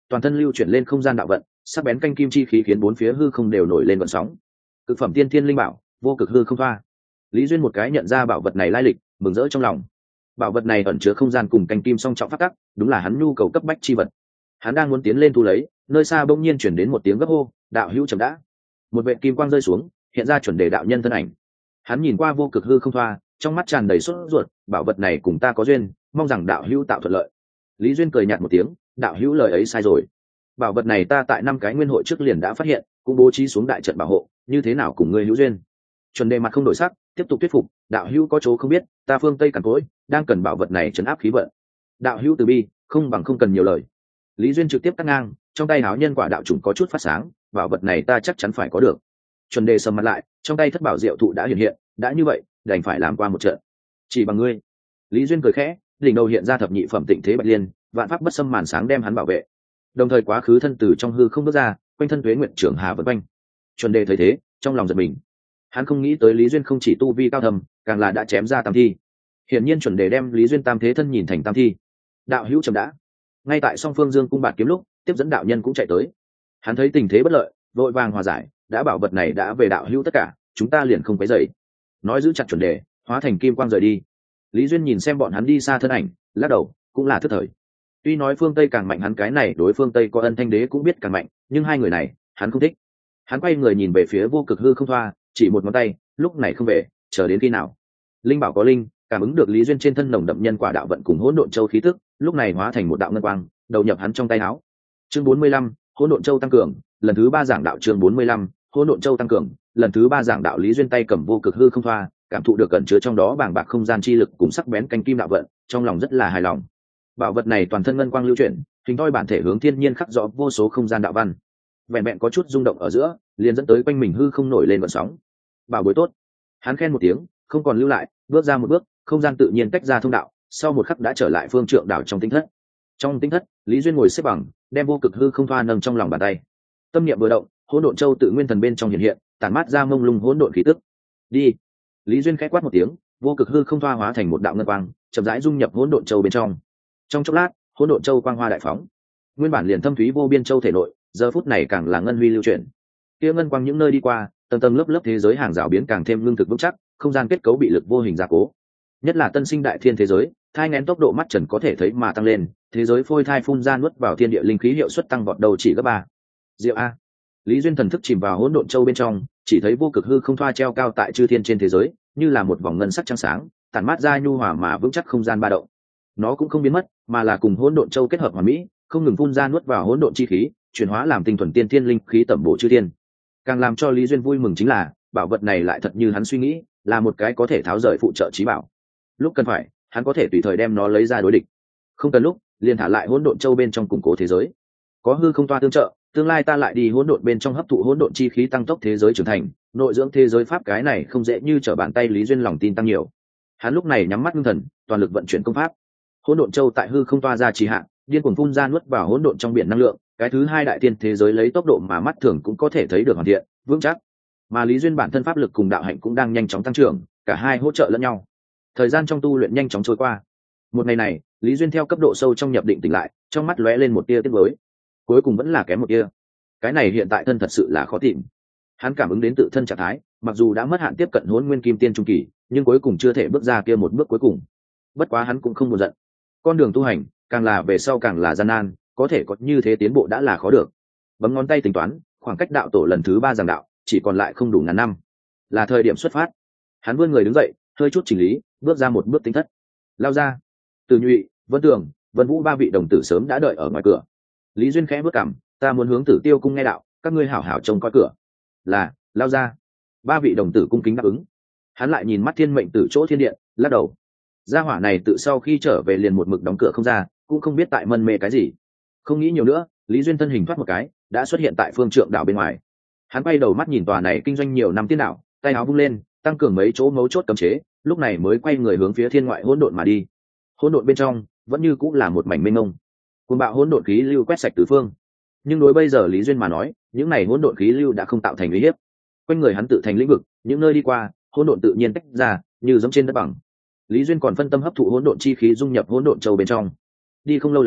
toàn thân lưu chuyển lên không gian đạo vận, sắc bén canh kim chi khí khiến bốn phía hư không đều nổi lên vận sóng. Cực phẩm tiên thiên linh bảo, vô cực hư không thoa. Lý Duyên một cái nhận ra bảo vật này lai lịch, mừng rỡ trong lòng. Bảo vật này ẩn chứa không gian cùng canh kim song trọng pháp tắc, đúng là hắn nhu cầu cấp bách chi vật. Hắn đang muốn tiến lên thu lấy, nơi xa bỗng nhiên chuyển đến một tiếng gấp hô, đạo hữu chậm đã. Một vệt kim quang rơi xuống, hiện ra chuẩn đề đạo nhân thân ảnh. Hắn nhìn qua vô cực hư không thoa, trong mắt tràn đầy sốt ruột, bảo vật này cùng ta có duyên, mong rằng đạo hữu tạo thuận lợi. Lý Duyên cười nhạt một tiếng, đạo hữu lời ấy sai rồi. Bảo vật này ta tại năm cái nguyên hội trước liền đã phát hiện, cũng bố trí xuống đại trận bảo hộ, như thế nào cùng ngươi hữu duyên. Chuẩn đề mặt không đổi sắc, tiếp tục thuyết phục, đạo hữu có chỗ không biết, ta phương Tây càn cỗi, đang cần bảo vật này trấn áp khí vận. Đạo hữu từ bi, không bằng không cần nhiều lời. Lý Duyên trực tiếp cắt ngang, trong tay háo nhân quả đạo trùng có chút phát sáng, bảo vật này ta chắc chắn phải có được. Chuẩn đề sầm mặt lại, trong tay thất bảo diệu thụ đã hiện hiện, đã như vậy, đành phải làm qua một trận. Chỉ bằng ngươi. Lý Duyên cười khẽ, đỉnh đầu hiện ra thập nhị phẩm tịnh thế bạch liên, vạn pháp bất xâm màn sáng đem hắn bảo vệ. Đồng thời quá khứ thân từ trong hư không bước ra, quanh thân tuế nguyện trưởng hà vần quanh. Chuẩn đề thấy thế, trong lòng giật mình. Hắn không nghĩ tới Lý Duyên không chỉ tu vi cao thầm, càng là đã chém ra tam thi. Hiển nhiên chuẩn đề đem Lý Duyên tam thế thân nhìn thành tam thi. Đạo hữu chậm đã. Ngay tại song phương dương cung bạt kiếm lúc, tiếp dẫn đạo nhân cũng chạy tới. Hắn thấy tình thế bất lợi, vội vàng hòa giải, đã bảo vật này đã về đạo hữu tất cả, chúng ta liền không quấy rầy. Nói giữ chặt chuẩn đề, hóa thành kim quang rời đi. Lý Duyên nhìn xem bọn hắn đi xa thân ảnh, lắc đầu, cũng là thất thời. Tuy nói phương Tây càng mạnh hắn cái này đối phương Tây có ân thanh đế cũng biết càng mạnh, nhưng hai người này, hắn không thích. Hắn quay người nhìn về phía vô cực hư không thoa, chỉ một ngón tay, lúc này không về, chờ đến khi nào. Linh bảo có linh, cảm ứng được Lý Duyên trên thân nồng đậm nhân quả đạo vận cùng hỗn độn châu khí tức, lúc này hóa thành một đạo ngân quang, đầu nhập hắn trong tay áo. Chương bốn mươi lăm, hỗn độn châu tăng cường, lần thứ ba giảng đạo chương bốn mươi lăm, hỗn độn châu tăng cường, lần thứ ba giảng đạo. Lý Duyên tay cầm vô cực hư không thoa, cảm thụ được cẩn chứa trong đó bàng bạc không gian chi lực cùng sắc bén canh kim đạo vận, trong lòng rất là hài lòng. Bảo vật này toàn thân ngân quang lưu chuyển, hình thoi bản thể hướng thiên nhiên khắc rõ vô số không gian đạo văn. Vẹn vẹn có chút rung động ở giữa, liền dẫn tới quanh mình hư không nổi lên vận sóng. Bảo bối tốt. Hắn khen một tiếng, không còn lưu lại, bước ra một bước, không gian tự nhiên tách ra thông đạo, sau một khắc đã trở lại phương trượng đảo trong tinh thất. Trong tinh thất, Lý Duyên ngồi xếp bằng, đem vô cực hư không thoa nâng trong lòng bàn tay. Tâm niệm vừa động, hỗn độn châu tự nguyên thần bên trong hiện hiện, tản mát ra mông lung hỗn độn khí tức. Đi. Lý Duyên khẽ quát một tiếng, vô cực hư không thoa hóa thành một đạo ngân quang, chậm rãi dung nhập hỗn độn châu bên trong. Trong chốc lát, hỗn độn châu quang hoa đại phóng. Nguyên bản liền thâm thúy vô biên châu thể nội, giờ phút này càng là ngân huy lưu chuyển. Kia ngân quang những nơi đi qua, tầng tầng lớp lớp thế giới hàng rào biến càng thêm lương thực vững chắc, không gian kết cấu bị lực vô hình gia cố. Nhất là tân sinh đại thiên thế giới, thai nghén tốc độ mắt trần có thể thấy mà tăng lên, thế giới phôi thai phun ra nuốt vào thiên địa linh khí hiệu suất tăng vọt đầu chỉ gấp ba. Diệu a. Lý Duyên thần thức chìm vào hỗn độn châu bên trong, chỉ thấy vô cực hư không thoa treo cao tại chư thiên trên thế giới, như là một vòng ngân sắc trắng sáng, tản mát ra nhu hòa mà vững chắc không gian ba động. Nó cũng không biến mất, mà là cùng hỗn độn châu kết hợp hoàn mỹ, không ngừng phun ra nuốt vào hỗn độn chi khí, chuyển hóa làm tinh thuần tiên thiên linh khí tẩm bổ chư thiên. Càng làm cho Lý Duyên vui mừng chính là, bảo vật này lại thật như hắn suy nghĩ, là một cái có thể tháo rời phụ trợ trí bảo. Lúc cần phải, hắn có thể tùy thời đem nó lấy ra đối địch. Không cần lúc, liền thả lại hỗn độn châu bên trong củng cố thế giới. Có hư không toa tương trợ, tương lai ta lại đi hỗn độn bên trong hấp thụ hỗn độn chi khí tăng tốc thế giới trưởng thành, nội dưỡng thế giới pháp cái này không dễ như trở bàn tay. Lý Duyên lòng tin tăng nhiều. Hắn lúc này nhắm mắt ngưng thần, toàn lực vận chuyển công pháp. Hỗn độn châu tại hư không toa ra trì hạn, điên cuồng phun ra nuốt vào hỗn độn trong biển năng lượng, cái thứ hai đại tiên thế giới lấy tốc độ mà mắt thường cũng có thể thấy được hoàn thiện, vững chắc. Mà Lý Duyên bản thân pháp lực cùng đạo hạnh cũng đang nhanh chóng tăng trưởng, cả hai hỗ trợ lẫn nhau. Thời gian trong tu luyện nhanh chóng trôi qua. Một ngày này, Lý Duyên theo cấp độ sâu trong nhập định tỉnh lại, trong mắt lóe lên một tia tiếc nuối. Cuối cùng vẫn là kém một tia. Cái này hiện tại thân thật sự là khó tìm. Hắn cảm ứng đến tự thân trạng thái, mặc dù đã mất hạn tiếp cận Hỗn Nguyên Kim Tiên trung kỳ, nhưng cuối cùng chưa thể bước ra kia một bước cuối cùng. Bất quá hắn cũng không buồn giận. Con đường tu hành, càng là về sau càng là gian nan, có thể có như thế tiến bộ đã là khó được. Bấm ngón tay tính toán, khoảng cách đạo tổ lần thứ ba giảng đạo, chỉ còn lại không đủ ngàn năm. Là thời điểm xuất phát. Hắn vươn người đứng dậy, hơi chút chỉnh lý, bước ra một bước tính thất. Lao ra. Từ Nhụy, Vân Tường, Vân Vũ ba vị đồng tử sớm đã đợi ở ngoài cửa. Lý Duyên khẽ bước cằm, ta muốn hướng Tử Tiêu cung nghe đạo, các ngươi hảo hảo trông coi cửa. Là, lao ra. Ba vị đồng tử cung kính đáp ứng. Hắn lại nhìn mắt Thiên Mệnh Tử chỗ thiên điện, lắc đầu. Gia hỏa này tự sau khi trở về liền một mực đóng cửa không ra, cũng không biết tại mân mê cái gì. Không nghĩ nhiều nữa, Lý Duyên thân hình thoát một cái, đã xuất hiện tại phương trượng đảo bên ngoài. Hắn quay đầu mắt nhìn tòa này kinh doanh nhiều năm tiên đảo, tay áo vung lên, tăng cường mấy chỗ mấu chốt cấm chế, lúc này mới quay người hướng phía thiên ngoại hỗn độn mà đi. Hỗn độn bên trong vẫn như cũng là một mảnh mênh mông, cuồng bạo hỗn độn khí lưu quét sạch tứ phương. Nhưng đối bây giờ Lý Duyên mà nói, những này hỗn độn khí lưu đã không tạo thành uy hiếp. Quanh người hắn tự thành lĩnh vực, những nơi đi qua, hỗn độn tự nhiên tách ra, như giống trên đất bằng. Lý Duyên còn phân tâm hấp thụ hỗn độn chi khí dung nhập hỗn độn châu bên trong. Đi không lâu lắm,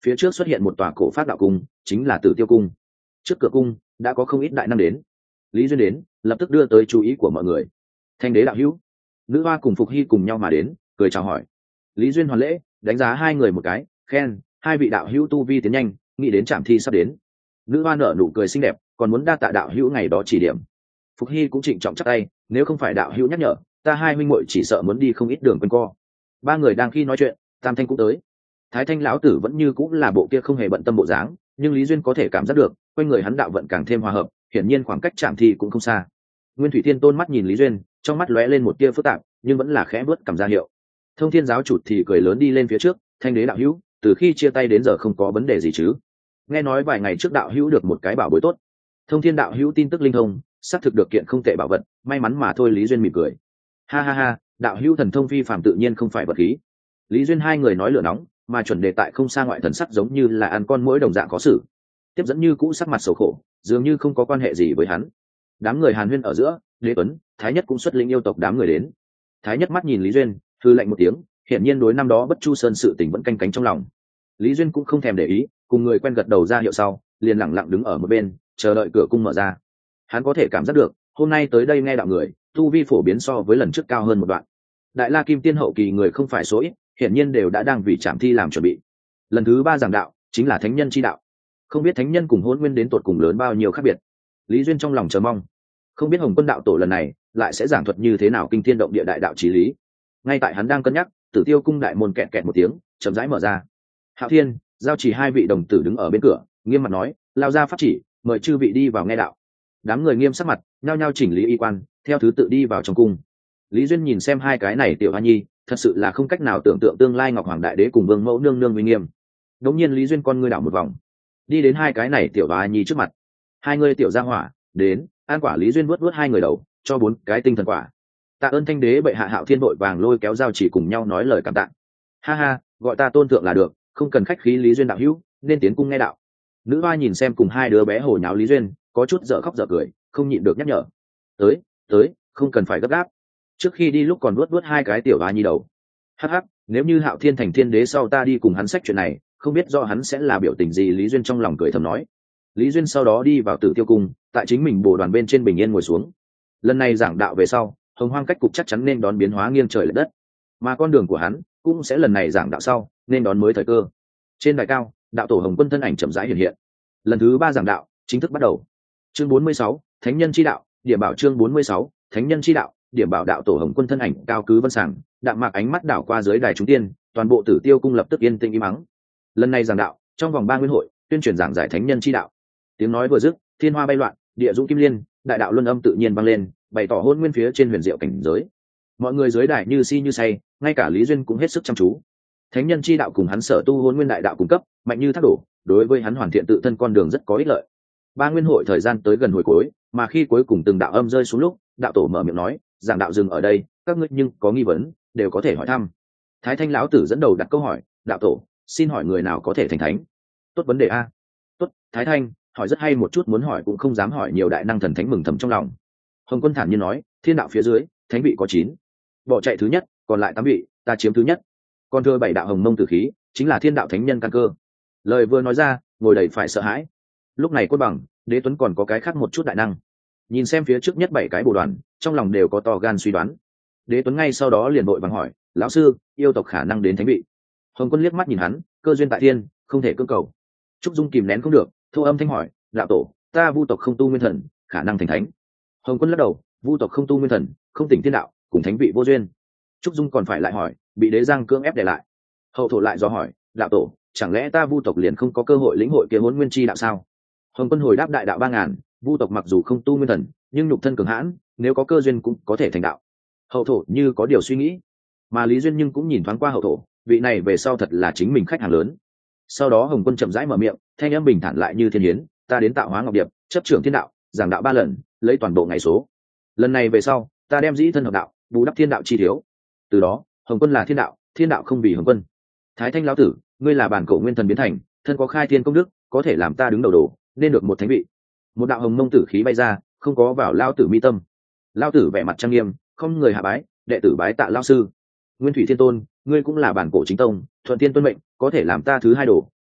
phía trước xuất hiện một tòa cổ pháp đạo cung, chính là Tử Tiêu cung. Trước cửa cung đã có không ít đại năng đến. Lý Duyên đến, lập tức đưa tới chú ý của mọi người. Thanh đế đạo hữu, nữ hoa cùng Phục Hy cùng nhau mà đến, cười chào hỏi. Lý Duyên hoàn lễ, đánh giá hai người một cái, khen hai vị đạo hữu tu vi tiến nhanh, nghĩ đến trạm thi sắp đến. Nữ hoa nở nụ cười xinh đẹp, còn muốn đa tạ đạo hữu ngày đó chỉ điểm. Phục Hy cũng trịnh trọng chắp tay, nếu không phải đạo hữu nhắc nhở, ta hai huynh muội chỉ sợ muốn đi không ít đường quanh co. Ba người đang khi nói chuyện, Tam Thanh cũng tới. Thái Thanh lão tử vẫn như cũng là bộ kia không hề bận tâm bộ dáng, nhưng Lý Duyên có thể cảm giác được, quanh người hắn đạo vận càng thêm hòa hợp, hiển nhiên khoảng cách trạm thi cũng không xa. Nguyên Thủy Thiên Tôn mắt nhìn Lý Duyên, trong mắt lóe lên một tia phức tạp, nhưng vẫn là khẽ bước cầm ra hiệu. Thông Thiên giáo chủ thì cười lớn đi lên phía trước, Thanh đế đạo hữu, từ khi chia tay đến giờ không có vấn đề gì chứ? Nghe nói vài ngày trước đạo hữu được một cái bảo bối tốt. Thông Thiên đạo hữu tin tức linh thông, xác thực được kiện không tệ bảo vật, may mắn mà thôi. Lý Duyên mỉm cười, ha ha ha, đạo hữu thần thông phi phàm tự nhiên không phải vật khí. Lý Duyên hai người nói lửa nóng, mà chuẩn đề tại không xa ngoại thần sắc giống như là ăn con muỗi đồng dạng khó xử. Tiếp dẫn như cũ sắc mặt xấu khổ, dường như không có quan hệ gì với hắn. Đám người hàn huyên ở giữa, Đế Tuấn, Thái Nhất cũng xuất lĩnh yêu tộc đám người đến. Thái Nhất mắt nhìn Lý Duyên, hư lạnh một tiếng, hiển nhiên đối năm đó Bất Chu Sơn sự tình vẫn canh cánh trong lòng. Lý Duyên cũng không thèm để ý, cùng người quen gật đầu ra hiệu sau, liền lặng lặng đứng ở một bên, chờ đợi cửa cung mở ra. Hắn có thể cảm giác được, hôm nay tới đây nghe đạo người, tu vi phổ biến so với lần trước cao hơn một đoạn. Đại La Kim Tiên hậu kỳ người không phải số ít, hiển nhiên đều đã đang vì trảm thi làm chuẩn bị. Lần thứ ba giảng đạo chính là thánh nhân chi đạo, không biết thánh nhân cùng hôn nguyên đến tột cùng lớn bao nhiêu khác biệt. Lý Duyên trong lòng chờ mong, không biết Hồng Quân đạo tổ lần này lại sẽ giảng thuật như thế nào kinh thiên động địa đại đạo chí lý. Ngay tại hắn đang cân nhắc, Tử Tiêu cung đại môn kẹt kẹt một tiếng, chậm rãi mở ra. Hạo Thiên, Giao Chỉ hai vị đồng tử đứng ở bên cửa, nghiêm mặt nói, lao ra pháp chỉ, mời chư vị đi vào nghe đạo. Đám người nghiêm sắc mặt, nhao nhao chỉnh lý y quan, theo thứ tự đi vào trong cung. Lý Duyên nhìn xem hai cái này tiểu hoa nhi, thật sự là không cách nào tưởng tượng tương lai Ngọc Hoàng Đại Đế cùng Vương Mẫu nương nương uy nghiêm. Đống nhiên Lý Duyên con ngươi đảo một vòng, đi đến hai cái này tiểu hoa nhi trước mặt. Hai người tiểu gia hỏa, đến, an quả. Lý Duyên vuốt vuốt hai người đầu, cho bốn cái tinh thần quả. Tạ ơn Thanh đế bệ hạ. Hạo Thiên vội vàng lôi kéo Giao Chỉ cùng nhau nói lời cảm tạ. Ha ha, gọi ta tôn thượng là được, không cần khách khí. Lý Duyên đạo hữu, nên tiến cung nghe đạo. Nữ hoa nhìn xem cùng hai đứa bé hồ nháo Lý Duyên, có chút dở khóc dở cười, không nhịn được nhắc nhở, tới tới, không cần phải gấp gáp. Trước khi đi lúc còn nuốt nuốt hai cái tiểu hoa nhi đầu. Hắc hắc, nếu như Hạo Thiên thành thiên đế sau ta đi cùng hắn sách chuyện này, không biết do hắn sẽ là biểu tình gì. Lý Duyên trong lòng cười thầm nói. Lý Duyên sau đó đi vào Tử Tiêu cung, tại chính mình bồ đoàn bên trên bình yên ngồi xuống. Lần này giảng đạo về sau, Hồng Hoang cách cục chắc chắn nên đón biến hóa nghiêng trời lệch đất, mà con đường của hắn cũng sẽ lần này giảng đạo sau nên đón mới thời cơ. Trên đài cao, đạo tổ Hồng Quân thân ảnh chậm rãi hiện hiện. Lần thứ ba giảng đạo chính thức bắt đầu. Chương bốn mươi sáu, Thánh nhân chi đạo, điểm bảo. Chương bốn mươi sáu, Thánh nhân chi đạo, điểm bảo. Đạo tổ Hồng Quân thân ảnh cao cứ vân sàng, đạm mạc ánh mắt đảo qua dưới đài chúng tiên, toàn bộ Tử Tiêu cung lập tức yên tĩnh im mắng. Lần này giảng đạo trong vòng ba nguyên hội, tuyên truyền giảng giải thánh nhân chi đạo. Tiếng nói vừa dứt, thiên hoa bay loạn, địa dũng kim liên, đại đạo luân âm tự nhiên vang lên, bày tỏ hôn nguyên phía trên huyền diệu cảnh giới. Mọi người dưới đài như si như say, ngay cả Lý Duyên cũng hết sức chăm chú. Thánh nhân chi đạo cùng hắn sở tu hôn nguyên đại đạo cung cấp, mạnh như thác đổ, đối với hắn hoàn thiện tự thân con đường rất có ích lợi. Ba nguyên hội thời gian tới gần hồi cuối, mà khi cuối cùng từng đạo âm rơi xuống lúc, đạo tổ mở miệng nói, giảng đạo dừng ở đây, các ngươi nhưng có nghi vấn đều có thể hỏi thăm. Thái Thanh lão tử dẫn đầu đặt câu hỏi, đạo tổ, xin hỏi người nào có thể thành thánh? Tốt vấn đề a. Tốt, Thái Thanh hỏi rất hay, một chút muốn hỏi cũng không dám hỏi nhiều. Đại năng thần thánh mừng thầm trong lòng. Hồng Quân thản nhiên nói, thiên đạo phía dưới thánh vị có chín, bỏ chạy thứ nhất, còn lại tám vị ta chiếm thứ nhất, còn thưa bảy đạo hồng mông tử khí chính là thiên đạo thánh nhân căn cơ. Lời vừa nói ra, ngồi đầy phải sợ hãi. Lúc này Côn Bằng, Đế Tuấn còn có cái khác một chút đại năng, nhìn xem phía trước nhất bảy cái bồ đoàn, trong lòng đều có to gan suy đoán. Đế Tuấn ngay sau đó liền vội vàng hỏi, lão sư, yêu tộc khả năng đến thánh vị? Hồng Quân liếc mắt nhìn hắn, cơ duyên tại thiên, không thể cưỡng cầu. Trúc Dung kìm nén không được, thu âm thanh hỏi, đạo tổ, ta vu tộc không tu nguyên thần, khả năng thành thánh? Hồng Quân lắc đầu, vu tộc không tu nguyên thần, không tỉnh thiên đạo, cùng thánh vị vô duyên. Trúc Dung còn phải lại hỏi, bị đế giang cưỡng ép để lại. Hậu thổ lại do hỏi, đạo tổ, chẳng lẽ ta vu tộc liền không có cơ hội lĩnh hội kia hỗn nguyên chi đạo sao? Hồng Quân hồi đáp, đại đạo ba ngàn, vu tộc mặc dù không tu nguyên thần, nhưng nhục thân cường hãn, nếu có cơ duyên cũng có thể thành đạo. Hậu thổ như có điều suy nghĩ, mà Lý Duyên nhưng cũng nhìn thoáng qua hậu thổ, vị này về sau thật là chính mình khách hàng lớn. Sau đó Hồng Quân chậm rãi mở miệng, thanh âm bình thản lại như thiên hiến, ta đến tạo hóa ngọc điệp, chấp trưởng thiên đạo, giảng đạo ba lần, lấy toàn bộ ngày số. Lần này về sau, ta đem dĩ thân hợp đạo, bù đắp thiên đạo chi thiếu. Từ đó, Hồng Quân là thiên đạo, thiên đạo không vì Hồng Quân. Thái Thanh lão tử, ngươi là bản cổ nguyên thần biến thành, thân có khai thiên công đức, có thể làm ta đứng đầu đồ, nên được một thánh vị. Một đạo hồng mông tử khí bay ra, không có vào lao tử mi tâm. Lao tử vẻ mặt trang nghiêm, không người hạ bái, đệ tử bái tạ lao sư. Nguyên Thủy Thiên Tôn, ngươi cũng là bản cổ chính tông, thuận tiên tuân mệnh, có thể làm ta thứ hai đồ,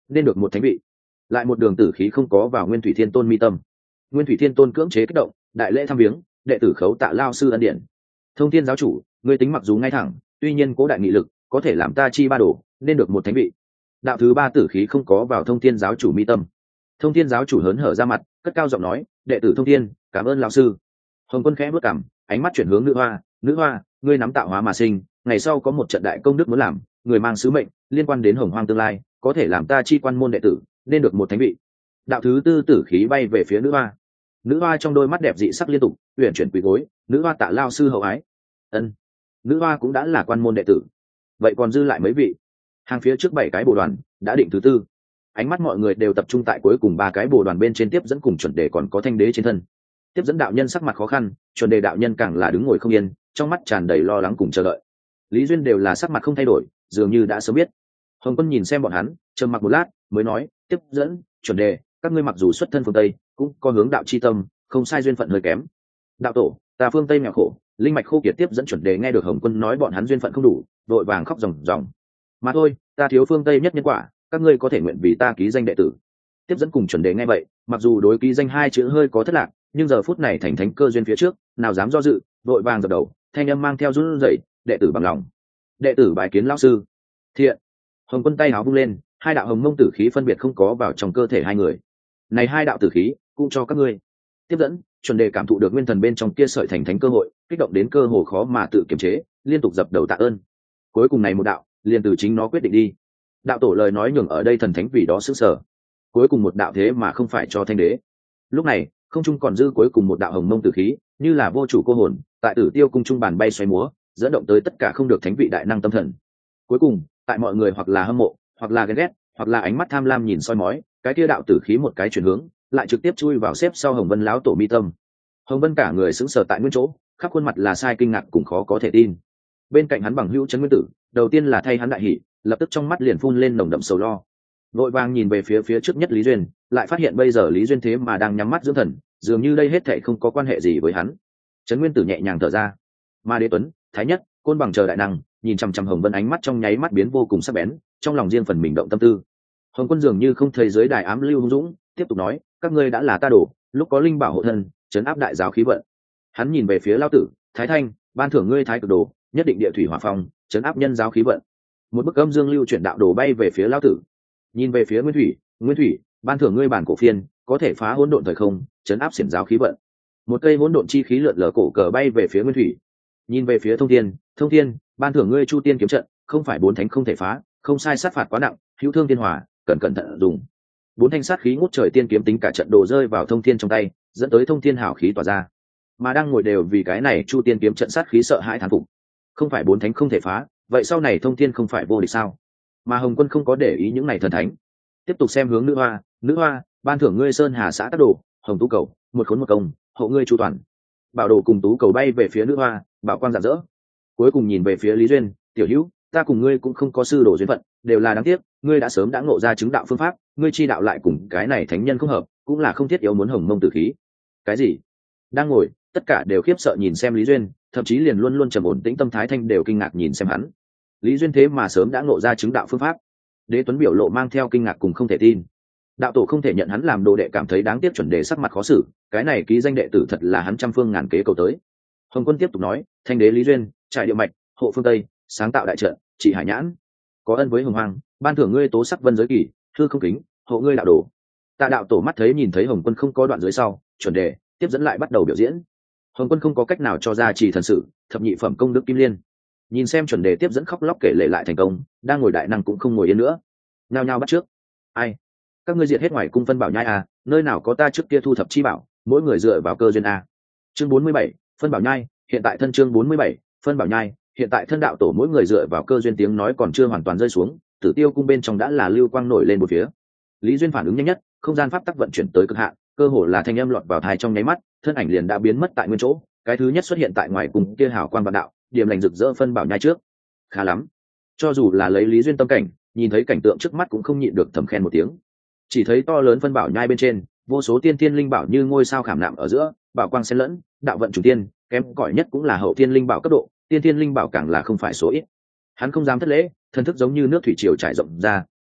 nên được một thánh vị. Lại một đường tử khí không có vào Nguyên Thủy Thiên Tôn mi tâm. Nguyên Thủy Thiên Tôn cưỡng chế kích động, đại lễ thăm viếng, đệ tử khấu tạ lao sư ân điển. Thông Thiên giáo chủ, ngươi tính mặc dù ngay thẳng, tuy nhiên cố đại nghị lực, có thể làm ta chi ba đồ, nên được một thánh vị. Đạo thứ ba tử khí không có vào Thông Thiên giáo chủ mi tâm. Thông Thiên giáo chủ hớn hở ra mặt, cất cao giọng nói, đệ tử Thông Thiên, cảm ơn lão sư. Hồng Quân khẽ bước cằm, ánh mắt chuyển hướng Nữ Hoa, Nữ Hoa, ngươi nắm tạo hóa mà sinh, ngày sau có một trận đại công đức muốn làm, người mang sứ mệnh liên quan đến Hồng Hoang tương lai, có thể làm ta chi quan môn đệ tử, nên được một thánh vị. Đạo thứ tư tử khí bay về phía Nữ Hoa. Nữ Hoa trong đôi mắt đẹp dị sắc liên tục, uyển chuyển quỳ gối, Nữ Hoa tạ lao sư hậu ái. Ân, Nữ Hoa cũng đã là quan môn đệ tử. Vậy còn dư lại mấy vị? Hàng phía trước bảy cái bồ đoàn đã định thứ tư. Ánh mắt mọi người đều tập trung tại cuối cùng ba cái bồ đoàn bên trên tiếp dẫn cùng chuẩn đề còn có thanh đế trên thân. Tiếp dẫn đạo nhân sắc mặt khó khăn, chuẩn đề đạo nhân càng là đứng ngồi không yên, trong mắt tràn đầy lo lắng cùng chờ đợi. Lý Duyên đều là sắc mặt không thay đổi, dường như đã sớm biết. Hồng Quân nhìn xem bọn hắn, trầm mặc một lát mới nói, tiếp dẫn, chuẩn đề, các ngươi mặc dù xuất thân phương Tây, cũng có hướng đạo chi tâm, không sai, duyên phận hơi kém. Đạo tổ, ta phương Tây nghèo khổ, linh mạch khô kiệt. Tiếp dẫn chuẩn đề nghe được Hồng Quân nói bọn hắn duyên phận không đủ, vội vàng khóc ròng ròng. Mà thôi, ta thiếu phương Tây nhất nhân quả, các ngươi có thể nguyện vì ta ký danh đệ tử. Tiếp dẫn cùng chuẩn đề nghe vậy, mặc dù đối ký danh hai chữ hơi có thất lạc, nhưng giờ phút này thành thánh cơ duyên phía trước, nào dám do dự, vội vàng dập đầu, thanh âm mang theo run rẩy, đệ tử bằng lòng. Đệ tử bái kiến lão sư. Thiện. Hồng Quân tay áo vung lên, hai đạo hồng mông tử khí phân biệt không có vào trong cơ thể hai người. Này hai đạo tử khí, cũng cho các ngươi. Tiếp dẫn, chuẩn đề cảm thụ được nguyên thần bên trong kia sợi thành thánh cơ hội, kích động đến cơ hồ khó mà tự kiềm chế, liên tục dập đầu tạ ơn. Cuối cùng này một đạo, liền từ chính nó quyết định đi. Đạo tổ lời nói nhường ở đây thần thánh vì đó sững sờ. Cuối cùng một đạo thế mà không phải cho thanh đế. Lúc này, không trung còn dư cuối cùng một đạo hồng mông tử khí, như là vô chủ cô hồn, tại Tử Tiêu cung trung bàn bay xoay múa, dẫn động tới tất cả không được thánh vị đại năng tâm thần. Cuối cùng, tại mọi người hoặc là hâm mộ, hoặc là ghen ghét, hoặc là ánh mắt tham lam nhìn soi mói, cái kia đạo tử khí một cái chuyển hướng, lại trực tiếp chui vào xếp sau Hồng Vân lão tổ mi tâm. Hồng Vân cả người sững sờ tại nguyên chỗ, khắp khuôn mặt là sai kinh ngạc cùng khó có thể tin. Bên cạnh hắn bằng hữu Trấn Nguyên Tử, đầu tiên là thay hắn đại hỉ, lập tức trong mắt liền phun lên nồng đậm sầu lo. Vội vàng nhìn về phía phía trước nhất Lý Duyên, lại phát hiện bây giờ Lý Duyên thế mà đang nhắm mắt dưỡng thần, dường như đây hết thảy không có quan hệ gì với hắn. Trấn Nguyên Tử nhẹ nhàng thở ra. Ma Đế Tuấn, Thái Nhất, Côn Bằng chờ đại năng, nhìn chăm chăm Hồng Vân ánh mắt trong nháy mắt biến vô cùng sắc bén, trong lòng riêng phần mình động tâm tư. Hồng Quân dường như không thấy dưới đài ám lưu hung dũng, tiếp tục nói, các ngươi đã là ta đổ, lúc có linh bảo hộ thân, trấn áp đại giáo khí vận. Hắn nhìn về phía Lão Tử, Thái Thanh, ban thưởng ngươi Thái Cực Đồ, nhất định địa thủy hỏa phong, trấn áp nhân giáo khí vận. Một bức âm dương lưu chuyển đạo đồ bay về phía Lão Tử. Nhìn về phía Nguyên Thủy, Nguyên Thủy, ban thưởng ngươi bản cổ phiên, có thể phá hỗn độn thời không, trấn áp xiển giáo khí vận. Một cây hỗn độn chi khí lượn lờ cổ cờ bay về phía Nguyên Thủy. Nhìn về phía Thông Thiên, Thông Thiên, ban thưởng ngươi Chu Tiên kiếm trận, không phải bốn thánh không thể phá, không sai, sát phạt quá nặng, hữu thương thiên hỏa, cần cẩn thận dùng. Bốn thanh sát khí ngút trời tiên kiếm tính cả trận đồ rơi vào Thông Thiên trong tay, dẫn tới Thông Thiên hảo khí tỏa ra. Mà đang ngồi đều vì cái này Chu Tiên kiếm trận sát khí sợ hãi thán phục. Không phải bốn thánh không thể phá, vậy sau này Thông Thiên không phải vô địch sao? Mà Hồng Quân không có để ý những này thần thánh, tiếp tục xem hướng Nữ Hoa, Nữ Hoa, ban thưởng ngươi Sơn Hà xã tác đồ, Hồng Tú cầu, một khốn một công, hộ ngươi chu toàn. Bảo đồ cùng Tú cầu bay về phía Nữ Hoa, bảo quang rạng rỡ. Cuối cùng nhìn về phía Lý Duyên, tiểu hữu, ta cùng ngươi cũng không có sư đồ duyên phận, đều là đáng tiếc, ngươi đã sớm đã ngộ ra chứng đạo phương pháp, ngươi chi đạo lại cùng cái này thánh nhân không hợp, cũng là không thiết yếu muốn hồng mông tử khí. Cái gì? Đang ngồi, tất cả đều khiếp sợ nhìn xem Lý Duyên, thậm chí liền luôn luôn trầm ổn tĩnh tâm Thái Thanh đều kinh ngạc nhìn xem hắn. Lý Duyên thế mà sớm đã ngộ ra chứng đạo phương pháp. Đế Tuấn biểu lộ mang theo kinh ngạc cùng không thể tin. Đạo tổ không thể nhận hắn làm đồ đệ cảm thấy đáng tiếc, chuẩn đề sắc mặt khó xử, cái này ký danh đệ tử thật là hắn trăm phương ngàn kế cầu tới. Hồng Quân tiếp tục nói, thanh đế Lý Duyên, trải địa mạch, hộ phương Tây, sáng tạo đại trận, trị hải nhãn, có ân với hồng hoàng, ban thưởng ngươi tố sắc vân giới kỳ, thư không kính, hộ ngươi đạo đồ. Tạ đạo tổ mắt thấy nhìn thấy Hồng Quân không có đoạn dưới sau, chuẩn đề tiếp dẫn lại bắt đầu biểu diễn. Hồng Quân không có cách nào cho ra chỉ thần sự, thập nhị phẩm công đức kim liên. Nhìn xem chuẩn đề tiếp dẫn khóc lóc kể lể lại thành công, đang ngồi đại năng cũng không ngồi yên nữa, nhao nhao bắt trước. Ai? Các ngươi diệt hết ngoài cung phân bảo nhai à? Nơi nào có ta trước kia thu thập chi bảo, mỗi người dựa vào cơ duyên à? Chương bốn mươi bảy, phân bảo nhai, hiện tại thân chương bốn mươi bảy, phân bảo nhai, hiện tại thân đạo tổ mỗi người dựa vào cơ duyên. Tiếng nói còn chưa hoàn toàn rơi xuống, Tử Tiêu cung bên trong đã là lưu quang nổi lên một phía. Lý Duyên phản ứng nhanh nhất, không gian pháp tắc vận chuyển tới cực hạn, cơ hồ là thanh âm lọt vào tai trong nháy mắt, thân ảnh liền đã biến mất tại nguyên chỗ. Cái thứ nhất xuất hiện tại ngoài cùng kia hào quang vạn đạo, điểm lành rực rỡ phân bảo nhai trước. Khá lắm, cho dù là lấy Lý Duyên tâm cảnh, nhìn thấy cảnh tượng trước mắt cũng không nhịn được thầm khen một tiếng. Chỉ thấy to lớn phân bảo nhai bên trên, vô số tiên tiên linh bảo như ngôi sao khảm nạm ở giữa, bảo quang xen lẫn, đạo vận chủ tiên, kém cỏi nhất cũng là hậu tiên linh bảo cấp độ, tiên tiên linh bảo càng là không phải số ít. Hắn không dám thất lễ, thần thức giống như nước thủy triều trải rộng ra,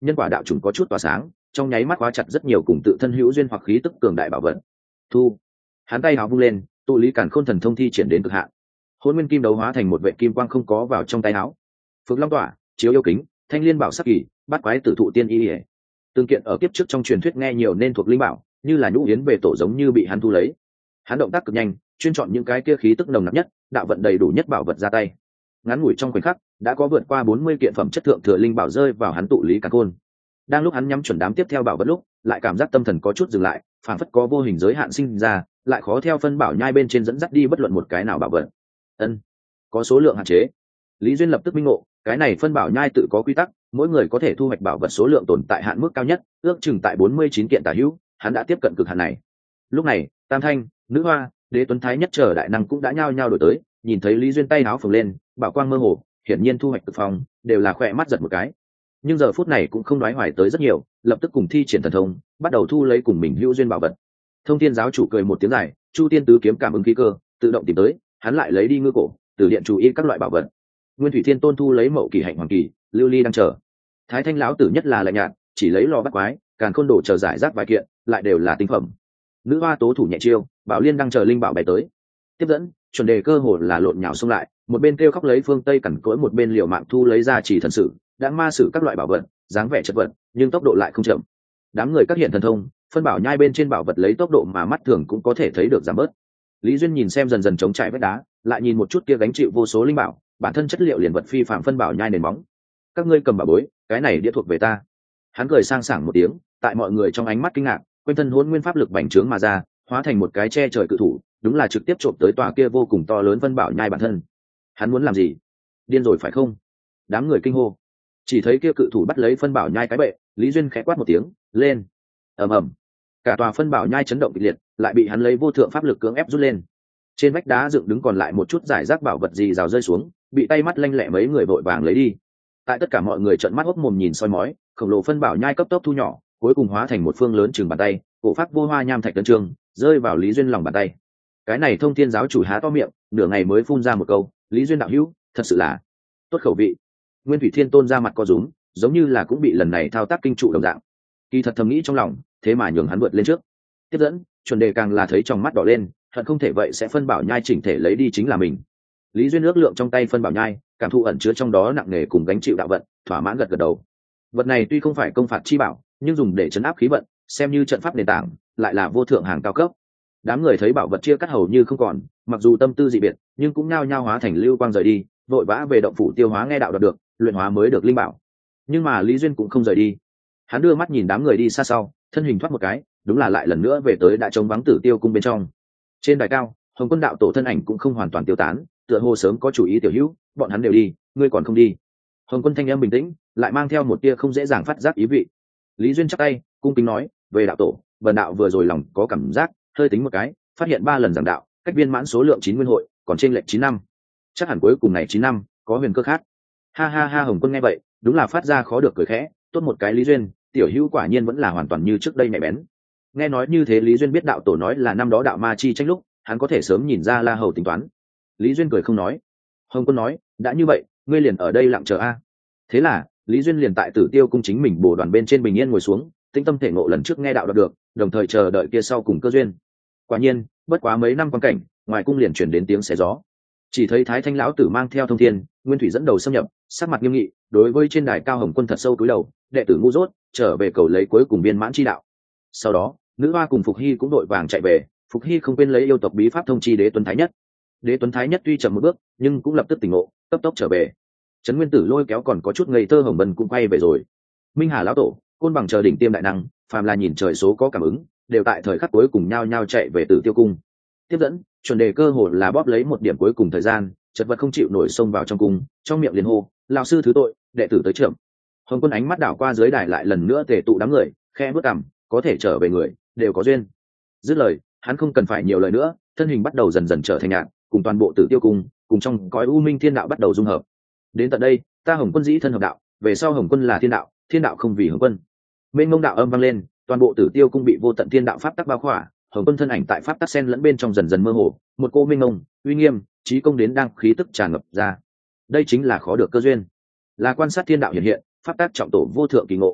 nhân quả đạo chủng có chút tỏa sáng, trong nháy mắt khóa chặt rất nhiều cùng tự thân hữu duyên hoặc khí tức cường đại bảo vật. Thu, hắn tay hào vung lên, tụ lý càn khôn thần thông thi triển đến cực hạn. Hỗn nguyên kim đấu hóa thành một vệ kim quang không có vào trong tay áo. Phượng long tỏa, chiếu yêu kính, thanh liên bảo sắc kỳ, bát quái tử thụ tiên y. Từng kiện ở kiếp trước trong truyền thuyết nghe nhiều nên thuộc linh bảo, như là nhũ yến về tổ giống như bị hắn thu lấy. Hắn động tác cực nhanh, chuyên chọn những cái kia khí tức nồng nặc nhất, đạo vận đầy đủ nhất bảo vật ra tay. Ngắn ngủi trong khoảnh khắc, đã có vượt qua bốn mươi kiện phẩm chất thượng thừa linh bảo rơi vào hắn tụ lý càn khôn. Đang lúc hắn nhắm chuẩn đám tiếp theo bảo vật lúc, lại cảm giác tâm thần có chút dừng lại, phảng phất có vô hình giới hạn sinh ra, lại khó theo phân bảo nhai bên trên dẫn dắt đi bất luận một cái nào bảo vật. Ân, có số lượng hạn chế. Lý Duyên lập tức minh ngộ, cái này phân bảo nhai tự có quy tắc, mỗi người có thể thu hoạch bảo vật số lượng tồn tại hạn mức cao nhất, ước chừng tại bốn mươi chín kiện tả hữu, hắn đã tiếp cận cực hạn này. Lúc này, Tam Thanh, Nữ Hoa, Đế Tuấn Thái nhất chờ đại năng cũng đã nhao nhao đổi tới, nhìn thấy Lý Duyên tay áo phồng lên, bảo quang mơ hồ, hiển nhiên thu hoạch cực phòng, đều là khỏe mắt giật một cái. Nhưng giờ phút này cũng không nói hoài tới rất nhiều, lập tức cùng thi triển thần thông, bắt đầu thu lấy cùng mình hữu duyên bảo vật. Thông Thiên giáo chủ cười một tiếng dài, Chu Tiên tứ kiếm cảm ứng khí cơ, tự động tìm tới, hắn lại lấy đi ngư cổ, từ điện chủ y các loại bảo vật. Nguyên Thủy Thiên Tôn thu lấy mậu kỳ hạnh hoàng kỳ, lưu ly đang chờ. Thái Thanh lão tử nhất là lạnh nhạt, chỉ lấy lò bắt quái, càn khôn đồ chờ giải rác vài kiện, lại đều là tinh phẩm. Nữ Hoa tố thủ nhẹ chiêu, Bảo Liên đang chờ linh bảo bày tới. Tiếp dẫn, chuẩn đề cơ hồ là lộn nhào xông lại, một bên kêu khóc lấy phương Tây cẩn cỗi, một bên liều mạng thu lấy ra chỉ thần sự, đã ma sử các loại bảo vật, dáng vẻ chất vật, nhưng tốc độ lại không chậm. Đám người các hiện thần thông, phân bảo nhai bên trên bảo vật lấy tốc độ mà mắt thường cũng có thể thấy được giảm bớt. Lý Duyên nhìn xem dần dần chống trải vách đá, lại nhìn một chút kia gánh chịu vô số linh bảo, bản thân chất liệu liền vật phi phạm phân bảo nhai nền móng. Các ngươi cầm bảo bối, cái này đĩa thuộc về ta. Hắn cười sang sảng một tiếng, tại mọi người trong ánh mắt kinh ngạc, quanh thân hỗn nguyên pháp lực bành trướng mà ra, hóa thành một cái che trời cự thủ, đúng là trực tiếp trộm tới tòa kia vô cùng to lớn phân bảo nhai bản thân. Hắn muốn làm gì? Điên rồi phải không? Đám người kinh hô. Chỉ thấy kia cự thủ bắt lấy phân bảo nhai cái bệ, Lý Duyên khẽ quát một tiếng, lên. Ầm ầm. Cả tòa phân bảo nhai chấn động kịch liệt, lại bị hắn lấy vô thượng pháp lực cưỡng ép rút lên. Trên vách đá dựng đứng còn lại một chút giải rác bảo vật gì rào rơi xuống, bị tay mắt lanh lẹ mấy người vội vàng lấy đi. Tại tất cả mọi người trợn mắt hốc mồm nhìn soi mói, khổng lồ phân bảo nhai cấp tốc thu nhỏ, cuối cùng hóa thành một phương lớn chừng bàn tay, cổ pháp vô hoa nham thạch tấn trường, rơi vào Lý Duyên lòng bàn tay. Cái này Thông Thiên giáo chủ há to miệng, nửa ngày mới phun ra một câu, Lý Duyên đạo hữu, thật sự là tốt khẩu vị. Nguyên Thủy Thiên Tôn ra mặt co rúm, giống như là cũng bị lần này thao tác kinh trụ đồng dạng. Kỳ thật thầm nghĩ trong lòng, thế mà nhường hắn vượt lên trước. Tiếp dẫn, chuẩn đề càng là thấy trong mắt đỏ lên, hận không thể vậy sẽ phân bảo nhai chỉnh thể lấy đi chính là mình. Lý Duyên ước lượng trong tay phân bảo nhai, cảm thụ ẩn chứa trong đó nặng nề cùng gánh chịu đạo vận, thỏa mãn gật gật đầu. Vật này tuy không phải công phạt chi bảo, nhưng dùng để chấn áp khí vận, xem như trận pháp nền tảng, lại là vô thượng hàng cao cấp. Đám người thấy bảo vật chia cắt hầu như không còn, mặc dù tâm tư dị biệt, nhưng cũng nhao nhao hóa thành lưu quang rời đi, vội vã về động phủ tiêu hóa nghe đạo đoạt được, luyện hóa mới được linh bảo. Nhưng mà Lý Duyên cũng không rời đi. Hắn đưa mắt nhìn đám người đi xa sau, thân hình thoát một cái, đúng là lại lần nữa về tới đã trống vắng Tử Tiêu cung bên trong. Trên đài cao, Hồng Quân đạo tổ thân ảnh cũng không hoàn toàn tiêu tán, tựa hồ sớm có chủ ý tiểu hữu, bọn hắn đều đi, ngươi còn không đi. Hồng Quân thanh âm bình tĩnh, lại mang theo một tia không dễ dàng phát giác ý vị. Lý Duyên chắp tay, cung kính nói, về đạo tổ, bần đạo vừa rồi lòng có cảm giác, hơi tính một cái, phát hiện ba lần giảng đạo, cách viên mãn số lượng chín nguyên hội, còn trên lệch chín năm. Chắc hẳn cuối cùng này chín năm, có huyền cơ khác. Ha ha ha, Hồng Quân nghe vậy, đúng là phát ra khó được cười khẽ, tốt một cái Lý Duyên, tiểu hữu quả nhiên vẫn là hoàn toàn như trước đây nhạy bén. Nghe nói như thế, Lý Duyên biết đạo tổ nói là năm đó đạo ma chi tranh lúc, hắn có thể sớm nhìn ra La Hầu tính toán. Lý Duyên cười không nói. Hồng Quân nói, đã như vậy, ngươi liền ở đây lặng chờ a. Thế là Lý Duyên liền tại Tử Tiêu cung chính mình bổ đoàn bên trên bình yên ngồi xuống, tĩnh tâm thể ngộ lần trước nghe đạo đọc được, đồng thời chờ đợi kia sau cùng cơ duyên. Quả nhiên, bất quá mấy năm quan cảnh, ngoài cung liền truyền đến tiếng xé gió. Chỉ thấy Thái Thanh lão tử mang theo Thông Thiên, Nguyên Thủy dẫn đầu xâm nhập, sắc mặt nghiêm nghị, đối với trên đài cao Hồng Quân thật sâu cúi đầu, đệ tử ngu dốt, trở về cầu lấy cuối cùng viên mãn chi đạo. Sau đó, Nữ Hoa cùng Phục Hy cũng đội vàng chạy về, Phục Hy không quên lấy yêu tộc bí pháp thông chi Đế Tuấn Thái Nhất. Đế Tuấn Thái Nhất tuy chậm một bước, nhưng cũng lập tức tỉnh ngộ, cấp tốc trở về. Trấn Nguyên Tử lôi kéo còn có chút ngây thơ Hồng Bần cũng quay về rồi. Minh Hà lão tổ, Côn Bằng chờ đỉnh tiêm đại năng, phàm là nhìn trời số có cảm ứng, đều tại thời khắc cuối cùng nhao nhao chạy về Tử Tiêu cung. Tiếp dẫn, chuẩn đề cơ hồ là bóp lấy một điểm cuối cùng thời gian, chật vật không chịu nổi xông vào trong cung, trong miệng liền hô, lão sư thứ tội, đệ tử tới trưởng. Hồng Quân ánh mắt đảo qua dưới đài lại lần nữa tề tụ đám người, khẽ bước cằm, có thể trở về người, đều có duyên. Dứt lời, hắn không cần phải nhiều lời nữa, thân hình bắt đầu dần dần trở thành nhạn, cùng toàn bộ Tử Tiêu cung, cùng trong cõi u minh thiên đạo bắt đầu dung hợp. Đến tận đây, ta Hồng Quân dĩ thân hợp đạo, về sau Hồng Quân là thiên đạo, thiên đạo không vì Hồng Quân. Mênh mông đạo âm vang lên, toàn bộ Tử Tiêu cung bị vô tận thiên đạo pháp tắc bao khỏa, Hồng Quân thân ảnh tại pháp tắc sen lẫn bên trong dần dần mơ hồ, một cô mênh mông, uy nghiêm, trí công đến đang khí tức tràn ngập ra. Đây chính là khó được cơ duyên, là quan sát thiên đạo hiện hiện, pháp tắc trọng tổ vô thượng kỳ ngộ.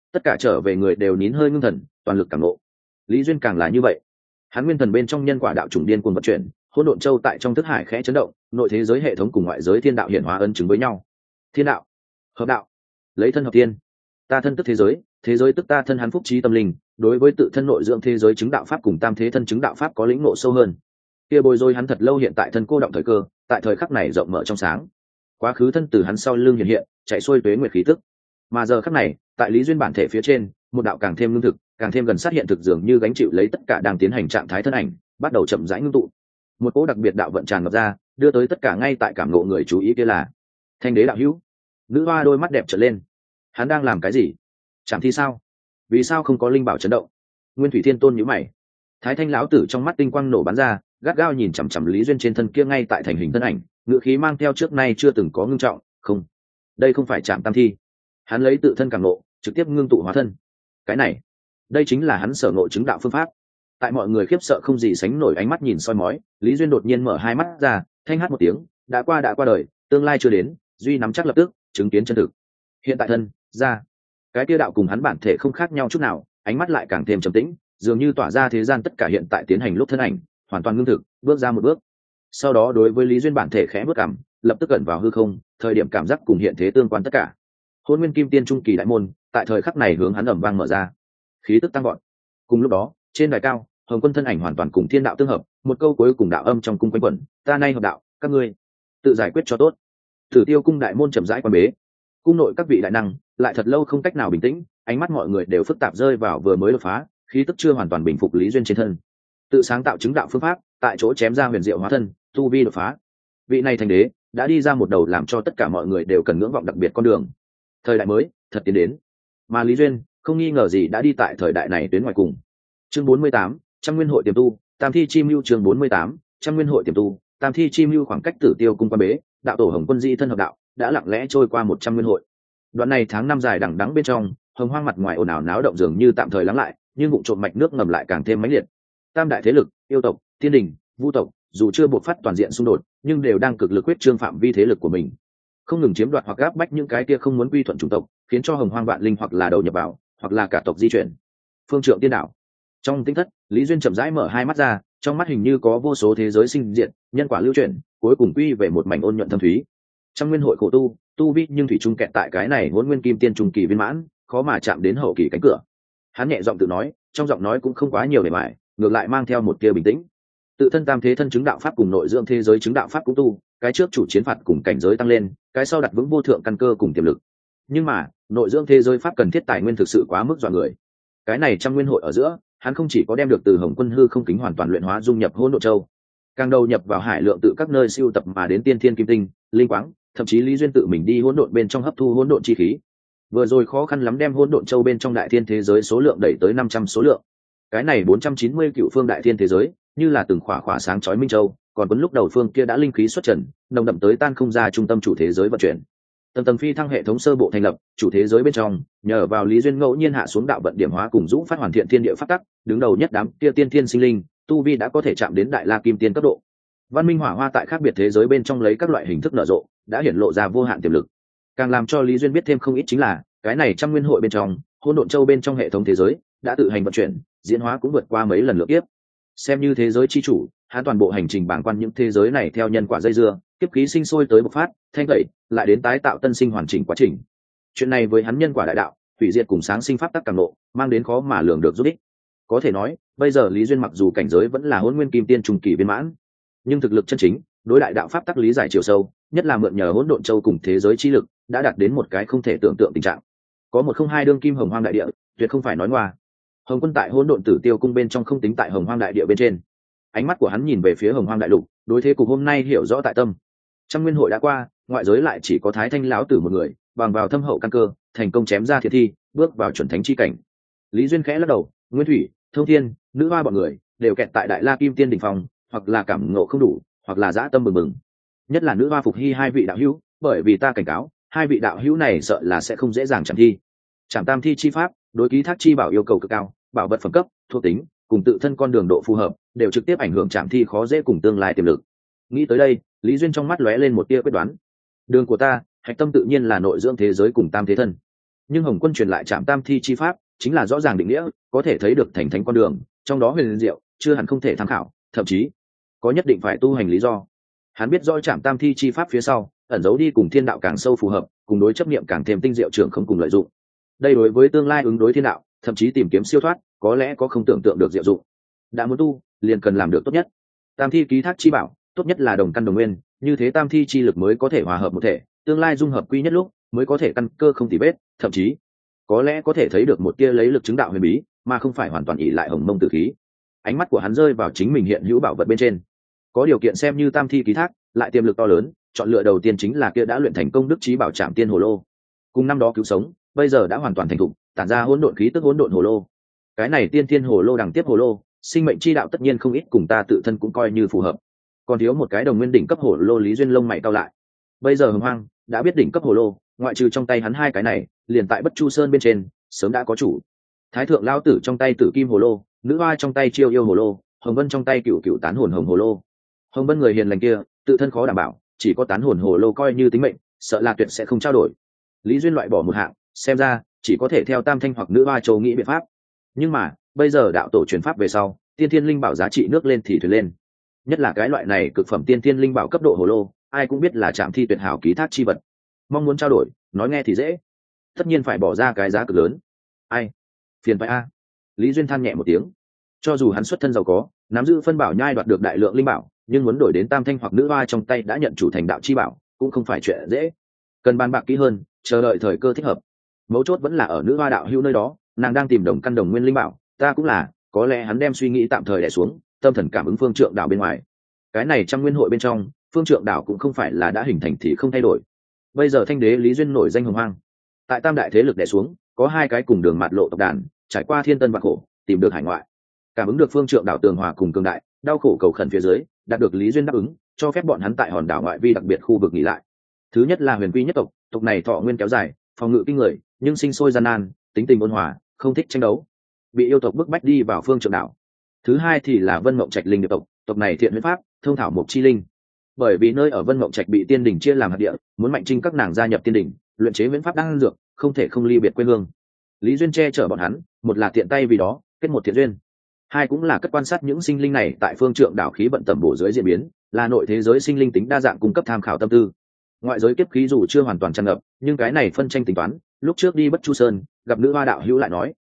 tất cả trở về người đều nín hơi ngưng thần, toàn lực cảm ngộ. Lý Duyên càng là như vậy, hắn nguyên thần bên trong nhân quả đạo chủng điên cuồng vận chuyển, hỗn độn châu tại trong thức hải khẽ chấn động, nội thế giới hệ thống cùng ngoại giới thiên đạo hiển hóa ấn chứng với nhau. Thiên đạo, hợp đạo, lấy thân hợp thiên, ta thân tức thế giới, thế giới tức ta thân, hắn phúc trí tâm linh, đối với tự thân nội dưỡng thế giới chứng đạo pháp cùng tam thế thân chứng đạo pháp có lĩnh ngộ sâu hơn. Kia bồi dối hắn thật lâu hiện tại thân cô động thời cơ, tại thời khắc này rộng mở trong sáng. Quá khứ thân từ hắn sau lưng hiện hiện, chạy xuôi tuế nguyệt khí tức. Mà giờ khắc này, tại Lý Duyên bản thể phía trên, một đạo càng thêm lương thực, càng thêm gần sát hiện thực, dường như gánh chịu lấy tất cả đang tiến hành trạng thái thân ảnh, bắt đầu chậm rãi ngưng tụ. Một cỗ đặc biệt đạo vận tràn ngập ra, đưa tới tất cả ngay tại cảm ngộ người chú ý kia là Thanh Đế đạo hữu. Nữ hoa đôi mắt đẹp trợn lên. Hắn đang làm cái gì? Chẳng thi sao? Vì sao không có linh bảo chấn động? Nguyên Thủy Thiên Tôn nhíu mày. Thái Thanh lão tử trong mắt tinh quang nổ bắn ra, gắt gao nhìn chằm chằm Lý Duyên trên thân kia ngay tại thành hình thân ảnh, ngữ khí mang theo trước nay chưa từng có ngưng trọng. Không, đây không phải Trạm Tam Thi. Hắn lấy tự thân cảm ngộ, trực tiếp ngưng tụ hóa thân. Cái này, đây chính là hắn sở ngộ chứng đạo phương pháp. Tại mọi người khiếp sợ không gì sánh nổi ánh mắt nhìn soi mói, Lý Duyên đột nhiên mở hai mắt ra, thanh hát một tiếng, đã qua đã qua đời, tương lai chưa đến, duy nắm chắc lập tức chứng kiến chân thực. Hiện tại thân ra, cái kia đạo cùng hắn bản thể không khác nhau chút nào, ánh mắt lại càng thêm trầm tĩnh, dường như tỏa ra thế gian tất cả hiện tại tiến hành lúc thân ảnh hoàn toàn ngưng thực, bước ra một bước. Sau đó đối với Lý Duyên bản thể khẽ bước cảm, lập tức ẩn vào hư không, thời điểm cảm giác cùng hiện thế tương quan tất cả. Hôn Nguyên Kim Tiên trung kỳ đại môn, tại thời khắc này hướng hắn ầm vang mở ra, khí tức tăng vọt. Cùng lúc đó, trên đài cao, Hồng Quân thân ảnh hoàn toàn cùng thiên đạo tương hợp, một câu cuối cùng đạo âm trong cung quanh quẩn, ta nay hợp đạo, các ngươi tự giải quyết cho tốt. Tử Tiêu cung đại môn chậm rãi quan bế. Cung nội các vị đại năng lại thật lâu không cách nào bình tĩnh, ánh mắt mọi người đều phức tạp rơi vào vừa mới đột phá, khí tức chưa hoàn toàn bình phục Lý Duyên trên thân. Tự sáng tạo chứng đạo phương pháp, tại chỗ chém ra huyền diệu hóa thân, tu vi đột phá. Vị này thành đế đã đi ra một đầu làm cho tất cả mọi người đều cần ngưỡng vọng đặc biệt con đường. Thời đại mới thật tiến đến, mà Lý Duyên không nghi ngờ gì đã đi tại thời đại này tuyến ngoài cùng. Chương bốn mươi tám, trăm nguyên hội tiềm tu, tam thi chi mưu. Chương bốn mươi tám, trăm nguyên hội tiềm tu, tam thi chi mưu. Khoảng cách Tử Tiêu cung quan bế, đạo tổ Hồng Quân di thân hợp đạo đã lặng lẽ trôi qua một trăm nguyên hội. Đoạn này tháng năm dài đằng đẵng bên trong, hồng hoang mặt ngoài ồn ào náo động dường như tạm thời lắng lại, nhưng vụ trộm mạch nước ngầm lại càng thêm mãnh liệt. Tam đại thế lực, yêu tộc, thiên đình, vu tộc, dù chưa buộc phát toàn diện xung đột, nhưng đều đang cực lực quyết trương phạm vi thế lực của mình, không ngừng chiếm đoạt hoặc áp bách những cái kia không muốn quy thuận chủng tộc, khiến cho hồng hoang vạn linh hoặc là đầu nhập vào, hoặc là cả tộc di chuyển. Phương Trượng Tiên Đạo. Trong tinh thất, Lý Duyên chậm rãi mở hai mắt ra, trong mắt hình như có vô số thế giới sinh diệt, nhân quả lưu chuyển, cuối cùng quy về một mảnh ôn nhuận thâm thúy. Trăm nguyên hội khổ tu, tu vi nhưng thủy chung kẹt tại cái này Hỗn Nguyên Kim Tiên trung kỳ viên mãn, khó mà chạm đến hậu kỳ cánh cửa. Hắn nhẹ giọng tự nói, trong giọng nói cũng không quá nhiều để mải, ngược lại mang theo một tia bình tĩnh. Tự thân tam thế thân chứng đạo pháp cùng nội dưỡng thế giới chứng đạo pháp cũng tu, cái trước chủ chiến phạt cùng cảnh giới tăng lên, cái sau đặt vững vô thượng căn cơ cùng tiềm lực. Nhưng mà, nội dưỡng thế giới pháp cần thiết tài nguyên thực sự quá mức dọa người. Cái này trăm nguyên hội ở giữa, hắn không chỉ có đem được từ Hồng Quân hư không kính hoàn toàn luyện hóa dung nhập Hỗn Độn Châu, càng đầu nhập vào hải lượng tự các nơi siêu tập mà đến tiên thiên kim tinh, linh quáng, thậm chí Lý Duyên tự mình đi hỗn độn bên trong hấp thu hỗn độn chi khí. Vừa rồi khó khăn lắm đem Hỗn Độn Châu bên trong đại thiên thế giới số lượng đẩy tới năm trăm số lượng. Cái này bốn trăm chín mươi cựu phương đại thiên thế giới, như là từng khỏa khỏa sáng chói minh châu, còn cuốn lúc đầu phương kia đã linh khí xuất trần, nồng đậm tới tan không ra trung tâm chủ thế giới vận chuyển. Tầng tầng phi thăng hệ thống sơ bộ thành lập, chủ thế giới bên trong, nhờ vào Lý Duyên ngẫu nhiên hạ xuống đạo vận điểm hóa cùng dũng phát hoàn thiện thiên địa pháp tắc, đứng đầu nhất đám kia tiên thiên sinh linh, tu vi đã có thể chạm đến đại la kim tiên cấp độ. Văn minh hỏa hoa tại khác biệt thế giới bên trong lấy các loại hình thức nở rộ, đã hiển lộ ra vô hạn tiềm lực. Càng làm cho Lý Duyên biết thêm không ít chính là, cái này trăm nguyên hội bên trong, Hỗn Độn Châu bên trong hệ thống thế giới, đã tự hành vận chuyển, diễn hóa cũng vượt qua mấy lần lượng kiếp. Xem như thế giới chi chủ, hắn toàn bộ hành trình bảng quan những thế giới này theo nhân quả dây dưa, kiếp khí sinh sôi tới bộc phát, thanh tẩy, lại đến tái tạo tân sinh hoàn chỉnh quá trình. Chuyện này với hắn nhân quả đại đạo, hủy diệt cùng sáng sinh pháp tắc càng nộ, mang đến khó mà lường được giúp ích. Có thể nói, bây giờ Lý Duyên mặc dù cảnh giới vẫn là Hỗn Nguyên Kim Tiên trung kỳ viên mãn, nhưng thực lực chân chính, đối đại đạo pháp tắc lý giải chiều sâu, nhất là mượn nhờ Hỗn Độn Châu cùng thế giới chi lực, đã đạt đến một cái không thể tưởng tượng tình trạng. Có một không hai đương kim hồng hoang đại địa, tuyệt không phải nói ngoa. Hồng Quân tại Hỗn Độn Tử Tiêu cung bên trong không tính tại hồng hoang đại địa bên trên. Ánh mắt của hắn nhìn về phía hồng hoang đại lục, đối thế cục hôm nay hiểu rõ tại tâm. Trăm nguyên hội đã qua, ngoại giới lại chỉ có Thái Thanh lão tử một người, bằng vào thâm hậu căn cơ, thành công chém ra thiệt thi, bước vào chuẩn thánh chi cảnh. Lý Duyên khẽ lắc đầu, Nguyên Thủy, Thông Thiên, Nữ Hoa bọn người đều kẹt tại Đại La Kim Tiên đỉnh phong, hoặc là cảm ngộ không đủ, hoặc là dã tâm bừng bừng. Nhất là Nữ Hoa Phục Hy hai vị đạo hữu, bởi vì ta cảnh cáo, hai vị đạo hữu này sợ là sẽ không dễ dàng chạm thi. Chạm tam thi chi pháp, đối ký thác chi bảo yêu cầu cực cao, bảo vật phẩm cấp, thuộc tính, cùng tự thân con đường độ phù hợp, đều trực tiếp ảnh hưởng chạm thi khó dễ cùng tương lai tiềm lực. Nghĩ tới đây, Lý Duyên trong mắt lóe lên một tia quyết đoán. Đường của ta, hạch tâm tự nhiên là nội dưỡng thế giới cùng tam thế thân. nhưng Hồng Quân truyền lại Trảm Tam Thi chi pháp chính là rõ ràng định nghĩa, có thể thấy được thành thánh con đường, trong đó huyền diệu chưa hẳn không thể tham khảo, thậm chí có nhất định phải tu hành lý do. Hắn biết rõ Trảm Tam Thi chi pháp phía sau ẩn giấu đi cùng thiên đạo càng sâu phù hợp, cùng đối chấp niệm càng thêm tinh diệu trưởng không cùng lợi dụng. Đây đối với tương lai ứng đối thiên đạo, thậm chí tìm kiếm siêu thoát, có lẽ có không tưởng tượng được diệu dụng. Đã muốn tu, liền cần làm được tốt nhất. Tam Thi ký thác chi bảo, tốt nhất là đồng căn đồng nguyên, như thế Tam Thi chi lực mới có thể hòa hợp một thể, tương lai dung hợp quy nhất lúc, mới có thể căn cơ không tì vết, thậm chí có lẽ có thể thấy được một tia lấy lực chứng đạo huyền bí, mà không phải hoàn toàn ỷ lại hồng mông tử khí. Ánh mắt của hắn rơi vào chính mình hiện hữu bảo vật bên trên, có điều kiện xem như Tam Thi ký thác, lại tiềm lực to lớn, chọn lựa đầu tiên chính là kia đã luyện thành công đức trí bảo Trảm Tiên Hồ Lô. Cùng năm đó cứu sống, bây giờ đã hoàn toàn thành thục, tản ra hỗn độn khí tức hỗn độn hồ lô. Cái này Tiên Thiên Hồ Lô đằng tiếp hồ lô, sinh mệnh chi đạo tất nhiên không ít, cùng ta tự thân cũng coi như phù hợp. Còn thiếu một cái đồng nguyên đỉnh cấp hồ lô, Lý Duyên lông mày cau lại. Bây giờ Hồng Hoang đã biết đỉnh cấp hồ lô, ngoại trừ trong tay hắn hai cái này, liền tại Bất Chu Sơn bên trên sớm đã có chủ. Thái thượng lao tử trong tay Tử Kim Hồ Lô, nữ hoa trong tay Chiêu Yêu Hồ Lô, Hồng Vân trong tay Cửu Cửu Tán Hồn Hồng Hồ Lô. Hồng Vân người hiền lành kia, tự thân khó đảm bảo, chỉ có Tán Hồn Hồ Lô coi như tính mệnh, sợ là tuyệt sẽ không trao đổi. Lý Duyên loại bỏ một hạng, xem ra chỉ có thể theo Tam Thanh hoặc nữ hoa châu nghĩ biện pháp. Nhưng mà bây giờ đạo tổ truyền pháp về sau, tiên thiên linh bảo giá trị nước lên thì thuyền lên, nhất là cái loại này cực phẩm tiên thiên linh bảo cấp độ hồ lô, ai cũng biết là Trảm Thi tuyệt hảo ký thác chi vật. Mong muốn trao đổi, nói nghe thì dễ, tất nhiên phải bỏ ra cái giá cực lớn. Ai phiền phải a. Lý Duyên than nhẹ một tiếng. Cho dù hắn xuất thân giàu có, nắm giữ phân bảo nhai đoạt được đại lượng linh bảo, nhưng muốn đổi đến Tam Thanh hoặc nữ hoa trong tay đã nhận chủ thành đạo chi bảo, cũng không phải chuyện dễ. Cần bàn bạc kỹ hơn, chờ đợi thời cơ thích hợp. Mấu chốt vẫn là ở nữ hoa đạo hữu nơi đó, nàng đang tìm đồng căn đồng nguyên linh bảo, ta cũng là, có lẽ hắn đem suy nghĩ tạm thời đè xuống, tâm thần cảm ứng phương trượng đảo bên ngoài. Cái này trong nguyên hội bên trong, phương trượng đảo cũng không phải là đã hình thành thì không thay đổi. Bây giờ Thanh đế Lý Duyên nổi danh hồng hoang, tại tam đại thế lực đè xuống, có hai cái cùng đường mạt lộ tộc đàn, trải qua thiên tân vạn khổ, tìm được hải ngoại, cảm ứng được phương trượng đảo tường hòa cùng cường đại, đau khổ cầu khẩn phía dưới, đạt được Lý Duyên đáp ứng, cho phép bọn hắn tại hòn đảo ngoại vi đặc biệt khu vực nghỉ lại. Thứ nhất là huyền quy nhất tộc, tộc này thọ nguyên kéo dài, phòng ngự kinh người, nhưng sinh sôi gian nan, tính tình ôn hòa, không thích tranh đấu, bị yêu tộc bức bách đi vào phương trượng đảo. Thứ hai thì là Vân Mộng Trạch linh điệp tộc, tộc này thiện huyết pháp, thông thảo mộc chi linh. Bởi vì nơi ở Vân Mộng Trạch bị tiên đỉnh chia làm hạt địa, muốn mạnh trinh các nàng gia nhập tiên đỉnh, luyện chế viễn pháp đan dược, không thể không ly biệt quê hương. Lý Duyên che chở bọn hắn, một là tiện tay vì đó kết một thiện duyên, hai cũng là cất quan sát những sinh linh này tại phương trượng đảo khí vận tầm bổ dưới diễn biến, là nội thế giới sinh linh tính đa dạng cung cấp tham khảo tâm tư. Ngoại giới kiếp khí dù chưa hoàn toàn tràn ngập, nhưng cái này phân tranh tính toán, lúc trước đi Bất Chu Sơn gặp nữ hoa đạo hữu lại nói,